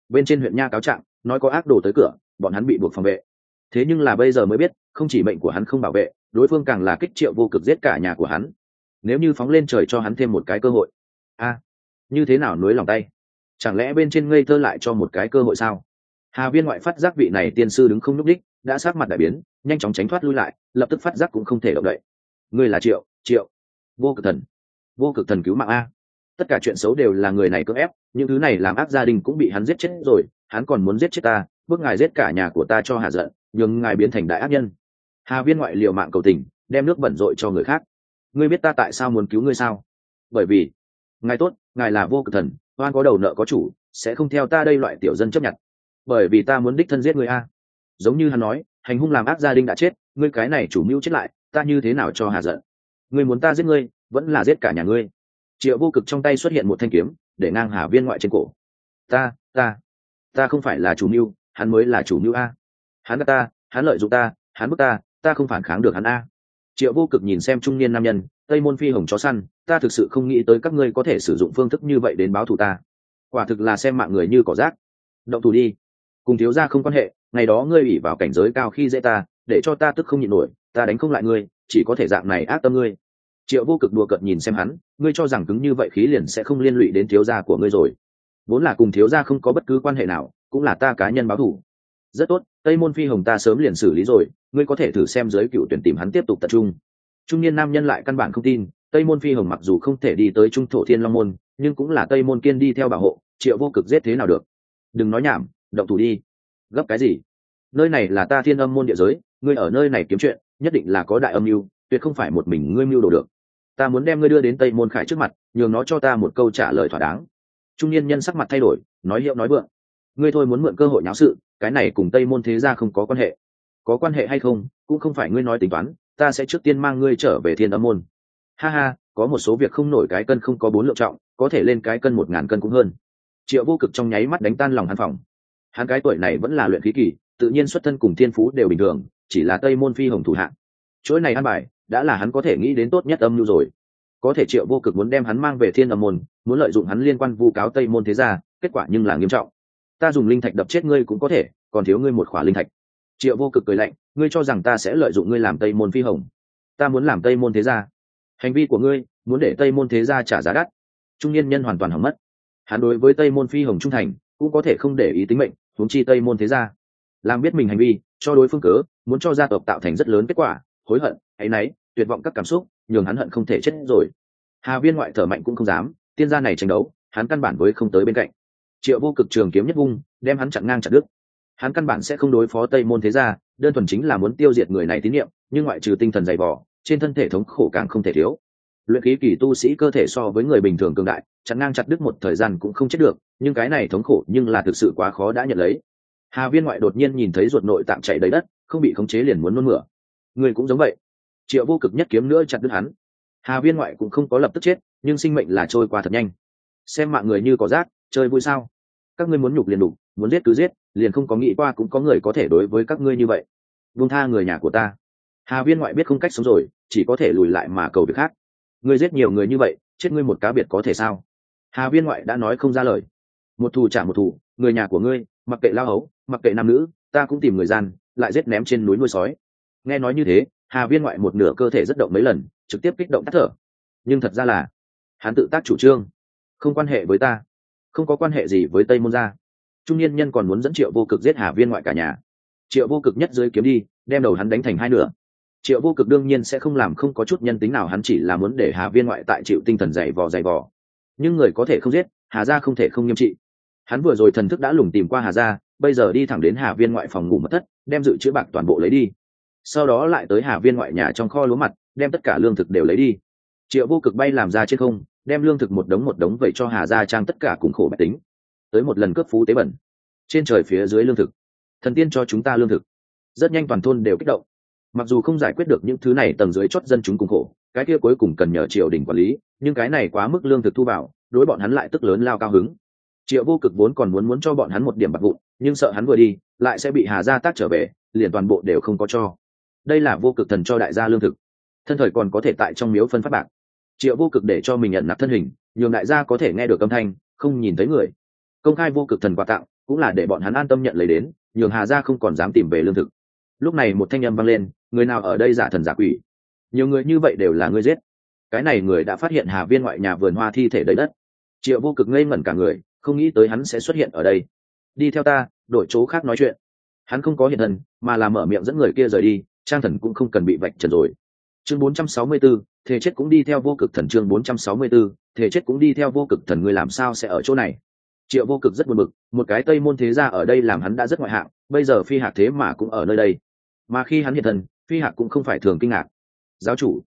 bên trên huyện nha cáo trạng nói có ác đồ tới cửa, bọn hắn bị buộc phòng vệ. Thế nhưng là bây giờ mới biết, không chỉ mệnh của hắn không bảo vệ, đối phương càng là kích Triệu Vô Cực giết cả nhà của hắn. Nếu như phóng lên trời cho hắn thêm một cái cơ hội, như thế nào nuối lòng tay? Chẳng lẽ bên trên ngây thơ lại cho một cái cơ hội sao? Hà Viên Ngoại phát giác vị này tiên sư đứng không nhúc đích, đã sắc mặt đại biến, nhanh chóng tránh thoát lui lại, lập tức phát giác cũng không thể động đậy. Ngươi là Triệu Vô Cực Thần. Vô Cực Thần cứu mạng a. Tất cả chuyện xấu đều là người này cưỡng ép, những thứ này làm ác gia đình cũng bị hắn giết chết rồi, hắn còn muốn giết chết ta, bước ngài giết cả nhà của ta cho hà giận, nhưng ngài biến thành đại ác nhân. Hà Viên Ngoại liều mạng cầu tình, đem nước bẩn rội cho người khác. Ngươi biết ta tại sao muốn cứu ngươi sao? Bởi vì ngài tốt, ngài là Vô Cực Thần, oan có đầu nợ có chủ, sẽ không theo ta đây loại tiểu dân chấp nhận. Bởi vì ta muốn đích thân giết ngươi a. Giống như hắn nói, hành hung làm ác gia đình đã chết, ngươi cái này chủ mưu chết lại, ta như thế nào cho hà giận? Ngươi muốn ta giết ngươi, vẫn là giết cả nhà ngươi. Triệu Vô Cực trong tay xuất hiện một thanh kiếm, để ngang Hà Viên Ngoại trên cổ. Ta không phải là chủ mưu, hắn mới là chủ mưu a. Hắn gạt ta, hắn lợi dụng ta, hắn bức ta không phản kháng được hắn a. Triệu Vô Cực nhìn xem trung niên nam nhân, Tây Môn Phi Hồng chó săn, ta thực sự không nghĩ tới các ngươi có thể sử dụng phương thức như vậy đến báo thù ta. Quả thực là xem mạng người như cỏ rác. Động thủ đi. Cùng thiếu gia không quan hệ, ngày đó ngươi ủy vào cảnh giới cao khi dễ ta, để cho ta tức không nhịn nổi, ta đánh không lại ngươi, chỉ có thể dạng này ác tâm ngươi. Triệu Vô Cực đùa cợt nhìn xem hắn, ngươi cho rằng cứng như vậy khí liền sẽ không liên lụy đến thiếu gia của ngươi rồi? Vốn là cùng thiếu gia không có bất cứ quan hệ nào, cũng là ta cá nhân báo thù. Rất tốt, Tây Môn Phi Hồng ta sớm liền xử lý rồi, ngươi có thể thử xem giới cựu tuyển tìm hắn tiếp tục tập trung. Trung niên nam nhân lại căn bản không tin, Tây Môn Phi Hồng mặc dù không thể đi tới Trung Thổ Thiên Long môn, nhưng cũng là Tây Môn Kiên đi theo bảo hộ, Triệu Vô Cực giết thế nào được? Đừng nói nhảm, động thủ đi. Gấp cái gì? Nơi này là ta Thiên Âm môn địa giới, ngươi ở nơi này kiếm chuyện, nhất định là có đại âm mưu, tuyệt không phải một mình ngươi mưu đồ được. Ta muốn đem ngươi đưa đến Tây Môn Khải trước mặt, nhường nó cho ta một câu trả lời thỏa đáng. Trung niên nhân sắc mặt thay đổi, nói hiệu nói vượng. Ngươi thôi muốn mượn cơ hội nháo sự, cái này cùng Tây Môn thế gia không có quan hệ. Có quan hệ hay không, cũng không phải ngươi nói tính toán, ta sẽ trước tiên mang ngươi trở về Thiên Âm môn. Ha ha, có một số việc không nổi cái cân không có 4 lượng trọng, có thể lên cái cân 1000 cân cũng hơn. Triệu Vô Cực trong nháy mắt đánh tan lòng hắn phòng. Hắn cái tuổi này vẫn là luyện khí kỳ, tự nhiên xuất thân cùng thiên phú đều bình thường, chỉ là Tây Môn Phi Hồng thủ hạng. Chuỗi này ăn bài đã là hắn có thể nghĩ đến tốt nhất âm mưu rồi. Có thể Triệu Vô Cực muốn đem hắn mang về Thiên Âm môn, muốn lợi dụng hắn liên quan vu cáo Tây Môn thế gia, kết quả nhưng là nghiêm trọng. Ta dùng linh thạch đập chết ngươi cũng có thể, còn thiếu ngươi một khỏa linh thạch. Triệu Vô Cực cười lạnh, ngươi cho rằng ta sẽ lợi dụng ngươi làm Tây Môn Phi Hồng? Ta muốn làm Tây Môn thế gia. Hành vi của ngươi muốn để Tây Môn thế gia trả giá đắt. Trung niên nhân hoàn toàn hỏng mất. Hắn đối với Tây Môn Phi Hồng trung thành, cũng có thể không để ý tính mệnh, huống chi Tây Môn thế gia. Làm biết mình hành vi, cho đối phương cớ, muốn cho gia tộc tạo thành rất lớn kết quả, hối hận, áy náy, tuyệt vọng các cảm xúc, nhường hắn hận không thể chết rồi. Hà Viên Ngoại thở mạnh cũng không dám, tiên gia này tranh đấu, hắn căn bản với không tới bên cạnh. Triệu Vô Cực trường kiếm nhất vung, đem hắn chặn ngang chặt đứt. Hắn căn bản sẽ không đối phó Tây Môn thế gia, đơn thuần chính là muốn tiêu diệt người này tín nhiệm, nhưng ngoại trừ tinh thần dày vò, trên thân thể thống khổ càng không thể thiếu. Luyện khí kỳ tu sĩ cơ thể so với người bình thường cường đại, chặn ngang chặt đứt một thời gian cũng không chết được, nhưng cái này thống khổ nhưng là thực sự quá khó đã nhận lấy. Hà Viên Ngoại đột nhiên nhìn thấy ruột nội tạng chảy đầy đất, không bị khống chế liền muốn nôn mửa. Người cũng giống vậy. Triệu Vô Cực nhất kiếm nữa chặt đứt hắn. Hà Viên Ngoại cũng không có lập tức chết, nhưng sinh mệnh là trôi qua thật nhanh. Xem mạng người như cỏ rác, chơi vui sao? Các ngươi muốn nhục liền đục, muốn giết cứ giết, liền không có nghĩ qua cũng có người có thể đối với các ngươi như vậy. Buông tha người nhà của ta. Hà Viên Ngoại biết không cách sống rồi, chỉ có thể lùi lại mà cầu việc khác. Ngươi giết nhiều người như vậy, chết ngươi một cá biệt có thể sao? Hà Viên Ngoại đã nói không ra lời. Một thù trả một thù, người nhà của ngươi, mặc kệ lao hấu, mặc kệ nam nữ, ta cũng tìm người gian, lại giết ném trên núi nuôi sói. Nghe nói như thế, Hà Viên Ngoại một nửa cơ thể rất động mấy lần, trực tiếp kích động tắt thở. Nhưng thật ra là, hắn tự tác chủ trương, không quan hệ với ta, không có quan hệ gì với Tây Môn gia. Trung niên nhân còn muốn dẫn Triệu Vô Cực giết Hà Viên Ngoại cả nhà. Triệu Vô Cực nhất dưới kiếm đi, đem đầu hắn đánh thành hai nửa. Triệu Vô Cực đương nhiên sẽ không làm không có chút nhân tính nào, hắn chỉ là muốn để Hà Viên Ngoại tại chịu tinh thần dày vò. Nhưng người có thể không giết, Hà gia không thể không nghiêm trị. Hắn vừa rồi thần thức đã lùng tìm qua Hà gia, bây giờ đi thẳng đến Hà Viên Ngoại phòng ngủ mật thất, đem dự trữ bạc toàn bộ lấy đi. Sau đó lại tới Hà Viên Ngoại nhà trong kho lúa mặt, đem tất cả lương thực đều lấy đi. Triệu Vô Cực bay làm ra trên không, đem lương thực một đống vậy cho Hà gia trang tất cả cùng khổ bách tính. Tới một lần cướp phú tế bẩn. Trên trời phía dưới lương thực, thần tiên cho chúng ta lương thực. Rất nhanh toàn thôn đều kích động. Mặc dù không giải quyết được những thứ này tầng dưới chót dân chúng cùng khổ, cái kia cuối cùng cần nhờ triều đình quản lý, nhưng cái này quá mức lương thực thu vào, đối bọn hắn lại tức lớn lao cao hứng. Triệu Vô Cực vốn còn muốn cho bọn hắn một điểm bạc vụn, nhưng sợ hắn vừa đi lại sẽ bị Hà gia tác trở về, liền toàn bộ đều không có cho. Đây là Vô Cực thần cho đại gia lương thực, thân thời còn có thể tại trong miếu phân phát bạc. Triệu Vô Cực để cho mình nhận nạp thân hình, nhường đại gia có thể nghe được âm thanh, không nhìn thấy người. Công khai Vô Cực thần quà tặng, cũng là để bọn hắn an tâm nhận lấy đến, nhường Hà gia không còn dám tìm về lương thực. Lúc này một thanh âm vang lên, người nào ở đây giả thần giả quỷ? Nhiều người như vậy đều là ngươi giết. Cái này người đã phát hiện Hà Viên ngoại nhà vườn hoa thi thể đầy đất. Triệu Vô Cực ngây ngẩn cả người, không nghĩ tới hắn sẽ xuất hiện ở đây. Đi theo ta, đổi chỗ khác nói chuyện. Hắn không có hiện thân, mà là mở miệng dẫn người kia rời đi, Trang Thần cũng không cần bị vạch trần rồi. Chương 464, thể chết cũng đi theo Vô Cực Thần. Chương 464, thể chết cũng đi theo Vô Cực Thần. Ngươi làm sao sẽ ở chỗ này? Triệu Vô Cực rất buồn bực, một cái Tây môn thế gia ở đây làm hắn đã rất ngoại hạng, bây giờ Phi Hạc thế mà cũng ở nơi đây. Mà khi hắn hiện thân, Phi Hạc cũng không phải thường kinh ngạc. Giáo chủ,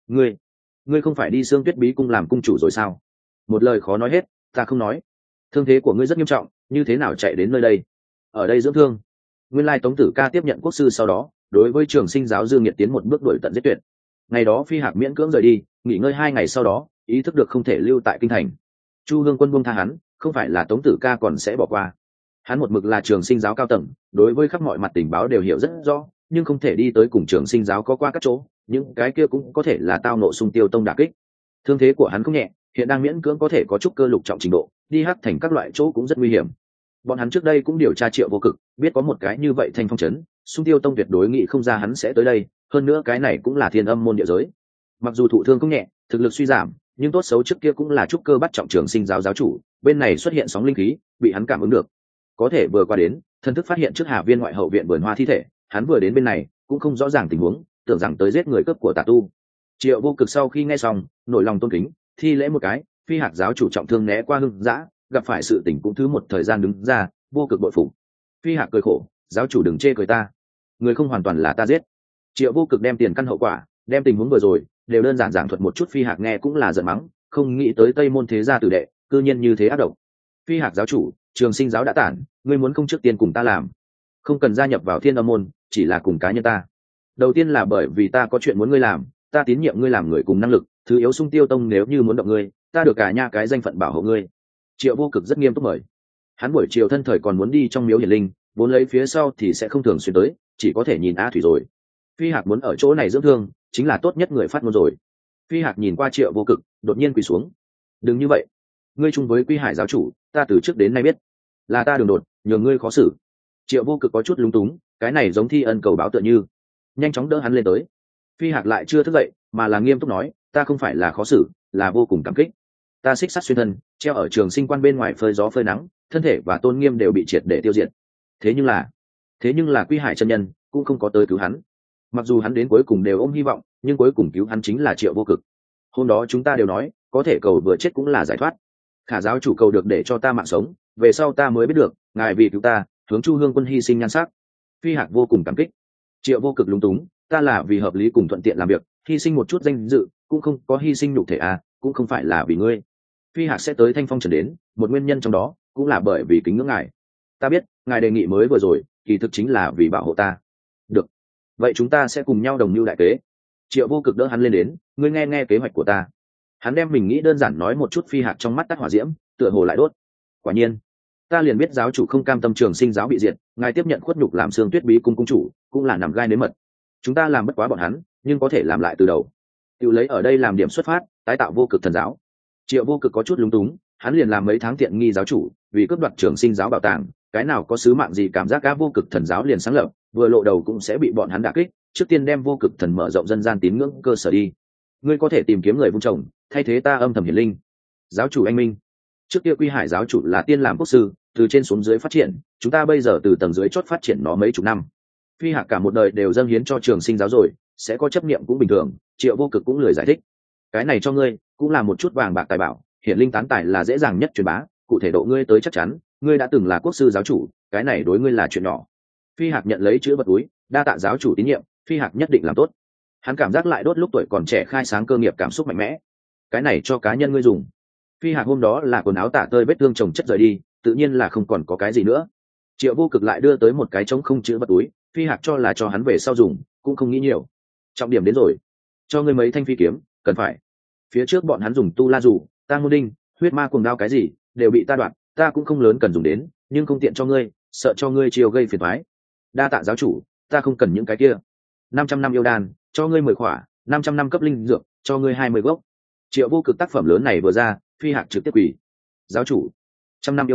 ngươi không phải đi Xương Tuyết Bí cung làm cung chủ rồi sao? Một lời khó nói hết, ta không nói. Thương thế của ngươi rất nghiêm trọng, như thế nào chạy đến nơi đây? Ở đây dưỡng thương. Nguyên lai Tống Tử Ca tiếp nhận quốc sư sau đó, đối với Trường Sinh giáo Dương Nghiệt tiến một bước đuổi tận giết tuyệt. Ngày đó Phi Hạc miễn cưỡng rời đi, nghỉ ngơi 2 ngày sau đó, ý thức được không thể lưu tại kinh thành. Chu Hương Quân buông tha hắn, không phải là Tống Tử Ca còn sẽ bỏ qua. Hắn một mực là Trường Sinh giáo cao tầng, đối với khắp mọi mặt tình báo đều hiểu rất rõ, nhưng không thể đi tới cùng Trường Sinh giáo có qua các chỗ, những cái kia cũng có thể là tao nộ Xung Tiêu tông đả kích. Thương thế của hắn không nhẹ, hiện đang miễn cưỡng có thể có chút cơ lục trọng trình độ, đi hắc thành các loại chỗ cũng rất nguy hiểm. Bọn hắn trước đây cũng điều tra Triệu Vô Cực, biết có một cái như vậy Thanh Phong trấn, Xung Tiêu tông tuyệt đối nghĩ không ra hắn sẽ tới đây, hơn nữa cái này cũng là Thiên Âm môn địa giới. Mặc dù thụ thương không nhẹ, thực lực suy giảm, nhưng tốt xấu trước kia cũng là trúc cơ bắt trọng Trường Sinh giáo giáo chủ, bên này xuất hiện sóng linh khí, bị hắn cảm ứng được. Có thể vừa qua đến, thần thức phát hiện trước Hà Viên ngoại hậu viện vườn hoa thi thể, hắn vừa đến bên này, cũng không rõ ràng tình huống, tưởng rằng tới giết người cướp của tà tu. Triệu Vô Cực sau khi nghe xong, nổi lòng tôn kính, thi lễ một cái, Phi Hạc giáo chủ trọng thương né qua hưng dã, gặp phải sự tình cũng thứ một thời gian đứng ra, Vô Cực bội phục. Phi Hạc cười khổ, giáo chủ đừng chê cười ta, người không hoàn toàn là ta giết. Triệu Vô Cực đem tiền căn hậu quả, đem tình huống vừa rồi đều đơn giản giảng thuật một chút. Phi Hạc nghe cũng là giận mắng, không nghĩ tới Tây môn thế gia tử đệ cư nhiên như thế ác độc. Phi Hạc giáo chủ, Trường Sinh giáo đã tản, ngươi muốn không trước tiên cùng ta làm, không cần gia nhập vào Thiên Âm môn, chỉ là cùng cá nhân ta. Đầu tiên là bởi vì ta có chuyện muốn ngươi làm, ta tín nhiệm ngươi làm người cùng năng lực, thứ yếu Xung Tiêu tông nếu như muốn động ngươi, ta được cả nha cái danh phận bảo hộ ngươi. Triệu Vô Cực rất nghiêm túc mời. Hắn buổi chiều thân thời còn muốn đi trong miếu hiển linh, vốn lấy phía sau thì sẽ không thường xuyên tới, chỉ có thể nhìn A Thủy rồi. Phi Hạc muốn ở chỗ này dưỡng thương, chính là tốt nhất người phát ngôn rồi. Phi Hạc nhìn qua Triệu Vô Cực, đột nhiên quỳ xuống. Đừng như vậy, ngươi chung với Quy Hải giáo chủ, ta từ trước đến nay biết, là ta đường đột, nhường ngươi khó xử. Triệu Vô Cực có chút lúng túng, cái này giống thi ân cầu báo tựa như, nhanh chóng đỡ hắn lên tới. Phi Hạc lại chưa thức dậy, mà là nghiêm túc nói, ta không phải là khó xử, là vô cùng cảm kích. Ta xích sắt xuyên thân, treo ở Trường Sinh quan bên ngoài phơi gió phơi nắng, thân thể và tôn nghiêm đều bị triệt để tiêu diệt. Thế nhưng là Quy Hải chân nhân cũng không có tới cứu hắn. Mặc dù hắn đến cuối cùng đều ôm hy vọng, nhưng cuối cùng cứu hắn chính là Triệu Vô Cực. Hôm đó chúng ta đều nói, có thể cầu vừa chết cũng là giải thoát. Khả giáo chủ cầu được để cho ta mạng sống, về sau ta mới biết được, ngài vì cứu ta, hướng Chu Hương Quân hy sinh nhan sắc. Phi Hạc vô cùng cảm kích. Triệu Vô Cực lúng túng, ta là vì hợp lý cùng thuận tiện làm việc, hy sinh một chút danh dự, cũng không có hy sinh nhục thể à, cũng không phải là vì ngươi. Phi Hạc sẽ tới Thanh Phong Trần đến, một nguyên nhân trong đó cũng là bởi vì kính ngưỡng ngài. Ta biết, ngài đề nghị mới vừa rồi, kỳ thực chính là vì bảo hộ ta. Được, vậy chúng ta sẽ cùng nhau đồng mưu đại kế. Triệu Vô Cực đỡ hắn lên đến, ngươi nghe nghe kế hoạch của ta. Hắn đem mình nghĩ đơn giản nói một chút. Phi Hạc trong mắt tắt hỏa diễm, tựa hồ lại đốt. Quả nhiên, ta liền biết giáo chủ không cam tâm Trường Sinh giáo bị diệt, ngài tiếp nhận khuất nhục làm Xương Tuyết Bí cung cung chủ, cũng là nằm gai nếm mật. Chúng ta làm bất quá bọn hắn, nhưng có thể làm lại từ đầu. Tự lấy ở đây làm điểm xuất phát, tái tạo Vô Cực thần giáo. Triệu Vô Cực có chút lúng túng, hắn liền làm mấy tháng tiện nghi giáo chủ, vì cướp đoạt Trường Sinh giáo bảo tàng, cái nào có sứ mạng gì cảm giác cả Vô Cực thần giáo liền sáng lập, vừa lộ đầu cũng sẽ bị bọn hắn đả kích, trước tiên đem Vô Cực thần mở rộng dân gian tín ngưỡng cơ sở đi. Ngươi có thể tìm kiếm người vung trồng, thay thế ta âm thầm hiển linh. Giáo chủ anh minh, trước kia Quy Hải giáo chủ là tiên làm quốc sư, từ trên xuống dưới phát triển, chúng ta bây giờ từ tầng dưới chót phát triển nó mấy chục năm. Phi Hạc cả một đời đều dâng hiến cho Trường Sinh giáo rồi, sẽ có chấp niệm cũng bình thường. Triệu Vô Cực cũng lười giải thích, cái này cho ngươi cũng là một chút vàng bạc tài bảo, hiển linh tán tài là dễ dàng nhất truyền bá, cụ thể độ ngươi tới chắc chắn, ngươi đã từng là quốc sư giáo chủ, cái này đối ngươi là chuyện nhỏ. Phi Hạc nhận lấy chữ vật túi, đa tạ giáo chủ tín nhiệm, Phi Hạc nhất định làm tốt. Hắn cảm giác lại đốt lúc tuổi còn trẻ khai sáng cơ nghiệp cảm xúc mạnh mẽ. Cái này cho cá nhân ngươi dùng. Phi Hạc hôm đó là quần áo tả tơi vết thương chồng chất rời đi, tự nhiên là không còn có cái gì nữa. Triệu Vô Cực lại đưa tới một cái trống không chữ vật túi, Phi Hạc cho là cho hắn về sau dùng, cũng không nghĩ nhiều. Trọng điểm đến rồi, cho ngươi mấy thanh phi kiếm, cần phải. Phía trước bọn hắn dùng tu la dù, tang môn đinh, huyết ma cuồng đao cái gì, đều bị ta đoạt, ta cũng không lớn cần dùng đến, nhưng không tiện cho ngươi, sợ cho ngươi chiều gây phiền toái. Đa tạ giáo chủ, ta không cần những cái kia. 500 năm yêu đan, cho ngươi 10 khỏa, 500 năm cấp linh dược, cho ngươi 20 gốc. Triệu Vô Cực tác phẩm lớn này vừa ra, Phi Hạc trực tiếp quỳ. Giáo chủ, 100 năm yêu đan,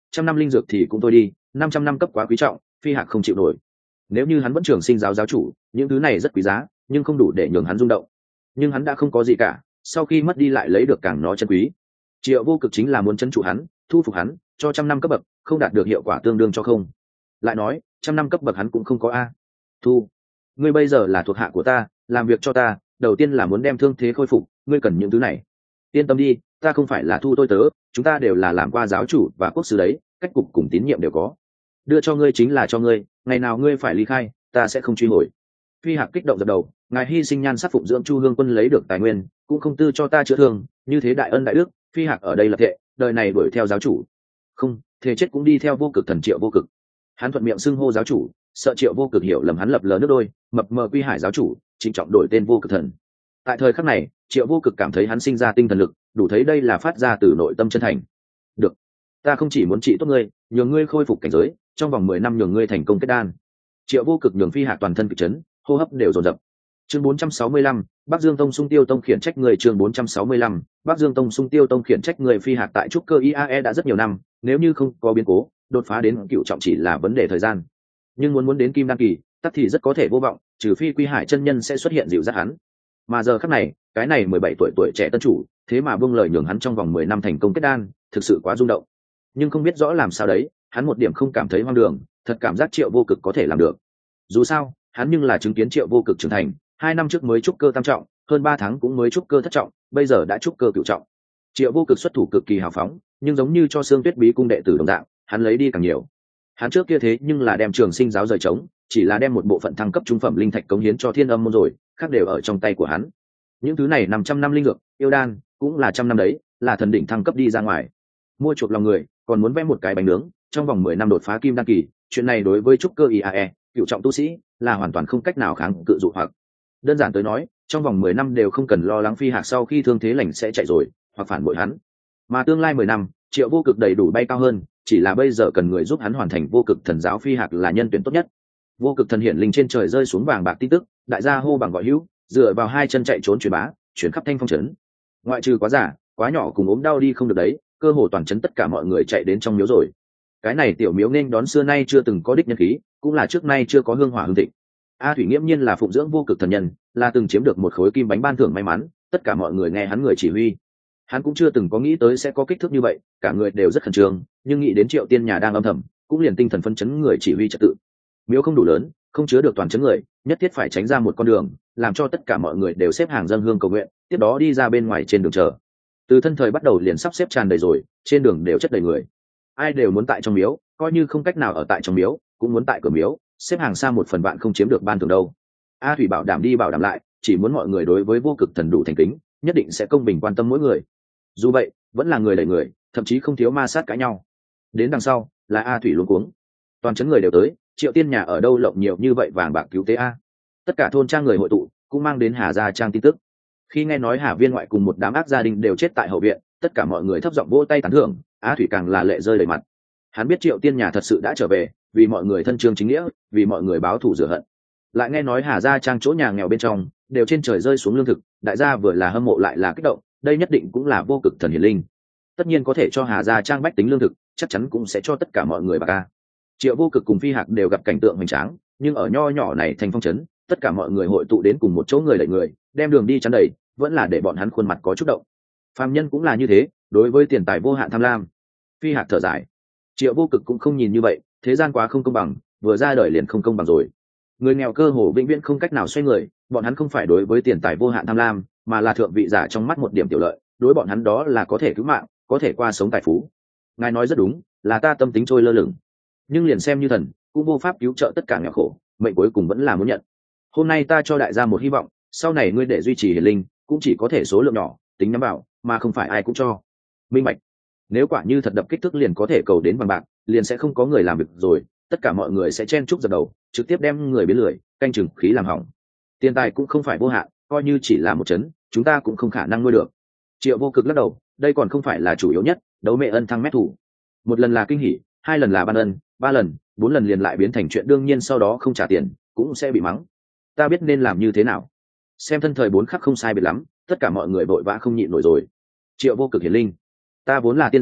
trăm năm linh dược thì cũng thôi đi, 500 năm cấp quá quý trọng, Phi Hạc không chịu nổi. Nếu như hắn vẫn trường sinh giáo giáo chủ, những thứ này rất quý giá, nhưng không đủ để nhường hắn rung động. Nhưng hắn đã không có gì cả, sau khi mất đi lại lấy được càng nó chân quý. Triệu Vô Cực chính là muốn trấn trụ hắn, thu phục hắn, cho trăm năm cấp bậc, không đạt được hiệu quả tương đương cho không. Lại nói, trăm năm cấp bậc hắn cũng không có a. Thu, ngươi bây giờ là thuộc hạ của ta, làm việc cho ta, đầu tiên là muốn đem thương thế khôi phục, ngươi cần những thứ này. Yên tâm đi, ta không phải là thu tôi tớ, chúng ta đều là làm qua giáo chủ và quốc sư đấy, cách cục cùng tín nhiệm đều có. Đưa cho ngươi chính là cho ngươi, ngày nào ngươi phải ly khai, ta sẽ không truy hồi. Phi Hạc kích động dập đầu, ngài hy sinh nhan sắc phụng dưỡng Chu Hương Quân lấy được tài nguyên, cũng không tư cho ta chữa thương, như thế đại ân đại đức, Phi Hạc ở đây lập thệ, đời này đuổi theo giáo chủ. Không, thề chết cũng đi theo Vô Cực thần Triệu Vô Cực. Hắn thuận miệng xưng hô giáo chủ, sợ Triệu Vô Cực hiểu lầm hắn lập lờ nước đôi, mập mờ Quy Hải giáo chủ, trịnh trọng đổi tên Vô Cực thần. Tại thời khắc này, Triệu Vô Cực cảm thấy hắn sinh ra tinh thần lực, đủ thấy đây là phát ra từ nội tâm chân thành. Được, ta không chỉ muốn trị tốt ngươi, nhường ngươi khôi phục cảnh giới, trong vòng 10 năm nhường ngươi thành công kết đan. Triệu Vô Cực nhường Phi Hạc toàn thân kịch chấn, hô hấp đều dồn dập. Chương 465, Bắc Dương Tông Xung Tiêu Tông khiển trách người. Chương 465, Bắc Dương Tông Xung Tiêu Tông khiển trách người. Phi Hạc tại trúc cơ IAE đã rất nhiều năm, nếu như không có biến cố, đột phá đến cựu trọng chỉ là vấn đề thời gian. Nhưng muốn đến kim đan kỳ, tắc thì rất có thể vô vọng, trừ phi Quy Hải chân nhân sẽ xuất hiện dịu dắt hắn. Mà giờ khắc này, cái này 17 tuổi trẻ tân chủ, thế mà buông lời nhường hắn trong vòng 10 năm thành công kết đan, thực sự quá rung động. Nhưng không biết rõ làm sao đấy, hắn một điểm không cảm thấy hoang đường, thật cảm giác Triệu Vô Cực có thể làm được. Dù sao, hắn nhưng là chứng kiến Triệu Vô Cực trưởng thành, 2 năm trước mới trúc cơ tam trọng, hơn 3 tháng cũng mới trúc cơ thất trọng, bây giờ đã trúc cơ cửu trọng. Triệu Vô Cực xuất thủ cực kỳ hào phóng, nhưng giống như cho Xương Tuyết Bí cung đệ tử đồng dạng, hắn lấy đi càng nhiều. Hắn trước kia thế nhưng là đem Trường Sinh giáo rời trống, chỉ là đem một bộ phận thăng cấp trung phẩm linh thạch cống hiến cho Thiên Âm môn rồi, khác đều ở trong tay của hắn. Những thứ này 500 năm linh dược, yêu đan, cũng là trăm năm đấy, là thần đỉnh thăng cấp đi ra ngoài. Mua chuộc lòng người, còn muốn vẽ một cái bánh nướng, trong vòng 10 năm đột phá kim đan kỳ, chuyện này đối với trúc cơ IAE, cửu trọng tu sĩ, là hoàn toàn không cách nào kháng cự dụ hoặc. Đơn giản tới nói, trong vòng 10 năm đều không cần lo lắng Phi Hạc sau khi thương thế lành sẽ chạy rồi, hoặc phản bội hắn. Mà tương lai 10 năm, Triệu Vô Cực đầy đủ bay cao hơn, chỉ là bây giờ cần người giúp hắn hoàn thành Vô Cực thần giáo. Phi Hạc là nhân tuyển tốt nhất. Vô Cực thần hiển linh trên trời rơi xuống vàng bạc tin tức, đại gia hô bằng gọi hữu, dựa vào 2 chân chạy trốn truyền bá, chuyển khắp Thanh Phong trấn. Ngoại trừ quá giả, quá nhỏ cùng ốm đau đi không được đấy, cơ hồ toàn trấn tất cả mọi người chạy đến trong miếu rồi. Cái này tiểu miếu nên đón xưa nay chưa từng có đích nhân khí, cũng là trước nay chưa có hương hỏa hương thịnh. A Thủy nghiễm nhiên là phụng dưỡng Vô Cực thần nhân, là từng chiếm được một khối kim bánh ban thưởng may mắn, tất cả mọi người nghe hắn người chỉ huy. Hắn cũng chưa từng có nghĩ tới sẽ có kích thước như vậy, cả người đều rất khẩn trương, nhưng nghĩ đến Triệu Tiên Nhà đang âm thầm, cũng liền tinh thần phân chấn người chỉ huy trật tự. Miếu không đủ lớn, không chứa được toàn chấn người, nhất thiết phải tránh ra một con đường, làm cho tất cả mọi người đều xếp hàng dâng hương cầu nguyện, tiếp đó đi ra bên ngoài trên đường chờ. Từ thân thời bắt đầu liền sắp xếp tràn đầy rồi, trên đường đều chất đầy người. Ai đều muốn tại trong miếu, coi như không cách nào ở tại trong miếu, cũng muốn tại cửa miếu, xếp hàng xa 1/1000 không chiếm được ban thưởng đâu. A Thủy bảo đảm đi bảo đảm lại, chỉ muốn mọi người đối với Vô Cực thần đủ thành kính, nhất định sẽ công bình quan tâm mỗi người. Dù vậy, vẫn là người đẩy người, thậm chí không thiếu ma sát cãi nhau. Đến đằng sau, là A Thủy luống cuống. Toàn chấn người đều tới, Triệu Tiên Nhà ở đâu lộng nhiều như vậy vàng bạc cứu tế a? Tất cả thôn trang người hội tụ, cũng mang đến Hà gia trang tin tức. Khi nghe nói Hà Viên ngoại cùng một đám ác gia đình đều chết tại hậu viện, tất cả mọi người thấp giọng vỗ tay tán thưởng, A Thủy càng là lệ rơi đầy mặt. Hắn biết Triệu Tiên Nhà thật sự đã trở về, vì mọi người thân trương chính nghĩa, vì mọi người báo thù rửa hận. Lại nghe nói Hà gia trang chỗ nhà nghèo bên trong, đều trên trời rơi xuống lương thực, đại gia vừa là hâm mộ lại là kích động, đây nhất định cũng là Vô Cực thần hiển linh. Tất nhiên có thể cho Hà gia trang bách tính lương thực, chắc chắn cũng sẽ cho tất cả mọi người bạc ca. Triệu Vô Cực cùng Phi Hạc đều gặp cảnh tượng hoành tráng, nhưng ở nho nhỏ này thành phong trấn, tất cả mọi người hội tụ đến cùng một chỗ người đẩy người, đem đường đi chắn đầy, vẫn là để bọn hắn khuôn mặt có chút động. Phàm nhân cũng là như thế, đối với tiền tài vô hạn tham lam. Phi Hạc thở dài, Triệu Vô Cực cũng không nhìn như vậy, thế gian quá không công bằng, vừa ra đời liền không công bằng rồi. Người nghèo cơ hồ vĩnh viễn không cách nào xoay người, bọn hắn không phải đối với tiền tài vô hạn tham lam, mà là thượng vị giả trong mắt một điểm tiểu lợi, đối bọn hắn đó là có thể cứu mạng, có thể qua sống tài phú. Ngài nói rất đúng, là ta tâm tính trôi lơ lửng, nhưng liền xem như thần cũng vô pháp cứu trợ tất cả nghèo khổ, mệnh cuối cùng vẫn là muốn nhận. Hôm nay ta cho đại gia một hy vọng, sau này ngươi để duy trì hiển linh cũng chỉ có thể số lượng nhỏ, tính nhắm vào, mà không phải ai cũng cho. Minh bạch. Nếu quả như thật đập kích thước liền có thể cầu đến bằng bạc, liền sẽ không có người làm việc rồi, tất cả mọi người sẽ chen chúc dập đầu, trực tiếp đem người biến lười, canh chừng khí làm hỏng. Tiền tài cũng không phải vô hạn, coi như chỉ là một chấn, chúng ta cũng không khả năng nuôi được. Triệu Vô Cực lắc đầu, đây còn không phải là chủ yếu nhất, đấu mẹ ân thăng mét thủ. Một lần là kinh hỉ, 2 lần là ban ân, 3 lần, 4 lần liền lại biến thành chuyện đương nhiên, sau đó không trả tiền cũng sẽ bị mắng. Ta biết nên làm như thế nào. Xem thân thời 4 khắc không sai biệt lắm, tất cả mọi người vội vã không nhịn nổi rồi. Triệu Vô Cực hiển linh, ta vốn là tiên gia,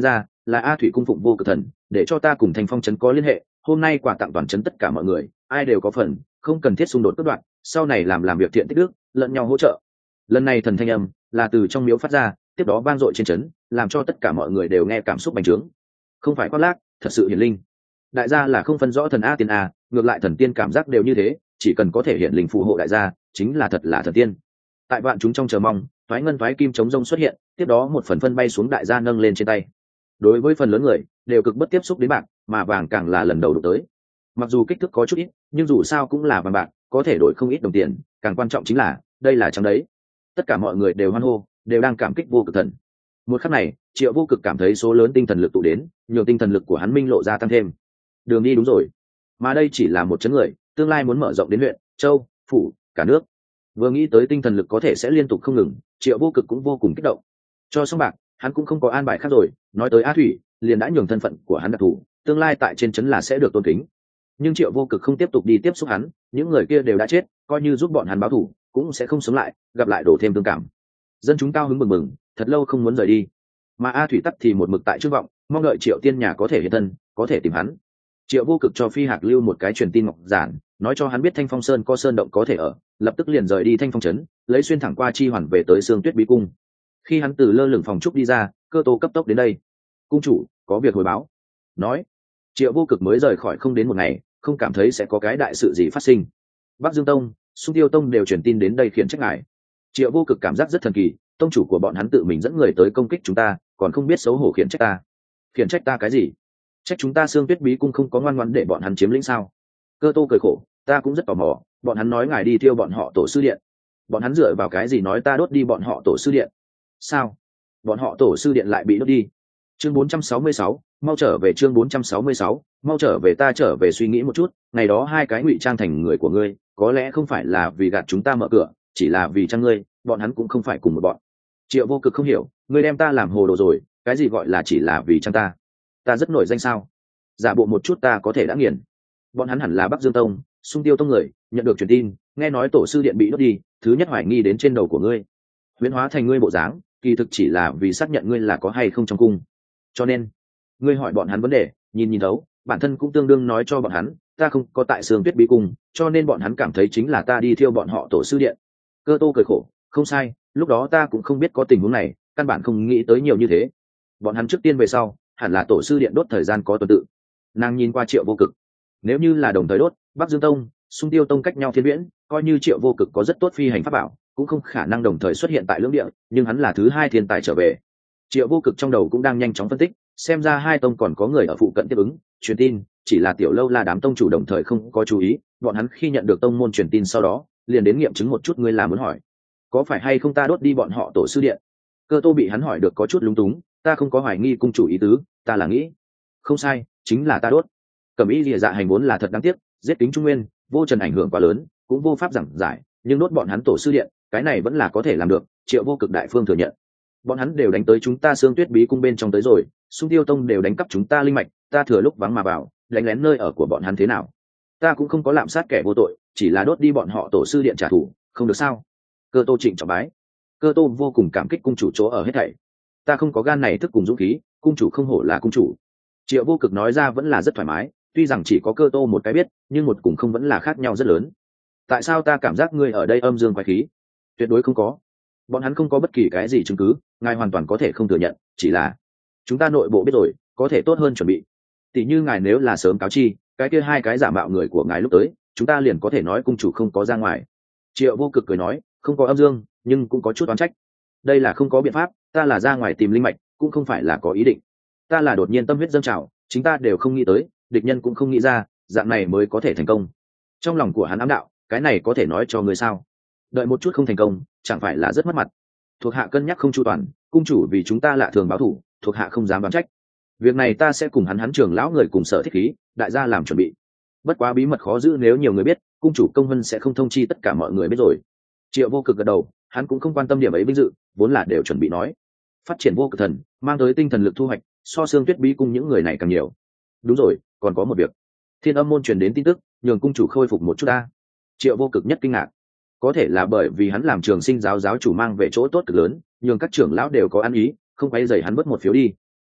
là A Thủy cung phụng vô cực thần để cho ta cùng Thanh Phong trấn có liên hệ, hôm nay quà tặng toàn trấn tất cả mọi người, ai đều có phần, không cần thiết xung đột cướp đoạt, sau này làm việc thiện tích đức, lẫn nhau hỗ trợ. Lần này thần thanh âm là từ trong miếu phát ra, tiếp đó vang dội trên trấn, làm cho tất cả mọi người đều nghe cảm xúc bành trướng. Không phải khoác lác, thật sự hiển linh. Đại gia là không phân rõ thần a tiên a, ngược lại thần tiên cảm giác đều như thế, chỉ cần có thể hiện linh phù hộ đại gia, chính là thật là thần tiên. Tại vạn chúng trong chờ mong, thoái ngân thoái kim chống rông xuất hiện, tiếp đó một phần phân bay xuống đại gia nâng lên trên tay. Đối với phần lớn người, đều cực bất tiếp xúc đến bạc, mà vàng càng là lần đầu đụng tới. Mặc dù kích thước có chút ít, nhưng dù sao cũng là vàng bạc, có thể đổi không ít đồng tiền, càng quan trọng chính là đây là trắng đấy. Tất cả mọi người đều hoan hô, đều đang cảm kích vô cực thần. Một khắc này, Triệu Vô Cực cảm thấy số lớn tinh thần lực tụ đến, nhiều tinh thần lực của hắn minh lộ ra tăng thêm. Đường đi đúng rồi, mà đây chỉ là một chấn người, tương lai muốn mở rộng đến huyện, châu, phủ, cả nước. Vừa nghĩ tới tinh thần lực có thể sẽ liên tục không ngừng, Triệu Vô Cực cũng vô cùng kích động. Cho xong bạc, hắn cũng không có an bài khác rồi, nói tới A Thủy, liền đã nhường thân phận của hắn đặc thù, tương lai tại trên trấn là sẽ được tôn kính. Nhưng Triệu Vô Cực không tiếp tục đi tiếp xúc hắn, những người kia đều đã chết, coi như giúp bọn hắn báo thù, cũng sẽ không sống lại, gặp lại đổ thêm tương cảm. Dân chúng cao hứng mừng mừng, thật lâu không muốn rời đi. Mà A Thủy tắc thì một mực tại trước vọng, mong đợi Triệu Tiên nhà có thể hiện thân, có thể tìm hắn. Triệu Vô Cực cho Phi Hạc lưu một cái truyền tin ngọc giản, nói cho hắn biết Thanh Phong Sơn có sơn động có thể ở, lập tức liền rời đi Thanh Phong trấn, lấy xuyên thẳng qua chi hoàn về tới Sương Tuyết Bí cung. Khi hắn từ lơ lửng phòng trúc đi ra, Cơ Tô cấp tốc đến đây. Cung chủ, có việc hồi báo. Nói. Triệu Vô Cực mới rời khỏi không đến một ngày, không cảm thấy sẽ có cái đại sự gì phát sinh. Bắc Dương Tông, Xung Tiêu Tông đều truyền tin đến đây khiển trách ngài. Triệu Vô Cực cảm giác rất thần kỳ, tông chủ của bọn hắn tự mình dẫn người tới công kích chúng ta, còn không biết xấu hổ khiển trách ta. Khiển trách ta cái gì? Trách chúng ta Sương Tuyết Bí cung không có ngoan ngoãn để bọn hắn chiếm lĩnh sao? Cơ Tô cười khổ, ta cũng rất tò mò, bọn hắn nói ngài đi thiêu bọn họ tổ sư điện. Bọn hắn dựa vào cái gì nói ta đốt đi bọn họ tổ sư điện? Sao? Bọn họ tổ sư điện lại bị đốt đi. Chương 466, mau trở về. Chương 466, mau trở về. Ta trở về suy nghĩ một chút, ngày đó hai cái ngụy trang thành người của ngươi, có lẽ không phải là vì gạt chúng ta mở cửa, chỉ là vì trang ngươi, bọn hắn cũng không phải cùng một bọn. Triệu Vô Cực không hiểu, ngươi đem ta làm hồ đồ rồi, cái gì gọi là chỉ là vì trang ta? Ta rất nổi danh sao? Giả bộ một chút ta có thể đã nghiền. Bọn hắn hẳn là Bắc Dương Tông, Xung Tiêu Tông người, nhận được truyền tin, nghe nói tổ sư điện bị đốt đi, thứ nhất hoài nghi đến trên đầu của ngươi, huyễn hóa thành ngươi bộ dáng, kỳ thực chỉ là vì xác nhận ngươi là có hay không trong cung. Cho nên ngươi hỏi bọn hắn vấn đề, nhìn thấu, bản thân cũng tương đương nói cho bọn hắn ta không có tại Sương Tuyết Bí cung, cho nên bọn hắn cảm thấy chính là ta đi thiêu bọn họ tổ sư điện. Cơ Tô cười khổ, không sai, lúc đó ta cũng không biết có tình huống này, căn bản không nghĩ tới nhiều như thế. Bọn hắn trước tiên về sau, hẳn là tổ sư điện đốt thời gian có tuần tự. Nàng nhìn qua Triệu Vô Cực, nếu như là đồng thời đốt, Bắc Dương Tông, Xung Tiêu Tông cách nhau thiên viễn, coi như Triệu Vô Cực có rất tốt phi hành pháp bảo, cũng không khả năng đồng thời xuất hiện tại lưỡng địa, nhưng hắn là thứ hai thiên tài trở về. Triệu Vô Cực trong đầu cũng đang nhanh chóng phân tích, xem ra hai tông còn có người ở phụ cận tiếp ứng truyền tin, chỉ là Tiểu Lâu là đám tông chủ đồng thời không có chú ý, bọn hắn khi nhận được tông môn truyền tin sau đó, liền đến nghiệm chứng một chút. Ngươi là muốn hỏi, có phải hay không ta đốt đi bọn họ tổ sư điện? Cơ Tô bị hắn hỏi được có chút lúng túng, ta không có hoài nghi cung chủ ý tứ, ta là nghĩ, không sai, chính là ta đốt. Cẩm Y Lìa Dạ hành vốn là thật đáng tiếc, giết Kính Trung Nguyên, vô trần ảnh hưởng quá lớn, cũng vô pháp giảng giải, nhưng đốt bọn hắn tổ sư điện, cái này vẫn là có thể làm được. Triệu Vô Cực đại phương thừa nhận. Bọn hắn đều đánh tới chúng ta Sương Tuyết Bí cung bên trong tới rồi, Xung Tiêu Tông đều đánh cắp chúng ta linh mạch, ta thừa lúc vắng mà vào, đánh lén nơi ở của bọn hắn thế nào? Ta cũng không có lạm sát kẻ vô tội, chỉ là đốt đi bọn họ tổ sư điện trả thù, không được sao? Cơ Tô trịnh trọng bái. Cơ Tô vô cùng cảm kích cung chủ chỗ ở hết thảy. Ta không có gan này thức cùng dũng khí, cung chủ không hổ là cung chủ. Triệu Vô Cực nói ra vẫn là rất thoải mái, tuy rằng chỉ có Cơ Tô một cái biết, nhưng một cùng không vẫn là khác nhau rất lớn. Tại sao ta cảm giác ngươi ở đây âm dương quái khí? Tuyệt đối không có. Bọn hắn không có bất kỳ cái gì chứng cứ, ngài hoàn toàn có thể không thừa nhận, chỉ là chúng ta nội bộ biết rồi, có thể tốt hơn chuẩn bị. Tỷ như ngài nếu là sớm cáo chi, cái kia hai cái giả mạo người của ngài lúc tới, chúng ta liền có thể nói cung chủ không có ra ngoài. Triệu Vô Cực cười nói, không có âm dương, nhưng cũng có chút oán trách. Đây là không có biện pháp, ta là ra ngoài tìm linh mạch, cũng không phải là có ý định. Ta là đột nhiên tâm huyết dâng trào, chính ta đều không nghĩ tới, địch nhân cũng không nghĩ ra, dạng này mới có thể thành công. Trong lòng của hắn ám đạo, cái này có thể nói cho người sao? Đợi một chút không thành công, chẳng phải là rất mất mặt. Thuộc hạ cân nhắc không chu toàn, cung chủ vì chúng ta lạ thường báo thủ, thuộc hạ không dám đoán trách. Việc này ta sẽ cùng hắn trưởng lão người cùng Sở Thích Khí, đại gia làm chuẩn bị. Bất quá bí mật khó giữ, nếu nhiều người biết, cung chủ công vân sẽ không thông chi tất cả mọi người biết rồi. Triệu Vô Cực gật đầu, hắn cũng không quan tâm điểm ấy vinh dự, vốn là đều chuẩn bị nói. Phát triển vô cực thần, mang tới tinh thần lực thu hoạch, so Sương Tuyết Bí cung những người này càng nhiều. Đúng rồi, còn có một việc. Thiên Âm môn truyền đến tin tức, nhường cung chủ khôi phục một chút ta. Triệu Vô Cực nhất kinh ngạc. Có thể là bởi vì hắn làm Trường Sinh giáo giáo chủ mang về chỗ tốt cực lớn, nhường các trưởng lão đều có ăn ý, không quay dày hắn bớt một phiếu đi.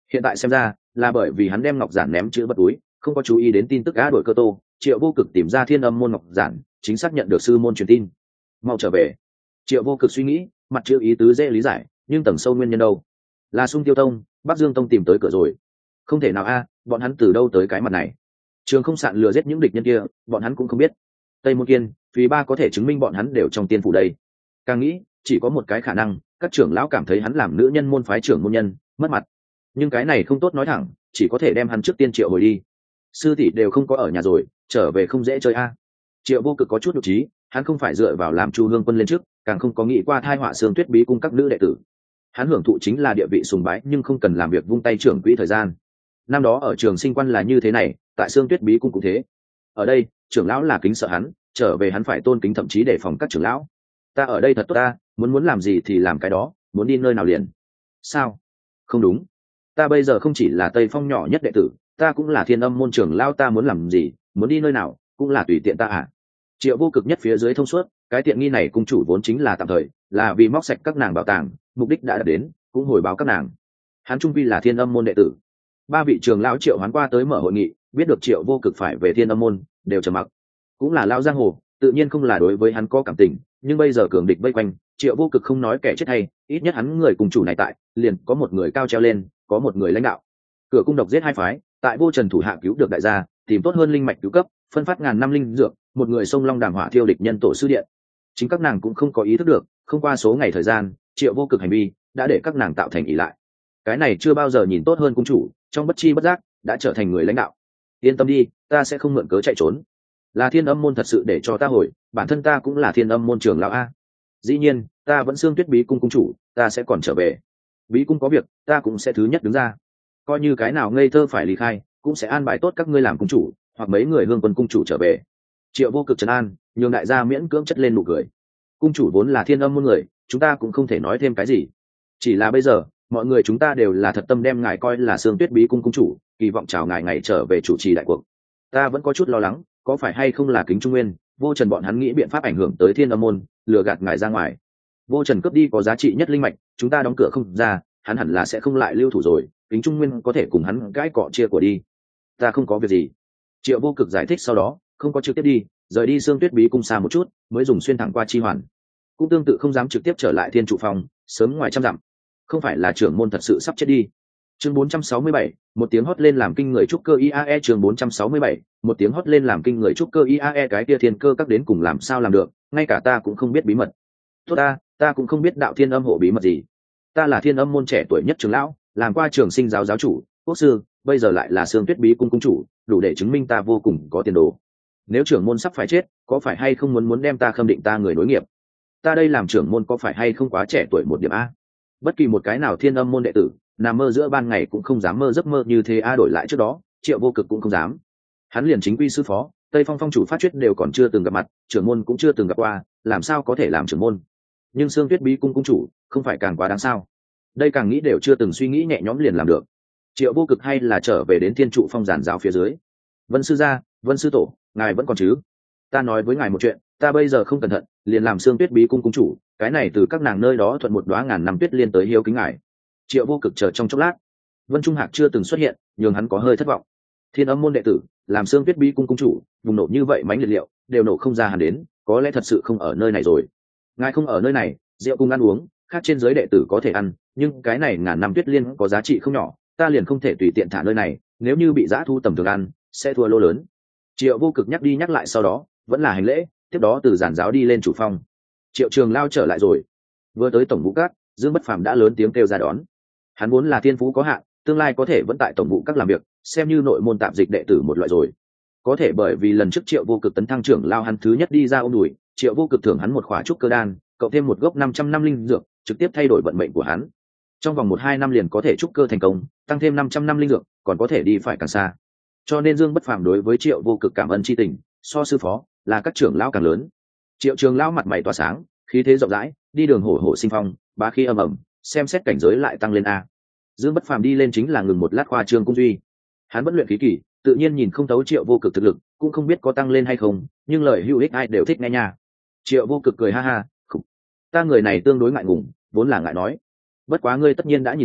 Hiện tại xem ra là bởi vì hắn đem ngọc giản ném chữ vật túi, không có chú ý đến tin tức á đội cơ tô. Triệu Vô Cực tìm ra Thiên Âm môn ngọc giản, chính xác nhận được sư môn truyền tin. Mau trở về. Triệu Vô Cực suy nghĩ, mặt chữ ý tứ dễ lý giải, nhưng tầng sâu nguyên nhân đâu? Là Xung Tiêu Tông, Bắc Dương Tông tìm tới cửa rồi. Không thể nào a, bọn hắn từ đâu tới cái mặt này? Trường Không Sạn lừa giết những địch nhân kia, bọn hắn cũng không biết. Tây Môn Kiên, Phí Ba có thể chứng minh bọn hắn đều trong tiên phủ đây. Càng nghĩ, chỉ có một cái khả năng, các trưởng lão cảm thấy hắn làm nữ nhân môn phái trưởng môn nhân, mất mặt. Nhưng cái này không tốt nói thẳng, chỉ có thể đem hắn trước tiên triệu hồi đi. Sư tỷ đều không có ở nhà rồi, trở về không dễ chơi a. Triệu Vô Cực có chút nhục trí, hắn không phải dựa vào làm Chu Hương Quân lên trước, càng không có nghĩ qua thai họa Sương Tuyết Bí cung các nữ đệ tử. Hắn hưởng thụ chính là địa vị sùng bái, nhưng không cần làm việc vung tay trưởng quỹ thời gian. Năm đó ở Trường Sinh Quan là như thế này, tại Sương Tuyết Bí cung cũng thế. Ở đây, trưởng lão là kính sợ hắn, trở về hắn phải tôn kính, thậm chí đề phòng các trưởng lão. Ta ở đây thật tốt ta, muốn làm gì thì làm cái đó, muốn đi nơi nào liền. Sao? Không đúng. Ta bây giờ không chỉ là Tây Phong nhỏ nhất đệ tử, ta cũng là Thiên Âm môn trưởng lão, ta muốn làm gì, muốn đi nơi nào, cũng là tùy tiện ta à? Triệu Vô Cực nhất phía dưới thông suốt, cái tiện nghi này cung chủ vốn chính là tạm thời, là vì móc sạch các nàng bảo tàng, mục đích đã đạt đến, cũng hồi báo các nàng. Hắn trung vi là Thiên Âm môn đệ tử. Ba vị trưởng lão triệu hoán qua tới mở hội nghị, biết được Triệu Vô Cực phải về Thiên Âm môn, đều trầm mặc. Cũng là lão giang hồ, tự nhiên không là đối với hắn có cảm tình, nhưng bây giờ cường địch vây quanh, Triệu Vô Cực không nói kẻ chết hay, ít nhất hắn người cùng chủ này tại, liền có một người cao treo lên, có một người lãnh đạo. Cửa cung độc giết hai phái, tại Vô Trần thủ hạ cứu được đại gia, tìm tốt hơn linh mạch cứu cấp, phân phát ngàn năm linh dược, một người sông long đàm hỏa thiêu địch nhân tổ sư điện. Chính các nàng cũng không có ý thức được, không qua số ngày thời gian, Triệu Vô Cực hành vi đã để các nàng tạo thành ỷ lại. Cái này chưa bao giờ nhìn tốt hơn cung chủ, trong bất chi bất giác đã trở thành người lãnh đạo. Yên tâm đi, ta sẽ không mượn cớ chạy trốn. Là Thiên Âm môn thật sự để cho ta hồi, bản thân ta cũng là Thiên Âm môn trưởng lão a. Dĩ nhiên, ta vẫn Sương Tuyết Bí cung cung chủ, ta sẽ còn trở về. Bí cung có việc, ta cũng sẽ thứ nhất đứng ra. Coi như cái nào ngây thơ phải ly khai, cũng sẽ an bài tốt các ngươi làm cung chủ, hoặc mấy người Hương Quân cung chủ trở về. Triệu Vô Cực trấn an, nhường đại gia miễn cưỡng chất lên nụ cười. Cung chủ vốn là Thiên Âm môn người, chúng ta cũng không thể nói thêm cái gì. Chỉ là bây giờ, mọi người chúng ta đều là thật tâm đem ngài coi là Sương Tuyết Bí cung cung chủ, kỳ vọng chào ngài ngày trở về chủ trì đại cuộc. Ta vẫn có chút lo lắng, có phải hay không là Kính Trung Nguyên, Vô Trần bọn hắn nghĩ biện pháp ảnh hưởng tới Thiên Âm môn, lừa gạt ngài ra ngoài. Vô Trần cướp đi có giá trị nhất linh mạch, chúng ta đóng cửa không ra, hắn hẳn là sẽ không lại lưu thủ rồi, Kính Trung Nguyên có thể cùng hắn cãi cọ chia của đi. Ta không có việc gì. Triệu Vô Cực giải thích sau đó, không có trực tiếp đi, rời đi Sương Tuyết Bí cung xa một chút, mới dùng xuyên thẳng qua chi hoàn. Cũng tương tự không dám trực tiếp trở lại Thiên Trụ Phòng, sớm ngoài trăm dặm. Không phải là trưởng môn thật sự sắp chết đi. Chương 467, một tiếng hót lên làm kinh người trúc cơ IAE. Chương 467, một tiếng hót lên làm kinh người trúc cơ IAE. Cái kia thiên cơ các đến cùng làm sao làm được, ngay cả ta cũng không biết bí mật. Tốt ta cũng không biết đạo Thiên Âm hộ bí mật gì. Ta là Thiên Âm môn trẻ tuổi nhất trưởng lão, làm qua trường sinh giáo giáo chủ, quốc sư, bây giờ lại là Sương Tuyết Bí cung cung chủ, đủ để chứng minh ta vô cùng có tiền đồ. Nếu trưởng môn sắp phải chết, có phải hay không muốn đem ta khâm định ta người nối nghiệp? Ta đây làm trưởng môn có phải hay không quá trẻ tuổi một điểm a? Bất kỳ một cái nào Thiên Âm môn đệ tử, nằm mơ giữa ban ngày cũng không dám mơ giấc mơ như thế a. Đổi lại trước đó, Triệu Vô Cực cũng không dám. Hắn liền chính quy sư phó, Tây Phong phong chủ phát chuyết đều còn chưa từng gặp mặt, trưởng môn cũng chưa từng gặp qua, làm sao có thể làm trưởng môn? Nhưng Sương Tuyết Bí cung cung chủ, không phải càng quá đáng sao? Đây càng nghĩ đều chưa từng suy nghĩ nhẹ nhõm liền làm được. Triệu Vô Cực hay là trở về đến Thiên Trụ Phong giản giáo phía dưới. Vân sư gia, Vân sư tổ, ngài vẫn còn chứ? Ta nói với ngài một chuyện, ta bây giờ không cẩn thận, liền làm Sương Tuyết Bí cung cung chủ, cái này từ các nàng nơi đó thuận một đóa ngàn năm tuyết liên tới hiếu kính ngài. Triệu Vô Cực chờ trong chốc lát, Vân Trung Hạc chưa từng xuất hiện, nhường hắn có hơi thất vọng. Thiên Âm môn đệ tử, làm Sương Tuyết Bí cung cung chủ, bùng nổ như vậy mánh liệt liệu, đều nổ không ra hắn đến, có lẽ thật sự không ở nơi này rồi. Ngài không ở nơi này, rượu cùng ăn uống, khác trên giới đệ tử có thể ăn, nhưng cái này ngàn năm tuyết liên có giá trị không nhỏ, ta liền không thể tùy tiện thả nơi này, nếu như bị dã thu tầm thường ăn, sẽ thua lỗ lớn. Triệu Vô Cực nhắc đi nhắc lại sau đó, vẫn là hành lễ, tiếp đó từ giản giáo đi lên chủ phong. Triệu Trường Lao trở lại rồi. Vừa tới tổng vụ các, Dương Bất Phàm đã lớn tiếng kêu ra đón. Hắn vốn là thiên phú có hạn, tương lai có thể vẫn tại tổng vụ các làm việc, xem như nội môn tạm dịch đệ tử một loại rồi. Có thể bởi vì lần trước Triệu Vô Cực tấn thăng trưởng lao hắn thứ nhất đi ra ôm đùi, Triệu Vô Cực thưởng hắn một khỏa trúc cơ đan, cộng thêm một gốc 500 năm linh dược, trực tiếp thay đổi vận mệnh của hắn. Trong vòng 1-2 năm liền có thể trúc cơ thành công, tăng thêm 500 năm linh dược, còn có thể đi phải càng xa. Cho nên Dương Bất Phàm đối với Triệu Vô Cực cảm ơn chi tình, so sư phó, là các trưởng lão càng lớn. Triệu Trường lão mặt mày tỏa sáng, khí thế rộng rãi, đi đường hổ hổ sinh phong, bá khí âm ầm, xem xét cảnh giới lại tăng lên a. Dương Bất Phàm đi lên chính là ngừng một lát khoa trương cung duy. Hắn vẫn luyện khí kỳ, tự nhiên nhìn không thấu Triệu Vô Cực thực lực, cũng không biết có tăng lên hay không, nhưng lời hữu ích ai đều thích nghe nha. Triệu Vô Cực cười ha ha, khục. Ta người này tương đối ngại ngùng, vốn là ngại nói. Bất quá ngươi tất nhiên đã nhìn ra,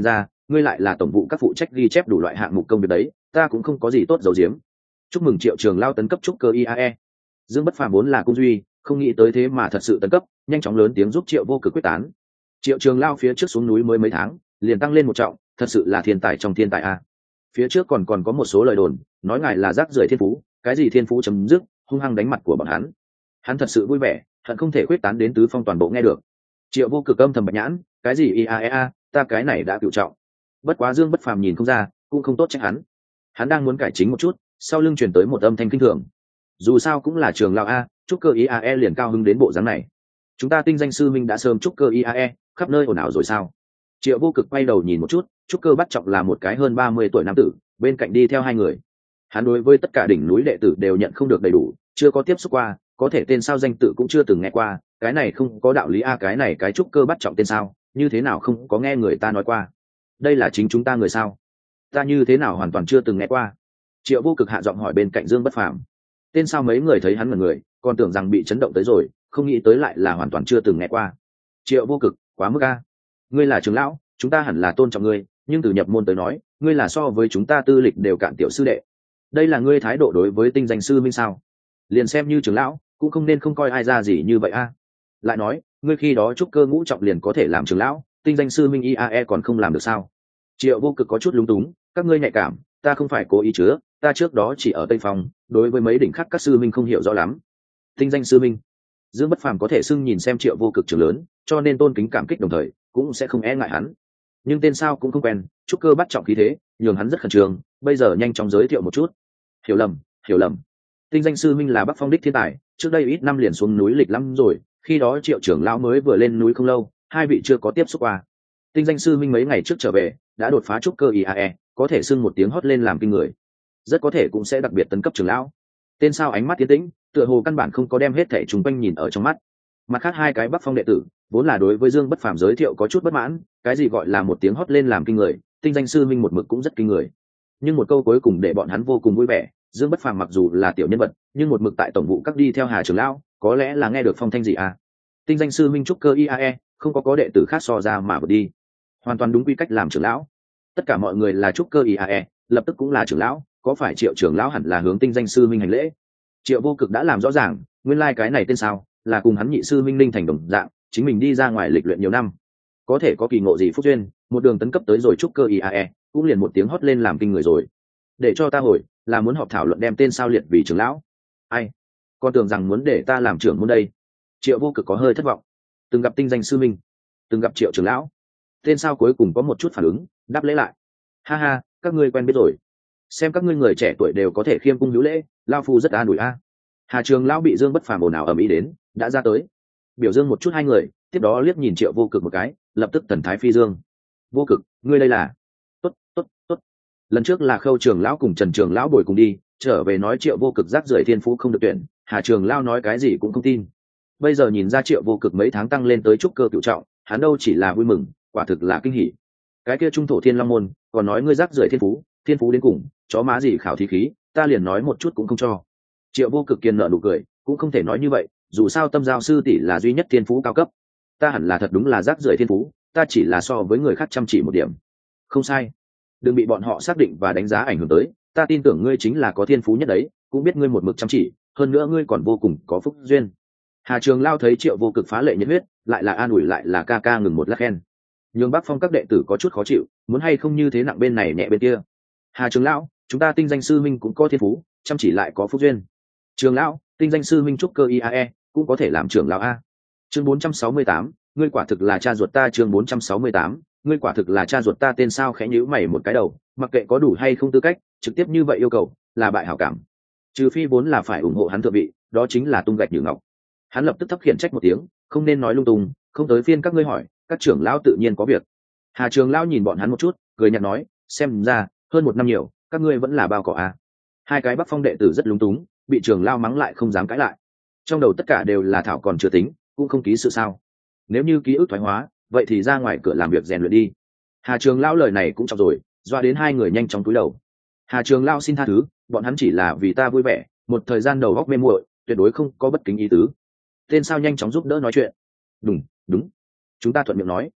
ngươi lại là tổng vụ các phụ trách ghi chép đủ loại hạng mục công việc đấy, ta cũng không có gì tốt giấu giếm. Chúc mừng Triệu Trường Lao tấn cấp trúc cơ IAE. Dương Bất Phàm vốn là cung duy, không nghĩ tới thế mà thật sự tấn cấp, nhanh chóng lớn tiếng giúp Triệu Vô Cực quyết tán. Triệu Trường Lao phía trước xuống núi mới mấy tháng, liền tăng lên một trọng, thật sự là thiên tài trong thiên tài a. Phía trước còn có một số lời đồn, nói ngài là rác rưởi thiên phú, cái gì thiên phú chấm dứt, hung hăng đánh mặt của bọn hắn. Hắn thật sự vui vẻ, hận không thể quyết tán đến tứ phong toàn bộ nghe được. Triệu Vô Cực âm thầm bạch nhãn, cái gì IAEA, ta cái này đã cựu trọng. Bất quá Dương Bất Phàm nhìn không ra, cũng không tốt trách hắn. Hắn đang muốn cải chính một chút, sau lưng truyền tới một âm thanh kinh thường. Dù sao cũng là Trường Lao a, trúc cơ IAE liền cao hứng đến bộ dáng này. Chúng ta tinh danh sư minh đã sớm trúc cơ IAE, khắp nơi ồn ào rồi sao? Triệu Vô Cực quay đầu nhìn một chút, trúc cơ bắt trọng là một cái hơn 30 tuổi nam tử, bên cạnh đi theo hai người. Hắn đối với tất cả đỉnh núi đệ tử đều nhận không được đầy đủ, chưa có tiếp xúc qua, có thể tên sao danh tự cũng chưa từng nghe qua, cái này không có đạo lý a, cái này cái trúc cơ bắt trọng tên sao, như thế nào không có nghe người ta nói qua. Đây là chính chúng ta người sao? Ta như thế nào hoàn toàn chưa từng nghe qua. Triệu Vô Cực hạ giọng hỏi bên cạnh Dương Bất Phàm. Tên sao mấy người thấy hắn là người, còn tưởng rằng bị chấn động tới rồi, không nghĩ tới lại là hoàn toàn chưa từng nghe qua. Triệu Vô Cực, quá mức a. Ngươi là trưởng lão, chúng ta hẳn là tôn trọng ngươi, nhưng từ nhập môn tới nói, ngươi là so với chúng ta tư lịch đều cạn tiểu sư đệ. Đây là ngươi thái độ đối với tinh danh sư minh sao? Liền xem như trưởng lão, cũng không nên không coi ai ra gì như vậy a. Lại nói, ngươi khi đó trúc cơ ngũ trọng liền có thể làm trưởng lão, tinh danh sư minh IAE còn không làm được sao? Triệu Vô Cực có chút lúng túng, các ngươi nhạy cảm, ta không phải cố ý chứa, ta trước đó chỉ ở Tây Phong, đối với mấy đỉnh khác các sư minh không hiểu rõ lắm. Tinh danh sư minh, Dương Bất Phàm có thể xưng nhìn xem Triệu Vô Cực trưởng lớn, cho nên tôn kính cảm kích đồng thời, cũng sẽ không e ngại hắn. Nhưng tên sao cũng không quen, trúc cơ bắt trọng khí thế, nhường hắn rất khẩn trương, bây giờ nhanh chóng giới thiệu một chút. Hiểu lầm, hiểu lầm. Tinh danh sư minh là Bắc Phong đích thiên tài, trước đây ít năm liền xuống núi lịch lắm rồi, khi đó Triệu trưởng lão mới vừa lên núi không lâu, hai vị chưa có tiếp xúc qua. Tinh danh sư minh mấy ngày trước trở về, đã đột phá trúc cơ IAE, có thể xưng một tiếng hót lên làm kinh người. Rất có thể cũng sẽ đặc biệt tấn cấp trưởng lão. Tên sao ánh mắt tiến tĩnh, tựa hồ căn bản không có đem hết thảy chúng quanh nhìn ở trong mắt. Mặt khác hai cái Bắc Phong đệ tử, vốn là đối với Dương Bất Phàm giới thiệu có chút bất mãn, cái gì gọi là một tiếng hót lên làm kinh người, tinh danh sư minh một mực cũng rất kinh người. Nhưng một câu cuối cùng để bọn hắn vô cùng vui vẻ, Dương Bất Phàm mặc dù là tiểu nhân vật, nhưng một mực tại tổng vụ các đi theo Hà trưởng lão, có lẽ là nghe được phong thanh gì à? Tinh danh sư minh trúc cơ IAE, không có đệ tử khác so ra mà vượt đi. Hoàn toàn đúng quy cách làm trưởng lão. Tất cả mọi người là trúc cơ IAE, lập tức cũng là trưởng lão, có phải Triệu trưởng lão hẳn là hướng tinh danh sư minh hành lễ. Triệu Vô Cực đã làm rõ ràng, nguyên lai cái này tên sao, là cùng hắn nhị sư minh linh thành đồng dạng, chính mình đi ra ngoài lịch luyện nhiều năm, có thể có kỳ ngộ gì phúc duyên, một đường tấn cấp tới rồi trúc cơ IAE, cũng liền một tiếng hót lên làm kinh người rồi. Để cho ta hồi, là muốn họp thảo luận đem tên sao liệt vì trưởng lão. Ai, con tưởng rằng muốn để ta làm trưởng môn đây. Triệu Vô Cực có hơi thất vọng. Từng gặp tinh danh sư minh, từng gặp Triệu trưởng lão, tên sao cuối cùng có một chút phản ứng, đáp lễ lại. Ha ha, các ngươi quen biết rồi, xem các ngươi người trẻ tuổi đều có thể khiêm cung hữu lễ, lao phu rất an ủi a. Hà trường lão bị Dương Bất Phàm ồn ào ầm ĩ đến, đã ra tới biểu dương một chút hai người, tiếp đó liếc nhìn Triệu Vô Cực một cái, lập tức thần thái phi dương. Vô Cực, ngươi đây là? Tốt, tốt, tốt. Lần trước là Khâu trường lão cùng Trần trường lão bồi cùng đi, trở về nói Triệu Vô Cực rác rưởi thiên phú không được tuyển, Hà trường lão nói cái gì cũng không tin. Bây giờ nhìn ra Triệu Vô Cực mấy tháng tăng lên tới trúc cơ cửu trọng, hắn đâu chỉ là vui mừng, quả thực là kinh hỉ. Cái kia trung thổ thiên long môn còn nói ngươi rác rưởi thiên phú đến cùng, chó má gì khảo thí khí, ta liền nói một chút cũng không cho. Triệu Vô Cực kiên nợ nụ cười, cũng không thể nói như vậy, dù sao Tâm Giao sư tỷ là duy nhất thiên phú cao cấp, ta hẳn là thật đúng là rác rưởi thiên phú, ta chỉ là so với người khác chăm chỉ một điểm. Không sai, đừng bị bọn họ xác định và đánh giá ảnh hưởng tới, ta tin tưởng ngươi chính là có thiên phú nhất đấy, cũng biết ngươi một mực chăm chỉ, hơn nữa ngươi còn vô cùng có phúc duyên. Hà Trường Lao thấy Triệu Vô Cực phá lệ nhiệt huyết, lại là an ủi lại là ca ca ngừng một lát khen. Nhưng Bắc Phong các đệ tử có chút khó chịu, muốn hay không như thế nặng bên này nhẹ bên kia. Hà Trường Lão, chúng ta tinh danh sư minh cũng có thiên phú, chăm chỉ lại có phúc duyên. Trường Lão, tinh danh sư minh trúc cơ IAE, cũng có thể làm trưởng lão a. Chương 468, ngươi quả thực là cha ruột ta. Chương 468, ngươi quả thực là cha ruột ta. Tên sao khẽ nhíu mày một cái đầu, mặc kệ có đủ hay không tư cách, trực tiếp như vậy yêu cầu, là bại hảo cảm. Trừ phi vốn là phải ủng hộ hắn thượng vị, đó chính là tung gạch nhử ngọc. Hắn lập tức thấp khiển trách một tiếng, không nên nói lung tung, không tới phiên các ngươi hỏi, các trưởng lão tự nhiên có việc. Hà Trường Lão nhìn bọn hắn một chút, cười nhạt nói, xem ra hơn một năm nhiều, các ngươi vẫn là bao cỏ à. Hai cái Bắc Phong đệ tử rất lúng túng, bị Trường Lão mắng lại không dám cãi lại. Trong đầu tất cả đều là thảo còn chưa tính, cũng không ký sự sao. Nếu như ký ức thoái hóa, vậy thì ra ngoài cửa làm việc rèn luyện đi. Hà Trường Lão lời này cũng trọng rồi, doa đến hai người nhanh chóng cúi đầu. Hà Trường Lão xin tha thứ, bọn hắn chỉ là vì ta vui vẻ, một thời gian đầu óc mê muội, tuyệt đối không có bất kính ý tứ. Tên sao nhanh chóng giúp đỡ nói chuyện. Đúng, đúng, chúng ta thuận miệng nói.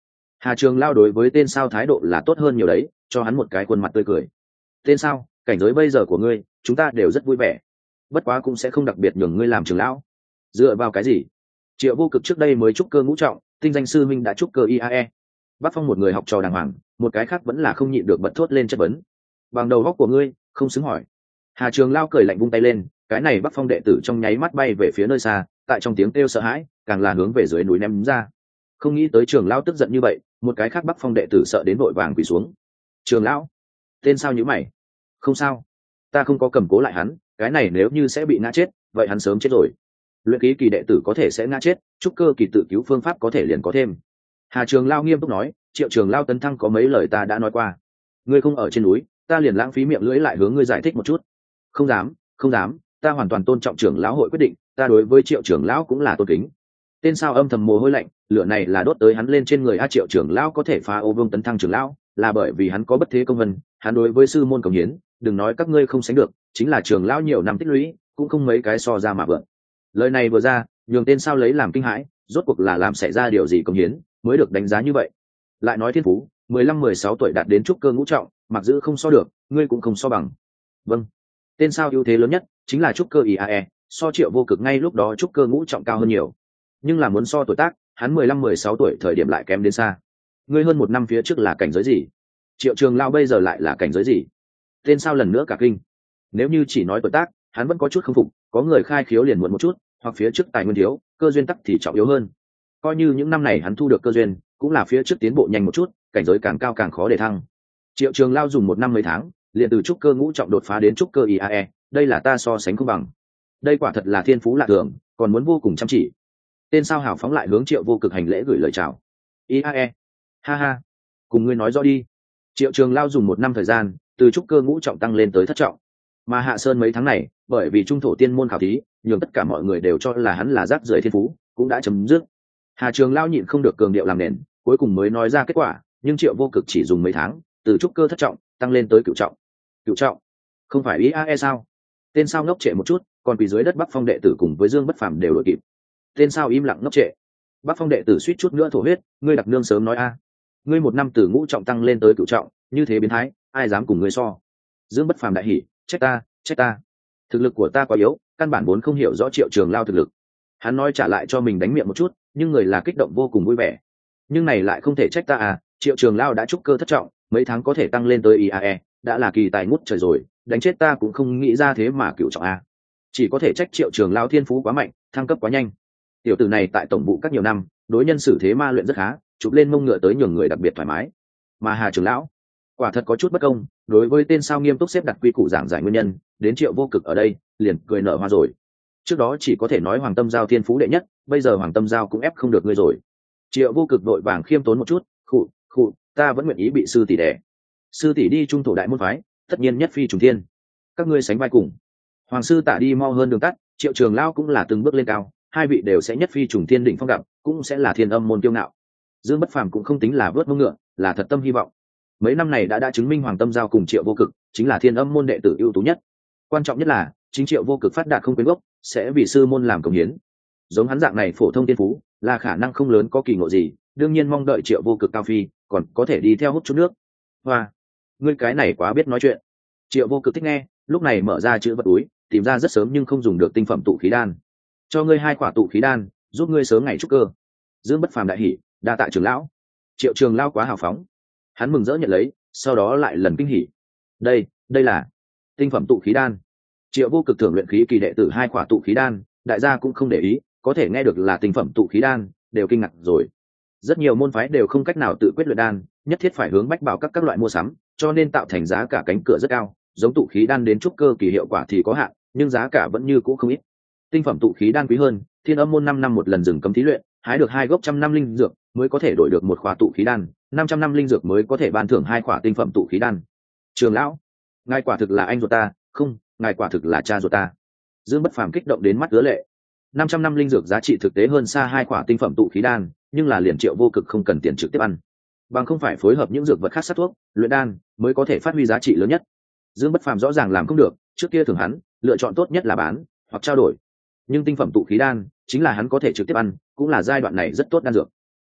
Hà Trường Lao đối với tên sao thái độ là tốt hơn nhiều đấy, cho hắn một cái khuôn mặt tươi cười. Tên sao, cảnh giới bây giờ của ngươi chúng ta đều rất vui vẻ, bất quá cũng sẽ không đặc biệt nhường ngươi làm trưởng lão. Dựa vào cái gì? Triệu Vô Cực trước đây mới trúc cơ ngũ trọng, tinh danh sư minh đã trúc cơ IAE. Bắc Phong một người học trò đàng hoàng, một cái khác vẫn là không nhịn được bật thốt lên chất vấn. Bằng đầu góc của ngươi không xứng hỏi. Hà Trường Lao cười lạnh vung tay lên, cái này Bắc Phong đệ tử trong nháy mắt bay về phía nơi xa, tại trong tiếng kêu sợ hãi càng là hướng về dưới núi ném ra. Không nghĩ tới Trường Lao tức giận như vậy, một cái khác Bắc Phong đệ tử sợ đến vội vàng quỳ xuống. Trường lão, tên sao nhữ mày? Không sao, ta không có cầm cố lại hắn, cái này nếu như sẽ bị ngã chết vậy hắn sớm chết rồi. Luyện khí kỳ đệ tử có thể sẽ ngã chết, trúc cơ kỳ tự cứu phương pháp có thể liền có thêm. Hà Trường Lao nghiêm túc nói, Triệu Trường Lao tấn thăng có mấy lời ta đã nói qua, ngươi không ở trên núi ta liền lãng phí miệng lưỡi lại hướng ngươi giải thích một chút. Không dám, không dám, ta hoàn toàn tôn trọng trưởng lão hội quyết định, ta đối với Triệu trưởng lão cũng là tôn kính. Tên sao âm thầm mồ hôi lạnh, lửa này là đốt tới hắn lên trên người. Triệu trưởng lão có thể phá ô vương tấn thăng trưởng lão là bởi vì hắn có bất thế công vân, hắn đối với sư môn cống hiến đừng nói các ngươi không sánh được, chính là trưởng lão nhiều năm tích lũy cũng không mấy cái so ra mà vượn. Lời này vừa ra nhường tên sao lấy làm kinh hãi, rốt cuộc là làm xảy ra điều gì cống hiến mới được đánh giá như vậy. Lại nói thiên phú 15-16 tuổi đạt đến trúc cơ ngũ trọng, mặc giữ không so được, ngươi cũng không so bằng. Vâng. Tên sao ưu thế lớn nhất chính là trúc cơ IAE, so Triệu Vô Cực ngay lúc đó trúc cơ ngũ trọng cao hơn nhiều, nhưng là muốn so tuổi tác hắn 15-16 tuổi thời điểm lại kém đến xa. Ngươi hơn một năm phía trước là cảnh giới gì? Triệu Trường Lao bây giờ lại là cảnh giới gì? Tên sao lần nữa cả kinh. Nếu như chỉ nói tuổi tác hắn vẫn có chút không phục, có người khai khiếu liền muộn một chút, hoặc phía trước tài nguyên thiếu, cơ duyên tắc thì trọng yếu hơn. Coi như những năm này hắn thu được cơ duyên cũng là phía trước tiến bộ nhanh một chút, cảnh giới càng cao càng khó để thăng. Triệu Trường Lao dùng một năm mấy tháng liền từ trúc cơ ngũ trọng đột phá đến trúc cơ IAE, đây là ta so sánh không bằng. Đây quả thật là thiên phú lạ thường, còn muốn vô cùng chăm chỉ. Tên sao hào phóng lại hướng Triệu Vô Cực hành lễ gửi lời chào. IAE, ha ha, cùng ngươi nói rõ đi. Triệu Trường Lao dùng một năm thời gian từ trúc cơ ngũ trọng tăng lên tới thất trọng, mà Hạ Sơn mấy tháng này bởi vì trung thổ tiên môn khảo thí nhường tất cả mọi người đều cho là hắn là rác rưởi thiên phú cũng đã chấm dứt. Hà Trường Lao nhịn không được cường điệu làm nền, cuối cùng mới nói ra kết quả, nhưng Triệu Vô Cực chỉ dùng mấy tháng từ trúc cơ thất trọng tăng lên tới cửu trọng. Cửu trọng không phải IAE sao? Tên sao ngốc trệ một chút, còn quỳ dưới đất Bắc Phong đệ tử cùng với Dương Bất Phàm đều đội kịp. Tên sao im lặng ngốc trệ. Bắc Phong đệ tử suýt chút nữa thổ huyết, ngươi đặc nương sớm nói a, ngươi một năm từ ngũ trọng tăng lên tới cửu trọng, như thế biến thái, ai dám cùng ngươi so? Dương Bất Phàm đại hỉ, trách ta, trách ta. Thực lực của ta quá yếu, căn bản vốn không hiểu rõ Triệu Trường Lao thực lực. Hắn nói trả lại cho mình đánh miệng một chút, nhưng người là kích động vô cùng vui vẻ. Nhưng này lại không thể trách ta à, Triệu Trường Lao đã trúc cơ thất trọng, mấy tháng có thể tăng lên tới IAE, đã là kỳ tài ngút trời rồi, đánh chết ta cũng không nghĩ ra thế mà cửu trọng a. Chỉ có thể trách Triệu Trường Lao thiên phú quá mạnh, thăng cấp quá nhanh. Tiểu tử này tại tổng vụ các nhiều năm, đối nhân xử thế ma luyện rất khá, chụp lên mông ngựa tới nhường người đặc biệt thoải mái. Mà Hà Trường lão quả thật có chút bất công, đối với tên sao nghiêm túc xếp đặt quy củ giảng giải nguyên nhân, đến Triệu Vô Cực ở đây liền cười nở hoa rồi. Trước đó chỉ có thể nói Hoàng Tâm Giao thiên phú đệ nhất, bây giờ Hoàng Tâm Giao cũng ép không được ngươi rồi. Triệu Vô Cực vội vàng khiêm tốn một chút, khụ, ta vẫn nguyện ý bị sư tỷ đẻ. Sư tỷ đi trung thổ đại môn phái, tất nhiên nhất phi trùng thiên, các ngươi sánh vai cùng. Hoàng sư tạ đi mau hơn đường tắt, Triệu Trường Lao cũng là từng bước lên cao, hai vị đều sẽ nhất phi trùng thiên đỉnh phong gặp, cũng sẽ là thiên âm môn kiêu ngạo. Dương Bất Phàm cũng không tính là vớt mông ngựa, là thật tâm hy vọng. Mấy năm này đã chứng minh Hoàng Tâm Giao cùng Triệu Vô Cực chính là thiên âm môn đệ tử ưu tú nhất. Quan trọng nhất là chính Triệu Vô Cực phát đạt không quyến gốc, sẽ vì sư môn làm công hiến. Giống hắn dạng này phổ thông tiên phú là khả năng không lớn có kỳ ngộ gì, đương nhiên mong đợi Triệu Vô Cực cao phi, còn có thể đi theo hút chút nước. Hoa, ngươi cái này quá biết nói chuyện. Triệu Vô Cực thích nghe, lúc này mở ra chữ vật túi, tìm ra rất sớm nhưng không dùng được tinh phẩm tụ khí đan. Cho ngươi 2 quả tụ khí đan, giúp ngươi sớm ngày trúc cơ. Dương Bất Phàm đại hỉ, đa tạ trưởng lão. Triệu Trường Lao quá hào phóng, hắn mừng rỡ nhận lấy, sau đó lại lần kinh hỉ. Đây là tinh phẩm tụ khí đan. Triệu Vô Cực thưởng luyện khí kỳ đệ tử 2 quả tụ khí đan, đại gia cũng không để ý, có thể nghe được là tinh phẩm tụ khí đan, đều kinh ngạc rồi. Rất nhiều môn phái đều không cách nào tự quyết luyện đan, nhất thiết phải hướng bách bảo các loại mua sắm, cho nên tạo thành giá cả cánh cửa rất cao. Giống tụ khí đan đến trúc cơ kỳ hiệu quả thì có hạn, nhưng giá cả vẫn như cũ không ít. Tinh phẩm tụ khí đan quý hơn, thiên âm môn 5 năm một lần dừng cấm thí luyện, hái được 2 gốc 100 năm linh dược mới có thể đổi được 1 khóa tụ khí đan, 500 năm linh dược mới có thể ban thưởng 2 khóa tinh phẩm tụ khí đan. Trường lão, ngài quả thực là anh ruột ta, không, ngài quả thực là cha ruột ta. Dương Bất Phàm kích động đến mắt ứa lệ. 500 năm linh dược giá trị thực tế hơn xa 2 khóa tinh phẩm tụ khí đan, nhưng là liền Triệu Vô Cực không cần tiền trực tiếp ăn, bằng không phải phối hợp những dược vật khác sát thuốc, luyện đan mới có thể phát huy giá trị lớn nhất. Dương Bất Phàm rõ ràng làm không được, trước kia thường hắn lựa chọn tốt nhất là bán hoặc trao đổi, nhưng tinh phẩm tụ khí đan chính là hắn có thể trực tiếp ăn, cũng là giai đoạn này rất tốt đan dược.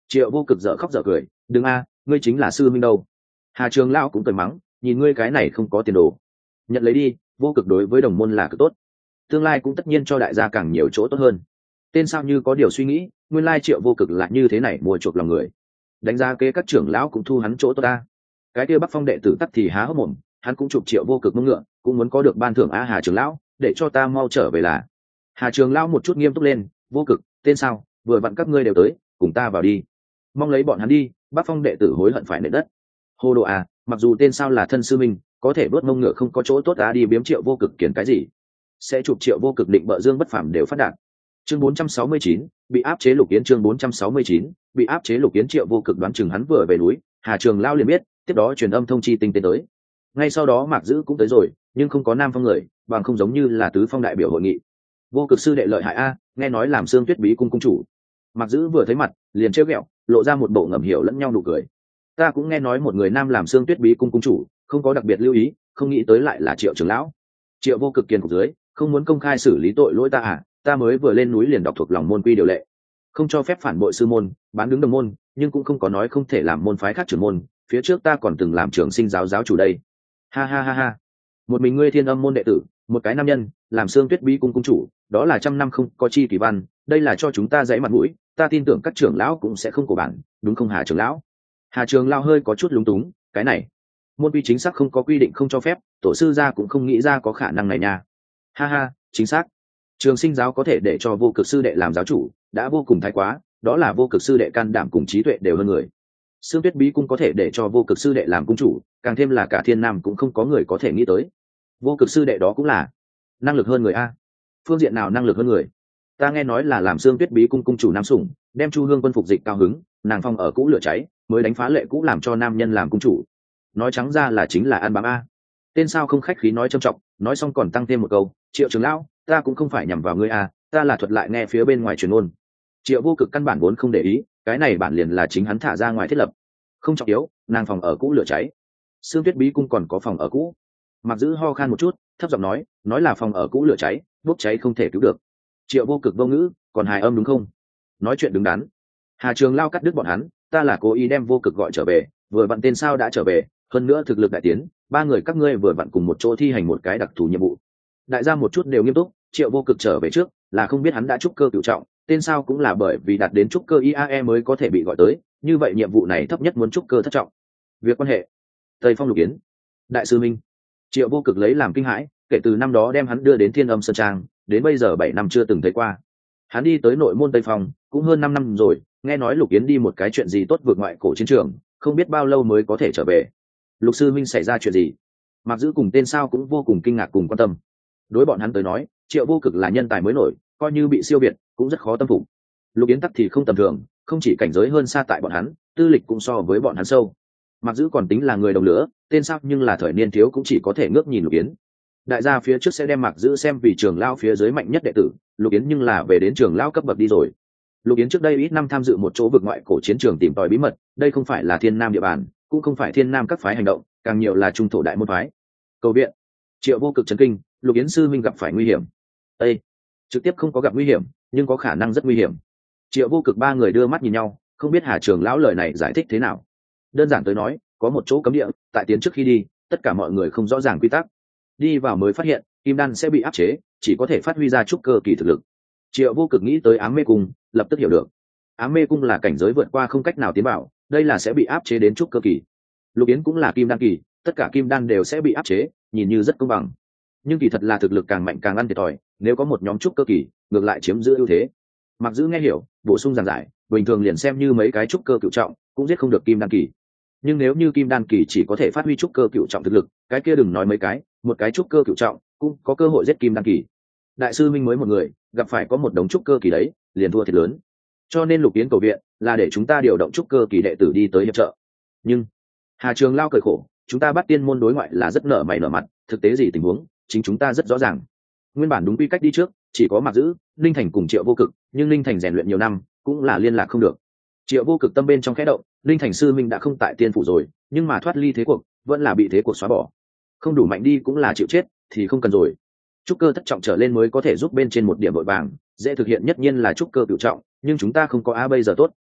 Triệu Vô Cực dở khóc dở cười, đừng a, ngươi chính là sư minh đâu. Hà Trường Lão cũng cười mắng, nhìn ngươi cái này không có tiền đồ, nhận lấy đi. Vô Cực đối với đồng môn là cực tốt, tương lai cũng tất nhiên cho đại gia càng nhiều chỗ tốt hơn. Tên sao như có điều suy nghĩ, nguyên lai Triệu Vô Cực là như thế này mua chuộc lòng người, đánh giá kế các trưởng lão cũng thu hắn chỗ tốt ta. Cái kia Bắc Phong đệ tử tắc thì há hốc mồm, hắn cũng chụp Triệu Vô Cực mông ngựa, cũng muốn có được ban thưởng. Hà trưởng lão, để cho ta mau trở về là. Hà trưởng lão một chút nghiêm túc lên, Vô Cực, tên sao, vừa vặn các ngươi đều tới, cùng ta vào đi. Mong lấy bọn hắn đi. Bắc Phong đệ tử hối hận phải nệ đất. Hồ đồ à, mặc dù tên sao là thân sư minh, có thể đốt mông ngựa không có chỗ tốt, đi biếm Triệu Vô Cực kiển cái gì, sẽ chụp Triệu Vô Cực định bợ dương bất phàm đều phát đạt. Chương 469, bị áp chế Lục Yến. Chương 469, bị áp chế Lục Yến. Triệu Vô Cực đoán chừng hắn vừa về núi, Hà Trường Lao liền biết, tiếp đó truyền âm thông chi Tinh Tế tới. Ngay sau đó Mạc Dữ cũng tới rồi, nhưng không có Nam Phong người, bằng không giống như là tứ phong đại biểu hội nghị. Vô Cực sư đệ lợi hại a, nghe nói làm Xương Tuyết Bí cung cung chủ. Mạc Dữ vừa thấy mặt, liền trêu ghẹo, lộ ra một bộ ngầm hiểu lẫn nhau nụ cười. Ta cũng nghe nói một người nam làm Xương Tuyết Bí cung cung chủ, không có đặc biệt lưu ý, không nghĩ tới lại là Triệu trưởng lão. Triệu Vô Cực kiên cục dưới, không muốn công khai xử lý tội lỗi ta à, ta mới vừa lên núi liền đọc thuộc lòng môn quy điều lệ, không cho phép phản bội sư môn, bán đứng đồng môn, nhưng cũng không có nói không thể làm môn phái khác trưởng môn, phía trước ta còn từng làm trường sinh giáo giáo chủ đây. Ha ha ha ha, một mình ngươi Thiên Âm môn đệ tử, một cái nam nhân làm Xương Tuyết Bí cung cung chủ, đó là trăm năm không có chi kỳ văn, đây là cho chúng ta dãy mặt mũi, ta tin tưởng các trưởng lão cũng sẽ không cổ bản, đúng không Hà trưởng lão? Hà Trường Lão hơi có chút lúng túng, cái này môn quy chính xác không có quy định không cho phép, tổ sư gia cũng không nghĩ ra có khả năng này nha. Ha ha, chính xác, trường sinh giáo có thể để cho Vô Cực sư đệ làm giáo chủ đã vô cùng thái quá, đó là Vô Cực sư đệ can đảm cùng trí tuệ đều hơn người. Xương Tuyết Bí cung có thể để cho Vô Cực sư đệ làm cung chủ, càng thêm là cả Thiên Nam cũng không có người có thể nghĩ tới. Vô Cực sư đệ đó cũng là năng lực hơn người a. Phương diện nào năng lực hơn người? Ta nghe nói là làm Xương Tuyết Bí cung cung chủ Nam Sủng, đem Chu Hương quân phục dịch cao hứng, nàng phong ở cũ lửa cháy, mới đánh phá lệ cũ làm cho nam nhân làm cung chủ. Nói trắng ra là chính là ăn bám a. Tên sao không khách khí nói trầm trọng, nói xong còn tăng thêm một câu, Triệu trưởng lão, ta cũng không phải nhằm vào ngươi a, ta là thuật lại nghe phía bên ngoài truyền ngôn. Triệu Vô Cực căn bản vốn không để ý, cái này bản liền là chính hắn thả ra ngoài thiết lập, không trọng yếu. Nàng phòng ở cũ lửa cháy, Xương Tuyết Bí cung còn có phòng ở cũ. Mặc Dữ ho khan một chút, thấp giọng nói là phòng ở cũ lửa cháy, bốc cháy không thể cứu được. Triệu Vô Cực vô ngữ, còn hài âm đúng không? Nói chuyện đứng đắn. Hà Trường Lao cắt đứt bọn hắn, ta là cố ý đem Vô Cực gọi trở về, vừa vặn tên sao đã trở về, hơn nữa thực lực đại tiến, ba người các ngươi vừa vặn cùng một chỗ thi hành một cái đặc thù nhiệm vụ. Đại gia một chút đều nghiêm túc. Triệu Vô Cực trở về trước là không biết hắn đã trúc cơ cửu trọng, tên sao cũng là bởi vì đạt đến trúc cơ IAE mới có thể bị gọi tới, như vậy nhiệm vụ này thấp nhất muốn trúc cơ thất trọng. Việc quan hệ Tây Phong Lục Yến, đại sư minh. Triệu Vô Cực lấy làm kinh hãi, kể từ năm đó đem hắn đưa đến Thiên Âm Sơn Trang, đến bây giờ 7 năm chưa từng thấy qua. Hắn đi tới nội môn Tây Phong cũng hơn 5 năm rồi, nghe nói Lục Yến đi một cái chuyện gì tốt vượt ngoại cổ chiến trường, không biết bao lâu mới có thể trở về. Lục sư minh xảy ra chuyện gì? Mặc Dữ cùng tên sao cũng vô cùng kinh ngạc cùng quan tâm. Đối bọn hắn tới nói, Triệu Vô Cực là nhân tài mới nổi, coi như bị siêu việt cũng rất khó tâm phục. Lục Yến tắc thì không tầm thường, không chỉ cảnh giới hơn xa tại bọn hắn, tư lịch cũng so với bọn hắn sâu. Mặc Dữ còn tính là người đồng lửa, tên sao nhưng là thời niên thiếu cũng chỉ có thể ngước nhìn Lục Yến. Đại gia phía trước sẽ đem Mặc Dữ xem vì trường lao phía dưới mạnh nhất đệ tử, Lục Yến nhưng là về đến trường lao cấp bậc đi rồi. Lục Yến trước đây ít năm tham dự một chỗ vực ngoại cổ chiến trường tìm tòi bí mật, đây không phải là Thiên Nam địa bàn, cũng không phải Thiên Nam các phái hành động, càng nhiều là trung thổ đại môn phái. Cầu viện. Triệu Vô Cực chấn kinh, Lục Yến sư minh gặp phải nguy hiểm. Ê, trực tiếp không có gặp nguy hiểm, nhưng có khả năng rất nguy hiểm. Triệu Vô Cực ba người đưa mắt nhìn nhau, không biết Hà Trường lão lời này giải thích thế nào. Đơn giản tới nói, có một chỗ cấm địa, tại tiến trước khi đi, tất cả mọi người không rõ ràng quy tắc, đi vào mới phát hiện kim đan sẽ bị áp chế, chỉ có thể phát huy ra trúc cơ kỳ thực lực. Triệu Vô Cực nghĩ tới Ám Mê Cung, lập tức hiểu được, Ám Mê Cung là cảnh giới vượt qua không cách nào tiến vào, đây là sẽ bị áp chế đến trúc cơ kỳ. Lục Yến cũng là kim đan kỳ, tất cả kim đan đều sẽ bị áp chế, nhìn như rất công bằng, nhưng kỳ thật là thực lực càng mạnh càng ăn thiệt thòi, nếu có một nhóm trúc cơ kỳ ngược lại chiếm giữ ưu thế. Mặc Dữ nghe hiểu, bổ sung giảng giải, bình thường liền xem như mấy cái trúc cơ cửu trọng cũng giết không được kim đan kỳ, nhưng nếu như kim đan kỳ chỉ có thể phát huy trúc cơ cửu trọng thực lực, cái kia đừng nói mấy cái, một cái trúc cơ cửu trọng cũng có cơ hội giết kim đan kỳ. Đại sư minh mới một người, gặp phải có một đống trúc cơ kỳ đấy, liền thua thiệt lớn. Cho nên Lục Yến cầu viện là để chúng ta điều động trúc cơ kỳ đệ tử đi tới hiệp trợ. Nhưng Hà Trường Lao cười khổ, chúng ta bắt tiên môn đối ngoại là rất nở mày nở mặt, thực tế gì tình huống chính chúng ta rất rõ ràng. Nguyên bản đúng quy cách đi trước chỉ có Mặc Dữ, Linh Thành cùng Triệu Vô Cực, nhưng Linh Thành rèn luyện nhiều năm cũng là liên lạc không được. Triệu Vô Cực tâm bên trong khẽ động, Linh Thành sư minh đã không tại tiên phủ rồi, nhưng mà thoát ly thế cuộc vẫn là bị thế cuộc xóa bỏ, không đủ mạnh đi cũng là chịu chết thì không cần rồi. Trúc cơ thất trọng trở lên mới có thể giúp bên trên một điểm vội vàng, dễ thực hiện nhất nhiên là trúc cơ cửu trọng, nhưng chúng ta không có bây giờ tốt.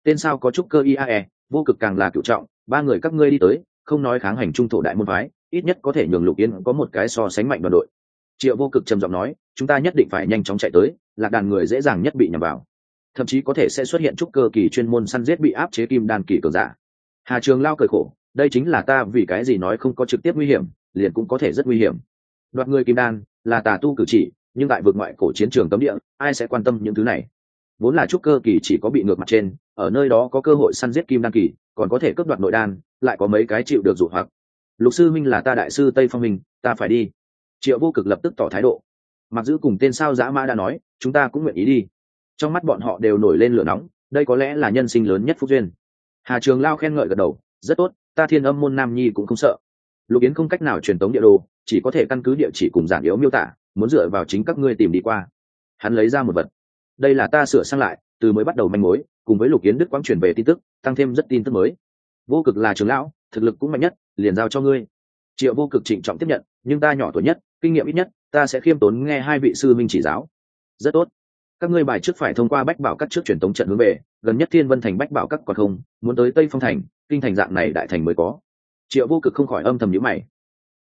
tên sao có trúc cơ iae, vô cực càng là cựu trọng, ba người các ngươi đi tới, không nói kháng hành trung thổ đại môn phái, ít nhất có thể nhường Lục Yến có một cái so sánh mạnh đoàn đội. Triệu Vô Cực trầm giọng nói, chúng ta nhất định phải nhanh chóng chạy tới, lạc đàn người dễ dàng nhất bị nhầm vào, thậm chí có thể sẽ xuất hiện trúc cơ kỳ chuyên môn săn giết bị áp chế kim đan kỳ cường giả. Hà Trường Lao cười khổ, đây chính là ta vì cái gì nói không có trực tiếp nguy hiểm, liền cũng có thể rất nguy hiểm. Đoạt người kim đan là tà tu cử chỉ, nhưng tại vực ngoại cổ chiến trường cấm địa, ai sẽ quan tâm những thứ này? Vốn là trúc cơ kỳ chỉ có bị ngược mặt trên, ở nơi đó có cơ hội săn giết kim đan kỳ, còn có thể cướp đoạt nội đan, lại có mấy cái chịu được dụ hoặc. Lục sư minh là ta đại sư Tây Phong minh, ta phải đi. Triệu Vô Cực lập tức tỏ thái độ. Mặc dù cùng tên sao dã mã đã nói, chúng ta cũng nguyện ý đi. Trong mắt bọn họ đều nổi lên lửa nóng, đây có lẽ là nhân sinh lớn nhất phúc duyên. Hà Trường Lao khen ngợi gật đầu, rất tốt, ta Thiên Âm môn nam nhi cũng không sợ. Lục Yến không cách nào truyền tống địa đồ, chỉ có thể căn cứ địa chỉ cùng giản yếu miêu tả, muốn dựa vào chính các ngươi tìm đi qua. Hắn lấy ra một vật, đây là ta sửa sang lại, từ mới bắt đầu manh mối, cùng với Lục Yến Đức quang truyền về tin tức, tăng thêm rất tin tức mới. Vô Cực là trưởng lão, thực lực cũng mạnh nhất, liền giao cho ngươi. Triệu Vô Cực trịnh trọng tiếp nhận, nhưng ta nhỏ tuổi nhất, kinh nghiệm ít nhất, ta sẽ khiêm tốn nghe hai vị sư minh chỉ giáo. Rất tốt, các ngươi bài trước phải thông qua bách bảo các trước truyền tống trận hướng về, gần nhất Thiên Vân thành bách bảo các còn không, muốn tới Tây Phong thành, kinh thành dạng này đại thành mới có. Triệu Vô Cực không khỏi âm thầm nhíu mày.